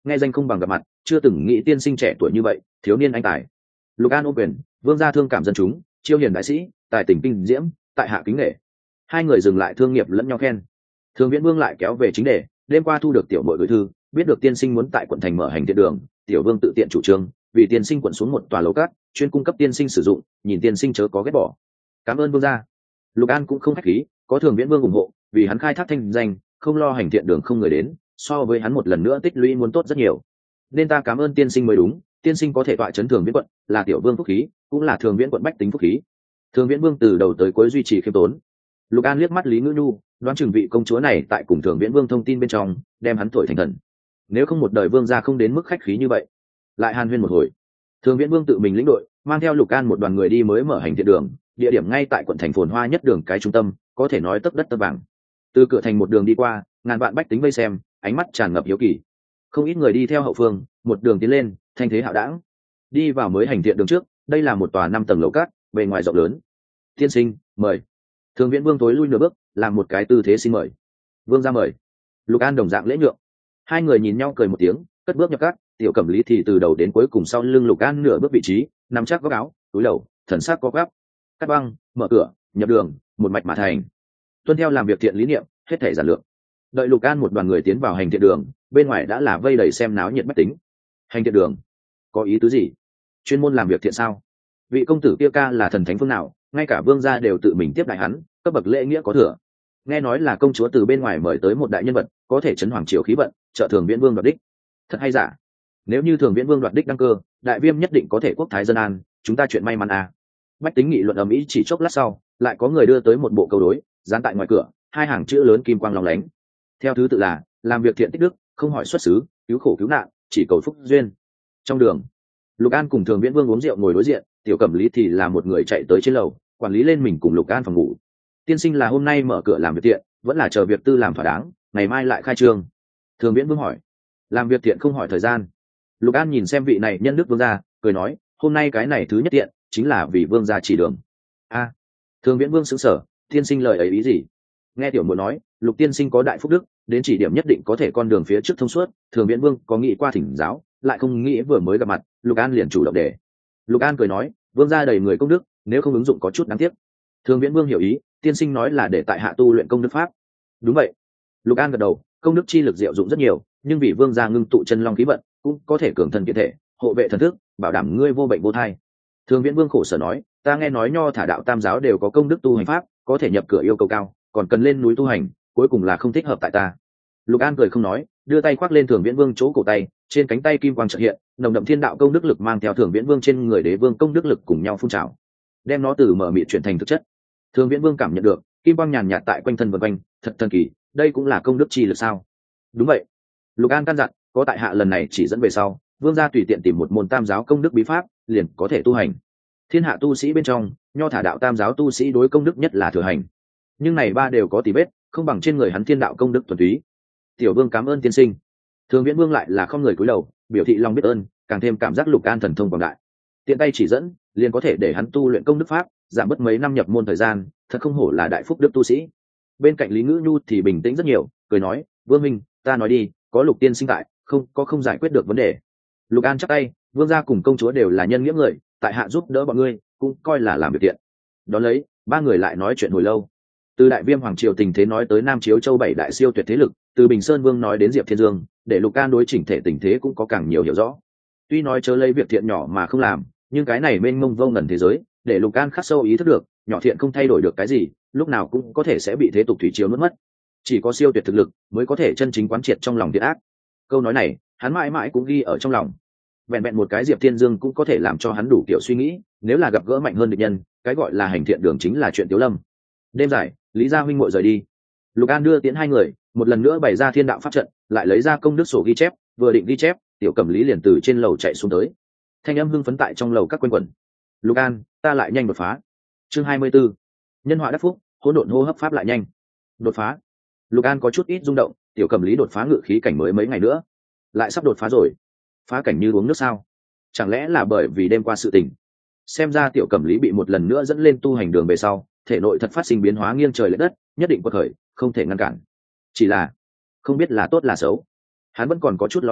nghe danh không bằng gặp mặt, chưa từng nghĩ tiên sinh trẻ tuổi như vậy, thiếu niên anh tài. Lục An ôm quyền, vương gia thương cảm dân chúng, chiêu hiền đại sĩ, tài tình kinh diễm, tại hạ kính nể. Hai người dừng lại thương nghiệp lẫn nhau khen. Thường Viễn Vương lại kéo về chính đề, đêm qua thu được tiểu muội gửi thư, biết được tiên sinh muốn tại quận thành mở hành thiện đường, tiểu vương tự tiện chủ trương, vì tiên sinh quận xuống một tòa lầu cát, chuyên cung cấp tiên sinh sử dụng, nhìn tiên sinh chớ có ghét bỏ. Cảm ơn vương gia. Lục An cũng không khách khí, có Thường Viễn Vương ủng hộ, vì hắn khai thác thanh danh, không lo hành thiện đường không người đến, so với hắn một lần nữa tích lũy muốn tốt rất nhiều. Nên ta cảm ơn tiên sinh mới đúng, tiên sinh có thể tọa chấn Thường Viễn quận, là tiểu vương phúc khí, cũng là Thường Viễn quận bách tính phúc khí. Thường Viễn Vương từ đầu tới cuối duy trì khiêm tốn. Lục An liếc mắt Lý Ngữ Nhu, đoán chừng vị công chúa này tại cùng Thường Viễn Vương thông tin bên trong, đem hắn thổi thành thần. Nếu không một đời vương gia không đến mức khách khí như vậy. Lại hàn huyên một hồi, Thường Viễn Vương tự mình lĩnh đội, mang theo Lục An một đoàn người đi mới mở hành thiện đường, địa điểm ngay tại quận thành phồn hoa nhất đường cái trung tâm, có thể nói tấp đất tấp vàng. Từ cửa thành một đường đi qua, ngàn vạn bách tính vây xem, ánh mắt tràn ngập hiếu kỳ. Không ít người đi theo hậu phương, một đường tiến lên, thanh thế hạo đãng. Đi vào mới hành thiện đường trước, đây là một tòa năm tầng lầu cát, bề ngoài rộng lớn. Tiên sinh, mời. Thường Viễn Vương tối lui nửa bước, làm một cái tư thế xin mời. Vương ra mời. Lục An đồng dạng lễ nhượng. Hai người nhìn nhau cười một tiếng, cất bước nhập cát. Tiểu Cẩm Lý thì từ đầu đến cuối cùng sau lưng Lục An nửa bước vị trí, nằm chắc góc áo, túi đầu, thần sắc có gáp. Cắt băng, mở cửa, nhập đường, một mạch mà thành. Tuân theo làm việc thiện lý niệm, hết thể giản lược. Đợi Lục An một đoàn người tiến vào hành thiện đường, bên ngoài đã là vây đầy xem náo nhiệt bách tính. Hành thiện đường, có ý tứ gì? Chuyên môn làm việc thiện sao? Vị công tử kia ca là thần thánh phương nào? Ngay cả vương gia đều tự mình tiếp đại hắn, cấp bậc lễ nghĩa có thừa. Nghe nói là công chúa từ bên ngoài mời tới một đại nhân vật, có thể chấn hoàng triều khí vận, trợ Thường Viễn Vương đoạt đích. Thật hay giả? Nếu như Thường Viễn Vương đoạt đích đăng cơ, đại viêm nhất định có thể quốc thái dân an, chúng ta chuyện may mắn à. Bách tính nghị luận ầm ĩ chỉ chốc lát sau, lại có người đưa tới một bộ câu đối, dán tại ngoài cửa, hai hàng chữ lớn kim quang lóng lánh. Theo thứ tự là: làm việc thiện tích đức, không hỏi xuất xứ, cứu khổ cứu nạn, chỉ cầu phúc duyên. Trong đường, Lục An cùng Thường Viễn Vương uống rượu ngồi đối diện, Tiểu Cẩm Lý thì là một người chạy tới trên lầu, quản lý lên mình cùng Lục An phòng ngủ. Tiên sinh là hôm nay mở cửa làm việc thiện, vẫn là chờ việc tư làm thỏa đáng, ngày mai lại khai trương? Thường Viễn Vương hỏi. Làm việc thiện không hỏi thời gian. Lục An nhìn xem vị này nhân đức vương gia, cười nói, hôm nay cái này thứ nhất tiện, chính là vì vương gia chỉ đường. A, à, Thường Viễn Vương sững sờ, tiên sinh lời ấy ý gì? Nghe tiểu muội nói, Lục tiên sinh có đại phúc đức, đến chỉ điểm nhất định có thể con đường phía trước thông suốt. Thường Viễn Vương có nghĩ qua thỉnh giáo, lại không nghĩ vừa mới gặp mặt, Lục An liền chủ động để. Lục An cười nói, vương gia đầy người công đức, nếu không ứng dụng có chút đáng tiếc. Thường Viễn Vương hiểu ý, tiên sinh nói là để tại hạ tu luyện công đức pháp. Đúng vậy. Lục An gật đầu, công đức chi lực diệu dụng rất nhiều, nhưng vì vương gia ngưng tụ chân long khí vận, cũng có thể cường thân kiện thể, hộ vệ thần thức, bảo đảm ngươi vô bệnh vô thai. Thường Viễn Vương khổ sở nói, ta nghe nói nho thả đạo tam giáo đều có công đức tu hành pháp, có thể nhập cửa yêu cầu cao, còn cần lên núi tu hành, cuối cùng là không thích hợp tại ta. Lục An cười không nói, đưa tay khoác lên Thường Viễn Vương chỗ cổ tay, trên cánh tay kim quang chợt hiện, nồng đậm thiên đạo công đức lực mang theo Thường Viễn Vương trên người đế vương công đức lực cùng nhau phun trào, đem nó từ mở mịt chuyển thành thực chất. Thường Viễn Vương cảm nhận được kim quang nhàn nhạt tại quanh thân vần quanh, thật thần kỳ, đây cũng là công đức chi lực sao? Đúng vậy. Lục An căn dặn, có tại hạ lần này chỉ dẫn về sau, vương gia tùy tiện tìm một môn tam giáo công đức bí pháp, liền có thể tu hành. Thiên hạ tu sĩ bên trong, nho thả đạo tam giáo tu sĩ đối công đức nhất là thừa hành, nhưng này ba đều có tỉ vết, không bằng trên người hắn thiên đạo công đức thuần túy. Tiểu vương cảm ơn tiên sinh. Thường Viễn Vương lại là không người cúi đầu, biểu thị lòng biết ơn, càng thêm cảm giác Lục An thần thông quảng đại, tiện tay chỉ dẫn liền có thể để hắn tu luyện công đức pháp, giảm bớt mấy năm nhập môn thời gian, thật không hổ là đại phúc đức tu sĩ. Bên cạnh Lý Ngữ Nhu thì bình tĩnh rất nhiều, cười nói, vương minh, ta nói đi, có Lục tiên sinh tại, không có không giải quyết được vấn đề. Lục An chắp tay, vương gia cùng công chúa đều là nhân nghĩa người, tại hạ giúp đỡ bọn ngươi, cũng coi là làm việc thiện. Đón lấy, ba người lại nói chuyện hồi lâu, từ đại viêm hoàng triều tình thế nói tới nam chiếu châu bảy đại siêu tuyệt thế lực, từ Bình Sơn Vương nói đến Diệp Thiên Dương, để Lục An đối chỉnh thể tình thế cũng có càng nhiều hiểu rõ. Tuy nói chớ lấy việc thiện nhỏ mà không làm, nhưng cái này mênh mông vô ngần thế giới, để Lục An khắc sâu ý thức được, nhỏ thiện không thay đổi được cái gì, lúc nào cũng có thể sẽ bị thế tục thủy chiếu nuốt mất. Chỉ có siêu tuyệt thực lực mới có thể chân chính quán triệt trong lòng thiện ác. Câu nói này, hắn mãi mãi cũng ghi ở trong lòng. Vẹn vẹn một cái Diệp Thiên Dương cũng có thể làm cho hắn đủ kiểu suy nghĩ, nếu là gặp gỡ mạnh hơn địch nhân, cái gọi là hành thiện đường chính là chuyện tiểu lâm. Đêm dài, Lý gia huynh muội rời đi. Lục An đưa tiễn hai người, một lần nữa bày ra thiên đạo pháp trận, lại lấy ra công đức sổ ghi chép, vừa định ghi chép, Tiểu Cẩm Lý liền từ trên lầu chạy xuống tới. Thanh âm hưng phấn tại trong lầu các quanh quẩn. Lục An, ta lại nhanh đột phá. Chương hai mươi 24. Nhân họa đắc phúc, hỗn độn hô hấp pháp lại nhanh. Đột phá. Lục An có chút ít rung động, Tiểu Cẩm Lý đột phá ngự khí cảnh mới mấy ngày nữa, lại sắp đột phá rồi. Phá cảnh như uống nước sao? Chẳng lẽ là bởi vì đêm qua sự tình? Xem ra Tiểu Cẩm Lý bị một lần nữa dẫn lên tu hành đường về sau, thể nội thật phát sinh biến hóa nghiêng trời lệch đất, nhất định quật khởi, không thể ngăn cản. Chỉ là không biết là tốt là xấu. Hắn vẫn còn có chút lo lắng,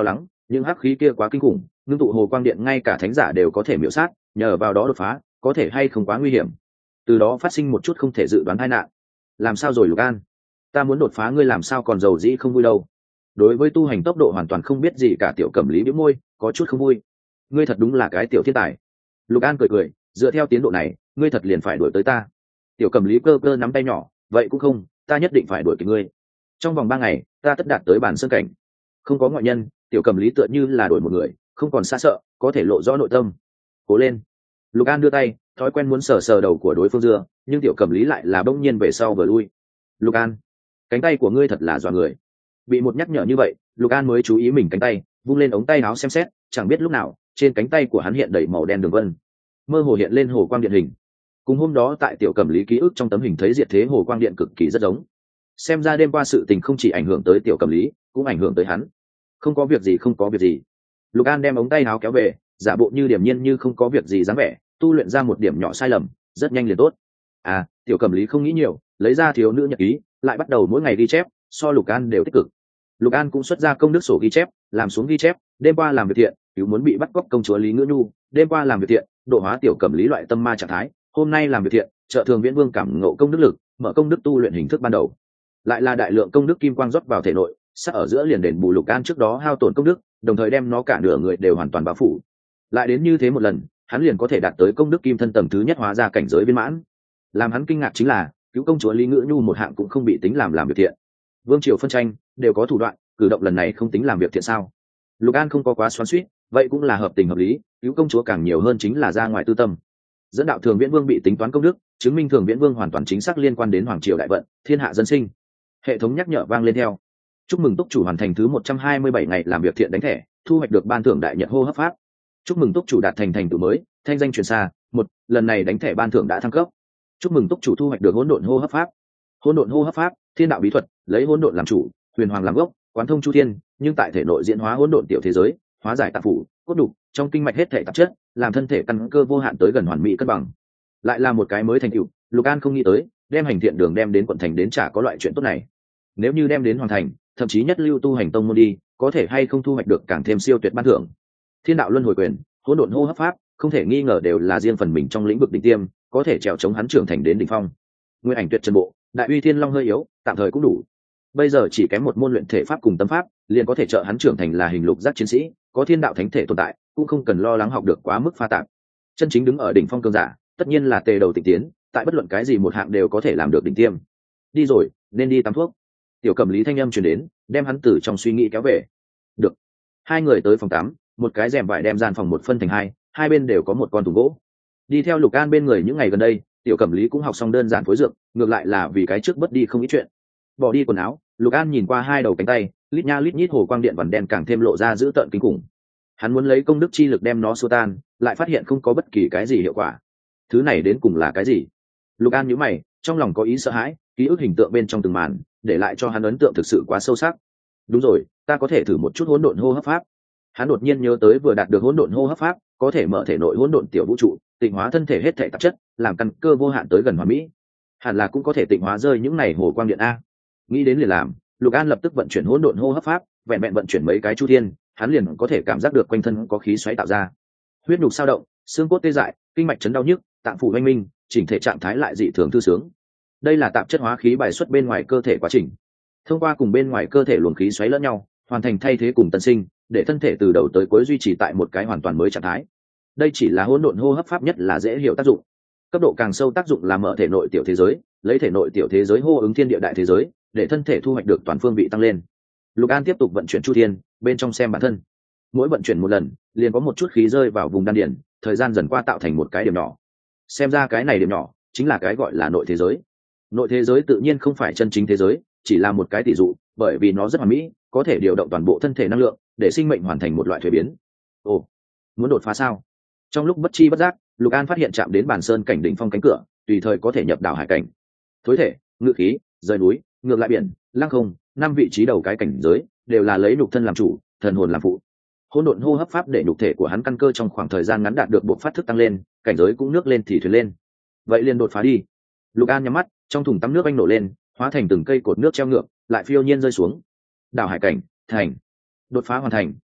những hắc khí kia quá kinh khủng, ngưng tụ hồ quang điện ngay cả thánh giả đều có thể miễu sát, nhờ vào đó đột phá có thể hay không quá nguy hiểm, từ đó phát sinh một chút không thể dự đoán tai nạn. Làm sao rồi Lục An? Ta muốn đột phá ngươi làm sao còn giàu dĩ không vui đâu? Đối với tu hành tốc độ hoàn toàn không biết gì cả Tiểu Cẩm Lý bĩu môi, có chút không vui. Ngươi thật đúng là cái tiểu thiên tài. Lục An cười cười, dựa theo tiến độ này, ngươi thật liền phải đuổi tới ta. Tiểu Cẩm Lý cơ cơ nắm tay nhỏ, vậy cũng không, ta nhất định phải đuổi kịp ngươi. Trong vòng ba ngày, ta tất đạt tới bản sơn cảnh. Không có ngoại nhân, Tiểu Cẩm Lý tựa như là đuổi một người, không còn xa sợ, có thể lộ rõ nội tâm. Cố lên. Lục An đưa tay, thói quen muốn sờ sờ đầu của đối phương dưa, nhưng Tiểu Cẩm Lý lại là bỗng nhiên về sau vừa lui. Lục An, cánh tay của ngươi thật là dọa người. Bị một nhắc nhở như vậy, Lục An mới chú ý mình cánh tay, vung lên ống tay áo xem xét, chẳng biết lúc nào trên cánh tay của hắn hiện đầy màu đen đường vân, mơ hồ hiện lên hồ quang điện hình. Cùng hôm đó tại Tiểu Cẩm Lý ký ức trong tấm hình thấy diệt thế hồ quang điện cực kỳ rất giống. Xem ra đêm qua sự tình không chỉ ảnh hưởng tới Tiểu Cẩm Lý, cũng ảnh hưởng tới hắn. Không có việc gì, không có việc gì. Lục An đem ống tay áo kéo về, giả bộ như điềm nhiên như không có việc gì dáng vẻ, tu luyện ra một điểm nhỏ sai lầm, rất nhanh liền tốt. À, Tiểu Cẩm Lý không nghĩ nhiều, lấy ra thiếu nữ nhật ký, lại bắt đầu mỗi ngày ghi chép, so Lục An đều tích cực. Lục An cũng xuất ra công đức sổ ghi chép, làm xuống ghi chép, đêm qua làm việc thiện, cứu muốn bị bắt cóc công chúa Lý Ngữ Nhu, đêm qua làm việc thiện, độ hóa Tiểu Cẩm Lý loại tâm ma trạng thái, hôm nay làm việc thiện, trợ thường Viễn Vương cảm ngộ công đức lực, mở công đức tu luyện hình thức ban đầu. Lại là đại lượng công đức kim quang rót vào thể nội, sắp ở giữa liền đền bù Lục An trước đó hao tổn công đức, đồng thời đem nó cả nửa người đều hoàn toàn bao phủ. Lại đến như thế một lần, hắn liền có thể đạt tới công đức kim thân tầng thứ nhất, hóa ra cảnh giới viên mãn. Làm hắn kinh ngạc chính là, cứu công chúa Lý Ngữ Nhu một hạng cũng không bị tính làm làm việc thiện. Vương triều phân tranh đều có thủ đoạn, cử động lần này không tính làm việc thiện sao? Lục An không có quá xoắn xuýt, vậy cũng là hợp tình hợp lý, cứu công chúa càng nhiều hơn chính là ra ngoài tư tâm. Dẫn đạo Thường Viễn Vương bị tính toán công đức, chứng minh Thường Viễn Vương hoàn toàn chính xác liên quan đến hoàng triều đại vận, thiên hạ dân sinh. Hệ thống nhắc nhở vang lên theo. Chúc mừng túc chủ hoàn thành thứ một trăm hai mươi bảy ngày làm việc thiện đánh thẻ, thu hoạch được ban thưởng đại nhật hô hấp pháp. Chúc mừng túc chủ đạt thành thành tựu mới, thanh danh truyền xa. Một, lần này đánh thẻ ban thưởng đã thăng cấp. Chúc mừng túc chủ thu hoạch được hỗn độn hô hấp pháp. Hỗn độn hô hấp pháp, thiên đạo bí thuật, lấy hỗn độn làm chủ, huyền hoàng làm gốc, quán thông chu thiên, nhưng tại thể nội diễn hóa hỗn độn tiểu thế giới, hóa giải tạp phủ, cốt đục, trong kinh mạch hết thể tạp chất, làm thân thể căn cơ vô hạn tới gần hoàn mỹ cân bằng. Lại là một cái mới thành tựu, Lục An không nghĩ tới, đem hành thiện đường đem đến quận thành đến chả có loại chuyện tốt này. Nếu như đem đến hoàn thành, thậm chí nhất lưu tu hành tông môn đi, có thể hay không thu hoạch được càng thêm siêu tuyệt ban thưởng. Thiên đạo luân hồi quyền, hỗn độn hô hấp pháp, không thể nghi ngờ đều là riêng phần mình trong lĩnh vực đỉnh tiêm, có thể trèo chống hắn trưởng thành đến đỉnh phong. Nguyên ảnh tuyệt chân bộ, đại uy thiên long hơi yếu, tạm thời cũng đủ. Bây giờ chỉ kém một môn luyện thể pháp cùng tâm pháp, liền có thể trợ hắn trưởng thành là hình lục giác chiến sĩ, có thiên đạo thánh thể tồn tại, cũng không cần lo lắng học được quá mức pha tạp. Chân chính đứng ở đỉnh phong cường giả, tất nhiên là tề đầu tịch tiến, tại bất luận cái gì một hạng đều có thể làm được đỉnh tiêm. Đi rồi, nên đi tắm thuốc. Tiểu Cẩm Lý thanh âm truyền đến, đem hắn từ trong suy nghĩ kéo về. Được. Hai người tới phòng tắm, một cái rèm vải đem gian phòng một phân thành hai, hai bên đều có một con tủ gỗ. Đi theo Lục An bên người những ngày gần đây, Tiểu Cẩm Lý cũng học xong đơn giản phối dược, ngược lại là vì cái trước bất đi không ít chuyện. Bỏ đi quần áo, Lục An nhìn qua hai đầu cánh tay, lít nha lít nhít hồ quang điện vằn đen càng thêm lộ ra dữ tợn kinh khủng. Hắn muốn lấy công đức chi lực đem nó xua tan, lại phát hiện không có bất kỳ cái gì hiệu quả. Thứ này đến cùng là cái gì? Lục An nhíu mày, trong lòng có ý sợ hãi, ký ức hình tượng bên trong từng màn, để lại cho hắn ấn tượng thực sự quá sâu sắc. Đúng rồi, ta có thể thử một chút hỗn độn hô hấp pháp. Hắn đột nhiên nhớ tới vừa đạt được hỗn độn hô hấp pháp, có thể mở thể nội hỗn độn tiểu vũ trụ, tịnh hóa thân thể hết thảy tạp chất, làm căn cơ vô hạn tới gần hoàn mỹ. Hẳn là cũng có thể tịnh hóa rơi những này hồ quang điện a. Nghĩ đến liền làm, Lục An lập tức vận chuyển hỗn độn hô hấp pháp, vẹn vẹn vận chuyển mấy cái chu thiên, hắn liền có thể cảm giác được quanh thân có khí xoáy tạo ra. Huyết nhục sao động, xương cốt tê dại, kinh mạch chấn đau nhức, tạng phủ oanh minh, chỉnh thể trạng thái lại dị thường thư sướng. Đây là tạp chất hóa khí bài xuất bên ngoài cơ thể quá trình. Thông qua cùng bên ngoài cơ thể luồng khí xoáy lẫn nhau, hoàn thành thay thế cùng tân sinh, để thân thể từ đầu tới cuối duy trì tại một cái hoàn toàn mới trạng thái. Đây chỉ là hỗn độn hô hấp pháp nhất là dễ hiểu tác dụng. Cấp độ càng sâu tác dụng là mở thể nội tiểu thế giới, lấy thể nội tiểu thế giới hô ứng thiên địa đại thế giới, để thân thể thu hoạch được toàn phương vị tăng lên. Lục An tiếp tục vận chuyển chu thiên, bên trong xem bản thân. Mỗi vận chuyển một lần, liền có một chút khí rơi vào vùng đan điền, thời gian dần qua tạo thành một cái điểm nhỏ. Xem ra cái này điểm nhỏ chính là cái gọi là nội thế giới. Nội thế giới tự nhiên không phải chân chính thế giới, chỉ là một cái tỷ dụ, bởi vì nó rất hoàn mỹ, có thể điều động toàn bộ thân thể năng lượng, để sinh mệnh hoàn thành một loại thuế biến. Ồ, muốn đột phá sao? Trong lúc bất chi bất giác, Lục An phát hiện chạm đến bản sơn cảnh đỉnh phong cánh cửa, tùy thời có thể nhập đảo hải cảnh. Thối thể, ngự khí, rời núi, ngược lại biển, lăng không, năm vị trí đầu cái cảnh giới đều là lấy nhục thân làm chủ, thần hồn làm phụ. Hỗn độn hô hấp pháp để nhục thể của hắn căn cơ trong khoảng thời gian ngắn đạt được bộ phát thức tăng lên, cảnh giới cũng nước lên thì thuyền lên. Vậy liền đột phá đi. Lục An nhắm mắt, trong thùng tắm nước anh nổ lên, hóa thành từng cây cột nước treo ngược, lại phiêu nhiên rơi xuống. Đảo hải cảnh thành. Đột phá hoàn thành,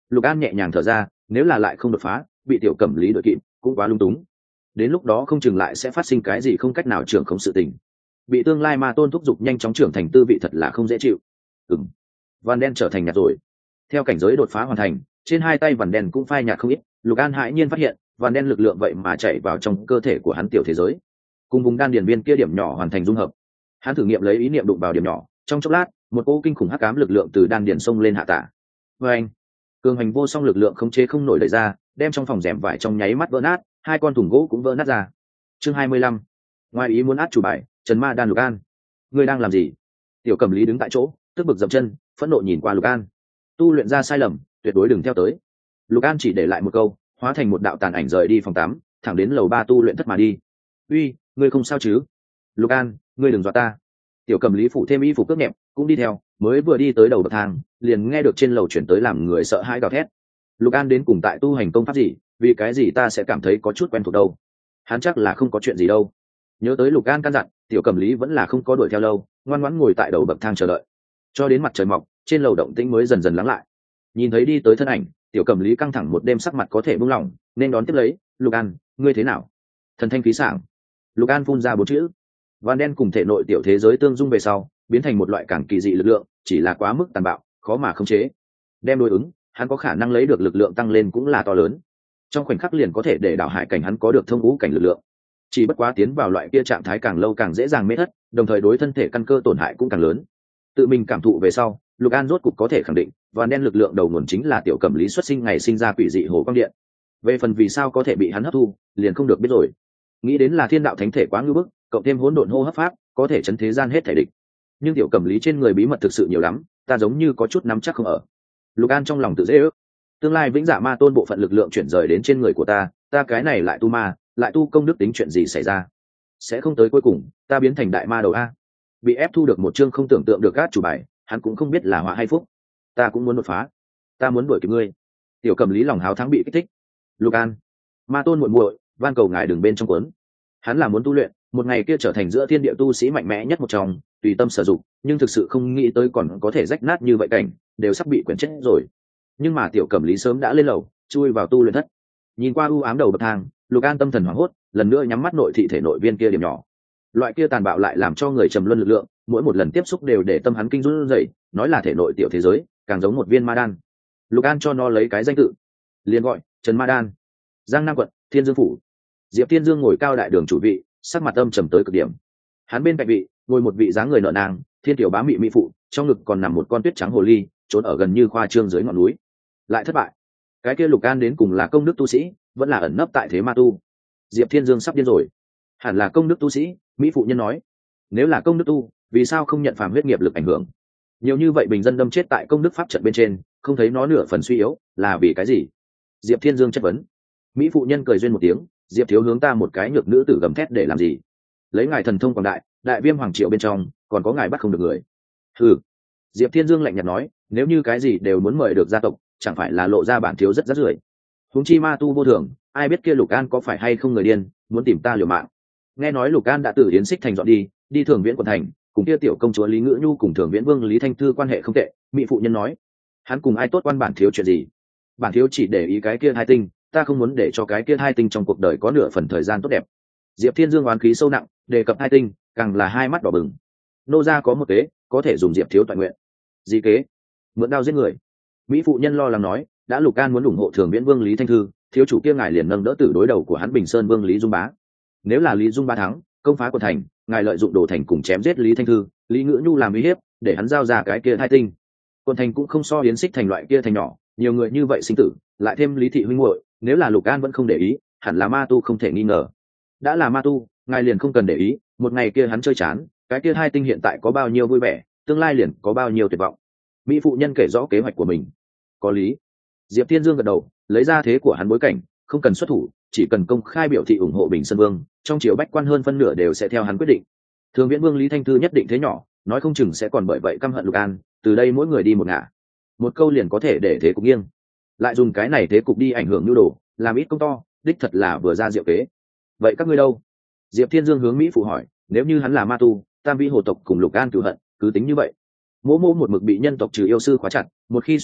Lục An nhẹ nhàng thở ra, nếu là lại không đột phá, bị tiểu cẩm lý đội kịp cũng quá lung túng, đến lúc đó không chừng lại sẽ phát sinh cái gì không cách nào trưởng không sự tình, bị tương lai ma tôn thúc giục nhanh chóng trưởng thành tư vị thật là không dễ chịu. Ừm, Van đen trở thành nhạt rồi. Theo cảnh giới đột phá hoàn thành, trên hai tay Van đen cũng phai nhạt không ít. Lục An hãi nhiên phát hiện Van đen lực lượng vậy mà chạy vào trong cơ thể của hắn tiểu thế giới, cùng vùng đan điền viên kia điểm nhỏ hoàn thành dung hợp. Hắn thử nghiệm lấy ý niệm đụng vào điểm nhỏ, trong chốc lát một cỗ kinh khủng hắc ám lực lượng từ đan điền xông lên hạ tả. Và anh, cường hành vô song lực lượng không chế không nổi đẩy ra, đem trong phòng rèm vải trong nháy mắt vỡ nát, hai con thùng gỗ cũng vỡ nát ra. Chương hai mươi lăm, ngoài ý muốn át chủ bài, Trần Ma Đan. Lục An, ngươi đang làm gì? Tiểu Cẩm Lý đứng tại chỗ, tức bực dậm chân, phẫn nộ nhìn qua Lục An. Tu luyện ra sai lầm, tuyệt đối đừng theo tới. Lục An chỉ để lại một câu, hóa thành một đạo tàn ảnh rời đi phòng tắm, thẳng đến lầu ba tu luyện thất mà đi. Uy, ngươi không sao chứ? Lục An, ngươi đừng dọa ta. Tiểu Cẩm Lý phụ thêm y phục cướp nhẹp, cũng đi theo, mới vừa đi tới đầu bậc thang, liền nghe được trên lầu chuyển tới làm người sợ hãi gào thét. Lục An đến cùng tại tu hành công pháp gì, vì cái gì ta sẽ cảm thấy có chút quen thuộc đâu? Hắn chắc là không có chuyện gì đâu. Nhớ tới Lục An căn dặn, Tiểu Cẩm Lý vẫn là không có đuổi theo lâu, ngoan ngoãn ngồi tại đầu bậc thang chờ đợi, cho đến mặt trời mọc, trên lầu động tĩnh mới dần dần lắng lại. Nhìn thấy đi tới thân ảnh, Tiểu Cẩm Lý căng thẳng một đêm sắc mặt có thể buông lỏng, nên đón tiếp lấy. Lục An, ngươi thế nào? Thần thanh khí sảng. Lục An phun ra bốn chữ. Van đen cùng thể nội tiểu thế giới tương dung về sau, biến thành một loại càng kỳ dị lực lượng, chỉ là quá mức tàn bạo, khó mà khống chế. Đem đối ứng, hắn có khả năng lấy được lực lượng tăng lên cũng là to lớn. Trong khoảnh khắc liền có thể để đảo hải cảnh hắn có được thông ngũ cảnh lực lượng. Chỉ bất quá tiến vào loại kia trạng thái càng lâu càng dễ dàng mê thất, đồng thời đối thân thể căn cơ tổn hại cũng càng lớn. Tự mình cảm thụ về sau, Lục An rốt cục có thể khẳng định, Van đen lực lượng đầu nguồn chính là Tiểu Cẩm Lý xuất sinh ngày sinh ra quỷ dị hồ quang điện. Về phần vì sao có thể bị hắn hấp thu, liền không được biết rồi. Nghĩ đến là thiên đạo thánh thể quá ngưu bức, cộng thêm hỗn độn hô hấp pháp, có thể chấn thế gian hết thể địch. Nhưng Tiểu Cẩm Lý trên người bí mật thực sự nhiều lắm, ta giống như có chút nắm chắc không ở. Lục An trong lòng tự dễ ước, tương lai vĩnh dạ ma tôn bộ phận lực lượng chuyển rời đến trên người của ta, ta cái này lại tu ma, lại tu công đức tính chuyện gì xảy ra? Sẽ không tới cuối cùng, ta biến thành đại ma đầu a. Bị ép thu được một chương không tưởng tượng được gác chủ bài, hắn cũng không biết là họa hay phúc. Ta cũng muốn đột phá, ta muốn đuổi kịp ngươi. Tiểu Cẩm Lý lòng háo thắng bị kích thích. Lục An, ma tôn muội muội, van cầu ngài đừng bên trong cuốn. Hắn là muốn tu luyện, một ngày kia trở thành giữa thiên địa tu sĩ mạnh mẽ nhất một trong, tùy tâm sử dụng, nhưng thực sự không nghĩ tới còn có thể rách nát như vậy cảnh, đều sắp bị quyển chết rồi. Nhưng mà Tiểu Cẩm Lý sớm đã lên lầu, chui vào tu luyện thất. Nhìn qua u ám đầu bậc thang, Lục An tâm thần hoảng hốt, lần nữa nhắm mắt nội thị thể nội viên kia điểm nhỏ. Loại kia tàn bạo lại làm cho người trầm luân lực lượng, mỗi một lần tiếp xúc đều để tâm hắn kinh run rẩy, nói là thể nội tiểu thế giới, càng giống một viên ma đan. Lục An cho nó lấy cái danh tự, liền gọi Trần Ma Đan. Giang Nam quận, Thiên Dương phủ. Diệp Thiên Dương ngồi cao đại đường chủ vị, sắc mặt âm trầm tới cực điểm. Hắn bên cạnh vị ngồi một vị dáng người nợ nang, thiên tiểu bá mị mỹ phụ, trong ngực còn nằm một con tuyết trắng hồ ly, trốn ở gần như khoa trương dưới ngọn núi. Lại thất bại. Cái kia Lục An đến cùng là công đức tu sĩ, vẫn là ẩn nấp tại thế ma tu. Diệp Thiên Dương sắp điên rồi. Hẳn là công đức tu sĩ, mỹ phụ nhân nói. Nếu là công đức tu, vì sao không nhận phàm huyết nghiệp lực ảnh hưởng? Nhiều như vậy bình dân đâm chết tại công đức pháp trận bên trên, không thấy nó nửa phần suy yếu, là vì cái gì? Diệp Thiên Dương chất vấn. Mỹ phụ nhân cười duyên một tiếng, Diệp thiếu hướng ta một cái nhược nữ tử gầm thét để làm gì? Lấy ngài thần thông quảng đại, đại viêm hoàng triệu bên trong, còn có ngài bắt không được người. Hừ. Diệp Thiên Dương lạnh nhạt nói, nếu như cái gì đều muốn mời được gia tộc, chẳng phải là lộ ra bản thiếu rất rắt rưởi. Huống chi ma tu vô thường, ai biết kia Lục An có phải hay không người điên, muốn tìm ta liều mạng. Nghe nói Lục An đã từ Yến Xích thành dọn đi, đi Thường Viễn quận thành, cùng kia tiểu công chúa Lý Ngữ Nhu cùng Thường Viễn Vương Lý Thanh Thư quan hệ không tệ. Mỹ phụ nhân nói, hắn cùng ai tốt quan bản thiếu chuyện gì? Bản thiếu chỉ để ý cái kia hai tinh, ta không muốn để cho cái kia hai tinh trong cuộc đời có nửa phần thời gian tốt đẹp. Diệp Thiên Dương oán khí sâu nặng, đề cập hai tinh, càng là hai mắt đỏ bừng. Nô gia có một kế, có thể dùng Diệp thiếu toàn nguyện. Gì kế? Mượn đao giết người. Mỹ phụ nhân lo lắng nói, đã Lục An muốn ủng hộ Thường Viễn Vương Lý Thanh Thư, thiếu chủ kia ngài liền nâng đỡ tử đối đầu của hắn Bình Sơn Vương Lý Dung Bá. Nếu là Lý Dung Bá thắng, công phá quận thành, ngài lợi dụng đồ thành cùng chém giết Lý Thanh Thư, Lý Ngữ Nhu làm uy hiếp, để hắn giao ra cái kia hai tinh. Quận thành cũng không so Yến Xích thành loại kia thành nhỏ, nhiều người như vậy sinh tử, lại thêm Lý thị huynh muội, nếu là Lục An vẫn không để ý, hẳn là ma tu không thể nghi ngờ. Đã là ma tu, ngài liền không cần để ý, một ngày kia hắn chơi chán, cái kia hai tinh hiện tại có bao nhiêu vui vẻ, tương lai liền có bao nhiêu tuyệt vọng. Mỹ phụ nhân kể rõ kế hoạch của mình. Có lý. Diệp Thiên Dương gật đầu, lấy ra thế của hắn bối cảnh, không cần xuất thủ, chỉ cần công khai biểu thị ủng hộ Bình Sơn Vương, trong triều bách quan hơn phân nửa đều sẽ theo hắn quyết định. Thường Viễn Vương Lý Thanh Thư nhất định thế nhỏ, nói không chừng sẽ còn bởi vậy căm hận Lục An, từ đây mỗi người đi một ngả. Một câu liền có thể để thế cục nghiêng. Lại dùng cái này thế cục đi ảnh hưởng nhu đồ, làm ít công to, đích thật là vừa ra diệu kế. Vậy các ngươi đâu? Diệp Thiên Dương hướng Mỹ phụ hỏi, nếu như hắn là ma tu, Tam Vĩ hồ tộc cùng Lục An cửu hận, cứ tính như vậy. Mỗ mỗ một mực bị nhân tộc trừ yêu sư khóa chặt, một khi xuất động,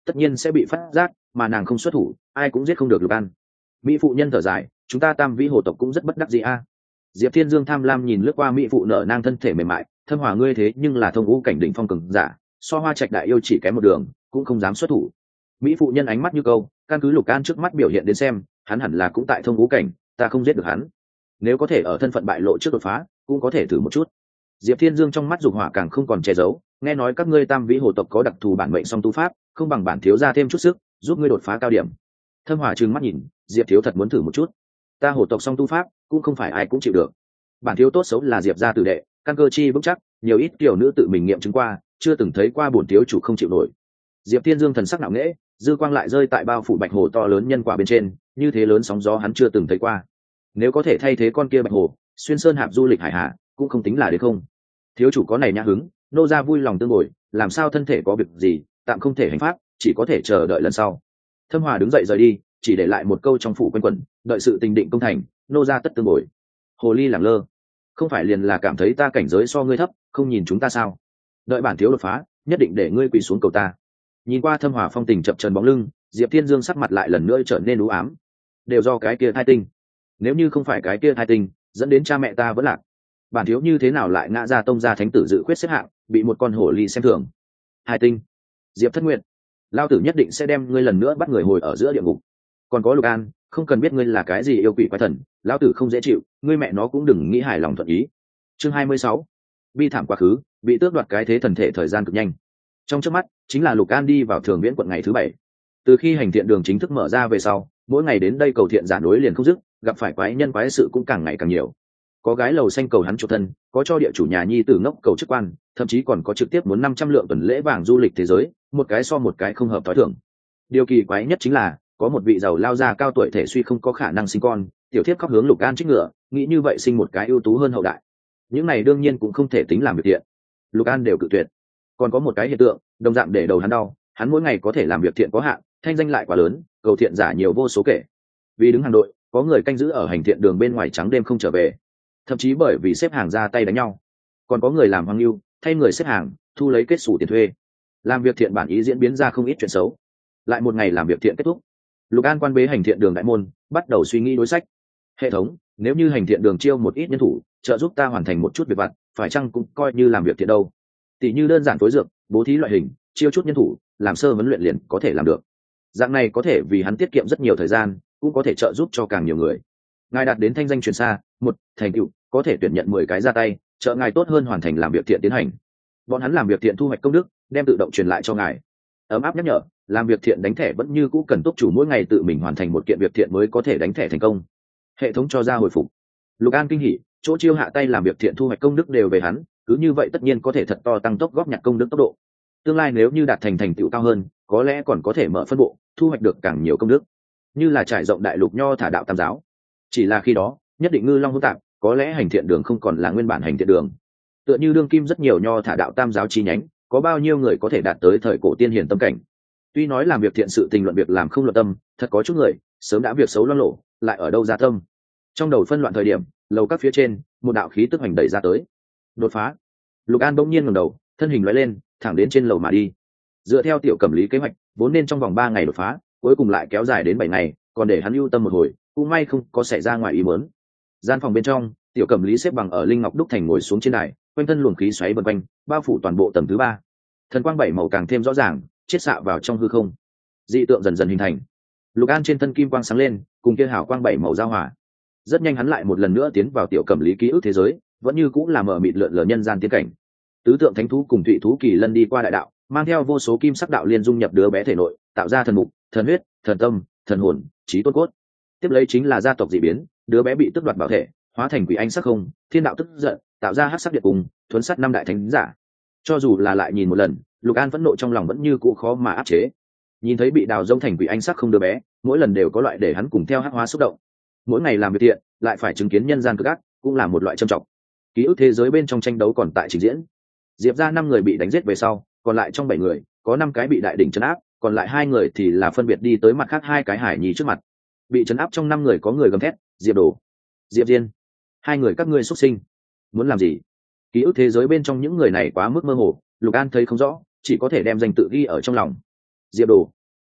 tất nhiên sẽ bị phát giác, mà nàng không xuất thủ ai cũng giết không được Lục An. Mỹ phụ nhân thở dài, chúng ta Tam Vĩ hồ tộc cũng rất bất đắc dĩ a. Diệp Thiên Dương tham lam nhìn lướt qua mỹ phụ nở nang thân thể mềm mại, Thâm Hòa ngươi thế nhưng là thông ngũ cảnh đỉnh phong cường giả, so Hoa Trạch đại yêu chỉ kém một đường, cũng không dám xuất thủ. Mỹ phụ nhân ánh mắt như câu, căn cứ Lục An trước mắt biểu hiện đến xem, hắn hẳn là cũng tại thông ngũ cảnh, ta không giết được hắn. Nếu có thể ở thân phận bại lộ trước đột phá, cũng có thể thử một chút. Diệp Thiên Dương trong mắt dục hỏa càng không còn che giấu, nghe nói các ngươi Tam Vĩ hồ tộc có đặc thù bản mệnh song tu pháp, không bằng bản thiếu gia thêm chút sức, giúp ngươi đột phá cao điểm. Thâm Hòa trừng mắt nhìn, Diệp thiếu thật muốn thử một chút. Ta hồ tộc song tu pháp, cũng không phải ai cũng chịu được. Bản thiếu tốt xấu là Diệp gia tử đệ, căn cơ chi vững chắc, nhiều ít kiểu nữ tự mình nghiệm chứng qua, chưa từng thấy qua bổn thiếu chủ không chịu nổi. Diệp Thiên Dương thần sắc nặng nễ, dư quang lại rơi tại bao phủ bạch hồ to lớn nhân quả bên trên, như thế lớn sóng gió hắn chưa từng thấy qua. Nếu có thể thay thế con kia bạch hồ, xuyên sơn hạp du lịch hải hạ, cũng không tính là đến không. Thiếu chủ có này nhã hứng, nô gia vui lòng tương bồi, làm sao thân thể có việc gì, tạm không thể hành pháp, chỉ có thể chờ đợi lần sau. Thâm Hòa đứng dậy rời đi, chỉ để lại một câu trong phủ quanh quẩn, đợi sự tình định công thành, nô gia tất tương bồi. Hồ ly lẳng lơ, không phải liền là cảm thấy ta cảnh giới so ngươi thấp, không nhìn chúng ta sao? Đợi bản thiếu đột phá, nhất định để ngươi quỳ xuống cầu ta. Nhìn qua Thâm Hòa phong tình chập chờn bóng lưng, Diệp Thiên Dương sắc mặt lại lần nữa trở nên u ám. Đều do cái kia thai tinh. Nếu như không phải cái kia thai tinh, dẫn đến cha mẹ ta vẫn lạc. Bản thiếu như thế nào lại ngã ra tông gia thánh tử dự quyết xếp hạng, bị một con hổ ly xem thường. Hai tinh. Diệp Thất Nguyệt, lao tử nhất định sẽ đem ngươi lần nữa bắt người hồi ở giữa địa ngục. Còn có Lục An, không cần biết ngươi là cái gì yêu quỷ quái thần, lão tử không dễ chịu, ngươi mẹ nó cũng đừng nghĩ hài lòng thuận ý. Chương hai mươi sáu, bi thảm quá khứ, bị tước đoạt cái thế thần thể thời gian cực nhanh. Trong chớp mắt, chính là Lục An đi vào Thường Viễn quận ngày thứ bảy. Từ khi hành thiện đường chính thức mở ra về sau, mỗi ngày đến đây cầu thiện giả đối liền không dứt, gặp phải quái nhân quái sự cũng càng ngày càng nhiều. Có gái lầu xanh cầu hắn chuộc thân, có cho địa chủ nhà nhi tử ngốc cầu chức quan, thậm chí còn có trực tiếp muốn năm trăm lượng tuần lễ vàng du lịch thế giới, một cái so một cái không hợp tối thượng. Điều kỳ quái nhất chính là, có một vị giàu lao gia cao tuổi thể suy không có khả năng sinh con, tiểu thiếp khóc hướng Lục An trích ngựa, nghĩ như vậy sinh một cái ưu tú hơn hậu đại. Những này đương nhiên cũng không thể tính làm việc thiện, Lục An đều cự tuyệt. Còn có một cái hiện tượng, đồng dạng để đầu hắn đau, hắn mỗi ngày có thể làm việc thiện có hạn, thanh danh lại quá lớn, cầu thiện giả nhiều vô số kể. Vì đứng hàng đội, có người canh giữ ở hành thiện đường bên ngoài trắng đêm không trở về, thậm chí bởi vì xếp hàng ra tay đánh nhau. Còn có người làm hoang lưu, thay người xếp hàng, thu lấy kết sổ tiền thuê. Làm việc thiện bản ý diễn biến ra không ít chuyện xấu. Lại một ngày làm việc thiện kết thúc, Lục An quan bế hành thiện đường đại môn, bắt đầu suy nghĩ đối sách. Hệ thống, nếu như hành thiện đường chiêu một ít nhân thủ, trợ giúp ta hoàn thành một chút việc vặt, phải chăng cũng coi như làm việc thiện đâu? Tỷ như đơn giản phối dược, bố thí loại hình, chiêu chút nhân thủ, làm sơ huấn luyện liền có thể làm được. Dạng này có thể vì hắn tiết kiệm rất nhiều thời gian, cũng có thể trợ giúp cho càng nhiều người. Ngài đạt đến thanh danh truyền xa, một thành tựu, có thể tuyển nhận mười cái ra tay, trợ ngài tốt hơn hoàn thành làm việc thiện tiến hành. Bọn hắn làm việc thiện thu hoạch công đức, đem tự động truyền lại cho ngài. Ấm áp nhắc nhở, làm việc thiện đánh thẻ vẫn như cũ cần túc chủ mỗi ngày tự mình hoàn thành một kiện việc thiện mới có thể đánh thẻ thành công. Hệ thống cho ra hồi phục. Lục An kinh hỉ, chỗ chiêu hạ tay làm việc thiện thu hoạch công đức đều về hắn, cứ như vậy tất nhiên có thể thật to tăng tốc góp nhặt công đức tốc độ. Tương lai nếu như đạt thành thành tựu cao hơn, có lẽ còn có thể mở phân bộ, thu hoạch được càng nhiều công đức, như là trải rộng đại lục nho thả đạo tam giáo. Chỉ là khi đó, nhất định ngư long hỗn tạp, có lẽ hành thiện đường không còn là nguyên bản hành thiện đường. Tựa như đương kim rất nhiều nho thả đạo tam giáo chi nhánh, có bao nhiêu người có thể đạt tới thời cổ tiên hiền tâm cảnh. Tuy nói làm việc thiện sự tình luận việc làm không luận tâm, thật có chút người sớm đã việc xấu loang lộ, lại ở đâu ra tâm. Trong đầu phân loạn thời điểm, lầu các phía trên, một đạo khí tức hành đẩy ra tới. Đột phá. Lục An bỗng nhiên ngẩng đầu, thân hình lóe lên, thẳng đến trên lầu mà đi. Dựa theo tiểu cẩm lý kế hoạch, vốn nên trong vòng ba ngày đột phá, cuối cùng lại kéo dài đến bảy ngày, còn để hắn ưu tâm một hồi, cũng may không có xảy ra ngoài ý muốn. Gian phòng bên trong, tiểu cẩm lý xếp bằng ở linh ngọc đúc thành ngồi xuống trên đài, quanh thân luồng khí xoáy vần quanh, bao phủ toàn bộ tầng thứ ba. Thần quang bảy màu càng thêm rõ ràng, chiết xạ vào trong hư không. Dị tượng dần dần hình thành. Lục An trên thân kim quang sáng lên, cùng kia hào quang bảy màu giao hòa. Rất nhanh hắn lại một lần nữa tiến vào tiểu cẩm lý ký ức thế giới, vẫn như cũng là mở mịt lượn lờ nhân gian tiên cảnh. Tứ tượng thánh thú cùng thụy thú kỳ lân đi qua đại đạo, mang theo vô số kim sắc đạo liên dung nhập đứa bé thể nội, tạo ra thần mục, thần huyết, thần tâm, thần hồn, trí tôn cốt. Tiếp lấy chính là gia tộc dị biến, đứa bé bị tước đoạt bảo thể, hóa thành quỷ anh sắc không, thiên đạo tức giận, tạo ra hắc sắc địa cùng, thuấn sát năm đại thánh giả. Cho dù là lại nhìn một lần, Lục An phẫn nộ trong lòng vẫn như cũ khó mà áp chế. Nhìn thấy bị đào rông thành quỷ anh sắc không đứa bé, mỗi lần đều có loại để hắn cùng theo hắc hóa xúc động. Mỗi ngày làm việc thiện, lại phải chứng kiến nhân gian cực ác, cũng là một loại trầm trọng. Ký ức thế giới bên trong tranh đấu còn tại trình diễn. Diệp ra năm người bị đánh giết về sau, còn lại trong bảy người, có năm cái bị đại đỉnh trấn áp, còn lại hai người thì là phân biệt đi tới mặt khác hai cái hải nhi trước mặt. Bị trấn áp trong năm người có người gầm thét, Diệp Đồ, Diệp Diên, hai người các ngươi xuất sinh, muốn làm gì? Ký ức thế giới bên trong những người này quá mức mơ hồ, Lục An thấy không rõ, chỉ có thể đem danh tự ghi ở trong lòng. Diệp Đồ,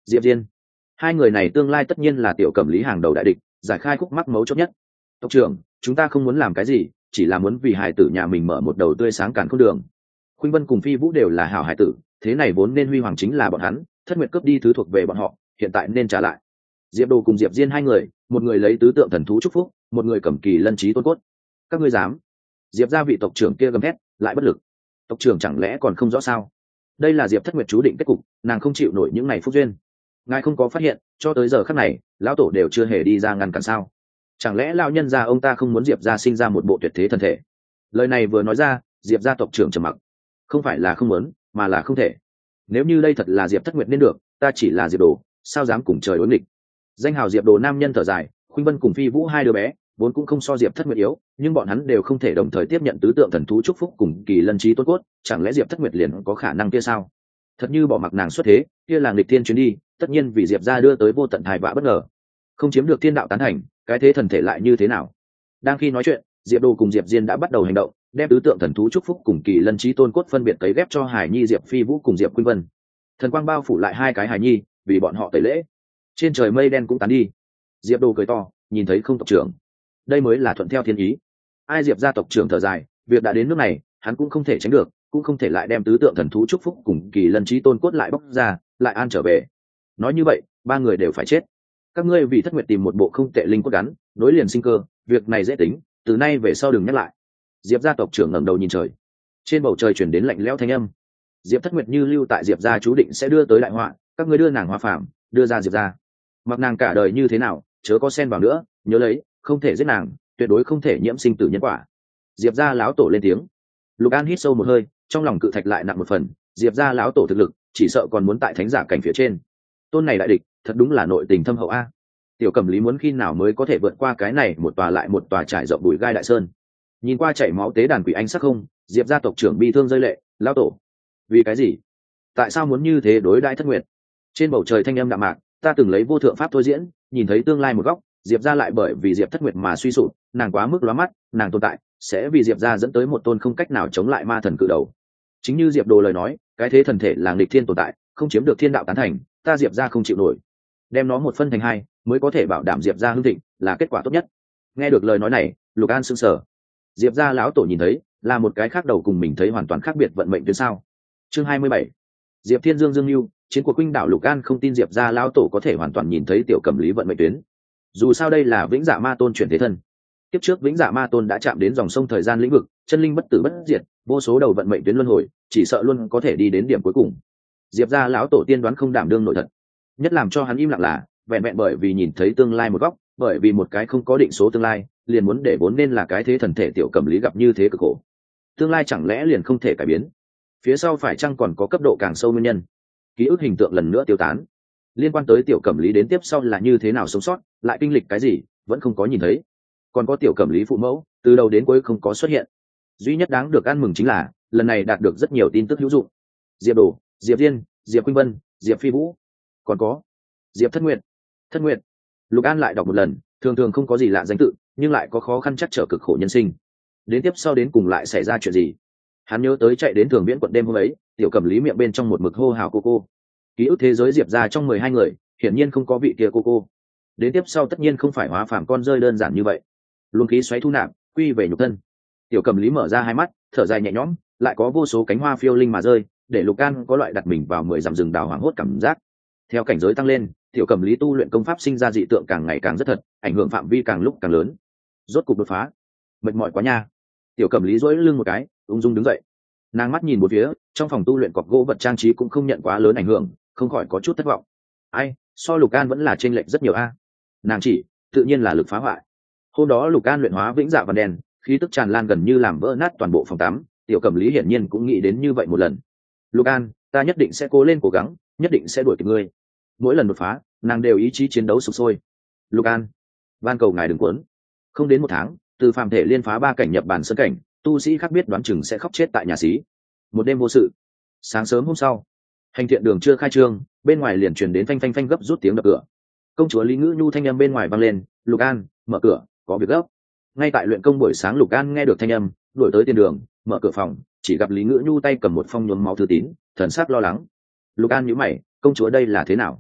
Diệp Diên. Hai người này tương lai tất nhiên là tiểu cẩm lý hàng đầu đại địch, giải khai khúc mắc mấu chốt nhất. Tộc trưởng, chúng ta không muốn làm cái gì, chỉ là muốn vì hài tử nhà mình mở một đầu tươi sáng cản khôn đường. Khuynh Vân cùng Phi Vũ đều là hảo hài tử, thế này vốn nên huy hoàng chính là bọn hắn, Thất Nguyệt cướp đi thứ thuộc về bọn họ, hiện tại nên trả lại. Diệp Đồ cùng Diệp Diên hai người, một người lấy tứ tượng thần thú chúc phúc, một người cầm kỳ lân trí tôn cốt. Các ngươi dám? Diệp gia vị tộc trưởng kia gầm hét, lại bất lực. Tộc trưởng chẳng lẽ còn không rõ sao? Đây là Diệp Thất Nguyệt chú định kết cục, nàng không chịu nổi những ngày phúc duyên. Ngài không có phát hiện, cho tới giờ khắc này, lão tổ đều chưa hề đi ra ngăn cản sao? Chẳng lẽ lão nhân gia ông ta không muốn Diệp gia sinh ra một bộ tuyệt thế thân thể? Lời này vừa nói ra, Diệp gia tộc trưởng trầm mặc. Không phải là không muốn, mà là không thể. Nếu như đây thật là Diệp Thất Nguyệt nên được, ta chỉ là Diệp Đồ, sao dám cùng trời đối nghịch? Danh hào Diệp Đồ nam nhân thở dài, Khuynh Vân cùng Phi Vũ hai đứa bé, vốn cũng không so Diệp Thất Nguyệt yếu, nhưng bọn hắn đều không thể đồng thời tiếp nhận tứ tượng thần thú chúc phúc cùng kỳ lân trí tôn cốt, chẳng lẽ Diệp Thất Nguyệt liền có khả năng kia sao? Thật như bỏ mặc nàng xuất thế, kia là nghịch thiên chuyến đi, tất nhiên vì Diệp gia đưa tới vô tận tai vạ bất ngờ. Không chiếm được thiên đạo tán thành, cái thế thần thể lại như thế nào? Đang khi nói chuyện, Diệp Đồ cùng Diệp Diên đã bắt đầu hành động, đem tứ tượng thần thú chúc phúc cùng kỳ lân trí tôn cốt phân biệt cấy ghép cho Hải Nhi Diệp Phi Vũ cùng Diệp Khuynh Vân. Thần quang bao phủ lại hai cái Hải Nhi, vì bọn họ tẩy lễ. Trên trời mây đen cũng tán đi. Diệp Đồ cười to, nhìn thấy không tộc trưởng, đây mới là thuận theo thiên ý. Ai Diệp gia tộc trưởng thở dài, việc đã đến nước này, hắn cũng không thể tránh được, cũng không thể lại đem tứ tượng thần thú chúc phúc cùng kỳ lân trí tôn cốt lại bóc ra, lại an trở về. Nói như vậy, ba người đều phải chết. Các ngươi vì Thất Nguyệt tìm một bộ không tệ linh cốt gắn, nối liền sinh cơ, việc này dễ tính, từ nay về sau đừng nhắc lại. Diệp gia tộc trưởng ngẩng đầu nhìn trời, trên bầu trời chuyển đến lạnh lẽo thanh âm. Diệp Thất Nguyệt như lưu tại Diệp gia chú định sẽ đưa tới đại họa, các ngươi đưa nàng hóa phàm, đưa ra Diệp gia, mặc nàng cả đời như thế nào, chớ có xen vào nữa, nhớ lấy, không thể giết nàng, tuyệt đối không thể nhiễm sinh tử nhân quả. Diệp gia lão tổ lên tiếng. Lục An hít sâu một hơi, trong lòng cự thạch lại nặng một phần. Diệp gia lão tổ thực lực, chỉ sợ còn muốn tại thánh giả cảnh phía trên. Tôn này đại địch, thật đúng là nội tình thâm hậu a. Tiểu Cẩm Lý muốn khi nào mới có thể vượt qua cái này một tòa lại một tòa trải rộng bụi gai đại sơn. Nhìn qua chảy máu tế đàn quỷ anh sắc không, Diệp gia tộc trưởng bi thương rơi lệ. Lão tổ, vì cái gì? Tại sao muốn như thế đối đãi Thất Nguyệt? Trên bầu trời thanh âm đạm mạc, ta từng lấy vô thượng pháp thôi diễn, nhìn thấy tương lai một góc, Diệp gia lại bởi vì Diệp Thất Nguyệt mà suy sụp, nàng quá mức lóa mắt, nàng tồn tại sẽ vì Diệp gia dẫn tới một tôn không cách nào chống lại ma thần cự đầu. Chính như Diệp Đồ lời nói, cái thế thần thể là nghịch thiên tồn tại, không chiếm được thiên đạo tán thành, ta Diệp gia không chịu nổi. Đem nó một phân thành hai, mới có thể bảo đảm Diệp gia hưng thịnh, là kết quả tốt nhất. Nghe được lời nói này, Lục An sững sờ. Diệp gia lão tổ nhìn thấy, là một cái khác đầu cùng mình thấy hoàn toàn khác biệt vận mệnh tuyến sao. Chương hai mươi bảy. Diệp Thiên Dương Dương Nưu, chiến cuộc Quynh đảo. Lục An không tin Diệp gia lão tổ có thể hoàn toàn nhìn thấy Tiểu Cẩm Lý vận mệnh tuyến. Dù sao đây là Vĩnh Dạ Ma Tôn chuyển thế thân. Kiếp trước Vĩnh Dạ Ma Tôn đã chạm đến dòng sông thời gian lĩnh vực, chân linh bất tử bất diệt, vô số đầu vận mệnh tuyến luân hồi, chỉ sợ luôn có thể đi đến điểm cuối cùng. Diệp gia lão tổ tiên đoán không đảm đương nổi thật. Nhất làm cho hắn im lặng là, vẹn vẹn bởi vì nhìn thấy tương lai một góc, bởi vì một cái không có định số tương lai, liền muốn để vốn nên là cái thế thần thể Tiểu Cẩm Lý gặp như thế cực khổ. Tương lai chẳng lẽ liền không thể cải biến? Phía sau phải chăng còn có cấp độ càng sâu nguyên nhân? Ký ức hình tượng lần nữa tiêu tán. Liên quan tới Tiểu Cẩm Lý đến tiếp sau là như thế nào sống sót, lại kinh lịch cái gì, vẫn không có nhìn thấy. Còn có Tiểu Cẩm Lý phụ mẫu, từ đầu đến cuối không có xuất hiện. Duy nhất đáng được ăn mừng chính là, lần này đạt được rất nhiều tin tức hữu dụng. Diệp Đồ, Diệp Diên, Diệp Khuynh Vân, Diệp Phi Vũ, còn có Diệp Thất Nguyệt. Thất Nguyệt. Lục An lại đọc một lần, thường thường không có gì lạ danh tự, nhưng lại có khó khăn chắc trở cực khổ nhân sinh. Đến tiếp sau đến cùng lại xảy ra chuyện gì? Hắn nhớ tới chạy đến Thường Viễn quận đêm hôm ấy, Tiểu Cẩm Lý miệng bên trong một mực hô hào cô cô. Ký ức thế giới Diệp ra trong mười hai người, hiển nhiên không có vị kia cô cô. Đến tiếp sau tất nhiên không phải hóa phàm con rơi đơn giản như vậy. Luồng khí xoáy thu nạp, quy về nhục thân. Tiểu Cẩm Lý mở ra hai mắt, thở dài nhẹ nhõm, lại có vô số cánh hoa phiêu linh mà rơi, để Lục An có loại đặt mình vào mười dặm rừng đào hoảng hốt cảm giác. Theo cảnh giới tăng lên, Tiểu Cẩm Lý tu luyện công pháp sinh ra dị tượng càng ngày càng rất thật, ảnh hưởng phạm vi càng lúc càng lớn. Rốt cục đột phá. Mệt mỏi quá nha. Tiểu Cẩm Lý duỗi lưng một cái, ung dung đứng dậy. Nàng mắt nhìn một phía, trong phòng tu luyện cọc gỗ vật trang trí cũng không nhận quá lớn ảnh hưởng, không khỏi có chút thất vọng. Ai, so Lục An vẫn là chênh lệch rất nhiều a. Nàng chỉ, tự nhiên là lực phá hoại. Hôm đó Lục An luyện hóa Vĩnh Dạ Vằn Đen, khí tức tràn lan gần như làm vỡ nát toàn bộ phòng tắm. Tiểu Cẩm Lý hiển nhiên cũng nghĩ đến như vậy một lần. Lục An, ta nhất định sẽ cố lên cố gắng, nhất định sẽ đuổi kịp ngươi. Mỗi lần đột phá, nàng đều ý chí chiến đấu sục sôi. Lục An, van cầu ngài đừng cuốn. Không đến một tháng, từ phàm thể liên phá ba cảnh nhập bản sơn cảnh, tu sĩ khác biết đoán chừng sẽ khóc chết tại nhà xí. Một đêm vô sự. Sáng sớm hôm sau, hành thiện đường chưa khai trương, bên ngoài liền truyền đến phanh phanh phanh gấp rút tiếng đập cửa. Công chúa Lý Ngữ Nhu thanh âm bên ngoài vang lên, "Lục An, mở cửa, có việc gấp." Ngay tại luyện công buổi sáng, Lục An nghe được thanh âm, đuổi tới tiền đường, mở cửa phòng, chỉ gặp Lý Ngữ Nhu tay cầm một phong nhuốm máu thư tín, thần sắc lo lắng. Lục An nhíu mày, "Công chúa đây là thế nào?"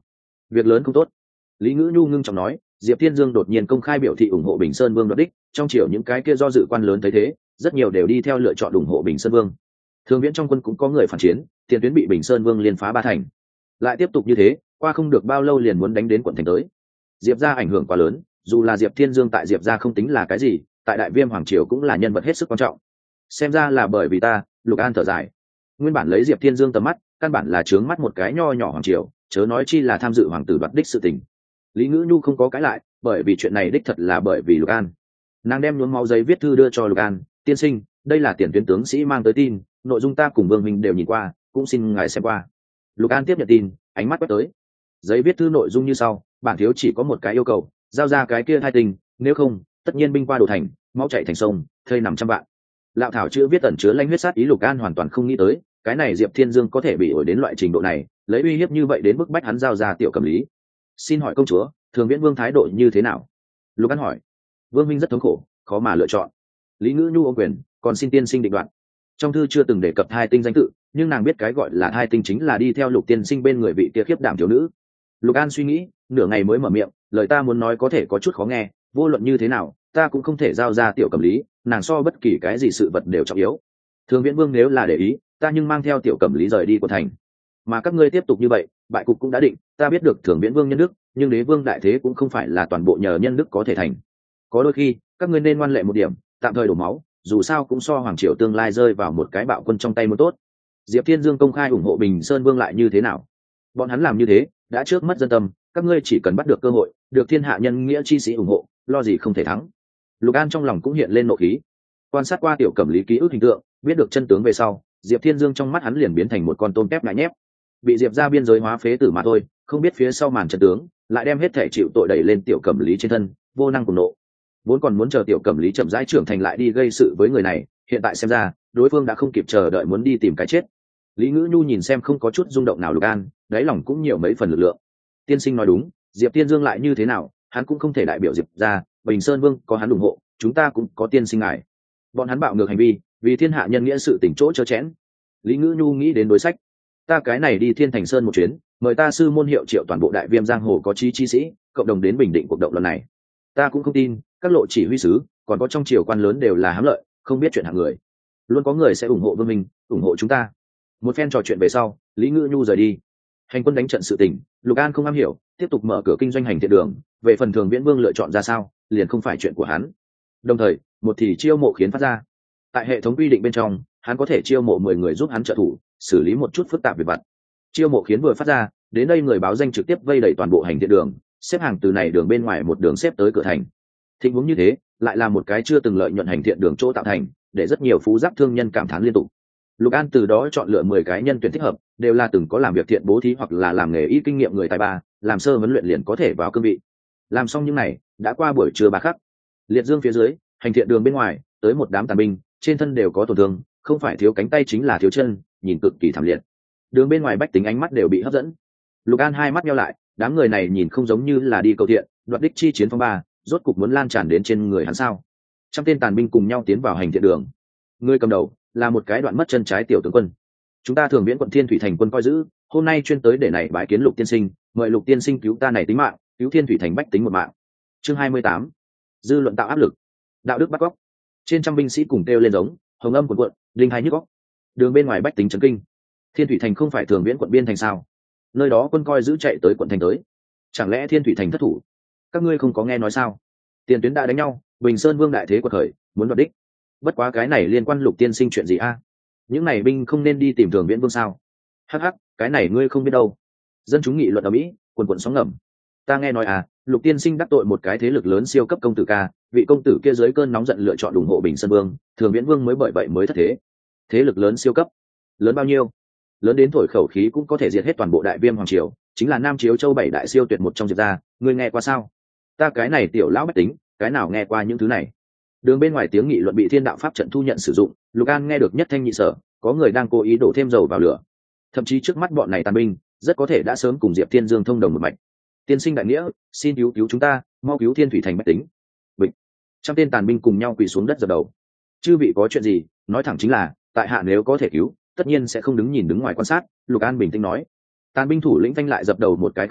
việc lớn không tốt. Lý Ngữ Nhu ngưng trọng nói. Diệp Thiên Dương đột nhiên công khai biểu thị ủng hộ Bình Sơn Vương đoạt đích, trong triều những cái kia do dự quan lớn thấy thế, rất nhiều đều đi theo lựa chọn ủng hộ Bình Sơn Vương. Thường Viễn trong quân cũng có người phản chiến, tiền tuyến bị Bình Sơn Vương liên phá ba thành. Lại tiếp tục như thế, qua không được bao lâu liền muốn đánh đến quận thành tới. Diệp gia ảnh hưởng quá lớn, dù là Diệp Thiên Dương tại Diệp gia không tính là cái gì, tại Đại Viêm hoàng triều cũng là nhân vật hết sức quan trọng. Xem ra là bởi vì ta, Lục An thở dài. Nguyên bản lấy Diệp Thiên Dương tầm mắt, căn bản là trướng mắt một cái nho nhỏ hoàng triều, chớ nói chi là tham dự hoàng tử đoạt đích sự tình. Lý Ngữ Nhu không có cãi lại, bởi vì chuyện này đích thật là bởi vì Lục An. Nàng đem nhuốm máu giấy viết thư đưa cho Lục An, tiên sinh, đây là tiền tuyến tướng sĩ mang tới tin, nội dung ta cùng Vương Minh đều nhìn qua, cũng xin ngài xem qua. Lục An tiếp nhận tin, ánh mắt quét tới. Giấy viết thư nội dung như sau: bản thiếu chỉ có một cái yêu cầu, giao ra cái kia hai tình, nếu không, tất nhiên binh qua đổ thành, máu chảy thành sông, thây nằm trăm vạn. Lạo thảo chữ viết ẩn chứa lãnh huyết sát ý, Lục An hoàn toàn không nghĩ tới, cái này Diệp Thiên Dương có thể bị ổi đến loại trình độ này, lấy uy hiếp như vậy đến bức bách hắn giao ra Tiểu Cẩm Lý. Xin hỏi công chúa, Thường Viễn Vương thái độ như thế nào? Lục An hỏi. Vương minh rất thống khổ, khó mà lựa chọn. Lý Ngữ Nhu ôm quyền, còn xin tiên sinh định đoạt. Trong thư chưa từng đề cập hai tinh danh tự, nhưng nàng biết cái gọi là hai tinh chính là đi theo Lục tiên sinh bên người vị kia khiếp đảm thiếu nữ. Lục An suy nghĩ nửa ngày mới mở miệng, lời ta muốn nói có thể có chút khó nghe, vô luận như thế nào ta cũng không thể giao ra Tiểu Cẩm Lý, nàng so bất kỳ cái gì sự vật đều trọng yếu. Thường Viễn Vương nếu là để ý, ta nhưng mang theo Tiểu Cẩm Lý rời đi của thành. Mà các ngươi tiếp tục như vậy, bại cục cũng đã định. Ta biết được Thường Viễn Vương nhân đức, nhưng đế vương đại thế cũng không phải là toàn bộ nhờ nhân đức có thể thành. Có đôi khi các ngươi nên ngoan lệ một điểm, tạm thời đổ máu, dù sao cũng so hoàng triều tương lai rơi vào một cái bạo quân trong tay muốn tốt. Diệp Thiên Dương công khai ủng hộ Bình Sơn Vương lại như thế nào? Bọn hắn làm như thế đã trước mất dân tâm, các ngươi chỉ cần bắt được cơ hội, được thiên hạ nhân nghĩa chi sĩ ủng hộ, lo gì không thể thắng. Lục An trong lòng cũng hiện lên nộ khí. Quan sát qua Tiểu Cẩm Lý ký ức hình tượng, biết được chân tướng về sau, Diệp Thiên Dương trong mắt hắn liền biến thành một con tôm tép ngại nhép, bị Diệp ra biên giới hóa phế tử mà thôi, không biết phía sau màn chân tướng lại đem hết thể chịu tội đẩy lên Tiểu Cẩm Lý trên thân, vô năng cùng nộ. Vốn còn muốn chờ Tiểu Cẩm Lý chậm rãi trưởng thành lại đi gây sự với người này, hiện tại xem ra đối phương đã không kịp chờ đợi muốn đi tìm cái chết. Lý Ngữ Nhu nhìn xem không có chút rung động nào Lục An, đáy lòng cũng nhiều mấy phần lực lượng. Tiên sinh nói đúng, Diệp Tiên Dương lại như thế nào, hắn cũng không thể đại biểu Diệp ra, Bình Sơn Vương có hắn ủng hộ, chúng ta cũng có tiên sinh ngài. Bọn hắn bạo ngược hành vi, vì thiên hạ nhân nghĩa sự tỉnh chỗ chớ chẽn. Lý Ngữ Nhu nghĩ đến đối sách, ta cái này đi Thiên Thành Sơn một chuyến, mời ta sư môn hiệu triệu toàn bộ đại viêm giang hồ có chí chi sĩ, cộng đồng đến bình định cuộc động lần này. Ta cũng không tin, các lộ chỉ huy sứ, còn có trong triều quan lớn đều là hám lợi, không biết chuyện hạng người. Luôn có người sẽ ủng hộ Vương Minh, ủng hộ chúng ta. Một phen trò chuyện về sau, Lý Ngữ Nhu rời đi. Hành quân đánh trận sự tình, Lục An không am hiểu, tiếp tục mở cửa kinh doanh hành thiện đường. Về phần Thường Viễn Vương lựa chọn ra sao, liền không phải chuyện của hắn. Đồng thời, một thì chiêu mộ khiến phát ra. Tại hệ thống quy định bên trong, hắn có thể chiêu mộ mười người giúp hắn trợ thủ, xử lý một chút phức tạp về vặt. Chiêu mộ khiến vừa phát ra, đến đây người báo danh trực tiếp vây đẩy toàn bộ hành thiện đường, xếp hàng từ này đường bên ngoài một đường xếp tới cửa thành. Tình huống như thế, lại là một cái chưa từng lợi nhuận hành thiện đường chỗ tạo thành, để rất nhiều phú giáp thương nhân cảm thán liên tục. Lục An từ đó chọn lựa mười cái nhân tuyển thích hợp, đều là từng có làm việc thiện bố thí hoặc là làm nghề y kinh nghiệm người tài ba, làm sơ huấn luyện liền có thể vào cương vị. Làm xong những này, đã qua buổi trưa ba khắc. Liệt dương phía dưới, hành thiện đường bên ngoài, tới một đám tàn binh, trên thân đều có tổn thương, không phải thiếu cánh tay chính là thiếu chân, nhìn cực kỳ thảm liệt. Đường bên ngoài bách tính ánh mắt đều bị hấp dẫn. Lục An hai mắt nheo lại, đám người này nhìn không giống như là đi cầu thiện, đoạt đích chi chiến phong ba, rốt cục muốn lan tràn đến trên người hắn sao? Trăm tên tàn binh cùng nhau tiến vào hành thiện đường. Người cầm đầu là một cái đoạn mất chân trái tiểu tướng quân. Chúng ta Thường Viễn quận Thiên Thủy thành quân coi giữ, hôm nay chuyên tới để này bái kiến Lục tiên sinh, mời Lục tiên sinh cứu ta này tính mạng, cứu Thiên Thủy thành bách tính một mạng. Chương hai mươi tám, dư luận tạo áp lực, đạo đức bắt góc. Trên trăm binh sĩ cùng kêu lên giống, hồng âm cuộn cuộn, linh hai nhức góc. Đường bên ngoài bách tính chấn kinh. Thiên Thủy thành không phải Thường Viễn quận biên thành sao? Nơi đó quân coi giữ chạy tới quận thành tới, chẳng lẽ Thiên Thủy thành thất thủ? Các ngươi không có nghe nói sao? Tiền tuyến đã đánh nhau, Bình Sơn Vương đại thế quật khởi, muốn đoạt đích. Bất quá cái này liên quan Lục tiên sinh chuyện gì a? Những này binh không nên đi tìm Thường Viễn Vương sao? Hắc hắc, cái này ngươi không biết đâu. Dân chúng nghị luận ở Mỹ, quần quần sóng ngầm. Ta nghe nói à, Lục tiên sinh đắc tội một cái thế lực lớn siêu cấp công tử ca, vị công tử kia dưới cơn nóng giận lựa chọn ủng hộ Bình Sơn Vương, Thường Viễn Vương mới bởi vậy mới thất thế. Thế lực lớn siêu cấp, lớn bao nhiêu? Lớn đến thổi khẩu khí cũng có thể diệt hết toàn bộ đại viêm hoàng triều, chính là Nam Chiếu Châu bảy đại siêu tuyệt một trong Diệp gia, ngươi nghe qua sao? Ta cái này tiểu lão bách tính, cái nào nghe qua những thứ này? Đường bên ngoài tiếng nghị luận bị Thiên Đạo Pháp trận thu nhận sử dụng, Lục An nghe được nhất thanh nhị sở, có người đang cố ý đổ thêm dầu vào lửa. Thậm chí trước mắt bọn này tàn binh, rất có thể đã sớm cùng Diệp Thiên Dương thông đồng một mạch. Tiên sinh đại nghĩa, xin cứu cứu chúng ta, mau cứu Thiên Thủy thành bách tính. Bịch. Trăm tên tàn binh cùng nhau quỳ xuống đất dập đầu. Chư vị có chuyện gì, nói thẳng chính là, tại hạ nếu có thể cứu, tất nhiên sẽ không đứng nhìn đứng ngoài quan sát. Lục An bình tĩnh nói. Tàn binh thủ lĩnh phanh lại dập đầu một cái khấu đầu,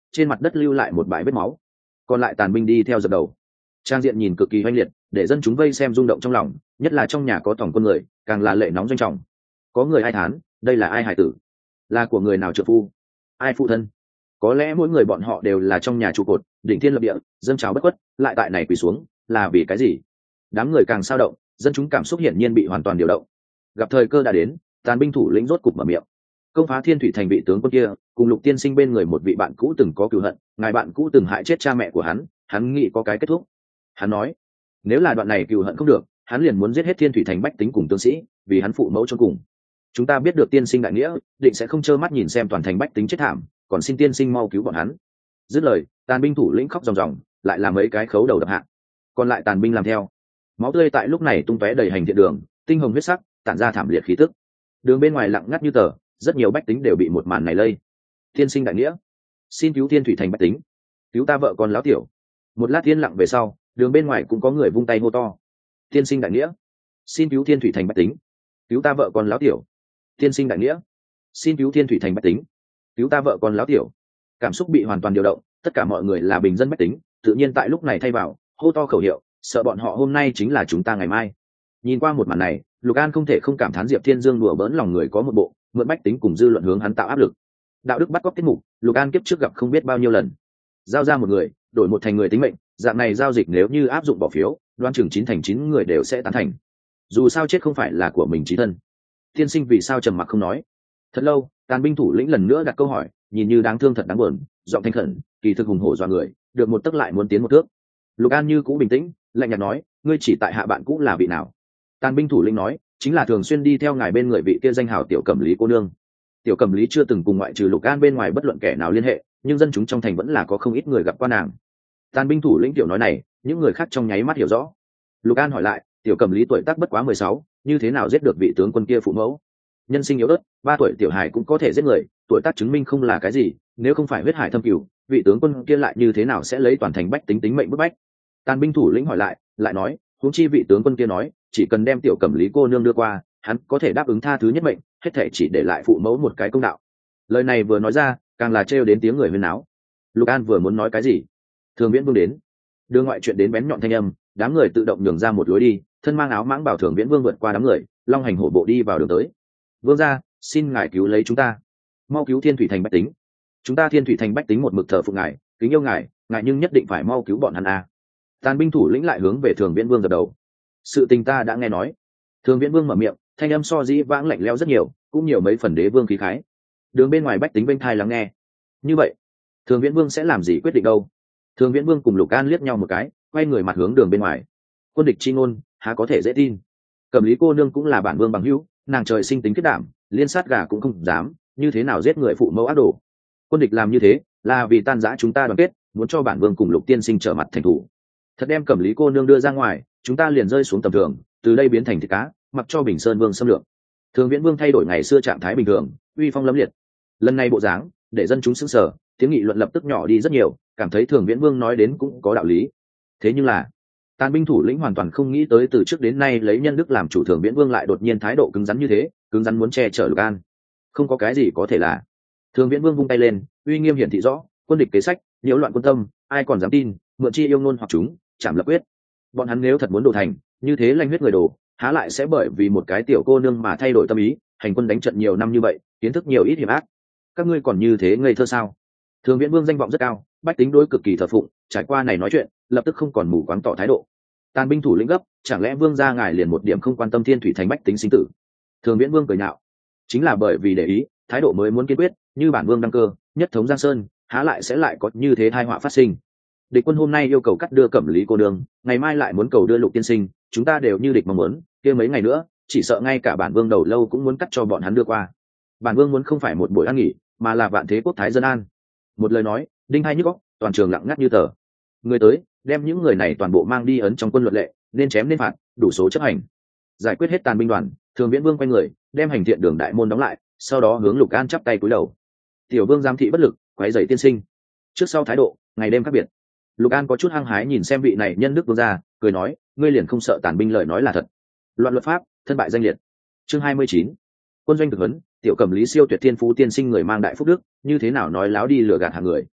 trên mặt đất lưu lại một bãi vết máu. Còn lại tàn binh đi theo dập đầu. Trang diện nhìn cực kỳ oanh liệt, để dân chúng vây xem rung động trong lòng, nhất là trong nhà có tổng quân người, càng là lệ nóng doanh trọng. Có người ai thán, đây là ai hải tử, là của người nào trợ phu, ai phụ thân. Có lẽ mỗi người bọn họ đều là trong nhà trụ cột, đỉnh thiên lập địa, dâng trào bất khuất, lại tại này quỳ xuống, là vì cái gì? Đám người càng sao động, dân chúng cảm xúc hiển nhiên bị hoàn toàn điều động. Gặp thời cơ đã đến, tàn binh thủ lĩnh rốt cục mở miệng. Công phá Thiên Thủy thành vị tướng quân kia, cùng Lục tiên sinh bên người một vị bạn cũ từng có cừu hận, ngài bạn cũ từng hại chết cha mẹ của hắn, hắn nghĩ có cái kết thúc. Hắn nói, nếu là đoạn này cừu hận không được, hắn liền muốn giết hết Thiên Thủy thành bách tính cùng tướng sĩ, vì hắn phụ mẫu chôn cùng. Chúng ta biết được tiên sinh đại nghĩa, định sẽ không trơ mắt nhìn xem toàn thành bách tính chết thảm, còn xin tiên sinh mau cứu bọn hắn. Dứt lời, tàn binh thủ lĩnh khóc ròng ròng, lại làm mấy cái khấu đầu đập hạ. Còn lại tàn binh làm theo. Máu tươi tại lúc này tung tóe đầy hành thiện đường, tinh hồng huyết sắc, tản ra thảm liệt khí tức. Đường bên ngoài lặng ngắt như tờ, rất nhiều bách tính đều bị một màn này lây. Tiên sinh đại nghĩa, xin cứu Thiên Thủy thành bách tính, cứu ta vợ con láo tiểu. Một lát yên lặng về sau, đường bên ngoài cũng có người vung tay hô to. Tiên sinh đại nghĩa, xin cứu Thiên Thủy thành bách tính, cứu ta vợ con láo tiểu. Tiên sinh đại nghĩa, xin cứu Thiên Thủy thành bách tính, cứu ta vợ con láo tiểu. Cảm xúc bị hoàn toàn điều động, tất cả mọi người là bình dân bách tính, tự nhiên tại lúc này thay vào hô to khẩu hiệu, sợ bọn họ hôm nay chính là chúng ta ngày mai. Nhìn qua một màn này, Lục An không thể không cảm thán Diệp Thiên Dương đùa bỡn lòng người có một bộ, mượn bách tính cùng dư luận hướng hắn tạo áp lực. Đạo đức bắt cóc tiết mục, Lục An kiếp trước gặp không biết bao nhiêu lần. Giao ra một người, đổi một thành người tính mệnh, dạng này giao dịch nếu như áp dụng bỏ phiếu, đoán chừng chín thành chín người đều sẽ tán thành. Dù sao chết không phải là của mình chí thân. Tiên sinh vì sao trầm mặc không nói? Thật lâu, tàn binh thủ lĩnh lần nữa đặt câu hỏi, nhìn như đáng thương thật đáng buồn, giọng thanh khẩn, kỳ thực hùng hổ dọa người, được một tấc lại muốn tiến một thước. Lục An như cũ bình tĩnh, lạnh nhạt nói, ngươi chỉ tại hạ bạn cũ là vị nào? Tàn binh thủ lĩnh nói, chính là thường xuyên đi theo ngài bên người vị kia danh hào Tiểu Cẩm Lý cô nương. Tiểu Cẩm Lý chưa từng cùng ngoại trừ Lục An bên ngoài bất luận kẻ nào liên hệ, nhưng dân chúng trong thành vẫn là có không ít người gặp qua nàng. Tàn binh thủ lĩnh tiểu nói này, những người khác trong nháy mắt hiểu rõ. Lục An hỏi lại, Tiểu Cẩm Lý tuổi tác bất quá mười sáu, như thế nào giết được vị tướng quân kia phụ mẫu? Nhân sinh yếu ớt, ba tuổi tiểu hải cũng có thể giết người, tuổi tác chứng minh không là cái gì, nếu không phải huyết hải thâm cửu, vị tướng quân kia lại như thế nào sẽ lấy toàn thành bách tính tính mệnh bức bách? Tàn binh thủ lĩnh hỏi lại, lại nói, huống chi vị tướng quân kia nói, chỉ cần đem Tiểu Cẩm Lý cô nương đưa qua, hắn có thể đáp ứng tha thứ nhất mệnh, hết thể chỉ để lại phụ mẫu một cái công đạo. Lời này vừa nói ra, càng là trêu đến tiếng người huyên náo. Lục An vừa muốn nói cái gì, Thường Viễn Vương đến, đưa ngoại chuyện đến bén nhọn thanh âm, đám người tự động nhường ra một lối đi, thân mang áo mãng bảo Thường Viễn Vương vượt qua đám người, long hành hổ bộ đi vào đường tới. Vương gia, xin ngài cứu lấy chúng ta, mau cứu Thiên Thủy thành bách tính. Chúng ta Thiên Thủy thành bách tính một mực thờ phụng ngài, kính yêu ngài, ngài nhưng nhất định phải mau cứu bọn hắn a. Tàn binh thủ lĩnh lại hướng về Thường Viễn Vương gật đầu. Sự tình ta đã nghe nói. Thường Viễn Vương mở miệng, thanh âm so dĩ vãng lạnh lẽo rất nhiều, cũng nhiều mấy phần đế vương khí khái. Đường bên ngoài bách tính bên thai lắng nghe. Như vậy, Thường Viễn Vương sẽ làm gì quyết định đâu? Thường Viễn Vương cùng Lục An liếc nhau một cái, quay người mặt hướng đường bên ngoài. Quân địch chi ngôn, há có thể dễ tin? Cẩm Lý cô nương cũng là bản vương bằng hữu, nàng trời sinh tính kết đảm, liên sát gà cũng không dám, như thế nào giết người phụ mẫu ác đồ? Quân địch làm như thế, là vì tan rã chúng ta đoàn kết, muốn cho bản vương cùng Lục tiên sinh trở mặt thành thủ. Thật đem Cẩm Lý cô nương đưa ra ngoài, chúng ta liền rơi xuống tầm thường, từ đây biến thành thịt cá, mặc cho Bình Sơn Vương xâm lược. Thường Viễn Vương thay đổi ngày xưa trạng thái bình thường, uy phong lẫm liệt. Lần này bộ dáng, để dân chúng sững sờ, tiếng nghị luận lập tức nhỏ đi rất nhiều, cảm thấy Thường Viễn Vương nói đến cũng có đạo lý. Thế nhưng là, Tàn binh thủ lĩnh hoàn toàn không nghĩ tới từ trước đến nay lấy nhân đức làm chủ Thường Viễn Vương lại đột nhiên thái độ cứng rắn như thế, cứng rắn muốn che chở Lục An. Không có cái gì có thể là. Thường Viễn Vương vung tay lên, uy nghiêm hiển thị rõ, quân địch kế sách, nhiễu loạn quân tâm, ai còn dám tin, mượn chi yêu ngôn hoặc chúng, chảm lập quyết. Bọn hắn nếu thật muốn đổ thành, như thế lanh huyết người đồ, há lại sẽ bởi vì một cái tiểu cô nương mà thay đổi tâm ý, hành quân đánh trận nhiều năm như vậy, kiến thức nhiều ít hiểm ác. Các ngươi còn như thế ngây thơ sao? Thường Viễn Vương danh vọng rất cao, bách tính đối cực kỳ thờ phụng, trải qua này nói chuyện, lập tức không còn mù quáng tỏ thái độ. Tàn binh thủ lĩnh gấp, chẳng lẽ Vương gia ngài liền một điểm không quan tâm Thiên Thủy thành bách tính sinh tử? Thường Viễn Vương cười nhạo, chính là bởi vì để ý, thái độ mới muốn kiên quyết, như bản vương đăng cơ, nhất thống Giang Sơn, há lại sẽ lại có như thế tai họa phát sinh. Địch quân hôm nay yêu cầu cắt đưa Cẩm Lý cô nương, ngày mai lại muốn cầu đưa Lục tiên sinh, chúng ta đều như địch mong muốn, kia mấy ngày nữa, chỉ sợ ngay cả bản vương đầu lâu cũng muốn cắt cho bọn hắn đưa qua. Bản vương muốn không phải một buổi ăn nghỉ, mà là vạn thế quốc thái dân an. Một lời nói, đinh hai nhức óc, toàn trường lặng ngắt như tờ. Người tới, đem những người này toàn bộ mang đi ấn trong quân luật lệ, nên chém nên phạt, đủ số chấp hành. Giải quyết hết tàn binh đoàn, Thường Viễn Vương quay người, đem hành thiện đường đại môn đóng lại, sau đó hướng Lục An chắp tay cúi đầu. Tiểu vương giám thị bất lực, quấy rầy tiên sinh. Trước sau thái độ, ngày đêm khác biệt. Lục An có chút hăng hái nhìn xem vị này nhân đức vương gia, cười nói, ngươi liền không sợ tàn binh lời nói là thật. Loạn luật pháp, thân bại danh liệt. Chương hai mươi chín. Quân doanh thực huấn, Tiểu Cẩm Lý siêu tuyệt thiên phú tiên sinh người mang đại phúc đức, như thế nào nói láo đi lừa gạt hàng người.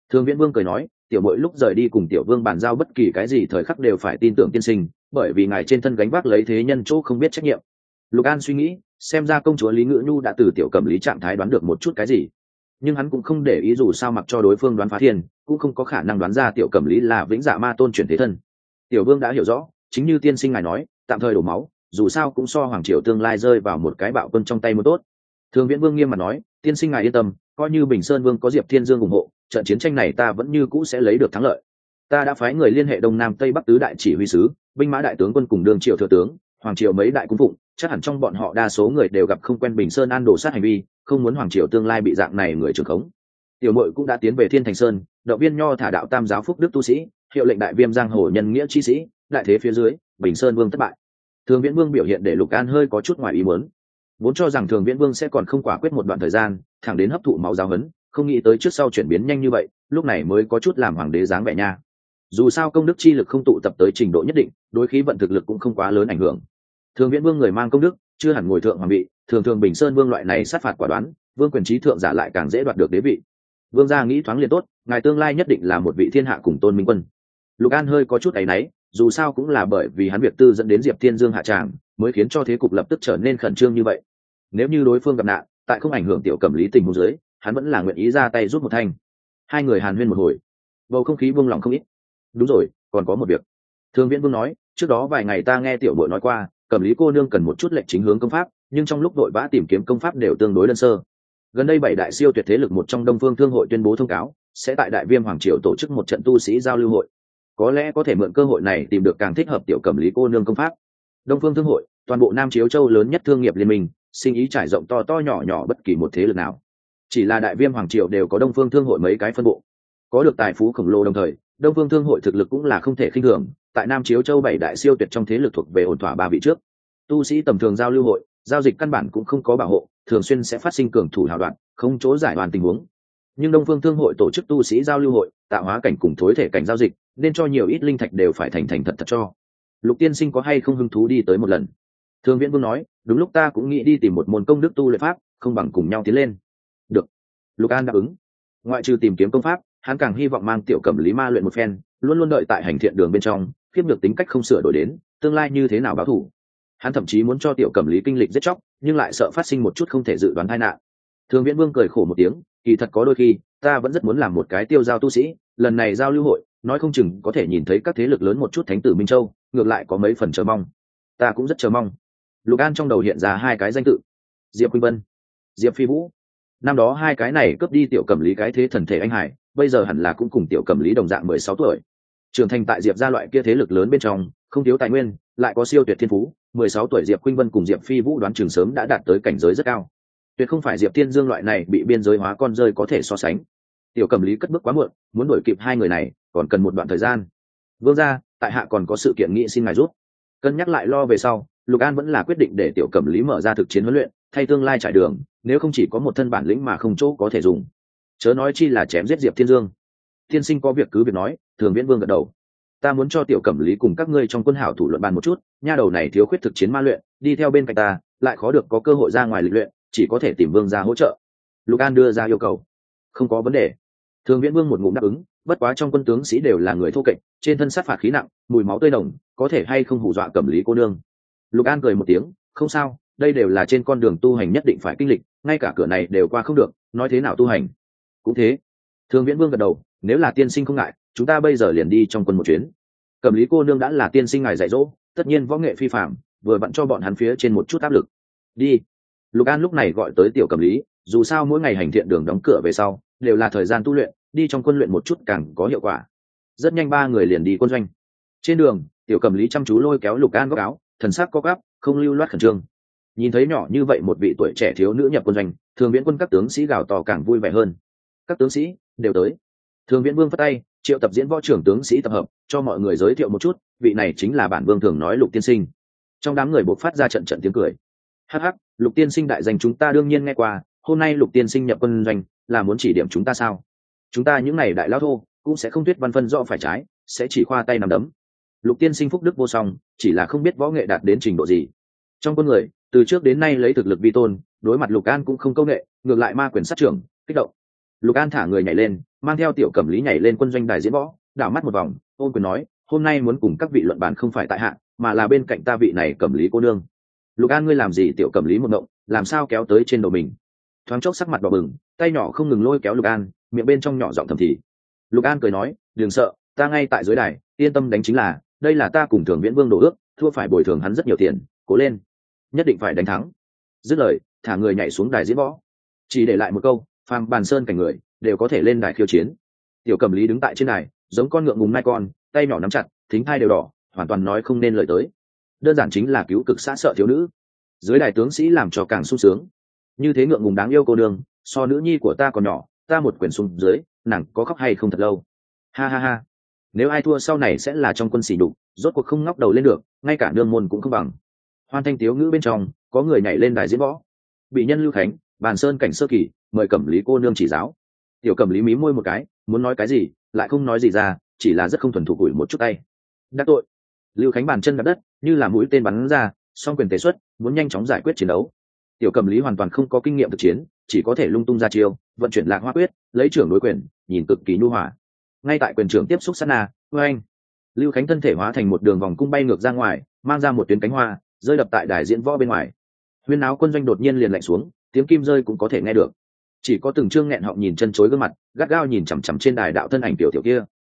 Thường Viễn Vương cười nói, tiểu muội lúc rời đi cùng tiểu vương bàn giao bất kỳ cái gì thời khắc đều phải tin tưởng tiên sinh, bởi vì ngài trên thân gánh vác lấy thế nhân chỗ không biết trách nhiệm. Lục An suy nghĩ, xem ra công chúa Lý Ngự Nhu đã từ tiểu cẩm lý trạng thái đoán được một chút cái gì, nhưng hắn cũng không để ý, dù sao mặc cho đối phương đoán phá thiên cũng không có khả năng đoán ra tiểu cẩm lý là vĩnh dạ ma tôn chuyển thế thân. Tiểu vương đã hiểu rõ, chính như tiên sinh ngài nói, tạm thời đổ máu, dù sao cũng so hoàng triều tương lai rơi vào một cái bạo quân trong tay một tốt. Thường Viễn Vương nghiêm mặt nói, tiên sinh ngài yên tâm, coi như Bình Sơn Vương có Diệp Thiên Dương ủng hộ, trận chiến tranh này ta vẫn như cũ sẽ lấy được thắng lợi. Ta đã phái người liên hệ đông nam tây bắc tứ đại chỉ huy sứ, binh mã đại tướng quân cùng đương triều thừa tướng, hoàng triều mấy đại cung phụng, chắc hẳn trong bọn họ đa số người đều gặp không quen Bình Sơn An đổ sát hành vi, không muốn hoàng triều tương lai bị dạng này người trưởng khống. Tiểu muội cũng đã tiến về Thiên Thành Sơn, động viên nho thả đạo tam giáo phúc đức tu sĩ, hiệu lệnh đại viêm giang hồ nhân nghĩa chi sĩ, đại thế phía dưới, Bình Sơn Vương thất bại. Thường Viễn Vương biểu hiện để Lục An hơi có chút ngoài ý muốn, vốn cho rằng Thường Viễn Vương sẽ còn không quả quyết một đoạn thời gian, thẳng đến hấp thụ máu giáo huấn, không nghĩ tới trước sau chuyển biến nhanh như vậy, lúc này mới có chút làm hoàng đế dáng vẻ nha. Dù sao công đức chi lực không tụ tập tới trình độ nhất định, đối khí vận thực lực cũng không quá lớn ảnh hưởng. Thường Viễn Vương người mang công đức, chưa hẳn ngồi thượng hoàng vị, thường thường Bình Sơn Vương loại này sát phạt quả đoán, vương quyền trí thượng giả lại càng dễ đoạt được đế vị. Vương gia nghĩ thoáng liền tốt, ngài tương lai nhất định là một vị thiên hạ cùng tôn minh quân. Lục An hơi có chút áy náy, dù sao cũng là bởi vì hắn việc tư dẫn đến Diệp Thiên Dương hạ tràng, mới khiến cho thế cục lập tức trở nên khẩn trương như vậy. Nếu như đối phương gặp nạn, tại không ảnh hưởng tiểu cẩm lý tình huống dưới, hắn vẫn là nguyện ý ra tay giúp một thanh. Hai người hàn huyên một hồi, bầu không khí buông lỏng không ít. Đúng rồi, còn có một việc. Thường Viễn Vương nói, trước đó vài ngày ta nghe tiểu bội nói qua, cẩm lý cô nương cần một chút lệnh chính hướng công pháp, nhưng trong lúc đội vã tìm kiếm công pháp đều tương đối đơn sơ. Gần đây bảy đại siêu tuyệt thế lực một trong Đông Phương Thương hội tuyên bố thông cáo, sẽ tại Đại Viêm Hoàng triều tổ chức một trận tu sĩ giao lưu hội. Có lẽ có thể mượn cơ hội này tìm được càng thích hợp tiểu cẩm lý cô nương công pháp. Đông Phương Thương hội, toàn bộ Nam Chiếu Châu lớn nhất thương nghiệp liên minh, sinh ý trải rộng to to nhỏ nhỏ bất kỳ một thế lực nào. Chỉ là Đại Viêm Hoàng triều đều có Đông Phương Thương hội mấy cái phân bộ, có được tài phú khổng lồ, đồng thời Đông Phương Thương hội thực lực cũng là không thể khinh thường, tại Nam Chiếu Châu bảy đại siêu tuyệt trong thế lực thuộc về ổn thỏa ba vị trước. Tu sĩ tầm thường giao lưu hội, giao dịch căn bản cũng không có bảo hộ, thường xuyên sẽ phát sinh cường thủ hào đoạn, không chỗ giải đoàn tình huống. Nhưng Đông Phương Thương hội tổ chức tu sĩ giao lưu hội, tạo hóa cảnh cùng thối thể cảnh giao dịch, nên cho nhiều ít linh thạch đều phải thành thành thật thật cho. Lục tiên sinh có hay không hứng thú đi tới một lần? Thường Viễn Vương nói, đúng lúc ta cũng nghĩ đi tìm một môn công đức tu luyện pháp, không bằng cùng nhau tiến lên. Được. Lục An đáp ứng. Ngoại trừ tìm kiếm công pháp, hắn càng hy vọng mang tiểu cẩm lý ma luyện một phen, luôn luôn đợi tại hành thiện đường bên trong, khiếp được tính cách không sửa đổi đến, tương lai như thế nào báo thù. Hắn thậm chí muốn cho tiểu cẩm lý kinh lịch giết chóc, nhưng lại sợ phát sinh một chút không thể dự đoán tai nạn. Thường Viễn Vương cười khổ một tiếng, kỳ thật có đôi khi ta vẫn rất muốn làm một cái tiêu giao tu sĩ, lần này giao lưu hội nói không chừng có thể nhìn thấy các thế lực lớn một chút thánh tử Minh Châu, ngược lại có mấy phần chờ mong. Ta cũng rất chờ mong. Lục An trong đầu hiện ra hai cái danh tự, Diệp Khuynh Vân, Diệp Phi Vũ. Năm đó hai cái này cướp đi tiểu cẩm lý cái thế thần thể anh hải, bây giờ hẳn là cũng cùng tiểu cẩm lý đồng dạng mười sáu tuổi, trưởng thành tại Diệp gia loại kia thế lực lớn bên trong, không thiếu tài nguyên, lại có siêu tuyệt thiên phú. Mười sáu tuổi Diệp Khuynh Vân cùng Diệp Phi Vũ đoán chừng sớm đã đạt tới cảnh giới rất cao, tuyệt không phải Diệp Thiên Dương loại này bị biên giới hóa con rơi có thể so sánh. Tiểu cẩm lý cất bước quá muộn, muốn đuổi kịp hai người này còn cần một đoạn thời gian. Vương gia, tại hạ còn có sự kiện nghị xin ngài giúp. Cân nhắc lại lo về sau, Lục An vẫn là quyết định để tiểu cẩm lý mở ra thực chiến huấn luyện, thay tương lai trải đường, nếu không chỉ có một thân bản lĩnh mà không chỗ có thể dùng, chớ nói chi là chém giết Diệp Thiên Dương. Tiên sinh có việc cứ việc nói. Thường Viễn Vương gật đầu. Ta muốn cho tiểu cẩm lý cùng các ngươi trong quân hảo thủ luận bàn một chút, nha đầu này thiếu khuyết thực chiến ma luyện, đi theo bên cạnh ta lại khó được có cơ hội ra ngoài lịch luyện, chỉ có thể tìm Vương gia hỗ trợ. Lục An đưa ra yêu cầu. Không có vấn đề. Thường Viễn Vương một ngụm đáp ứng, bất quá trong quân tướng sĩ đều là người thô kệch, trên thân sát phạt khí nặng, mùi máu tươi nồng, có thể hay không hù dọa cẩm lý cô nương. Lục An cười một tiếng, không sao, đây đều là trên con đường tu hành nhất định phải kinh lịch, ngay cả cửa này đều qua không được, nói thế nào tu hành. Cũng thế. Thường Viễn Vương gật đầu, nếu là tiên sinh không ngại, chúng ta bây giờ liền đi trong quân một chuyến. Cẩm lý cô nương đã là tiên sinh ngài dạy dỗ, tất nhiên võ nghệ phi phàm, vừa vặn cho bọn hắn phía trên một chút áp lực. Đi. Lục An lúc này gọi tới tiểu cẩm lý, dù sao mỗi ngày hành thiện đường đóng cửa về sau đều là thời gian tu luyện, đi trong quân luyện một chút càng có hiệu quả. Rất nhanh ba người liền đi quân doanh. Trên đường, tiểu cẩm lý chăm chú lôi kéo Lục An góc áo, thần sắc co quắp, không lưu loát khẩn trương. Nhìn thấy nhỏ như vậy một vị tuổi trẻ thiếu nữ nhập quân doanh, Thường Viễn Quân các tướng sĩ gào to càng vui vẻ hơn. Các tướng sĩ đều tới. Thường Viễn Vương phất tay, triệu tập diễn võ trưởng tướng sĩ tập hợp, cho mọi người giới thiệu một chút, vị này chính là bản vương thường nói Lục tiên sinh. Trong đám người bộc phát ra trận trận tiếng cười. Hắc hắc, Lục tiên sinh đại danh chúng ta đương nhiên nghe qua, hôm nay Lục tiên sinh nhập quân doanh là muốn chỉ điểm chúng ta sao? Chúng ta những này đại lão thô cũng sẽ không thuyết văn phân rõ phải trái, sẽ chỉ khoa tay nắm đấm. Lục tiên sinh phúc đức vô song, chỉ là không biết võ nghệ đạt đến trình độ gì. Trong quân người, từ trước đến nay lấy thực lực vi tôn, đối mặt Lục An cũng không câu nệ, ngược lại ma quyền sát trưởng, kích động. Lục An thả người nhảy lên, mang theo tiểu cẩm lý nhảy lên quân doanh đài diễn võ, đảo mắt một vòng, ôn quyền nói, hôm nay muốn cùng các vị luận bàn không phải tại hạ, mà là bên cạnh ta vị này cẩm lý cô nương. Lục An, ngươi làm gì? Tiểu cẩm lý một ngộng, làm sao kéo tới trên đầu mình? Thoáng chốc sắc mặt đỏ bừng, tay nhỏ không ngừng lôi kéo Lục An, miệng bên trong nhỏ giọng thầm thì. Lục An cười nói, đừng sợ, ta ngay tại dưới đài, yên tâm đánh chính là, đây là ta cùng Thường Viễn Vương đổ ước, thua phải bồi thường hắn rất nhiều tiền, cố lên, nhất định phải đánh thắng. Dứt lời, thả người nhảy xuống đài diễn võ, chỉ để lại một câu, phàm bàn sơn cảnh người đều có thể lên đài khiêu chiến. Tiểu cẩm lý đứng tại trên đài, giống con ngượng ngùng nai con, tay nhỏ nắm chặt, thính thai đều đỏ, hoàn toàn nói không nên lời tới. Đơn giản chính là cứu cực xã sợ thiếu nữ. Dưới đài tướng sĩ làm cho càng sung sướng. Như thế ngượng ngùng đáng yêu cô nương, so nữ nhi của ta còn nhỏ, ta một quyền xuống dưới, nàng có khóc hay không thật lâu. Ha ha ha. Nếu ai thua sau này sẽ là trong quân sỉ nhục, rốt cuộc không ngóc đầu lên được, ngay cả nương môn cũng không bằng. Hoan thanh tiếu ngữ bên trong, có người nhảy lên đài diễn võ. Bị nhân Lưu Khánh, bàn sơn cảnh sơ kỳ, mời cẩm lý cô nương chỉ giáo. Tiểu cẩm lý mí môi một cái, muốn nói cái gì, lại không nói gì ra, chỉ là rất không thuần thục ủi một chút tay. Đắc tội. Lưu Khánh bàn chân đạp đất, như là mũi tên bắn ra, song quyền tế xuất, muốn nhanh chóng giải quyết chiến đấu. Tiểu cẩm lý hoàn toàn không có kinh nghiệm thực chiến, chỉ có thể lung tung ra chiêu, vận chuyển lạc hoa quyết, lấy trưởng đối quyền, nhìn cực kỳ nhu hòa. Ngay tại quyền trưởng tiếp xúc sát na, oeng, Lưu Khánh thân thể hóa thành một đường vòng cung bay ngược ra ngoài, mang ra một tuyến cánh hoa, rơi đập tại đài diễn võ bên ngoài. Huyên náo quân doanh đột nhiên liền lạnh xuống, tiếng kim rơi cũng có thể nghe được. Chỉ có từng trương nghẹn họng nhìn chân chối gương mặt, gắt gao nhìn chằm chằm trên đài đạo thân ảnh tiểu tiểu kia.